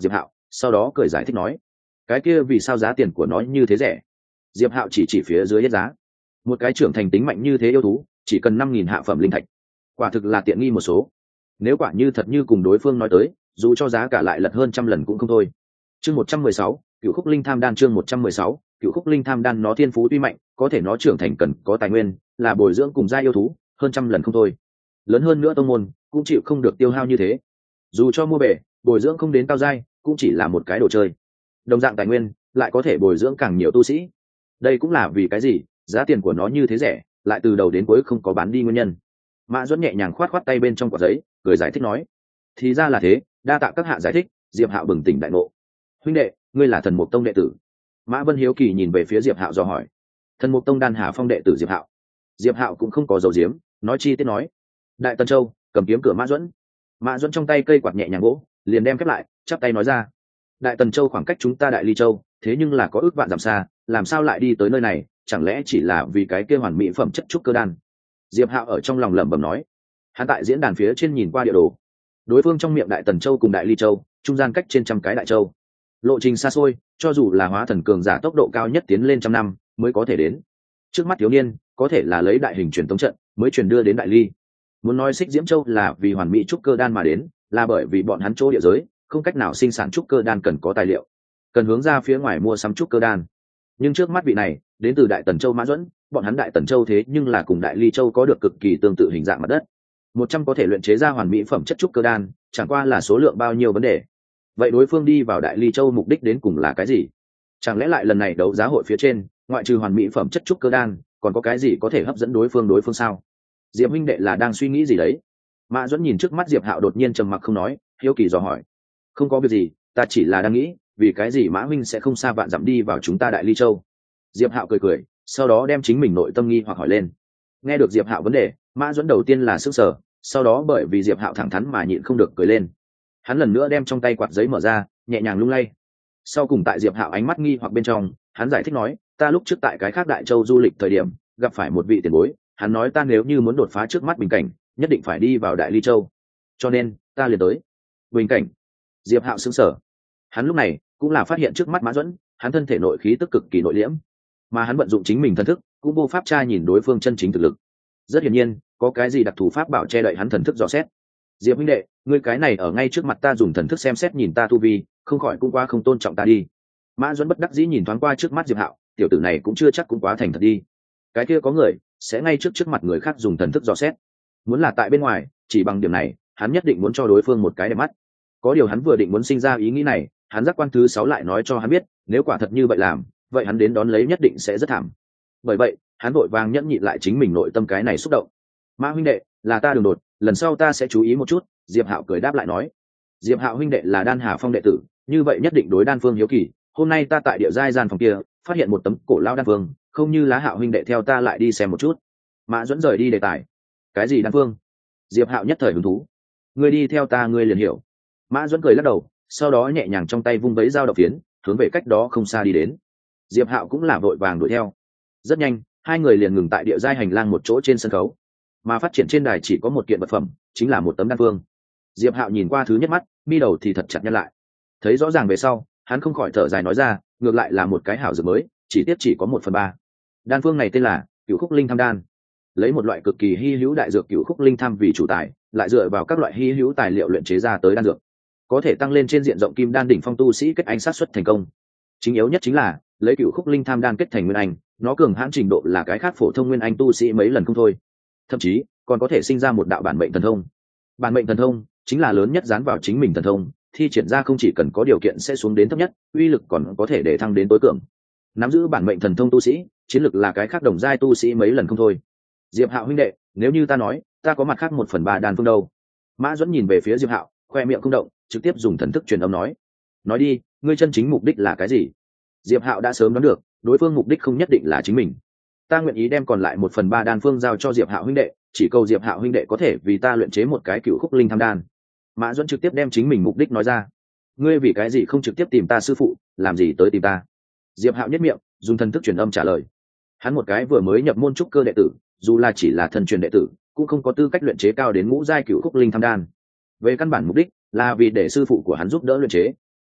sau đó cười giải thích nói, cái kia vì sao giá tiền của nó như thế rẻ? Diệp Hạo chỉ phía dưới hết giá. Một cái trưởng thành tính mạnh như thế yêu thú chỉ cần 5.000 hạ phẩm linh thạch, quả thực là tiện nghi một số. Nếu quả như thật như cùng đối phương nói tới, dù cho giá cả lại lật hơn trăm lần cũng không thôi. Chương 116, Cửu Khúc Linh Tham Đan. Chương 116, Cửu Khúc Linh Tham Đan. Nó thiên phú tuy mạnh, có thể nó trưởng thành cần có tài nguyên, là bồi dưỡng cùng gia yêu thú, hơn trăm lần không thôi. Lớn hơn nữa tông môn cũng chịu không được tiêu hao như thế. Dù cho mua bể, bồi dưỡng không đến cao giai, cũng chỉ là một cái đồ chơi. Đồng dạng tài nguyên, lại có thể bồi dưỡng càng nhiều tu sĩ. Đây cũng là vì cái gì giá tiền của nó như thế rẻ, lại từ đầu đến cuối không có bán đi nguyên nhân. Mã Duẫn nhẹ nhàng khoát tay bên trong quả giấy, cười giải thích nói, thì ra là thế, đa tạ các hạ giải thích. Diệp Hạo bừng tỉnh đại ngộ. Huynh đệ, ngươi là Thần Mục Tông đệ tử? Mã Vân hiếu kỳ nhìn về phía Diệp Hạo dò hỏi. Thần Mục Tông Đan Hà Phong đệ tử Diệp Hạo. Diệp Hạo cũng không có dầu diếm, nói chi tiết nói, Đại Tần Châu, cầm kiếm cửa Mã Duẫn. Mã Duẫn trong tay cây quạt nhẹ nhàng gỗ, liền đem khép lại, chắp tay nói ra, Đại Tần Châu khoảng cách chúng ta Đại Ly Châu, thế nhưng là có ước vạn dặm xa, làm sao lại đi tới nơi này, chẳng lẽ chỉ là vì cái kia hoàn mỹ phẩm chất trúc cơ đan? Diệp Hạo ở trong lòng lẩm bẩm nói. Hắn tại diễn đàn phía trên nhìn qua địa đồ, đối phương trong miệng Đại Tần Châu cùng Đại Ly Châu trung gian cách trên trăm cái đại châu, lộ trình xa xôi, cho dù là hóa thần cường giả tốc độ cao nhất tiến lên trăm năm mới có thể đến. Trước mắt thiếu niên có thể là lấy đại hình truyền tống trận mới truyền đưa đến Đại Ly. Muốn nói Xích Diễm Châu là vì hoàn mỹ trúc cơ đan mà đến, là bởi vì bọn hắn chỗ địa giới không cách nào sinh sản trúc cơ đan cần có tài liệu, cần hướng ra phía ngoài mua sắm trúc cơ đan. Nhưng trước mắt vị này đến từ Đại Tần Châu Mã Duẫn, bọn hắn Đại Tần Châu thế nhưng là cùng Đại Ly Châu có được cực kỳ tương tự hình dạng mặt đất. 100 có thể luyện chế ra hoàn mỹ phẩm chất trúc cơ đan, chẳng qua là số lượng bao nhiêu vấn đề. Vậy đối phương đi vào Đại Ly Châu mục đích đến cùng là cái gì? Chẳng lẽ lại lần này đấu giá hội phía trên, ngoại trừ hoàn mỹ phẩm chất trúc cơ đan, còn có cái gì có thể hấp dẫn đối phương sao? Diệp huynh đệ là đang suy nghĩ gì đấy? Mã Duẫn nhìn trước mắt Diệp Hạo đột nhiên trầm mặc không nói, hiếu kỳ dò hỏi. Không có việc gì, ta chỉ là đang nghĩ, vì cái gì Mã huynh sẽ không xa vạn dặm đi vào chúng ta Đại Ly Châu? Diệp Hạo cười, sau đó đem chính mình nội tâm nghi hoặc hỏi lên. Nghe được Diệp Hạo vấn đề, Mã Duẫn đầu tiên là sững sờ, sau đó bởi vì Diệp Hạo thẳng thắn mà nhịn không được cười lên. Hắn lần nữa đem trong tay quạt giấy mở ra, nhẹ nhàng lung lay. Sau cùng tại Diệp Hạo ánh mắt nghi hoặc bên trong, hắn giải thích nói, ta lúc trước tại cái khác Đại Châu du lịch thời điểm, gặp phải một vị tiền bối, hắn nói ta nếu như muốn đột phá trước mắt bình cảnh, nhất định phải đi vào Đại Ly Châu. Cho nên, ta liền tới. Bình cảnh? Diệp Hạo sững sờ. Hắn lúc này cũng là phát hiện trước mắt Mã Duẫn, hắn thân thể nội khí tức cực kỳ nội liễm, mà hắn vận dụng chính mình thần thức, cũng vô pháp tra nhìn đối phương chân chính thực lực. Rất hiển nhiên, có cái gì đặc thù pháp bảo che đậy hắn thần thức dò xét. Diệp huynh đệ, ngươi cái này ở ngay trước mặt ta dùng thần thức xem xét nhìn ta tu vi, không khỏi cũng quá không tôn trọng ta đi. Mã Duẫn bất đắc dĩ nhìn thoáng qua trước mắt Diệp Hạo, tiểu tử này cũng chưa chắc cũng quá thành thật đi. Cái kia có người sẽ ngay trước mặt người khác dùng thần thức dò xét. Muốn là tại bên ngoài, chỉ bằng điểm này, hắn nhất định muốn cho đối phương một cái đẹp mắt. Có điều hắn vừa định muốn sinh ra ý nghĩ này, hắn giác quan thứ 6 lại nói cho hắn biết, nếu quả thật như vậy làm, vậy hắn đến đón lấy nhất định sẽ rất thảm. Bởi vậy, hắn vội vàng nhẫn nhịn lại chính mình nội tâm cái này xúc động. Mã huynh đệ, là ta đường đột, lần sau ta sẽ chú ý một chút. Diệp Hạo cười đáp lại nói. Diệp Hạo huynh đệ là Đan Hà Phong đệ tử, như vậy nhất định đối đan phương hiếu kỳ. Hôm nay ta tại địa giai gian phòng kia phát hiện một tấm cổ lao đan phương, không như lá Hạo huynh đệ theo ta lại đi xem một chút. Mã Duẫn rời đi đề tài. Cái gì đan phương? Diệp Hạo nhất thời hứng thú. Ngươi đi theo ta ngươi liền hiểu. Mã Duẫn cười lắc đầu, sau đó nhẹ nhàng trong tay vung vấy dao độc phiến, hướng về cách đó không xa đi đến. Diệp Hạo cũng là vội vàng đuổi theo. Rất nhanh, hai người liền ngừng tại địa giai hành lang một chỗ trên sân khấu, mà phát triển trên đài chỉ có một kiện vật phẩm, chính là một tấm đan phương. Diệp Hạo nhìn qua thứ nhất mắt, mi đầu thì thật chặt nhăn lại. Thấy rõ ràng về sau, hắn không khỏi thở dài nói ra, ngược lại là một cái hảo dược mới, chỉ tiếc chỉ có 1/3. Đan phương này tên là Cửu Khúc Linh Tham Đan, lấy một loại cực kỳ hi hữu đại dược Cửu Khúc Linh Tham vì chủ tài, lại dựa vào các loại hi hữu tài liệu luyện chế ra tới đan dược, có thể tăng lên trên diện rộng kim đan đỉnh phong tu sĩ kết anh sát suất thành công. Chính yếu nhất chính là lấy Cửu Khúc Linh Tham Đan kết thành nguyên anh, nó cường hãn trình độ là cái khác phổ thông nguyên anh tu sĩ mấy lần không thôi, thậm chí còn có thể sinh ra một đạo bản mệnh thần thông. Bản mệnh thần thông chính là lớn nhất dán vào chính mình thần thông, thi triển ra không chỉ cần có điều kiện sẽ xuống đến thấp nhất, uy lực còn có thể để thăng đến tối cường. Nắm giữ bản mệnh thần thông tu sĩ, chiến lực là cái khác đồng giai tu sĩ mấy lần không thôi. Diệp Hạo huynh đệ, nếu như ta nói, ta có mặt khác 1/3 đan phương đâu? Mã Duẫn nhìn về phía Diệp Hạo, khoe miệng không động, trực tiếp dùng thần thức truyền âm nói. Nói đi, ngươi chân chính mục đích là cái gì? Diệp Hạo đã sớm đoán được, đối phương mục đích không nhất định là chính mình. Ta nguyện ý đem còn lại 1/3 đan phương giao cho Diệp Hạo huynh đệ, chỉ cầu Diệp Hạo huynh đệ có thể vì ta luyện chế một cái Cửu Khúc Linh Tham Đan. Mã Duẫn trực tiếp đem chính mình mục đích nói ra. Ngươi vì cái gì không trực tiếp tìm ta sư phụ, làm gì tới tìm ta? Diệp Hạo nhất miệng, dùng thần thức truyền âm trả lời. Hắn một cái vừa mới nhập môn trúc cơ đệ tử, dù là chỉ là thần truyền đệ tử, cũng không có tư cách luyện chế cao đến ngũ giai Cửu Khúc Linh Tham Đan. Về căn bản mục đích là vì để sư phụ của hắn giúp đỡ luyện chế.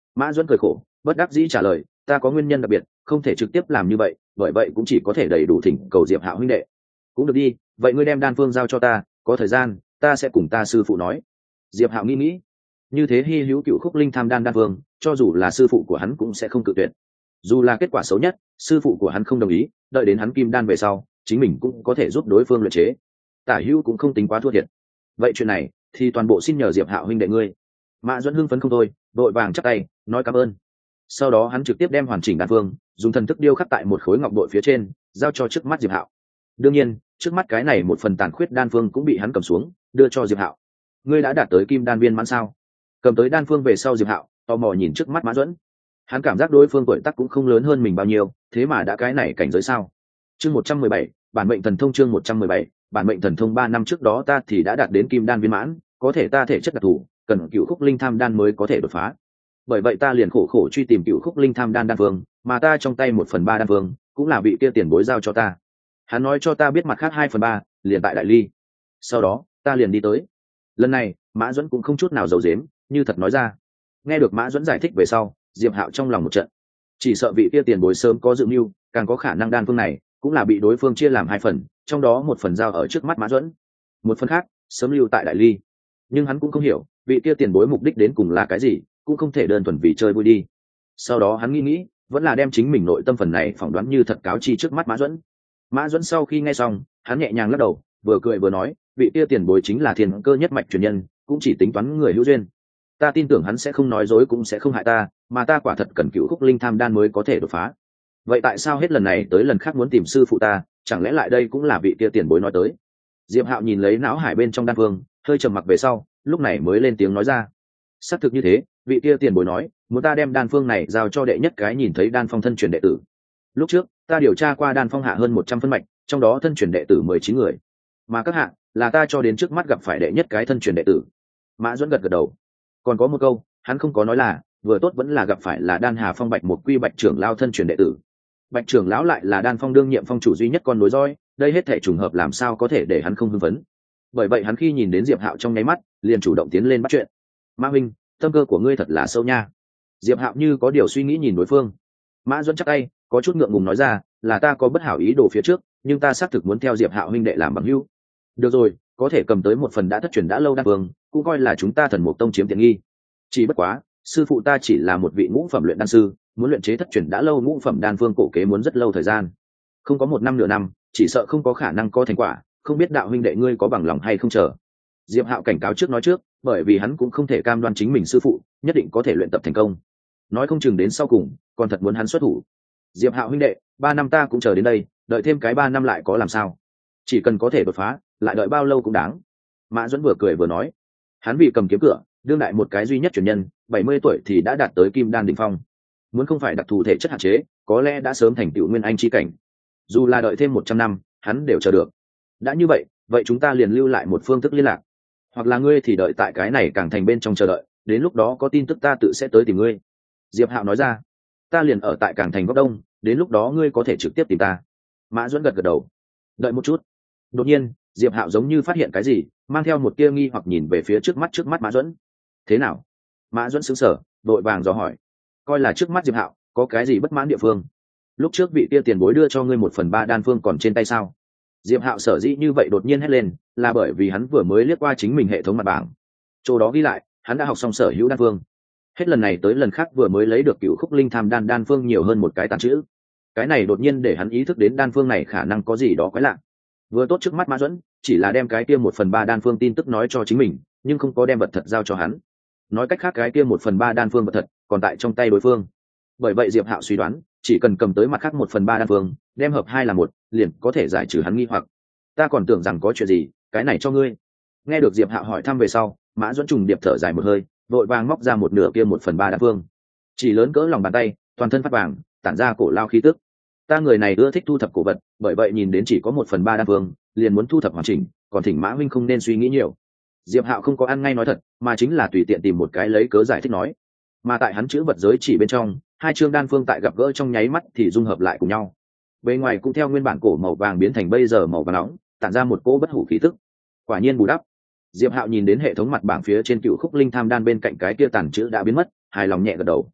Mã Duẫn cười khổ, bất đắc dĩ trả lời, ta có nguyên nhân đặc biệt, không thể trực tiếp làm như vậy, bởi vậy cũng chỉ có thể đầy đủ thỉnh cầu Diệp Hạo huynh đệ. Cũng được đi, vậy ngươi đem đan phương giao cho ta, có thời gian ta sẽ cùng ta sư phụ nói. Diệp Hạo nghĩ, như thế hy hữu cựu khúc linh tham đan đan phương, cho dù là sư phụ của hắn cũng sẽ không cự tuyệt. Dù là kết quả xấu nhất, sư phụ của hắn không đồng ý, đợi đến hắn kim đan về sau, chính mình cũng có thể giúp đối phương luyện chế. Tả hữu cũng không tính quá thua thiệt. Vậy chuyện này thì toàn bộ xin nhờ Diệp Hạo huynh đệ ngươi. Mã Duẫn hưng phấn không thôi, vội vàng chắp tay nói cảm ơn. Sau đó hắn trực tiếp đem hoàn chỉnh đan phương dùng thần thức điêu khắc tại một khối ngọc bội phía trên, giao cho trước mắt Diệp Hạo. Đương nhiên, trước mắt cái này một phần tàn khuyết đan phương cũng bị hắn cầm xuống, đưa cho Diệp Hạo. Ngươi đã đạt tới kim đan viên mãn sao? Cầm tới đan phương về sau, Diệp Hạo tò mò nhìn trước mắt Mã Duẫn. Hắn cảm giác đối phương tuổi tác cũng không lớn hơn mình bao nhiêu, thế mà đã cái này cảnh giới sao? Chương 117, bản mệnh thần thông. Chương 117, bản mệnh thần thông. 3 năm trước đó ta thì đã đạt đến kim đan viên mãn, có thể ta thể chất đặc thù, cần cựu khúc linh tham đan mới có thể đột phá. Bởi vậy ta liền khổ khổ truy tìm cựu khúc linh tham đan đan phương, mà ta trong tay 1/3 đan phương cũng là vị kia tiền bối giao cho ta. Hắn nói cho ta biết mặt khác 2/3 liền tại đại ly. Sau đó ta liền đi tới. Lần này Mã Duẫn cũng không chút nào giấu giếm, như thật nói ra. Nghe được Mã Duẫn giải thích về sau, Diệp Hạo trong lòng một trận, chỉ sợ vị kia tiền bối sớm có dự mưu, càng có khả năng đan phương này cũng là bị đối phương chia làm 2 phần, trong đó một phần giao ở trước mắt Mã Duẫn, một phần khác sớm lưu tại đại ly. Nhưng hắn cũng không hiểu vị kia tiền bối mục đích đến cùng là cái gì, cũng không thể đơn thuần vì chơi vui đi. Sau đó hắn nghĩ vẫn là đem chính mình nội tâm phần này phỏng đoán như thật cáo chi trước mắt Mã Duẫn. Mã Duẫn sau khi nghe xong, hắn nhẹ nhàng lắc đầu, vừa cười vừa nói, vị kia tiền bối chính là thiên cơ nhất mạch truyền nhân, cũng chỉ tính toán người hữu duyên. Ta tin tưởng hắn sẽ không nói dối, cũng sẽ không hại ta, mà ta quả thật cần cựu khúc linh tham đan mới có thể đột phá. Vậy tại sao hết lần này tới lần khác muốn tìm sư phụ ta, chẳng lẽ lại đây cũng là vị kia tiền bối nói tới? Diệp Hạo nhìn lấy não hải bên trong đan phương, hơi trầm mặc về sau, lúc này mới lên tiếng nói ra. Xác thực như thế, vị kia tiền bối nói muốn ta đem đan phương này giao cho đệ nhất cái nhìn thấy đan phong thân truyền đệ tử. Lúc trước ta điều tra qua đan phong hạ hơn 100 phân mạch, trong đó thân truyền đệ tử 19 người, mà các hạ là ta cho đến trước mắt gặp phải đệ nhất cái thân truyền đệ tử. Mã Duẫn gật gật đầu. Còn có một câu hắn không có nói là, vừa tốt vẫn là gặp phải là đan hà phong bạch một quy bạch trưởng lao thân truyền đệ tử. Bạch trưởng lão lại là đan phong đương nhiệm phong chủ duy nhất con nối roi, đây hết thể trùng hợp làm sao có thể để hắn không hưng phấn. Bởi vậy hắn khi nhìn đến Diệp Hạo trong nháy mắt, liền chủ động tiến lên bắt chuyện. Mã huynh, tâm cơ của ngươi thật là sâu nha. Diệp Hạo như có điều suy nghĩ nhìn đối phương. Mã Duẫn chắc tay, có chút ngượng ngùng nói ra, là ta có bất hảo ý đồ phía trước, nhưng ta xác thực muốn theo Diệp Hạo huynh đệ làm bằng hữu. Được rồi, có thể cầm tới một phần đã thất truyền đã lâu đan phương, cũng coi là chúng ta Thần Mục Tông chiếm tiện nghi. Chỉ bất quá, sư phụ ta chỉ là một vị ngũ phẩm luyện đan sư, muốn luyện chế thất truyền đã lâu ngũ phẩm đan phương cổ kế muốn rất lâu thời gian, không có 1 năm nửa năm, chỉ sợ không có khả năng có thành quả, không biết đạo huynh đệ ngươi có bằng lòng hay không chờ. Diệp Hạo cảnh cáo trước nói trước, bởi vì hắn cũng không thể cam đoan chính mình sư phụ nhất định có thể luyện tập thành công, nói không chừng đến sau cùng còn thật muốn hắn xuất thủ. Diệp Hạo huynh đệ, 3 năm ta cũng chờ đến đây, đợi thêm cái 3 năm lại có làm sao? Chỉ cần có thể đột phá, lại đợi bao lâu cũng đáng. Mã Duẫn vừa cười vừa nói, hắn vì cầm kiếm cửa, đương đại một cái duy nhất truyền nhân, 70 tuổi thì đã đạt tới kim đan đỉnh phong, muốn không phải đặc thù thể chất hạn chế, có lẽ đã sớm thành tựu nguyên anh chi cảnh. Dù là đợi thêm 100 năm, hắn đều chờ được. Đã như vậy, vậy chúng ta liền lưu lại một phương thức liên lạc, hoặc là ngươi thì đợi tại cái này càng thành bên trong chờ đợi, đến lúc đó có tin tức ta tự sẽ tới tìm ngươi. Diệp Hạo nói ra. Ta liền ở tại càng thành góc đông, đến lúc đó ngươi có thể trực tiếp tìm ta. Mã Duẫn gật gật đầu. Đợi một chút. Đột nhiên Diệp Hạo giống như phát hiện cái gì, mang theo một tia nghi hoặc nhìn về phía trước mắt Mã Duẫn. Thế nào? Mã Duẫn sững sờ, đội vàng dò hỏi, coi là trước mắt Diệp Hạo có cái gì bất mãn địa phương. Lúc trước vị tia tiền bối đưa cho ngươi 1/3 đan phương còn trên tay sao? Diệp Hạo sở dĩ như vậy đột nhiên hét lên, là bởi vì hắn vừa mới liếc qua chính mình hệ thống mặt bảng, chỗ đó ghi lại hắn đã học xong sở hữu đan phương. Hết lần này tới lần khác vừa mới lấy được cựu khúc linh tham đan phương nhiều hơn một cái tàn chữ. Cái này đột nhiên để hắn ý thức đến đan phương này khả năng có gì đó quái lạ. Vừa tốt trước mắt Mã Duẫn chỉ là đem cái kia 1/3 đan phương tin tức nói cho chính mình, nhưng không có đem vật thật giao cho hắn. Nói cách khác cái kia 1/3 đan phương vật thật còn tại trong tay đối phương. Bởi vậy Diệp Hạo suy đoán, chỉ cần cầm tới mặt khác 1/3 đan phương, đem hợp 2 là 1, liền có thể giải trừ hắn nghi hoặc. Ta còn tưởng rằng có chuyện gì, cái này cho ngươi. Nghe được Diệp Hạo hỏi thăm về sau, Mã Duẫn trùng điệp thở dài một hơi, vội vàng móc ra một nửa kia 1/3 đan phương, chỉ lớn cỡ lòng bàn tay, toàn thân phát vàng, tản ra cổ lao khí tức. Ta người này ưa thích thu thập cổ vật, bởi vậy nhìn đến chỉ có 1/3 đan phương, liền muốn thu thập hoàn chỉnh, còn thỉnh Mã huynh không nên suy nghĩ nhiều. Diệp Hạo không có ăn ngay nói thật, mà chính là tùy tiện tìm một cái lấy cớ giải thích nói. Mà tại hắn chữ vật giới chỉ bên trong, 2 chương đan phương tại gặp gỡ trong nháy mắt thì dung hợp lại cùng nhau. Bên ngoài cũng theo nguyên bản cổ màu vàng biến thành bây giờ màu vàng nóng, tản ra một cỗ bất hủ khí tức. Quả nhiên bù đắp. Diệp Hạo nhìn đến hệ thống mặt bảng phía trên cựu khúc linh tham đan bên cạnh cái kia tàn chữ đã biến mất, hài lòng nhẹ gật đầu.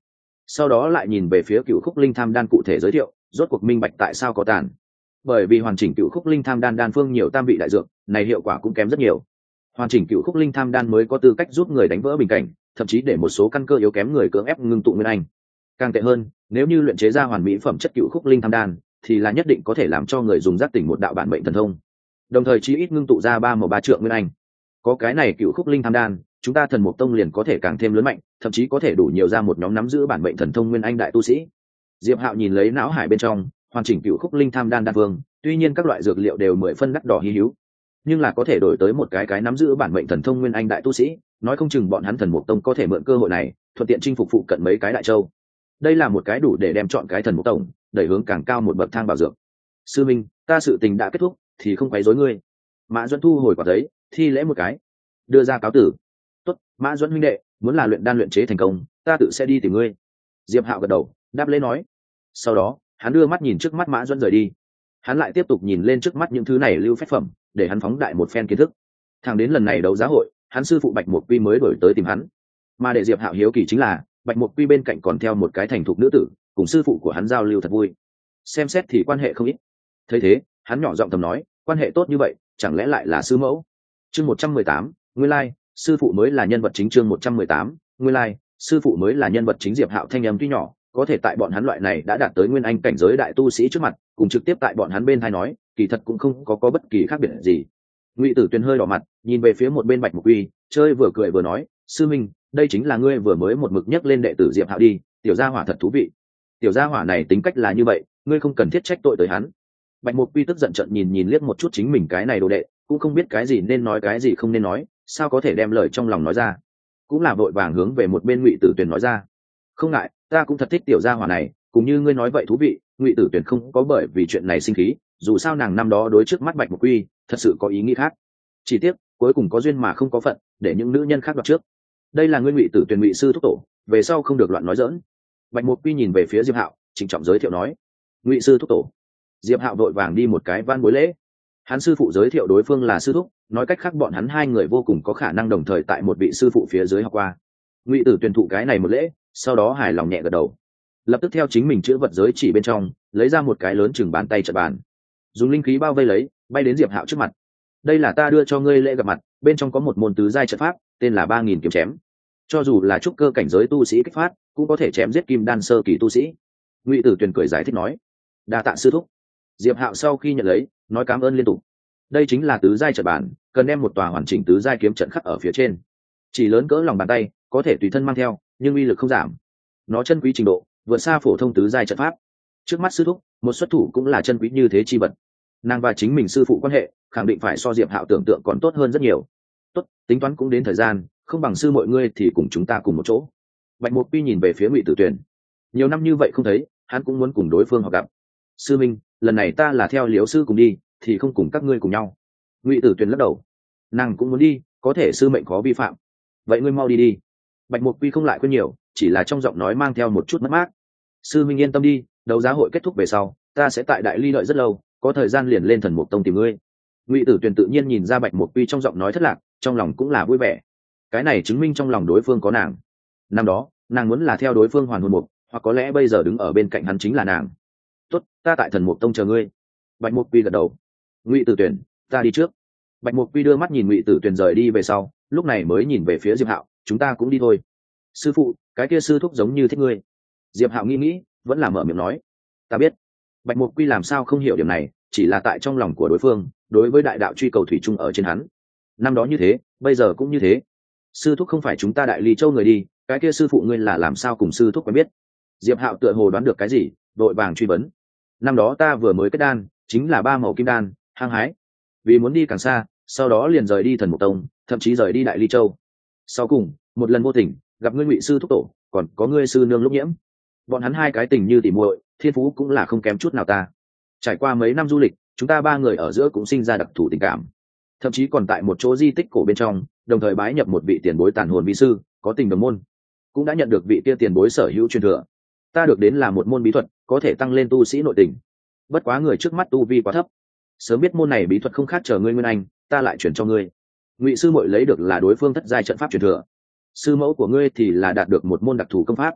sau đó lại nhìn về phía Cựu Khúc Linh Tham Đan cụ thể giới thiệu, rốt cuộc minh bạch tại sao có tàn. Bởi vì hoàn chỉnh Cựu Khúc Linh Tham Đan đan phương nhiều tam vị đại dược, này hiệu quả cũng kém rất nhiều. Hoàn chỉnh Cựu Khúc Linh Tham Đan mới có tư cách giúp người đánh vỡ bình cảnh, thậm chí để một số căn cơ yếu kém người cưỡng ép ngưng tụ nguyên anh. Càng tệ hơn, nếu như luyện chế ra hoàn mỹ phẩm chất Cựu Khúc Linh Tham Đan, thì là nhất định có thể làm cho người dùng giác tỉnh một đạo bản mệnh thần thông, đồng thời chí ít ngưng tụ ra 3 trượng nguyên anh. Có cái này Cựu Khúc Linh Tham Đan, chúng ta Thần Mục Tông liền có thể càng thêm lớn mạnh, thậm chí có thể đủ nhiều ra một nhóm nắm giữ bản mệnh thần thông nguyên anh đại tu sĩ. Diệp Hạo nhìn lấy não hải bên trong hoàn chỉnh Cựu Khúc Linh Tham Đan đan vương, tuy nhiên các loại dược liệu đều 10 phân đắt đỏ hi hữu, nhưng là có thể đổi tới một cái nắm giữ bản mệnh thần thông nguyên anh đại tu sĩ, nói không chừng bọn hắn Thần Mục Tông có thể mượn cơ hội này thuận tiện chinh phục phụ cận mấy cái đại châu. Đây là một cái đủ để đem chọn cái Thần Mục Tông đẩy hướng càng cao một bậc thang bảo dược. Sư minh, ta sự tình đã kết thúc thì không quấy rối ngươi. Mã Duẫn thu hồi quả giấy, thi lễ một cái, đưa ra cáo tử. Tốt, Mã Duẫn huynh đệ, muốn là luyện đan luyện chế thành công, ta tự sẽ đi tìm ngươi. Diệp Hạo gật đầu, đáp lễ nói. Sau đó, hắn đưa mắt nhìn trước mắt Mã Duẫn rời đi. Hắn lại tiếp tục nhìn lên trước mắt những thứ này lưu phách phẩm, để hắn phóng đại một phen kiến thức. Thẳng đến lần này đấu giá hội, hắn sư phụ Bạch Mục Quy mới đổi tới tìm hắn. Mà để Diệp Hạo hiếu kỳ chính là, Bạch Mục Quy bên cạnh còn theo một cái thành thục nữ tử, cùng sư phụ của hắn giao lưu thật vui. Xem xét thì quan hệ không ít. Thấy thế, hắn nhỏ giọng thầm nói, quan hệ tốt như vậy, chẳng lẽ lại là sư mẫu? Chương 118, nguyên lai, sư phụ mới là nhân vật chính. Chương 118, nguyên lai, sư phụ mới là nhân vật chính. Diệp Hạo thanh âm tuy nhỏ, có thể tại bọn hắn loại này đã đạt tới nguyên anh cảnh giới đại tu sĩ trước mặt, cùng trực tiếp tại bọn hắn bên tai nói, kỳ thật cũng không có bất kỳ khác biệt gì. Ngụy Tử Tuyền hơi đỏ mặt, nhìn về phía một bên Bạch Mục Quy, chơi vừa cười vừa nói, sư minh, đây chính là ngươi vừa mới một mực nhắc lên đệ tử Diệp Hạo đi, tiểu gia hỏa thật thú vị. Tiểu gia hỏa này tính cách là như vậy, ngươi không cần thiết trách tội tới hắn. Bạch Mục Quy tức giận trợn nhìn liếc một chút chính mình cái này đồ đệ, cũng không biết cái gì nên nói cái gì không nên nói, sao có thể đem lời trong lòng nói ra. Cũng là vội vàng hướng về một bên Ngụy Tử Tuyền nói ra, không ngại, ta cũng thật thích tiểu gia hỏa này, cũng như ngươi nói vậy thú vị. Ngụy Tử Tuyền không có bởi vì chuyện này sinh khí, dù sao nàng năm đó đối trước mắt Bạch Mục Quy thật sự có ý nghĩ khác. Chỉ tiếc cuối cùng có duyên mà không có phận, để những nữ nhân khác đoạt trước. Đây là ngươi Ngụy Tử Tuyền Ngụy sư thúc tổ, về sau không được loạn nói dỡn. Bạch Mục Quy nhìn về phía Diệp Hạo, trịnh trọng giới thiệu nói, Ngụy sư thúc tổ. Diệp Hạo vội vàng đi một cái van bối lễ. Hắn sư phụ giới thiệu đối phương là sư thúc, nói cách khác bọn hắn hai người vô cùng có khả năng đồng thời tại một vị sư phụ phía dưới học qua. Ngụy Tử Tuyền thụ cái này một lễ, sau đó hài lòng nhẹ gật đầu, lập tức theo chính mình chữ vật giới chỉ bên trong lấy ra một cái lớn chừng bàn tay trận bàn, dùng linh khí bao vây lấy, bay đến Diệp Hạo trước mặt. Đây là ta đưa cho ngươi lễ gặp mặt, bên trong có một môn tứ giai trận pháp, tên là 3000 kiếm chém. Cho dù là trúc cơ cảnh giới tu sĩ kích phát, cũng có thể chém giết kim đan sơ kỳ tu sĩ. Ngụy Tử Tuyền cười giải thích nói, đa tạ sư thúc. Diệp Hạo sau khi nhận lấy, nói cảm ơn liên tục. Đây chính là tứ giai trận bàn, cần đem một tòa hoàn chỉnh tứ giai kiếm trận khắc ở phía trên, chỉ lớn cỡ lòng bàn tay, có thể tùy thân mang theo, nhưng uy lực không giảm. Nó chân quý trình độ vượt xa phổ thông tứ giai trận pháp. Trước mắt sư thúc, một xuất thủ cũng là chân quý như thế chi vật. Nàng và chính mình sư phụ quan hệ, khẳng định phải so Diệp Hạo tưởng tượng còn tốt hơn rất nhiều. Tốt, tính toán cũng đến thời gian, không bằng sư mọi ngươi thì cùng chúng ta cùng một chỗ. Bạch Mục Pi nhìn về phía Ngụy Tử Tuyền. Nhiều năm như vậy không thấy, hắn cũng muốn cùng đối phương họ gặp. Sư minh, lần này ta là theo Liễu sư cùng đi, thì không cùng các ngươi cùng nhau. Ngụy Tử Tuyền lắc đầu. Nàng cũng muốn đi, có thể sư mệnh khó vi phạm. Vậy ngươi mau đi đi. Bạch Mục Pi không lại quên nhiều, chỉ là trong giọng nói mang theo một chút mất mát. Sư minh yên tâm đi, đấu giá hội kết thúc về sau, ta sẽ tại Đại Ly đợi rất lâu, có thời gian liền lên Thần Mục Tông tìm ngươi. Ngụy Tử Tuyền tự nhiên nhìn ra Bạch Mục Pi trong giọng nói thất lạc, trong lòng cũng là vui vẻ. Cái này chứng minh trong lòng đối phương có nàng. Năm đó, nàng muốn là theo đối phương hoàn hồn mục, hoặc có lẽ bây giờ đứng ở bên cạnh hắn chính là nàng. Tốt, ta tại Thần Mục Tông chờ ngươi. Bạch Mục Pi gật đầu. Ngụy Tử Tuyền, ta đi trước. Bạch Mục Pi đưa mắt nhìn Ngụy Tử Tuyền rời đi về sau, lúc này mới nhìn về phía Diệp Hạo, chúng ta cũng đi thôi. Sư phụ, cái kia sư thúc giống như thích ngươi. Diệp Hạo nghĩ, vẫn là mở miệng nói, ta biết. Bạch Mục Quy làm sao không hiểu điểm này, chỉ là tại trong lòng của đối phương, đối với đại đạo truy cầu thủy chung ở trên hắn. Năm đó như thế, bây giờ cũng như thế. Sư thúc không phải chúng ta Đại Ly Châu người đi, cái kia sư phụ ngươi là làm sao cùng sư thúc quen biết? Diệp Hạo tựa hồ đoán được cái gì, đội vàng truy vấn. Năm đó ta vừa mới kết đan, chính là 3 màu kim đan, hăng hái, vì muốn đi càng xa, sau đó liền rời đi Thần Mục Tông, thậm chí rời đi Đại Ly Châu. Sau cùng, một lần vô tình gặp ngươi Ngụy sư thúc tổ, còn có ngươi sư nương Lúc Nhiễm. Bọn hắn hai cái tình như tỉ muội, thiên phú cũng là không kém chút nào ta. Trải qua mấy năm du lịch, chúng ta 3 người ở giữa cũng sinh ra đặc thù tình cảm, thậm chí còn tại một chỗ di tích cổ bên trong, đồng thời bái nhập một vị tiền bối tàn hồn vi sư, có tình đồng môn, cũng đã nhận được vị kia tiền bối sở hữu truyền thừa. Ta được đến là một môn bí thuật, có thể tăng lên tu sĩ nội tình. Bất quá người trước mắt tu vi quá thấp, sớm biết môn này bí thuật không khác chờ ngươi nguyên anh, ta lại chuyển cho ngươi. Ngụy sư muội lấy được là đối phương thất giai trận pháp truyền thừa, sư mẫu của ngươi thì là đạt được một môn đặc thù công pháp.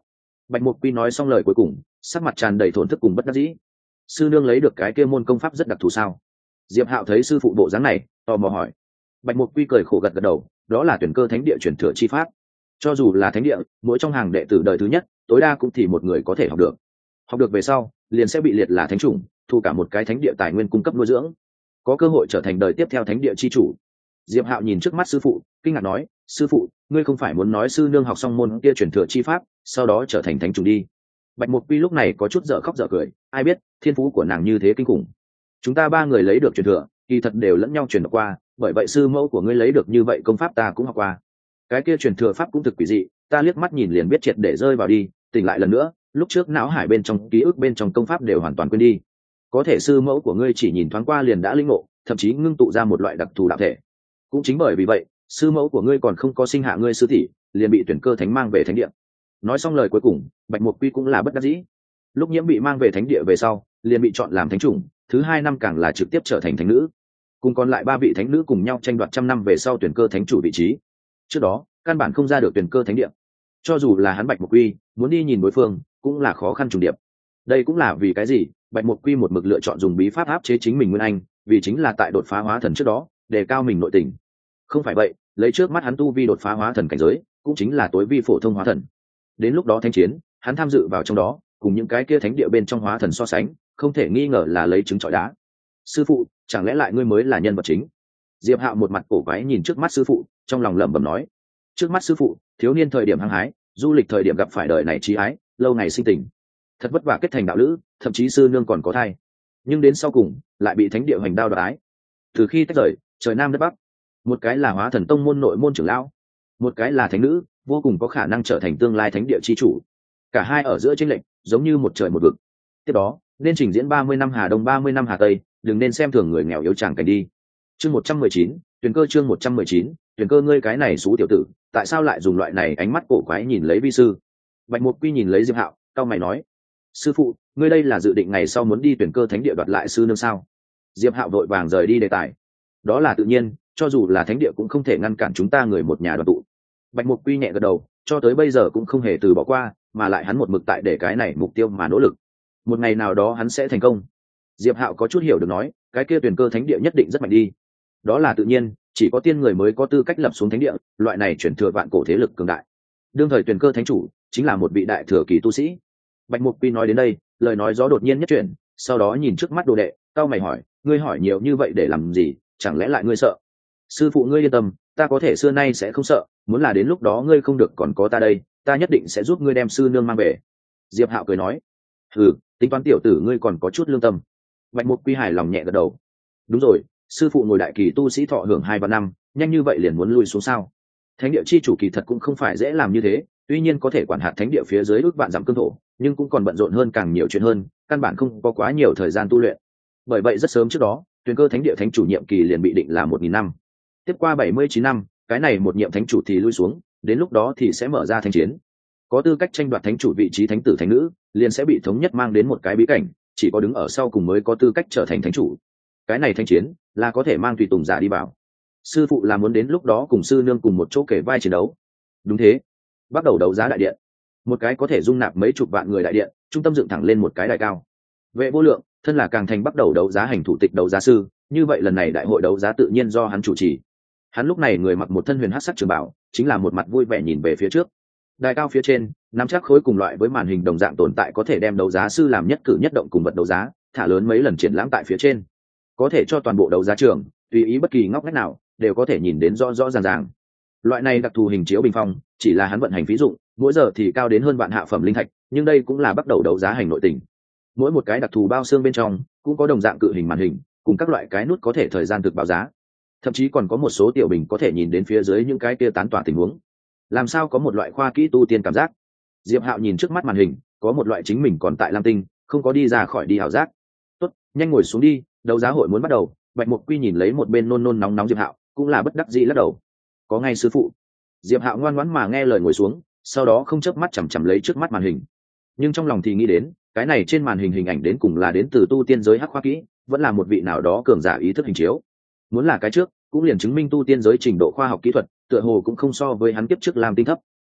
Bạch Mục Quy nói xong lời cuối cùng, sắc mặt tràn đầy thổn thức cùng bất đắc dĩ. Sư nương lấy được cái kia môn công pháp rất đặc thù sao? Diệp Hạo thấy sư phụ bộ dáng này, tò mò hỏi. Bạch Mục Quy cười khổ gật gật đầu, đó là tuyển cơ thánh địa truyền thừa chi pháp. Cho dù là thánh địa, mỗi trong hàng đệ tử đời thứ nhất, tối đa cũng thì một người có thể học được. Học được về sau, liền sẽ bị liệt là thánh chủng, thu cả một cái thánh địa tài nguyên cung cấp nuôi dưỡng, có cơ hội trở thành đời tiếp theo thánh địa chi chủ. Diệp Hạo nhìn trước mắt sư phụ, kinh ngạc nói, sư phụ, ngươi không phải muốn nói sư nương học xong môn kia truyền thừa chi pháp, sau đó trở thành thánh chủng đi? Bạch Mục Quy lúc này có chút dở khóc dở cười, ai biết thiên phú của nàng như thế kinh khủng. Chúng ta ba người lấy được truyền thừa, kỳ thật đều lẫn nhau truyền qua, bởi vậy sư mẫu của ngươi lấy được như vậy công pháp ta cũng học qua. Cái kia truyền thừa pháp cũng thực quỷ dị, ta liếc mắt nhìn liền biết triệt để rơi vào đi, tỉnh lại lần nữa, lúc trước não hải bên trong ký ức bên trong công pháp đều hoàn toàn quên đi. Có thể sư mẫu của ngươi chỉ nhìn thoáng qua liền đã linh ngộ, thậm chí ngưng tụ ra một loại đặc thù đạo thể. Cũng chính bởi vì vậy, sư mẫu của ngươi còn không có sinh hạ ngươi sư tỷ, liền bị tuyển cơ thánh mang về thánh địa. Nói xong lời cuối cùng, Bạch Mục Quy cũng là bất đắc dĩ. Lúc Nhiễm bị mang về thánh địa về sau, liền bị chọn làm thánh chủng, thứ 2 năm càng là trực tiếp trở thành thánh nữ. Cùng còn lại 3 vị thánh nữ cùng nhau tranh đoạt trăm năm về sau tuyển cơ thánh chủ vị trí. Trước đó, căn bản không ra được tuyển cơ thánh địa. Cho dù là hắn Bạch Mục Quy, muốn đi nhìn đối phương, cũng là khó khăn trùng điệp. Đây cũng là vì cái gì, Bạch Mục Quy một mực lựa chọn dùng bí pháp áp chế chính mình Nguyên Anh, vì chính là tại đột phá hóa thần trước đó, đề cao mình nội tình. Không phải vậy, lấy trước mắt hắn tu vi đột phá hóa thần cảnh giới, cũng chính là tối vi phổ thông hóa thần. Đến lúc đó thánh chiến, hắn tham dự vào trong đó, cùng những cái kia thánh địa bên trong hóa thần so sánh, không thể nghi ngờ là lấy trứng trọi đá. Sư phụ, chẳng lẽ lại ngươi mới là nhân vật chính? Diệp Hạo một mặt cổ quái nhìn trước mắt sư phụ, trong lòng lẩm bẩm nói. Trước mắt sư phụ, thiếu niên thời điểm hăng hái, du lịch thời điểm gặp phải đời này chí ái, lâu ngày sinh tình, thật vất vả kết thành đạo lữ, thậm chí sư nương còn có thai, nhưng đến sau cùng lại bị thánh địa hoành đao đoạt ái. Từ khi tách rời, trời nam đất bắc, một cái là hóa thần tông môn nội môn trưởng lão, một cái là thánh nữ, vô cùng có khả năng trở thành tương lai thánh địa chi chủ. Cả hai ở giữa chênh lệch giống như một trời một vực. Tiếp đó nên trình diễn 30 năm Hà Đông 30 năm Hà Tây, đừng nên xem thường người nghèo yếu chàng cảnh đi. Chương 119, tuyển cơ chương 119, tuyển cơ ngươi cái này xú tiểu tử, tại sao lại dùng loại này ánh mắt cổ quái nhìn lấy vi sư? Bạch Mục Quy nhìn lấy Diệp Hạo, cau mày nói, sư phụ, ngươi đây là dự định ngày sau muốn đi tuyển cơ thánh địa đoạt lại sư nương sao? Diệp Hạo vội vàng rời đi đề tài. Đó là tự nhiên, cho dù là thánh địa cũng không thể ngăn cản chúng ta người một nhà đoàn tụ. Bạch Mục Quy nhẹ gật đầu, cho tới bây giờ cũng không hề từ bỏ qua, mà lại hắn một mực tại để cái này mục tiêu mà nỗ lực. Một ngày nào đó hắn sẽ thành công. Diệp Hạo có chút hiểu được nói, cái kia tuyển cơ thánh địa nhất định rất mạnh đi. Đó là tự nhiên, chỉ có tiên người mới có tư cách lập xuống thánh địa, loại này chuyển thừa vạn cổ thế lực cường đại. Đương thời tuyển cơ thánh chủ chính là một vị đại thừa kỳ tu sĩ. Bạch Mục Quy nói đến đây, lời nói gió đột nhiên nhất chuyển, sau đó nhìn trước mắt đồ đệ, cau mày hỏi, ngươi hỏi nhiều như vậy để làm gì, chẳng lẽ lại ngươi sợ? Sư phụ ngươi yên tâm, ta có thể xưa nay sẽ không sợ, muốn là đến lúc đó ngươi không được còn có ta đây, ta nhất định sẽ giúp ngươi đem sư nương mang về. Diệp Hạo cười nói, hừ, tính toán tiểu tử ngươi còn có chút lương tâm. Bạch Mục Quy hài lòng nhẹ gật đầu. Đúng rồi, sư phụ ngồi đại kỳ tu sĩ thọ hưởng 2 và năm, nhanh như vậy liền muốn lui xuống sao? Thánh địa chi chủ kỳ thật cũng không phải dễ làm như thế, tuy nhiên có thể quản hạt thánh địa phía dưới ước vạn dặm cương thổ, nhưng cũng còn bận rộn hơn càng nhiều chuyện hơn, căn bản không có quá nhiều thời gian tu luyện. Bởi vậy rất sớm trước đó, tuyển cơ thánh địa thánh chủ nhiệm kỳ liền bị định là 1000 năm. Tiếp qua 79 năm, cái này một nhiệm thánh chủ thì lui xuống, đến lúc đó thì sẽ mở ra thánh chiến. Có tư cách tranh đoạt thánh chủ vị trí thánh tử thánh nữ, liền sẽ bị thống nhất mang đến một cái bí cảnh, chỉ có đứng ở sau cùng mới có tư cách trở thành thánh chủ. Cái này thánh chiến là có thể mang tùy tùng giả đi vào. Sư phụ là muốn đến lúc đó cùng sư nương cùng một chỗ kể vai chiến đấu. Đúng thế. Bắt đầu đấu giá đại điện, một cái có thể dung nạp mấy chục vạn người đại điện, trung tâm dựng thẳng lên một cái đài cao. Vệ Vô Lượng thân là càng thành bắt đầu đấu giá hành thủ tịch đấu giá sư, như vậy lần này đại hội đấu giá tự nhiên do hắn chủ trì. Hắn lúc này người mặc một thân huyền hắc sắc trường bảo, chính là một mặt vui vẻ nhìn về phía trước. Đài cao phía trên nắm chắc khối cùng loại với màn hình đồng dạng tồn tại, có thể đem đấu giá sư làm nhất cử nhất động cùng vật đấu giá thả lớn mấy lần triển lãm tại phía trên, có thể cho toàn bộ đấu giá trường tùy ý bất kỳ ngóc ngách nào đều có thể nhìn đến rõ rõ ràng ràng. Loại này đặc thù hình chiếu bình phong chỉ là hắn vận hành ví dụ, mỗi giờ thì cao đến hơn vạn hạ phẩm linh thạch, nhưng đây cũng là bắt đầu đấu giá hành nội tình. Mỗi một cái đặc thù bao xương bên trong cũng có đồng dạng cự hình màn hình cùng các loại cái nút có thể thời gian thực báo giá, thậm chí còn có một số tiểu bình có thể nhìn đến phía dưới những cái kia tán tỏa tình huống. Làm sao có một loại khoa kỹ tu tiên cảm giác. Diệp Hạo nhìn trước mắt màn hình, có một loại chính mình còn tại Lam Tinh, không có đi ra khỏi đi ảo giác. Tốt, nhanh ngồi xuống đi, đấu giá hội muốn bắt đầu. Bạch Mục Quy nhìn lấy một bên nôn nôn nóng nóng Diệp Hạo, cũng là bất đắc dĩ lắc đầu. Có ngay sư phụ. Diệp Hạo ngoan ngoãn mà nghe lời ngồi xuống, sau đó không chớp mắt chằm chằm lấy trước mắt màn hình. Nhưng trong lòng thì nghĩ đến, cái này trên màn hình hình ảnh đến cùng là đến từ tu tiên giới hắc khoa kỹ, vẫn là một vị nào đó cường giả ý thức hình chiếu. Muốn là cái trước, cũng liền chứng minh tu tiên giới trình độ khoa học kỹ thuật, tựa hồ cũng không so với hắn kiếp trước Lam Tinh thấp.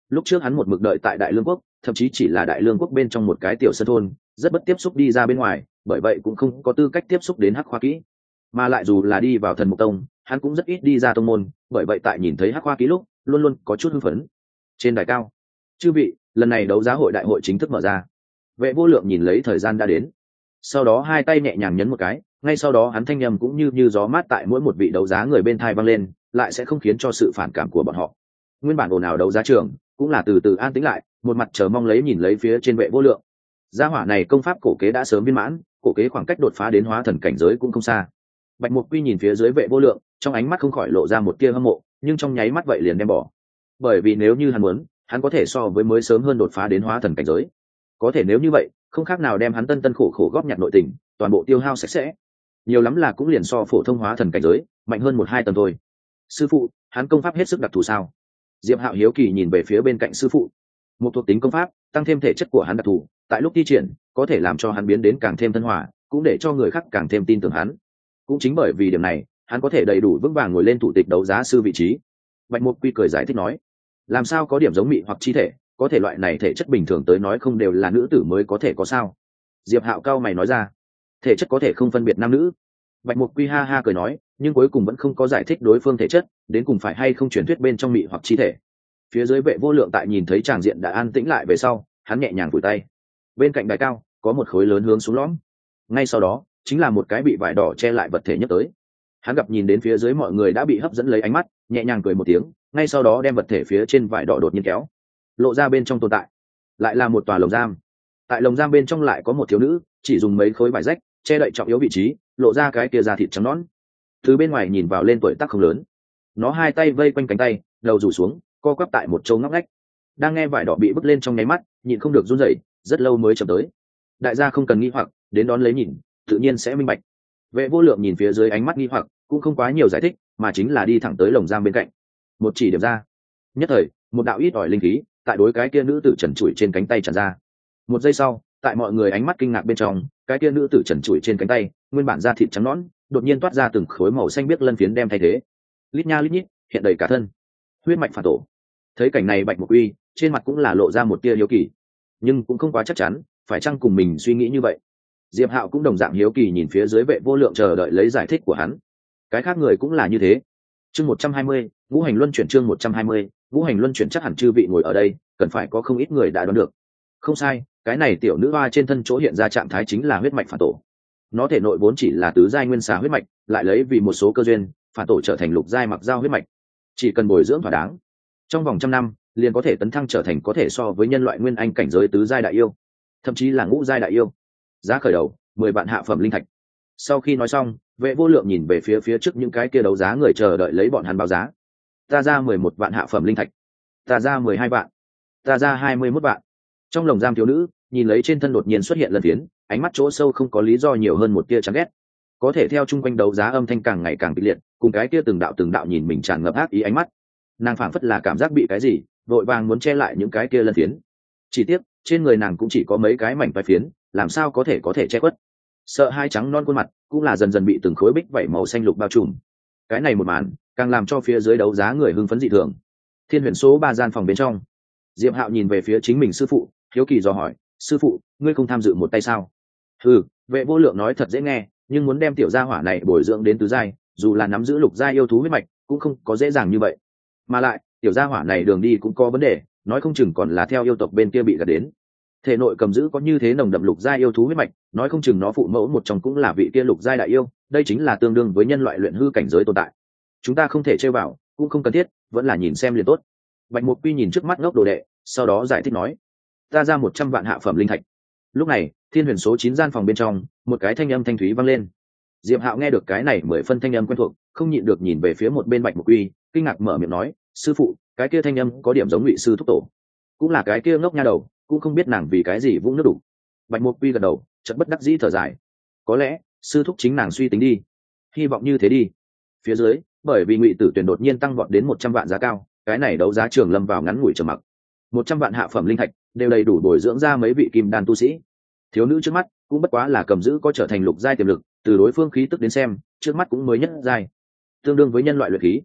Lúc trước hắn một mực đợi tại Đại Lương quốc, thậm chí chỉ là Đại Lương quốc bên trong một cái tiểu sân thôn, rất bất tiếp xúc đi ra bên ngoài, bởi vậy cũng không có tư cách tiếp xúc đến Hắc Khoa Kỹ. Mà lại dù là đi vào Thần Mục Tông, hắn cũng rất ít đi ra tông môn, bởi vậy tại nhìn thấy Hắc Khoa Kỹ lúc, luôn luôn có chút hưng phấn. Trên đài cao, chư vị, lần này đấu giá hội đại hội chính thức mở ra. Vệ Vô Lượng nhìn lấy thời gian đã đến, sau đó hai tay nhẹ nhàng nhấn một cái, ngay sau đó hắn thanh âm cũng như gió mát tại mỗi một vị đấu giá người bên thai vang lên, lại sẽ không khiến cho sự phản cảm của bọn họ. Nguyên bản ồn ào đấu giá trường cũng là từ từ an tĩnh lại, một mặt chờ mong lấy nhìn lấy phía trên Vệ Vô Lượng. Gia hỏa này công pháp cổ kế đã sớm viên mãn, cổ kế khoảng cách đột phá đến hóa thần cảnh giới cũng không xa. Bạch Mục Quy nhìn phía dưới Vệ Vô Lượng, trong ánh mắt không khỏi lộ ra một tia hâm mộ, nhưng trong nháy mắt vậy liền đem bỏ. Bởi vì nếu như hắn muốn, hắn có thể so với mới sớm hơn đột phá đến hóa thần cảnh giới. Có thể nếu như vậy, không khác nào đem hắn tân tân khổ khổ góp nhặt nội tình, toàn bộ tiêu hao sạch sẽ. Nhiều lắm là cũng liền so phổ thông hóa thần cảnh giới, mạnh hơn 1-2 tầng thôi. Sư phụ, hắn công pháp hết sức đặc thù sao? Diệp Hạo hiếu kỳ nhìn về phía bên cạnh sư phụ. Một thuộc tính công pháp, tăng thêm thể chất của hắn đặc thù, tại lúc thi triển, có thể làm cho hắn biến đến càng thêm thân hòa, cũng để cho người khác càng thêm tin tưởng hắn. Cũng chính bởi vì điểm này, hắn có thể đầy đủ vững vàng ngồi lên thủ tịch đấu giá sư vị trí. Bạch Mục Quy cười giải thích nói, làm sao có điểm giống mị hoặc chi thể, có thể loại này thể chất bình thường tới nói không đều là nữ tử mới có thể có sao? Diệp Hạo cao mày nói ra, thể chất có thể không phân biệt nam nữ. Bạch Mục Quy ha ha cười nói, nhưng cuối cùng vẫn không có giải thích đối phương thể chất đến cùng phải hay không truyền thuyết bên trong mị hoặc chi thể. Phía dưới Vệ Vô Lượng tại nhìn thấy tràng diện đã an tĩnh lại về sau, hắn nhẹ nhàng vùi tay. Bên cạnh đài cao có một khối lớn hướng xuống lõm, ngay sau đó chính là một cái bị vải đỏ che lại vật thể nhất tới. Hắn gặp nhìn đến phía dưới mọi người đã bị hấp dẫn lấy ánh mắt, nhẹ nhàng cười một tiếng, ngay sau đó đem vật thể phía trên vải đỏ đột nhiên kéo, lộ ra bên trong tồn tại lại là một tòa lồng giam. Tại lồng giam bên trong lại có một thiếu nữ, chỉ dùng mấy khối vải rách che đậy trọng yếu vị trí, lộ ra cái kia da thịt trắng nõn. Từ bên ngoài nhìn vào lên tuổi tác không lớn, nó hai tay vây quanh cánh tay, đầu rủ xuống, co quắp tại một chỗ ngóc ngách. Đang nghe vải đỏ bị bứt lên trong nháy mắt, nhịn không được run rẩy, rất lâu mới chậm tới. Đại gia không cần nghi hoặc, đến đón lấy nhìn, tự nhiên sẽ minh bạch. Vệ Vô Lượng nhìn phía dưới ánh mắt nghi hoặc, cũng không quá nhiều giải thích, mà chính là đi thẳng tới lồng giam bên cạnh, một chỉ điểm ra. Nhất thời, một đạo ít ỏi linh khí tại đối cái kia nữ tử trần trụi trên cánh tay tràn ra. Một giây sau, tại mọi người ánh mắt kinh ngạc bên trong, cái kia nữ tử trần trụi trên cánh tay, nguyên bản da thịt trắng nõn, đột nhiên toát ra từng khối màu xanh biếc lân phiến đem thay thế. Lít nha lít nhít, hiện đầy cả thân. Huyết mạch phản tổ. Thấy cảnh này Bạch Mục Uy trên mặt cũng là lộ ra một tia hiếu kỳ, nhưng cũng không quá chắc chắn phải chăng cùng mình suy nghĩ như vậy. Diệp Hạo cũng đồng dạng hiếu kỳ nhìn phía dưới Vệ Vô Lượng chờ đợi lấy giải thích của hắn. Cái khác người cũng là như thế. Chương 120, ngũ hành luân chuyển. Chương 120, ngũ hành luân chuyển. Chắc hẳn chư vị ngồi ở đây cần phải có không ít người đã đoán được. Không sai, cái này tiểu nữ hoa trên thân chỗ hiện ra trạng thái chính là huyết mạch phản tổ. Nó thể nội vốn chỉ là tứ giai nguyên xà huyết mạch, lại lấy vì một số cơ duyên phản tổ trở thành lục giai mặc giao huyết mạch. Chỉ cần bồi dưỡng thỏa đáng, trong vòng 100 năm liền có thể tấn thăng trở thành có thể so với nhân loại nguyên anh cảnh giới tứ giai đại yêu, thậm chí là ngũ giai đại yêu. Giá khởi đầu 10 vạn hạ phẩm linh thạch. Sau khi nói xong, Vệ Vô Lượng nhìn về phía trước những cái kia đấu giá người chờ đợi lấy bọn hắn báo giá. Ta ra 11 vạn hạ phẩm linh thạch, ta ra 12 vạn, ta ra 21 vạn. Trong lồng giam thiếu nữ nhìn lấy trên thân đột nhiên xuất hiện lần phiến, ánh mắt chỗ sâu không có lý do nhiều hơn một tia chán ghét. Có thể theo chung quanh đấu giá âm thanh càng ngày càng kịch liệt, cùng cái kia từng đạo nhìn mình tràn ngập ác ý ánh mắt, nàng phảng phất là cảm giác bị cái gì vội vàng muốn che lại những cái kia lân phiến. Chỉ tiếc trên người nàng cũng chỉ có mấy cái mảnh vải phiến, làm sao có thể che khuất. Sợ hai trắng non khuôn mặt cũng là dần dần bị từng khối bích vảy màu xanh lục bao trùm. Cái này một màn càng làm cho phía dưới đấu giá người hưng phấn dị thường. Thiên Huyền số 3 gian phòng bên trong, Diệp Hạo nhìn về phía chính mình sư phụ, hiếu kỳ dò hỏi, sư phụ, ngươi không tham dự một tay sao? Ừ, Vệ Vô Lượng nói thật dễ nghe, nhưng muốn đem tiểu gia hỏa này bồi dưỡng đến tứ giai, dù là nắm giữ lục giai yêu thú huyết mạch cũng không có dễ dàng như vậy. Mà lại tiểu gia hỏa này đường đi cũng có vấn đề, nói không chừng còn là theo yêu tộc bên kia bị gạt đến. Thể nội cầm giữ có như thế nồng đậm lục giai yêu thú huyết mạch, nói không chừng nó phụ mẫu một trong cũng là vị kia lục giai đại yêu, đây chính là tương đương với nhân loại luyện hư cảnh giới tồn tại. Chúng ta không thể chơi vào, cũng không cần thiết, vẫn là nhìn xem liền tốt. Bạch Mục Quy nhìn trước mắt ngốc đồ đệ, sau đó giải thích nói, ta ra 100 vạn hạ phẩm linh thạch. Lúc này, Thiên Huyền số 9 gian phòng bên trong, một cái thanh âm thanh thúy vang lên. Diệp Hạo nghe được cái này 10 phân thanh âm quen thuộc, không nhịn được nhìn về phía một bên Bạch Mục Quy, kinh ngạc mở miệng nói, sư phụ, cái kia thanh âm có điểm giống Ngụy sư thúc tổ, cũng là cái kia ngốc nha đầu, cũng không biết nàng vì cái gì vũng nước đủ. Bạch Mục Quy gật đầu, chợt bất đắc dĩ thở dài, có lẽ sư thúc chính nàng suy tính đi, hy vọng như thế đi. Phía dưới, bởi vì Ngụy Tử Tuyển đột nhiên tăng vọt đến 100 vạn giá cao, cái này đấu giá trường lâm vào ngắn ngủi trầm mặc. 100 vạn hạ phẩm linh thạch đều đầy đủ bồi dưỡng ra mấy vị kim đan tu sĩ. Thiếu nữ trước mắt cũng bất quá là cầm giữ có trở thành lục giai tiềm lực, từ đối phương khí tức đến xem, trước mắt cũng mới nhất giai, tương đương với nhân loại luyện khí.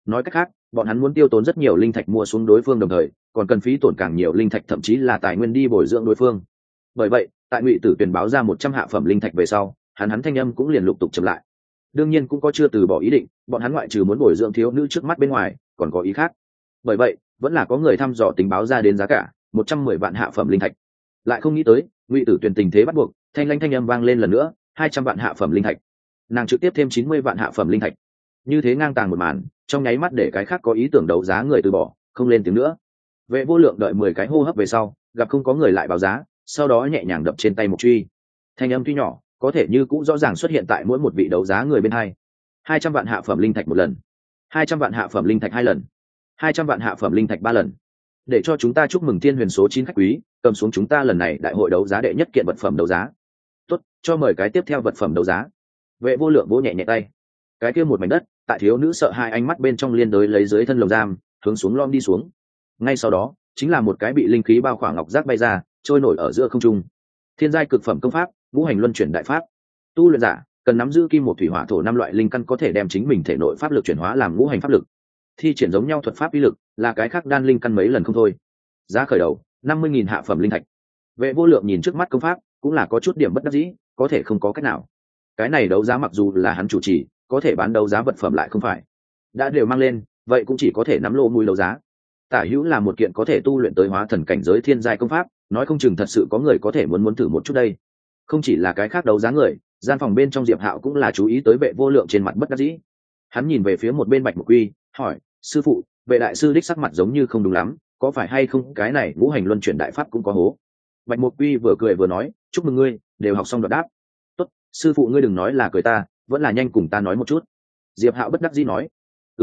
nói cách khác bọn hắn muốn tiêu tốn rất nhiều linh thạch mua xuống đối phương, đồng thời còn cần phí tổn càng nhiều linh thạch, thậm chí là tài nguyên đi bồi dưỡng đối phương. Bởi vậy tại Ngụy Tử Tuyền báo ra 100 hạ phẩm linh thạch về sau, hắn thanh âm cũng liền lục tục chậm lại. Đương nhiên cũng có chưa từ bỏ ý định, bọn hắn ngoại trừ muốn bồi dưỡng thiếu nữ trước mắt bên ngoài còn có ý khác. Bởi vậy vẫn là có người thăm dò tính báo ra đến giá cả 110 vạn hạ phẩm linh thạch. Lại không nghĩ tới Ngụy Tử Tuyền tình thế bắt buộc, thanh âm vang lên lần nữa, 200 vạn hạ phẩm linh thạch. Nàng trực tiếp thêm 90 vạn hạ phẩm linh thạch. Như thế ngang tàng một màn, trong nháy mắt để cái khác có ý tưởng đấu giá người từ bỏ, không lên tiếng nữa. Vệ Vô Lượng đợi 10 cái hô hấp về sau, gặp không có người lại báo giá, sau đó nhẹ nhàng đập trên tay một truy. Thanh âm tuy nhỏ, có thể như cũng rõ ràng xuất hiện tại mỗi một vị đấu giá người bên hai. 200 vạn hạ phẩm linh thạch một lần, 200 vạn hạ phẩm linh thạch hai lần, 200 vạn hạ phẩm linh thạch ba lần. Để cho chúng ta chúc mừng Thiên Huyền số 9 khách quý, cầm xuống chúng ta lần này đại hội đấu giá đệ nhất kiện vật phẩm đấu giá. Tốt, cho mời cái tiếp theo vật phẩm đấu giá. Vệ Vô Lượng vỗ nhẹ nhẹ tay. Cái kia một mảnh đất, tại thiếu nữ sợ hai ánh mắt bên trong liên đới lấy dưới thân lồng giam, hướng xuống lom đi xuống. Ngay sau đó, chính là một cái bị linh khí bao khỏa ngọc giác bay ra, trôi nổi ở giữa không trung. Thiên giai cực phẩm công pháp, ngũ hành luân chuyển đại pháp. Tu luyện giả cần nắm giữ kim một thủy hỏa thổ năm loại linh căn, có thể đem chính mình thể nội pháp lực chuyển hóa làm ngũ hành pháp lực. Thi triển giống nhau thuật pháp uy lực là cái khác đan linh căn mấy lần không thôi. Giá khởi đầu 50.000 hạ phẩm linh thạch. Vệ Vô Lượng nhìn trước mắt công pháp, cũng là có chút điểm bất đắc dĩ, có thể không có cách nào. Cái này đấu giá mặc dù là hắn chủ trì, có thể bán đấu giá vật phẩm lại không phải. Đã đều mang lên, vậy cũng chỉ có thể nắm lô mùi đấu giá. Tả hữu là một kiện có thể tu luyện tới hóa thần cảnh giới thiên giai công pháp, nói không chừng thật sự có người có thể muốn thử một chút đây. Không chỉ là cái khác đấu giá người, gian phòng bên trong Diệp Hạo cũng là chú ý tới Vệ Vô Lượng trên mặt bất đắc dĩ. Hắn nhìn về phía một bên Bạch Mục Quy, hỏi: sư phụ, Vệ đại sư đích sắc mặt giống như không đúng lắm, có phải hay không cái này ngũ hành luân chuyển đại pháp cũng có hố? Bạch Mục Quy vừa cười vừa nói: chúc mừng ngươi, đều học xong đoạt đáp. Tốt, sư phụ ngươi đừng nói là cười ta, vẫn là nhanh cùng ta nói một chút. Diệp Hạo bất đắc dĩ nói: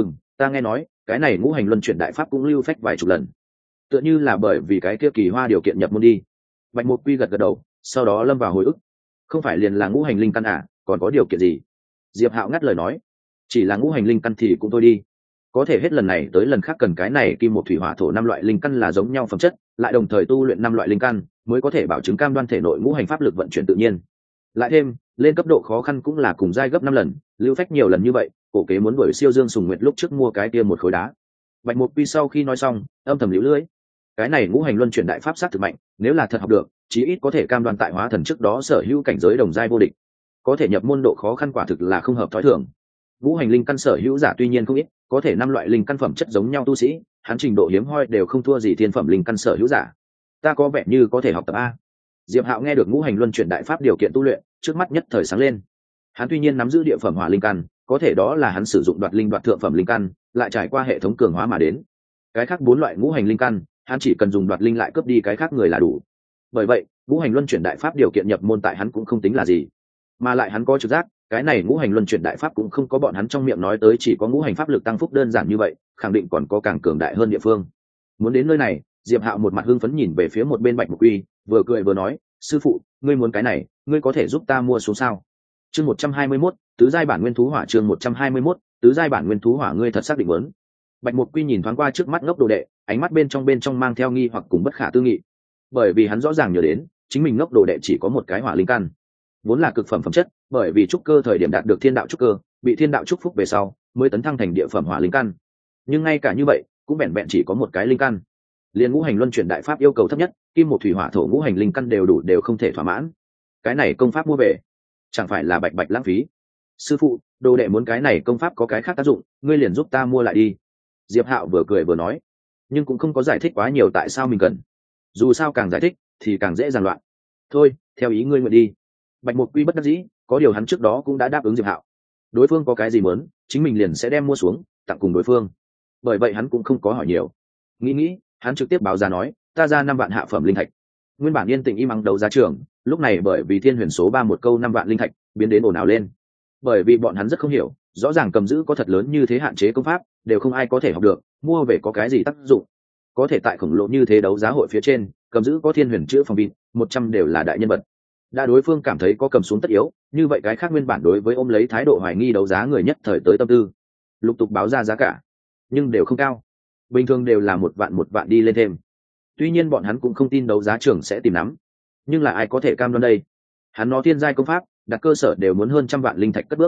ta nghe nói cái này ngũ hành luân chuyển đại pháp cũng lưu phách vài chục lần, tựa như là bởi vì cái kia kỳ hoa điều kiện nhập môn đi. Bạch Mục Quy gật gật đầu, sau đó lâm vào hồi ức. Không phải liền là ngũ hành linh căn à, còn có điều kiện gì? Diệp Hạo ngắt lời nói: chỉ là ngũ hành linh căn thì cũng thôi đi, có thể hết lần này tới lần khác cần cái này kim một thủy hỏa thổ năm loại linh căn là giống nhau phẩm chất, lại đồng thời tu luyện năm loại linh căn mới có thể bảo chứng cam đoan thể nội ngũ hành pháp lực vận chuyển tự nhiên. Lại thêm lên cấp độ khó khăn cũng là cùng giai gấp 5 lần, lưu phách nhiều lần như vậy, cổ kế muốn đuổi siêu Dương Sùng Nguyệt lúc trước mua cái kia một khối đá. Bạch Mục Quy sau khi nói xong, âm thầm liễu lưỡi. Cái này ngũ hành luân chuyển đại pháp sát thực mạnh, nếu là thật học được, chí ít có thể cam đoan tại hóa thần trước đó sở hữu cảnh giới đồng giai vô địch. Có thể nhập môn độ khó khăn quả thực là không hợp thói thường. Ngũ hành linh căn sở hữu giả tuy nhiên không ít, có thể năm loại linh căn phẩm chất giống nhau tu sĩ, hắn trình độ hiếm hoi đều không thua gì thiên phẩm linh căn sở hữu giả. Ta có vẻ như có thể học tập a. Diệp Hạo nghe được ngũ hành luân chuyển đại pháp điều kiện tu luyện, trước mắt nhất thời sáng lên. Hắn tuy nhiên nắm giữ địa phẩm hỏa linh căn, có thể đó là hắn sử dụng đoạt linh đoạt thượng phẩm linh căn, lại trải qua hệ thống cường hóa mà đến. Cái khác 4 loại ngũ hành linh căn, hắn chỉ cần dùng đoạt linh lại cướp đi cái khác người là đủ. Bởi vậy, ngũ hành luân chuyển đại pháp điều kiện nhập môn tại hắn cũng không tính là gì. Mà lại hắn có trực giác, cái này ngũ hành luân chuyển đại pháp cũng không có bọn hắn trong miệng nói tới chỉ có ngũ hành pháp lực tăng phúc đơn giản như vậy, khẳng định còn có càng cường đại hơn địa phương. Muốn đến nơi này, Diệp Hạo một mặt hưng phấn nhìn về phía một bên Bạch Mục Quy, vừa cười vừa nói: sư phụ, ngươi muốn cái này, ngươi có thể giúp ta mua xuống sao? Chương 121, tứ giai bản nguyên thú hỏa. Chương 121, tứ giai bản nguyên thú hỏa. Ngươi thật xác định muốn? Bạch Mục Quy nhìn thoáng qua trước mắt ngốc đồ đệ, ánh mắt bên trong mang theo nghi hoặc cùng bất khả tư nghị. Bởi vì hắn rõ ràng nhớ đến, chính mình ngốc đồ đệ chỉ có một cái hỏa linh căn, vốn là cực phẩm phẩm chất, bởi vì trúc cơ thời điểm đạt được thiên đạo trúc cơ, bị thiên đạo chúc phúc về sau, mới tấn thăng thành địa phẩm hỏa linh căn. Nhưng ngay cả như vậy, cũng vẹn vẹn chỉ có một cái linh căn. Liên ngũ hành luân chuyển đại pháp yêu cầu thấp nhất, kim một thủy hỏa thổ ngũ hành linh căn đều đủ đều không thể thỏa mãn. Cái này công pháp mua về, chẳng phải là bạch bạch lãng phí? Sư phụ, đồ đệ muốn cái này công pháp có cái khác tác dụng, ngươi liền giúp ta mua lại đi. Diệp Hạo vừa cười vừa nói, nhưng cũng không có giải thích quá nhiều tại sao mình cần. Dù sao càng giải thích thì càng dễ giàn loạn. Thôi, theo ý ngươi nguyện đi. Bạch Mục Quy bất đắc dĩ, có điều hắn trước đó cũng đã đáp ứng Diệp Hạo. Đối phương có cái gì muốn, chính mình liền sẽ đem mua xuống, tặng cùng đối phương. Bởi vậy hắn cũng không có hỏi nhiều. Nghĩ, hắn trực tiếp báo giá nói, ta ra 5 vạn hạ phẩm linh thạch. Nguyên bản yên tĩnh im ắng đấu giá trường, lúc này bởi vì Thiên Huyền số 3 một câu 5 vạn linh thạch, biến đến ồn ào lên. Bởi vì bọn hắn rất không hiểu, rõ ràng cầm giữ có thật lớn như thế hạn chế công pháp, đều không ai có thể học được, mua về có cái gì tác dụng? Có thể tại khổng lồ như thế đấu giá hội phía trên, cầm giữ có Thiên Huyền chữ phòng vịt, 100 đều là đại nhân vật. Đã đối phương cảm thấy có cầm xuống tất yếu, như vậy cái khác nguyên bản đối với ôm lấy thái độ hoài nghi đấu giá người nhất thời tới tâm tư, lục tục báo ra giá cả, nhưng đều không cao, bình thường đều là một vạn đi lên thêm. Tuy nhiên bọn hắn cũng không tin đấu giá trưởng sẽ tìm nắm, nhưng là ai có thể cam đoan đây? Hắn nó thiên giai công pháp, đặt cơ sở đều muốn hơn 100 vạn linh thạch cất bước.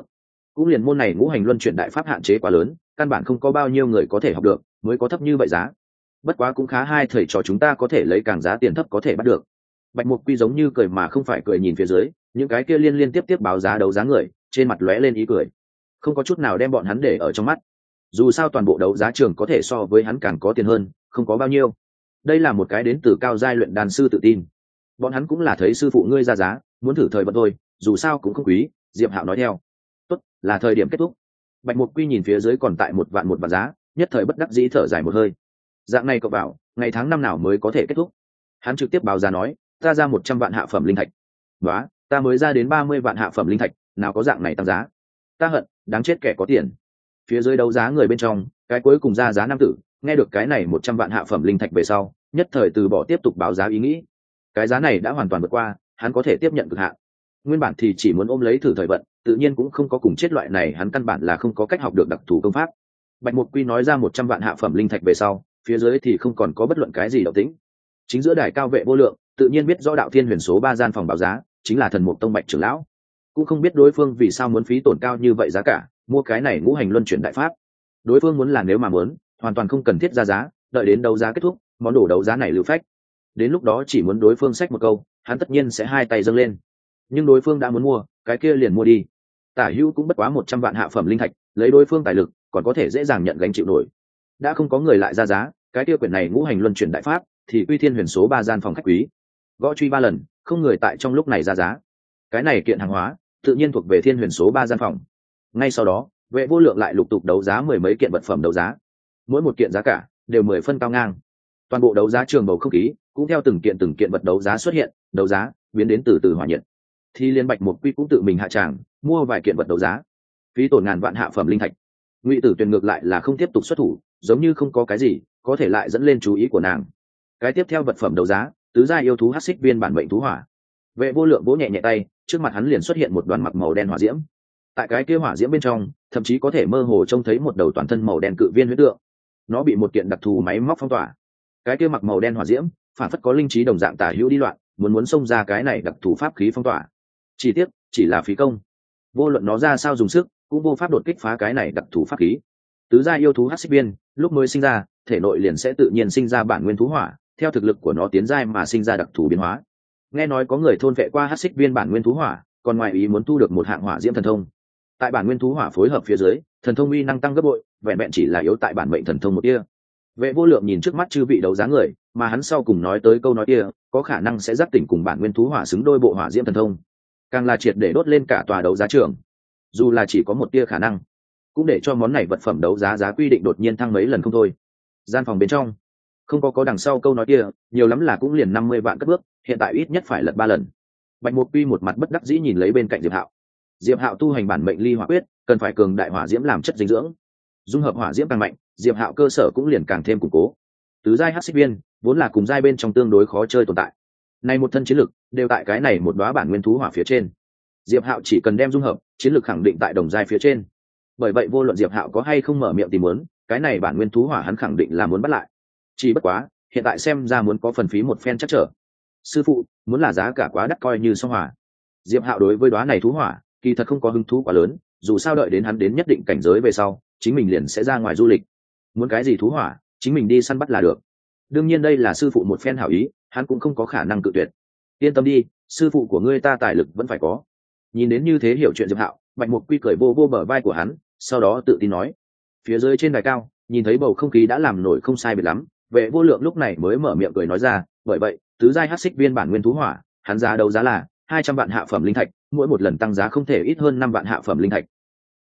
cũng liền môn này ngũ hành luân chuyển đại pháp hạn chế quá lớn, căn bản không có bao nhiêu người có thể học được, mới có thấp như vậy giá. Bất quá cũng khá, hai thầy trò chúng ta có thể lấy càng giá tiền thấp có thể bắt được. Bạch Mục Quy giống như cười mà không phải cười nhìn phía dưới, những cái kia liên tiếp báo giá đấu giá người, trên mặt lóe lên ý cười, không có chút nào đem bọn hắn để ở trong mắt. Dù sao toàn bộ đấu giá trường có thể so với hắn càng có tiền hơn, không có bao nhiêu. Đây là một cái đến từ cao giai luyện đan sư tự tin. Bọn hắn cũng là thấy sư phụ ngươi ra giá, muốn thử thời vận thôi, dù sao cũng không quý. Diệp Hạo nói theo. Tốt, là thời điểm kết thúc. Bạch Mục Quy nhìn phía dưới còn tại một vạn giá, nhất thời bất đắc dĩ thở dài một hơi. Dạng này cậu bảo, ngày tháng năm nào mới có thể kết thúc? Hắn trực tiếp báo giá nói, ta ra 100 vạn hạ phẩm linh thạch. Đó, ta mới ra đến 30 vạn hạ phẩm linh thạch, nào có dạng này tăng giá. Ta hận, đáng chết kẻ có tiền. Phía dưới đấu giá người bên trong, cái cuối cùng ra giá nam tử, nghe được cái này 100 vạn hạ phẩm linh thạch về sau, nhất thời từ bỏ tiếp tục báo giá ý nghĩ. Cái giá này đã hoàn toàn vượt qua, hắn có thể tiếp nhận cực hạn. Nguyên bản thì chỉ muốn ôm lấy thử thời vận, tự nhiên cũng không có cùng chết loại này, hắn căn bản là không có cách học được đặc thù công pháp. Bạch Mục Quy nói ra 100 vạn hạ phẩm linh thạch về sau, phía dưới thì không còn có bất luận cái gì động tĩnh. Chính giữa đài cao vệ vô lượng, tự nhiên biết rõ đạo thiên huyền số 3 gian phòng báo giá, chính là Thần Mục Tông Bạch trưởng lão. Cũng không biết đối phương vì sao muốn phí tổn cao như vậy giá cả, mua cái này ngũ hành luân chuyển đại pháp. Đối phương muốn là nếu mà muốn, hoàn toàn không cần thiết ra giá, đợi đến đấu giá kết thúc, món đồ đấu giá này lưu phách. Đến lúc đó chỉ muốn đối phương xách một câu, hắn tất nhiên sẽ hai tay dâng lên. Nhưng đối phương đã muốn mua, cái kia liền mua đi. Tả hữu cũng bất quá 100 vạn hạ phẩm linh thạch, lấy đối phương tài lực, còn có thể dễ dàng nhận gánh chịu nổi. Đã không có người lại ra giá, cái kia quyển này ngũ hành luân chuyển đại pháp thì quy thiên huyền số 3 gian phòng khách quý. Gõ truy 3 lần, không người tại trong lúc này ra giá. Cái này kiện hàng hóa, tự nhiên thuộc về thiên huyền số 3 gian phòng. Ngay sau đó, vệ vô lượng lại lục tục đấu giá mười mấy kiện vật phẩm đấu giá. Mỗi một kiện giá cả đều 10 phân cao ngang. Toàn bộ đấu giá trường bầu không khí cũng theo từng kiện vật đấu giá xuất hiện, đấu giá biến đến từ từ hỏa nhiệt. Thì liên Bạch Mục Quy cũng tự mình hạ tràng, mua vài kiện vật đấu giá, phí tổn ngàn vạn hạ phẩm linh thạch. Ngụy Tử Tuyền ngược lại là không tiếp tục xuất thủ, giống như không có cái gì có thể lại dẫn lên chú ý của nàng. Cái tiếp theo vật phẩm đấu giá, tứ gia yêu thú hắc xích viên bản mệnh thú hỏa. Vệ vô lượng vỗ nhẹ nhẹ tay, trước mặt hắn liền xuất hiện một đoàn mặc màu đen hỏa diễm. Tại cái kia hỏa diễm bên trong, thậm chí có thể mơ hồ trông thấy một đầu toàn thân màu đen cự viên huyết tượng. Nó bị một kiện đặc thù máy móc phong tỏa. Cái kia mặc màu đen hỏa diễm, phản phất có linh trí đồng dạng tả hữu đi loạn, muốn xông ra cái này đặc thù pháp khí phong tỏa. Chỉ tiếc, chỉ là phí công. Vô luận nó ra sao dùng sức, cũng vô pháp đột kích phá cái này đặc thù pháp khí. Tứ gia yêu thú hắc xích viên, lúc mới sinh ra, thể nội liền sẽ tự nhiên sinh ra bản nguyên thú hỏa, theo thực lực của nó tiến giai mà sinh ra đặc thù biến hóa. Nghe nói có người thôn vệ qua hắc xích viên bản nguyên thú hỏa, còn ngoài ý muốn thu được một hạng hỏa diễm thần thông. Tại bản nguyên thú hỏa phối hợp phía dưới, thần thông uy năng tăng gấp bội, vẹn vẹn chỉ là yếu tại bản mệnh thần thông một tia. Vệ vô lượng nhìn trước mắt chư vị đấu giá người, mà hắn sau cùng nói tới câu nói kia, có khả năng sẽ giác tỉnh cùng bản nguyên thú hỏa xứng đôi bộ hỏa diễm thần thông, càng là triệt để đốt lên cả tòa đấu giá trường. Dù là chỉ có một tia khả năng, cũng để cho món này vật phẩm đấu giá giá quy định đột nhiên thăng mấy lần không thôi. Gian phòng bên trong không có đằng sau câu nói kia, nhiều lắm là cũng liền 50 vạn cất bước, hiện tại ít nhất phải lật 3 lần. Bạch Mục Quy một mặt bất đắc dĩ nhìn lấy bên cạnh Diệp Hạo. Diệp Hạo tu hành bản mệnh ly hỏa quyết, cần phải cường đại hỏa diễm làm chất dinh dưỡng. Dung hợp hỏa diễm càng mạnh, Diệp Hạo cơ sở cũng liền càng thêm củng cố. Tứ giai hắc xích viên vốn là cùng giai bên trong tương đối khó chơi tồn tại, nay một thân chiến lực đều tại cái này một đóa bản nguyên thú hỏa phía trên. Diệp Hạo chỉ cần đem dung hợp, chiến lực khẳng định tại đồng giai phía trên. Bởi vậy vô luận Diệp Hạo có hay không mở miệng tìm muốn, cái này bản nguyên thú hỏa hắn khẳng định là muốn bắt lại. Chỉ bất quá, hiện tại xem ra muốn có phần phí một phen chắc trở. Sư phụ, muốn là giá cả quá đắt coi như xong hỏa. Diệp Hạo đối với đóa này thú hỏa, kỳ thật không có hứng thú quá lớn, dù sao đợi đến hắn đến nhất định cảnh giới về sau, chính mình liền sẽ ra ngoài du lịch. Muốn cái gì thú hỏa, chính mình đi săn bắt là được. Đương nhiên đây là sư phụ một phen hảo ý, hắn cũng không có khả năng cự tuyệt. Yên tâm đi, sư phụ của ngươi ta tài lực vẫn phải có. Nhìn đến như thế hiểu chuyện Diệp Hạo, Bạch Mục Quy cười vô bờ vai của hắn, sau đó tự tin nói. Phía dưới trên đài cao, nhìn thấy bầu không khí đã làm nổi không sai biệt lắm, Vệ Vô Lượng lúc này mới mở miệng cười nói ra, bởi vậy, tứ giai hắc xích viên bản nguyên thú hỏa, hắn giá đấu giá là 200 vạn hạ phẩm linh thạch, mỗi một lần tăng giá không thể ít hơn 5 vạn hạ phẩm linh thạch,